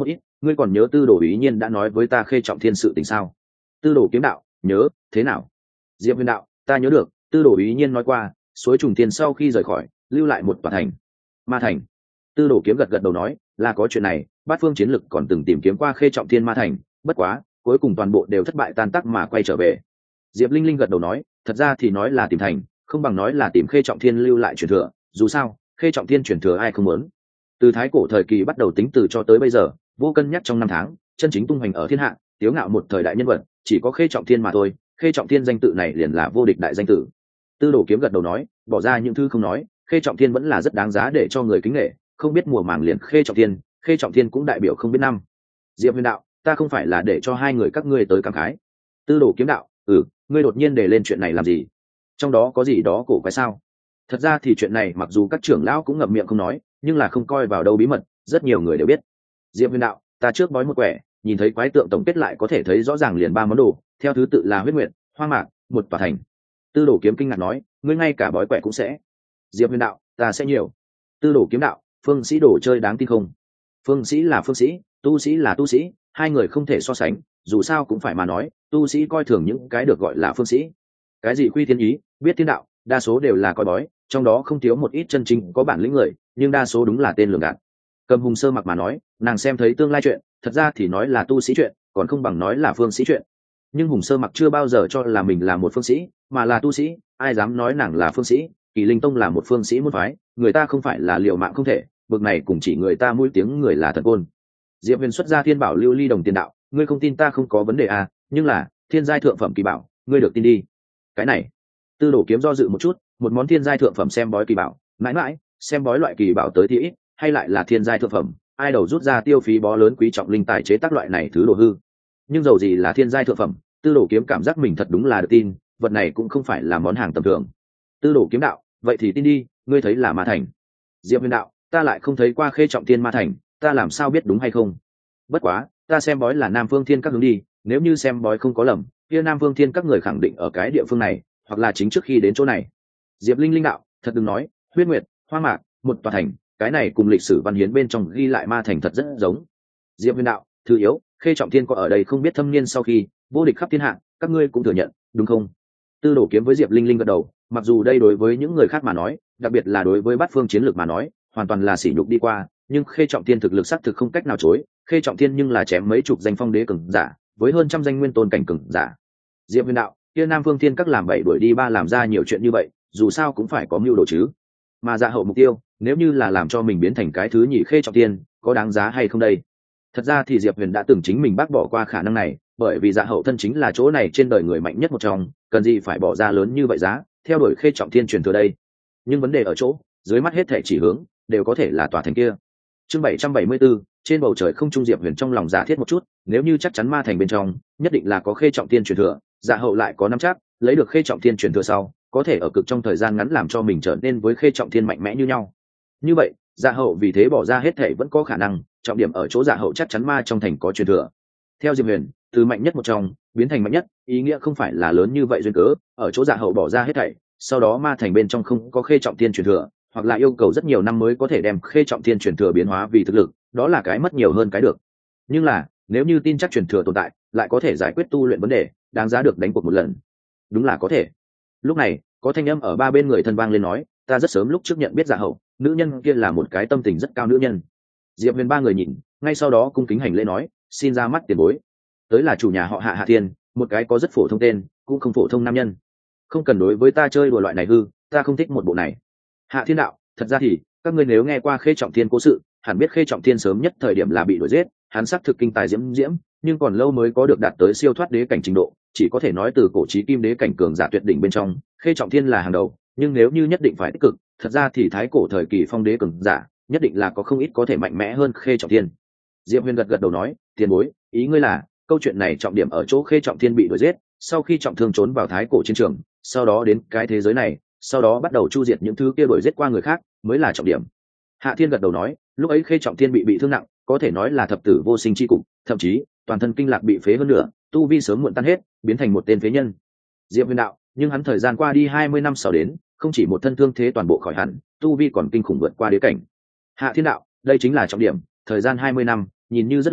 ngươi còn nhớ tư đồ ý nhiên đã nói với ta khê trọng thiên sự tình sao? Tư đồ kiếm đạo: nhớ. Thế nào? Diệp Huyền đạo: ta nhớ được, tư đồ ý nhiên nói qua, suối trùng tiền sau khi rời khỏi lưu lại một tòa thành, ma thành. Tư đồ kiếm gật gật đầu nói: là có chuyện này, bát phương chiến lực còn từng tìm kiếm qua khê trọng thiên ma thành, bất quá cuối cùng toàn bộ đều thất bại tan tác mà quay trở về. Diệp Linh Linh gật đầu nói: thật ra thì nói là tìm thành, không bằng nói là tìm khê trọng thiên lưu lại truyền thừa, dù sao khê trọng thiên truyền thừa ai không muốn. Từ thái cổ thời kỳ bắt đầu tính từ cho tới bây giờ, vô cân nhắc trong năm tháng chân chính tung hoành ở thiên hạ, tiếu ngạo một thời đại nhân vật chỉ có khê trọng thiên mà thôi. Khê trọng thiên danh tự này liền là vô địch đại danh tử. Tư đồ kiếm gật đầu nói: bỏ ra những thứ không nói, khê trọng thiên vẫn là rất đáng giá để cho người kính nể, không biết mùa màng liền khê trọng thiên, khê trọng thiên cũng đại biểu không biết năm. Diệp Huyền đạo: ta không phải là để cho hai người các ngươi tới cảm khái. Tư đồ kiếm đạo: ừ, ngươi đột nhiên để lên chuyện này làm gì? Trong đó có gì đó cổ quái sao? Thật ra thì chuyện này mặc dù các trưởng lão cũng ngậm miệng không nói, nhưng là không coi vào đâu bí mật, rất nhiều người đều biết. Diệp Huyền đạo: ta trước bói một quẻ, nhìn thấy quái tượng tổng kết lại có thể thấy rõ ràng liền ba món đồ, theo thứ tự là huyết nguyệt, hoang mạc, một tòa thành. Tư đồ kiếm kinh ngạc nói: ngươi ngay cả bói quẻ cũng sẽ? Diệp Huyền đạo: ta sẽ nhiều. Tư đồ kiếm đạo: phương sĩ đồ chơi đáng tin không? Phương sĩ là phương sĩ, tu sĩ là tu sĩ, hai người không thể so sánh, dù sao cũng phải mà nói, tu sĩ coi thường những cái được gọi là phương sĩ. Cái gì quy thiên ý, biết thiên đạo, đa số đều là coi bói, trong đó không thiếu một ít chân chính có bản lĩnh người, nhưng đa số đúng là tên lường gạt. Cầm Hùng Sơ Mặc mà nói, nàng xem thấy tương lai chuyện, thật ra thì nói là tu sĩ chuyện, còn không bằng nói là phương sĩ chuyện. Nhưng Hùng Sơ Mặc chưa bao giờ cho là mình là một phương sĩ, mà là tu sĩ, ai dám nói nàng là phương sĩ? Kỳ Linh Tông là một phương sĩ môn phái, người ta không phải là liều mạng không thể, bực này cũng chỉ người ta mũi tiếng người là thần côn. Diệp Huyền xuất ra Thiên Bảo Lưu Ly Đồng Tiền Đạo, ngươi không tin ta không có vấn đề à, nhưng là thiên giai thượng phẩm kỳ bảo, ngươi được tin đi. Cái này, Tư đồ kiếm do dự một chút, một món thiên giai thượng phẩm xem bói kỳ bảo, mãi mãi xem bói loại kỳ bảo tới thì ít, hay lại là thiên giai thượng phẩm, ai đầu rút ra tiêu phí bó lớn quý trọng linh tài chế tác loại này thứ đồ hư. Nhưng dầu gì là thiên giai thượng phẩm, Tư đồ kiếm cảm giác mình thật đúng là được tin, vật này cũng không phải là món hàng tầm thường. Tư đồ kiếm đạo: vậy thì tin đi, ngươi thấy là ma thành. Diệp Huyền đạo: ta lại không thấy qua khê trọng thiên ma thành, ta làm sao biết đúng hay không? Bất quá ta xem bói là Nam Phương Thiên các hướng đi, nếu như xem bói không có lầm, kia Nam Phương Thiên các người khẳng định ở cái địa phương này, hoặc là chính trước khi đến chỗ này. Diệp Linh Linh đạo: thật đừng nói, huyết nguyệt, hoa mạc, một tòa thành, cái này cùng lịch sử văn hiến bên trong ghi lại ma thành thật rất giống. Diệp Huyền đạo: thứ yếu, khê trọng thiên có ở đây không biết thâm niên sau khi vô địch khắp thiên hạ, các ngươi cũng thừa nhận đúng không? Tư đồ kiếm với Diệp Linh Linh gật đầu, mặc dù đây đối với những người khác mà nói, đặc biệt là đối với bát phương chiến lược mà nói, hoàn toàn là sỉ nhục đi qua, nhưng khê trọng thiên thực lực xác thực không cách nào chối, khê trọng thiên nhưng là chém mấy chục danh phong đế cường giả, với hơn trăm danh nguyên tôn cảnh cường giả. Diệp Huyền đạo: kia Nam Phương Thiên các làm bảy đuổi đi ba làm ra nhiều chuyện như vậy, dù sao cũng phải có mưu đồ chứ. Mà Dạ Hậu mục tiêu, nếu như là làm cho mình biến thành cái thứ nhị khê trọng thiên, có đáng giá hay không đây? Thật ra thì Diệp Huyền đã từng chính mình bác bỏ qua khả năng này, bởi vì Dạ Hậu thân chính là chỗ này trên đời người mạnh nhất một trong, cần gì phải bỏ ra lớn như vậy giá theo đuổi khê trọng thiên truyền thừa đây. Nhưng vấn đề ở chỗ, dưới mắt hết thể chỉ hướng đều có thể là tòa thành kia. Chương bảy trăm bảy mươi 74, trên bầu trời không trung. Diệp Huyền trong lòng giả thiết một chút, nếu như chắc chắn ma thành bên trong nhất định là có khê trọng thiên truyền thừa, Dạ Hậu lại có nắm chắc lấy được khê trọng thiên truyền thừa sau, có thể ở cực trong thời gian ngắn làm cho mình trở nên với khê trọng thiên mạnh mẽ như nhau. Như vậy Dạ Hậu vì thế bỏ ra hết thể vẫn có khả năng, trọng điểm ở chỗ Dạ Hậu chắc chắn ma trong thành có truyền thừa. Theo Diệp Huyền, từ mạnh nhất một trong biến thành mạnh nhất, ý nghĩa không phải là lớn như vậy duyên cớ, ở chỗ Dạ Hậu bỏ ra hết thảy, sau đó ma thành bên trong không có khê trọng thiên truyền thừa, hoặc là yêu cầu rất nhiều năm mới có thể đem khê trọng thiên truyền thừa biến hóa vì thực lực, đó là cái mất nhiều hơn cái được. Nhưng là nếu như tin chắc truyền thừa tồn tại, lại có thể giải quyết tu luyện vấn đề, đáng giá được đánh cuộc một lần. Đúng là có thể. Lúc này có thanh âm ở ba bên người thân vang lên nói: ta rất sớm lúc trước nhận biết Dạ Hậu, nữ nhân kia là một cái tâm tình rất cao nữ nhân. Diệp Huyền ba người nhìn, ngay sau đó cung kính hành lễ nói: xin ra mắt tiền bối. Tới là chủ nhà họ Hạ Hạ Thiên, một cái có rất phổ thông tên, cũng không phổ thông nam nhân. Không cần đối với ta chơi đùa loại này hư, ta không thích một bộ này. Hạ Thiên đạo: thật ra thì các ngươi nếu nghe qua khê trọng thiên cố sự, hẳn biết khê trọng thiên sớm nhất thời điểm là bị đuổi giết, hắn xác thực kinh tài diễm diễm, nhưng còn lâu mới có được đạt tới siêu thoát đế cảnh trình độ, chỉ có thể nói từ cổ chí kim đế cảnh cường giả tuyệt đỉnh bên trong, khê trọng thiên là hàng đầu. Nhưng nếu như nhất định phải tích cực, thật ra thì thái cổ thời kỳ phong đế cường giả nhất định là có không ít có thể mạnh mẽ hơn khê trọng thiên. Diệp Huyền gật gật đầu nói: tiền bối, ý ngươi là câu chuyện này trọng điểm ở chỗ khê trọng thiên bị đuổi giết, sau khi trọng thương trốn vào thái cổ chiến trường, sau đó đến cái thế giới này, sau đó bắt đầu chu diệt những thứ kia đuổi giết qua người khác mới là trọng điểm. Hạ Thiên gật đầu nói: lúc ấy khê trọng thiên bị bị thương nặng, có thể nói là thập tử vô sinh chi cục, thậm chí toàn thân kinh lạc bị phế hơn nữa, tu vi sớm muộn tan hết, biến thành một tên phế nhân. Diệp Huyền đạo: nhưng hắn thời gian qua đi hai mươi năm sau đến, không chỉ một thân thương thế toàn bộ khỏi hẳn, tu vi còn kinh khủng vượt qua đế cảnh. Hạ Thiên đạo: đây chính là trọng điểm, thời gian hai mươi năm nhìn như rất lâu,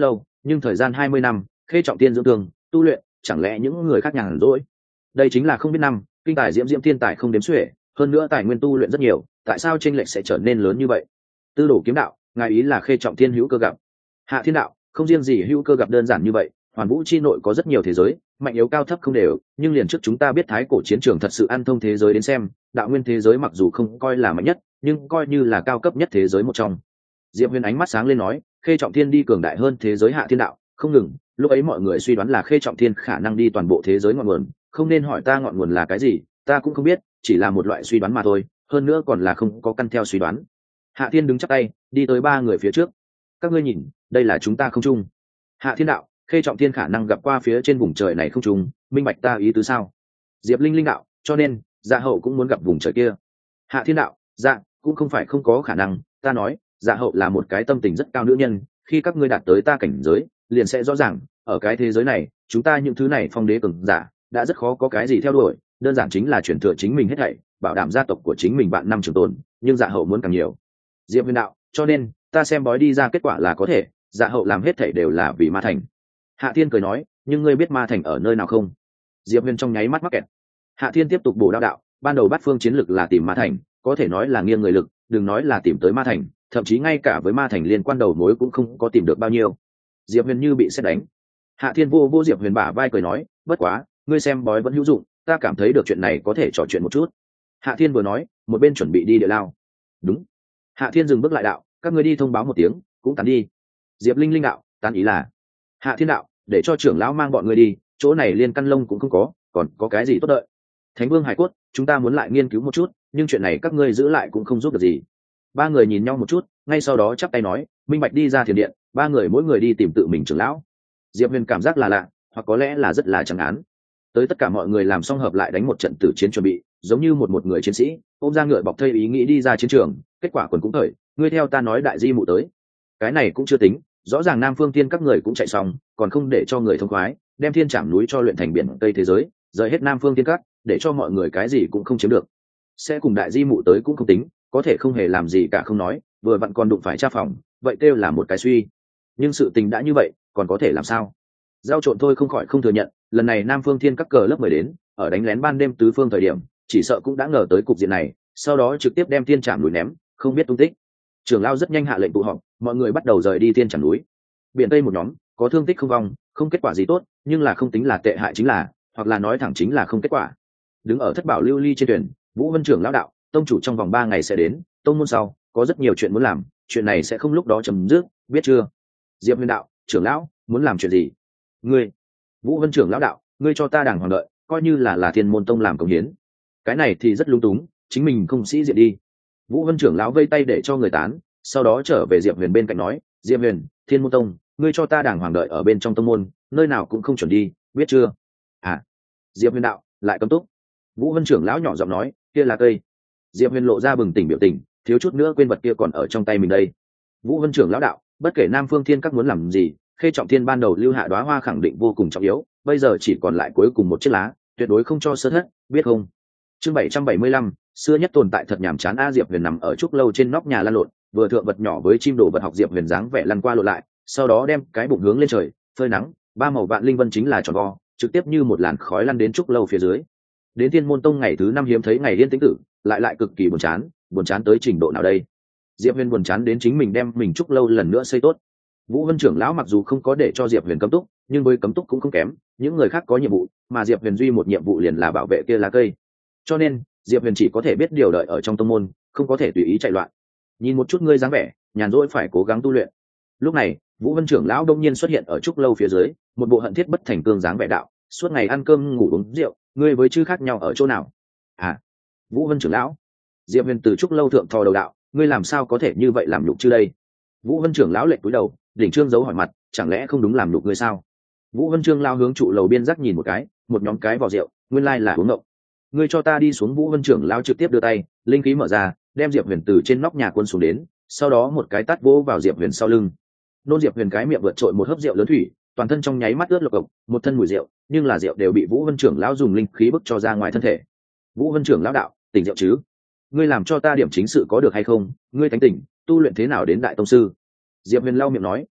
nhưng thời gian hai mươi năm Khê Trọng Thiên dưỡng thương tu luyện, chẳng lẽ những người khác nhàn rỗi? Đây chính là không biết năm kinh tài diễm diễm thiên tài không đếm xuể, hơn nữa tài nguyên tu luyện rất nhiều, tại sao chênh lệch sẽ trở nên lớn như vậy? Tư Đồ kiếm đạo, ngài ý là Khê Trọng Thiên hữu cơ gặp? Hạ Thiên đạo, không riêng gì hữu cơ gặp đơn giản như vậy, hoàn vũ chi nội có rất nhiều thế giới, mạnh yếu cao thấp không đều, nhưng liền trước chúng ta biết thái cổ chiến trường thật sự ăn thông thế giới đến xem, đạo nguyên thế giới mặc dù không coi là mạnh nhất, nhưng coi như là cao cấp nhất thế giới một trong. Diệp Huyền ánh mắt sáng lên nói, Khê Trọng Thiên đi cường đại hơn thế giới Hạ Thiên đạo, không ngừng, lúc ấy mọi người suy đoán là Khê Trọng Thiên khả năng đi toàn bộ thế giới ngọn nguồn, không nên hỏi ta ngọn nguồn là cái gì, ta cũng không biết, chỉ là một loại suy đoán mà thôi, hơn nữa còn là không có căn theo suy đoán. Hạ Thiên đứng chắp tay, đi tới ba người phía trước. Các ngươi nhìn, đây là chúng ta không chung. Hạ Thiên đạo, Khê Trọng Thiên khả năng gặp qua phía trên vùng trời này không chung, minh bạch ta ý tứ sao? Diệp Linh Linh đạo, cho nên Dạ Hậu cũng muốn gặp vùng trời kia. Hạ Thiên đạo, dạ, cũng không phải không có khả năng, ta nói, Dạ Hậu là một cái tâm tình rất cao nữ nhân, khi các ngươi đạt tới ta cảnh giới, liền sẽ rõ ràng, ở cái thế giới này, chúng ta những thứ này phong đế cường giả, đã rất khó có cái gì theo đuổi, đơn giản chính là chuyển thừa chính mình hết thảy, bảo đảm gia tộc của chính mình vạn năm trường tồn, nhưng Dạ Hậu muốn càng nhiều. Diệp Huyền đạo, cho nên ta xem bói đi ra kết quả là có thể, Dạ Hậu làm hết thảy đều là vì Ma Thành. Hạ Thiên cười nói, nhưng ngươi biết Ma Thành ở nơi nào không? Diệp Huyền trong nháy mắt mắc kẹt. Hạ Thiên tiếp tục bổ đạo đạo, ban đầu bát phương chiến lực là tìm Ma Thành, có thể nói là nghiêng người lực, đừng nói là tìm tới Ma Thành, thậm chí ngay cả với Ma Thành liên quan đầu mối cũng không có tìm được bao nhiêu. Diệp Huyền như bị sét đánh. Hạ Thiên vô vô Diệp Huyền bả vai cười nói, bất quá, ngươi xem bói vẫn hữu dụng, ta cảm thấy được chuyện này có thể trò chuyện một chút. Hạ Thiên vừa nói, một bên chuẩn bị đi địa lao. Đúng. Hạ Thiên dừng bước lại đạo, các ngươi đi thông báo một tiếng, cũng tán đi. Diệp Linh Linh đạo, tán ý là? Hạ Thiên đạo, để cho trưởng lão mang bọn ngươi đi, chỗ này liên căn lông cũng không có, còn có cái gì tốt đợi? Thánh Vương hải cốt, chúng ta muốn lại nghiên cứu một chút, nhưng chuyện này các ngươi giữ lại cũng không giúp được gì. Ba người nhìn nhau một chút, ngay sau đó chắp tay nói, minh bạch đi ra thiền điện, ba người mỗi người đi tìm tự mình trưởng lão. Diệp Huyền cảm giác là lạ, hoặc có lẽ là rất là chẳng án. Tới tất cả mọi người làm xong hợp lại đánh một trận tử chiến chuẩn bị, giống như một một người chiến sĩ, ôm ra ngựa bọc thây ý nghĩ đi ra chiến trường, kết quả quần cũng thời, ngươi theo ta nói đại di mụ tới. Cái này cũng chưa tính, rõ ràng Nam Phương Thiên các người cũng chạy xong, còn không để cho người thông khoái, đem Thiên Trảm núi cho luyện thành biển Tây thế giới, rời hết Nam Phương Thiên các, để cho mọi người cái gì cũng không chiếm được. Sẽ cùng đại di mụ tới cũng không tính, có thể không hề làm gì cả không nói, vừa vặn còn đụng phải tra phòng, vậy kêu là một cái suy. Nhưng sự tình đã như vậy, còn có thể làm sao? Giao trộn thôi không khỏi không thừa nhận, lần này Nam Phương Thiên các cờ lớp mười đến, ở đánh lén ban đêm tứ phương thời điểm, chỉ sợ cũng đã ngờ tới cục diện này, sau đó trực tiếp đem Thiên Trảm núi ném, không biết tung tích. Trưởng lão rất nhanh hạ lệnh tụ họp, mọi người bắt đầu rời đi Thiên Trảm núi. Biển Tây một nhóm, có thương tích không vong, không kết quả gì tốt, nhưng là không tính là tệ hại chính là, hoặc là nói thẳng chính là không kết quả. Đứng ở thất bảo lưu ly trên thuyền, Vũ Vân trưởng lão đạo, tông chủ trong vòng ba ngày sẽ đến, tông môn sau, có rất nhiều chuyện muốn làm, chuyện này sẽ không lúc đó chấm dứt, biết chưa? Diệp Huyền đạo, trưởng lão, muốn làm chuyện gì? Ngươi. Vũ Vân trưởng lão đạo, ngươi cho ta đàng hoàng đợi, coi như là là Thiên môn tông làm công hiến. Cái này thì rất lung túng, chính mình không sĩ diện đi. Vũ Vân trưởng lão vây tay để cho người tán, sau đó trở về Diệp Huyền bên cạnh nói, Diệp Huyền, Thiên môn tông, ngươi cho ta đàng hoàng đợi ở bên trong tông môn, nơi nào cũng không chuẩn đi, biết chưa? À. Diệp Huyền đạo, lại cấm túc. Vũ Vân trưởng lão nhỏ giọng nói, kia là cây. Diệp Huyền lộ ra bừng tỉnh biểu tình, thiếu chút nữa quên vật kia còn ở trong tay mình đây. Vũ Vân trưởng lão đạo, bất kể Nam Phương Thiên các muốn làm gì, Khê Trọng Thiên ban đầu lưu hạ đóa hoa khẳng định vô cùng trọng yếu, bây giờ chỉ còn lại cuối cùng một chiếc lá, tuyệt đối không cho sơ thất, biết không? Chương bảy trăm bảy mươi lăm, xưa nhất tồn tại thật nhàm chán a. Diệp Huyền nằm ở trúc lâu trên nóc nhà lăn lộn, vừa thượng vật nhỏ với chim đồ vật học Diệp Huyền dáng vẻ lăn qua lộn lại, sau đó đem cái bụng hướng lên trời, phơi nắng, ba màu vạn linh vân chính là tròn vo, trực tiếp như một làn khói lăn đến trúc lâu phía dưới. Đến Thiên môn tông ngày thứ năm hiếm thấy ngày yên tĩnh tử, lại lại cực kỳ buồn chán, buồn chán tới trình độ nào đây? Diệp Huyền buồn chán đến chính mình đem mình trúc lâu lần nữa xây tốt. Vũ Vân trưởng lão mặc dù không có để cho Diệp Huyền cấm túc, nhưng với cấm túc cũng không kém, những người khác có nhiệm vụ, mà Diệp Huyền duy một nhiệm vụ liền là bảo vệ kia lá cây. Cho nên, Diệp Huyền chỉ có thể biết điều đợi ở trong tông môn, không có thể tùy ý chạy loạn. Nhìn một chút ngươi dáng vẻ, nhàn rỗi phải cố gắng tu luyện. Lúc này, Vũ Vân trưởng lão đông nhiên xuất hiện ở trúc lâu phía dưới, một bộ hận thiết bất thành cương dáng vẻ đạo, suốt ngày ăn cơm ngủ uống rượu, ngươi với chư khác nhau ở chỗ nào? À, Vũ Vân trưởng lão. Diệp Huyền từ trúc lâu thượng thò đầu đạo, ngươi làm sao có thể như vậy làm nhục chư đây? Vũ Vân trưởng lão lệch cúi đầu, đỉnh trương giấu hỏi mặt, chẳng lẽ không đúng làm nhục ngươi sao? Vũ Vân trương lao hướng trụ lầu biên giác nhìn một cái, một nhóm cái vỏ rượu, nguyên lai là uống ngộng. Ngươi cho ta đi xuống. Vũ Vân trưởng lao trực tiếp đưa tay, linh khí mở ra, đem Diệp Huyền từ trên nóc nhà quân xuống đến, sau đó một cái tát vỗ vào Diệp Huyền sau lưng. Nôn Diệp Huyền cái miệng vượt trội một hớp rượu lớn thủy, toàn thân trong nháy mắt ướt lộc cộc, một thân mùi rượu, nhưng là rượu đều bị Vũ Vân trưởng lão dùng linh khí bức cho ra ngoài thân thể. Vũ Vân trưởng lão đạo, tỉnh rượu chứ? Ngươi làm cho ta điểm chính sự có được hay không? Ngươi thánh tỉnh, tu luyện thế nào đến đại tông sư? Diệp Huyền lau miệng nói,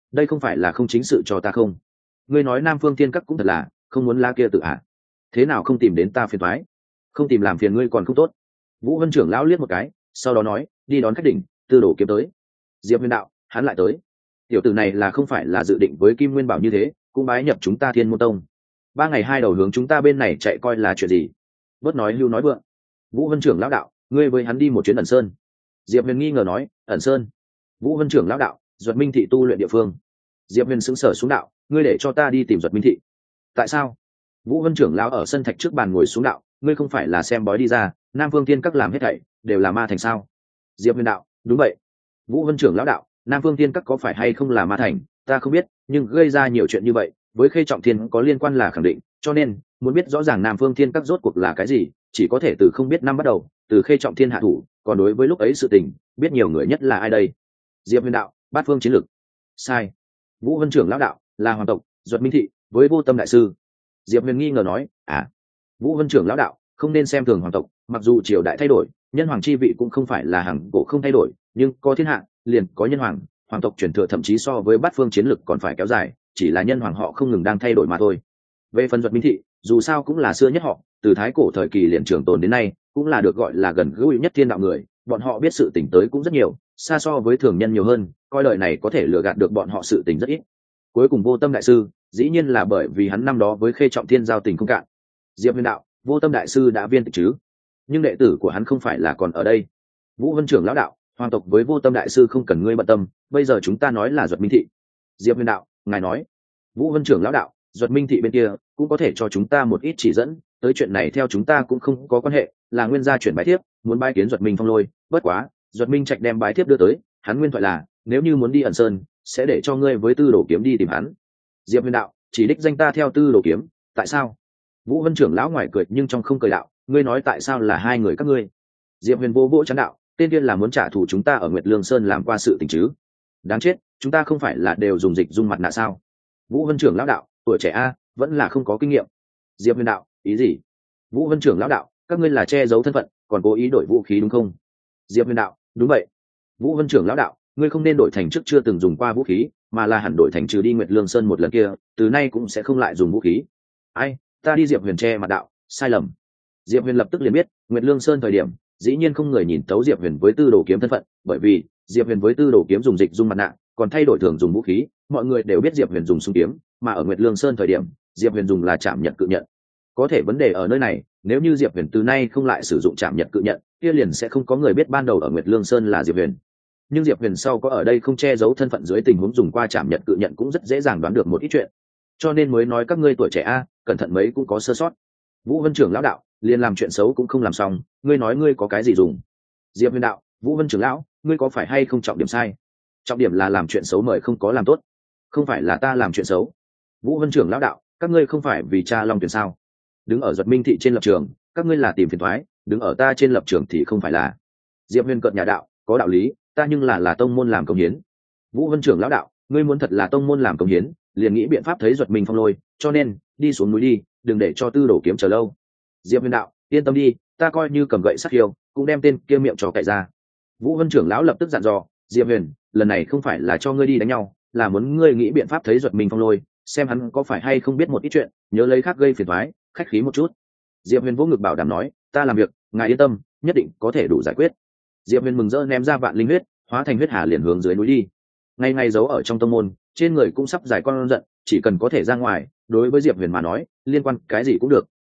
đây không phải là không chính sự cho ta không? Ngươi nói Nam Phương Thiên Các cũng thật là không muốn la kia tự ạ. Thế nào không tìm đến ta phiền toái? Không tìm làm phiền ngươi còn không tốt. Vũ Vân trưởng lão liếc một cái, sau đó nói, đi đón khách đỉnh, Tư Đồ Kiếm tới. Diệp Huyền đạo, hắn lại tới. Tiểu tử này là không phải là dự định với Kim Nguyên Bảo như thế, cũng bái nhập chúng ta Thiên Môn Tông. Ba ngày hai đầu hướng chúng ta bên này chạy coi là chuyện gì? Bớt nói hưu nói vượng. Vũ Vân trưởng lão đạo, ngươi với hắn đi một chuyến ẩn sơn. Diệp Huyền nghi ngờ nói, ẩn sơn? Vũ Vân trưởng lão đạo, Duật Minh thị tu luyện địa phương. Diệp Huyền sững sờ xuống đạo, ngươi để cho ta đi tìm Duật Minh thị. Tại sao? Vũ Vân trưởng lão ở sân thạch trước bàn ngồi xuống đạo, ngươi không phải là xem bói đi ra, Nam Phương Thiên Các làm hết thảy đều là ma thành sao? Diệp Huyền đạo, đúng vậy. Vũ Vân trưởng lão đạo, Nam Phương Thiên Các có phải hay không là ma thành, ta không biết, nhưng gây ra nhiều chuyện như vậy, với Khê Trọng Thiên có liên quan là khẳng định, cho nên muốn biết rõ ràng Nam Phương Thiên Các rốt cuộc là cái gì, chỉ có thể từ không biết năm bắt đầu, từ Khê Trọng Thiên hạ thủ, còn đối với lúc ấy sự tình, biết nhiều người nhất là ai đây? Diệp Huyền đạo, Bát Phương chiến lực. Sai. Vũ Vân trưởng lão đạo, là hoàng tộc, Duật Minh thị, với Vô Tâm đại sư. Diệp Huyền nghi ngờ nói, à. Vũ Vân trưởng lão đạo, không nên xem thường hoàng tộc, mặc dù triều đại thay đổi, nhân hoàng chi vị cũng không phải là hàng cổ không thay đổi, nhưng có thiên hạ, liền có nhân hoàng, hoàng tộc truyền thừa thậm chí so với Bát Phương chiến lực còn phải kéo dài, chỉ là nhân hoàng họ không ngừng đang thay đổi mà thôi. Về phần Duật Minh thị, dù sao cũng là xưa nhất họ, từ thái cổ thời kỳ liền trường tồn đến nay, cũng là được gọi là gần gũi nhất thiên đạo người, bọn họ biết sự tình tới cũng rất nhiều, xa so với thường nhân nhiều hơn, coi lời này có thể lừa gạt được bọn họ sự tình rất ít. Cuối cùng Vô Tâm đại sư, dĩ nhiên là bởi vì hắn năm đó với Khê Trọng Thiên giao tình không cạn. Diệp Huyền đạo, Vô Tâm đại sư đã viên tịch chứ? Nhưng đệ tử của hắn không phải là còn ở đây. Vũ Vân trưởng lão đạo, hoàng tộc với Vô Tâm đại sư không cần ngươi bận tâm, bây giờ chúng ta nói là Duật Minh thị. Diệp Huyền đạo, ngài nói. Vũ Vân trưởng lão đạo, Duật Minh thị bên kia cũng có thể cho chúng ta một ít chỉ dẫn, tới chuyện này theo chúng ta cũng không có quan hệ, là nguyên gia chuyển bái thiếp, muốn bái kiến Duật Minh Phong Lôi, bất quá, Duật Minh Trạch đem bái thiếp đưa tới, hắn nguyên thoại là, nếu như muốn đi ẩn sơn, sẽ để cho ngươi với Tư Đồ Kiếm đi tìm hắn. Diệp Huyền đạo, chỉ đích danh ta theo Tư Đồ Kiếm, tại sao? Vũ Vân trưởng lão ngoài cười nhưng trong không cười đạo, ngươi nói tại sao là hai người các ngươi? Diệp Huyền vô vỗ chán đạo, tên kia là muốn trả thù chúng ta ở Nguyệt Lương Sơn làm qua sự tình chứ? Đáng chết, chúng ta không phải là đều dùng dịch dung mặt nạ sao? Vũ Vân trưởng lão đạo, tuổi trẻ a, vẫn là không có kinh nghiệm. Diệp Huyền đạo, ý gì? Vũ Vân trưởng lão đạo, các ngươi là che giấu thân phận, còn cố ý đổi vũ khí đúng không? Diệp Huyền đạo, đúng vậy. Vũ Vân trưởng lão đạo, ngươi không nên đổi thành trước chưa từng dùng qua vũ khí, mà là hẳn đổi thành trừ đi Nguyệt Lương Sơn một lần kia, từ nay cũng sẽ không lại dùng vũ khí. Ai, ta đi. Diệp Huyền che mặt đạo, sai lầm. Diệp Huyền lập tức liền biết, Nguyệt Lương Sơn thời điểm, dĩ nhiên không người nhìn tấu Diệp Huyền với Tư Đồ Kiếm thân phận, bởi vì Diệp Huyền với Tư Đồ Kiếm dùng dịch dung mặt nạ, còn thay đổi thường dùng vũ khí, mọi người đều biết Diệp Huyền dùng súng kiếm, mà ở Nguyệt Lương Sơn thời điểm, Diệp Huyền dùng là Trảm Nhật Cự Nhận. Có thể vấn đề ở nơi này, nếu như Diệp Huyền từ nay không lại sử dụng Trảm Nhật Cự Nhận, kia liền sẽ không có người biết ban đầu ở Nguyệt Lương Sơn là Diệp Huyền. Nhưng Diệp Huyền sau có ở đây không che giấu thân phận dưới tình huống dùng qua Trảm Nhật Cự Nhận cũng rất dễ dàng đoán được một ít chuyện. Cho nên mới nói các ngươi tuổi trẻ a, cẩn thận mấy cũng có sơ sót. Vũ Vân trưởng lão đạo, liền làm chuyện xấu cũng không làm xong, ngươi nói ngươi có cái gì dùng? Diệp Huyền đạo, Vũ Vân trưởng lão, ngươi có phải hay không trọng điểm sai? Trọng điểm là làm chuyện xấu mời không có làm tốt, không phải là ta làm chuyện xấu. Vũ Vân trưởng lão đạo, các ngươi không phải vì cha Long Tuyển sao? Đứng ở Duật Minh thị trên lập trường, các ngươi là tìm phiền toái, đứng ở ta trên lập trường thì không phải là. Diệp Huyền cợt nhà đạo, có đạo lý, ta nhưng là là tông môn làm công hiến. Vũ Vân trưởng lão đạo, ngươi muốn thật là tông môn làm công hiến, liền nghĩ biện pháp thấy Duật Minh Phong Lôi, cho nên đi xuống núi đi, đừng để cho Tư Đồ Kiếm chờ lâu. Diệp Huyền đạo, yên tâm đi, ta coi như cầm gậy sắt hiêu, cũng đem tên kia miệng cho cậy ra. Vũ Vân trưởng lão lập tức dặn dò, Diệp Huyền, lần này không phải là cho ngươi đi đánh nhau, là muốn ngươi nghĩ biện pháp thấy Duật Minh Phong Lôi, xem hắn có phải hay không biết một ít chuyện, nhớ lấy khác gây phiền toái, khách khí một chút. Diệp Huyền vỗ ngực bảo đảm nói, ta làm việc, ngài yên tâm, nhất định có thể đủ giải quyết. Diệp Huyền mừng rỡ ném ra vạn linh huyết, hóa thành huyết hà liền hướng dưới núi đi. Ngày ngày giấu ở trong tông môn, trên người cũng sắp giải con giận, chỉ cần có thể ra ngoài, đối với Diệp Huyền mà nói, liên quan cái gì cũng được.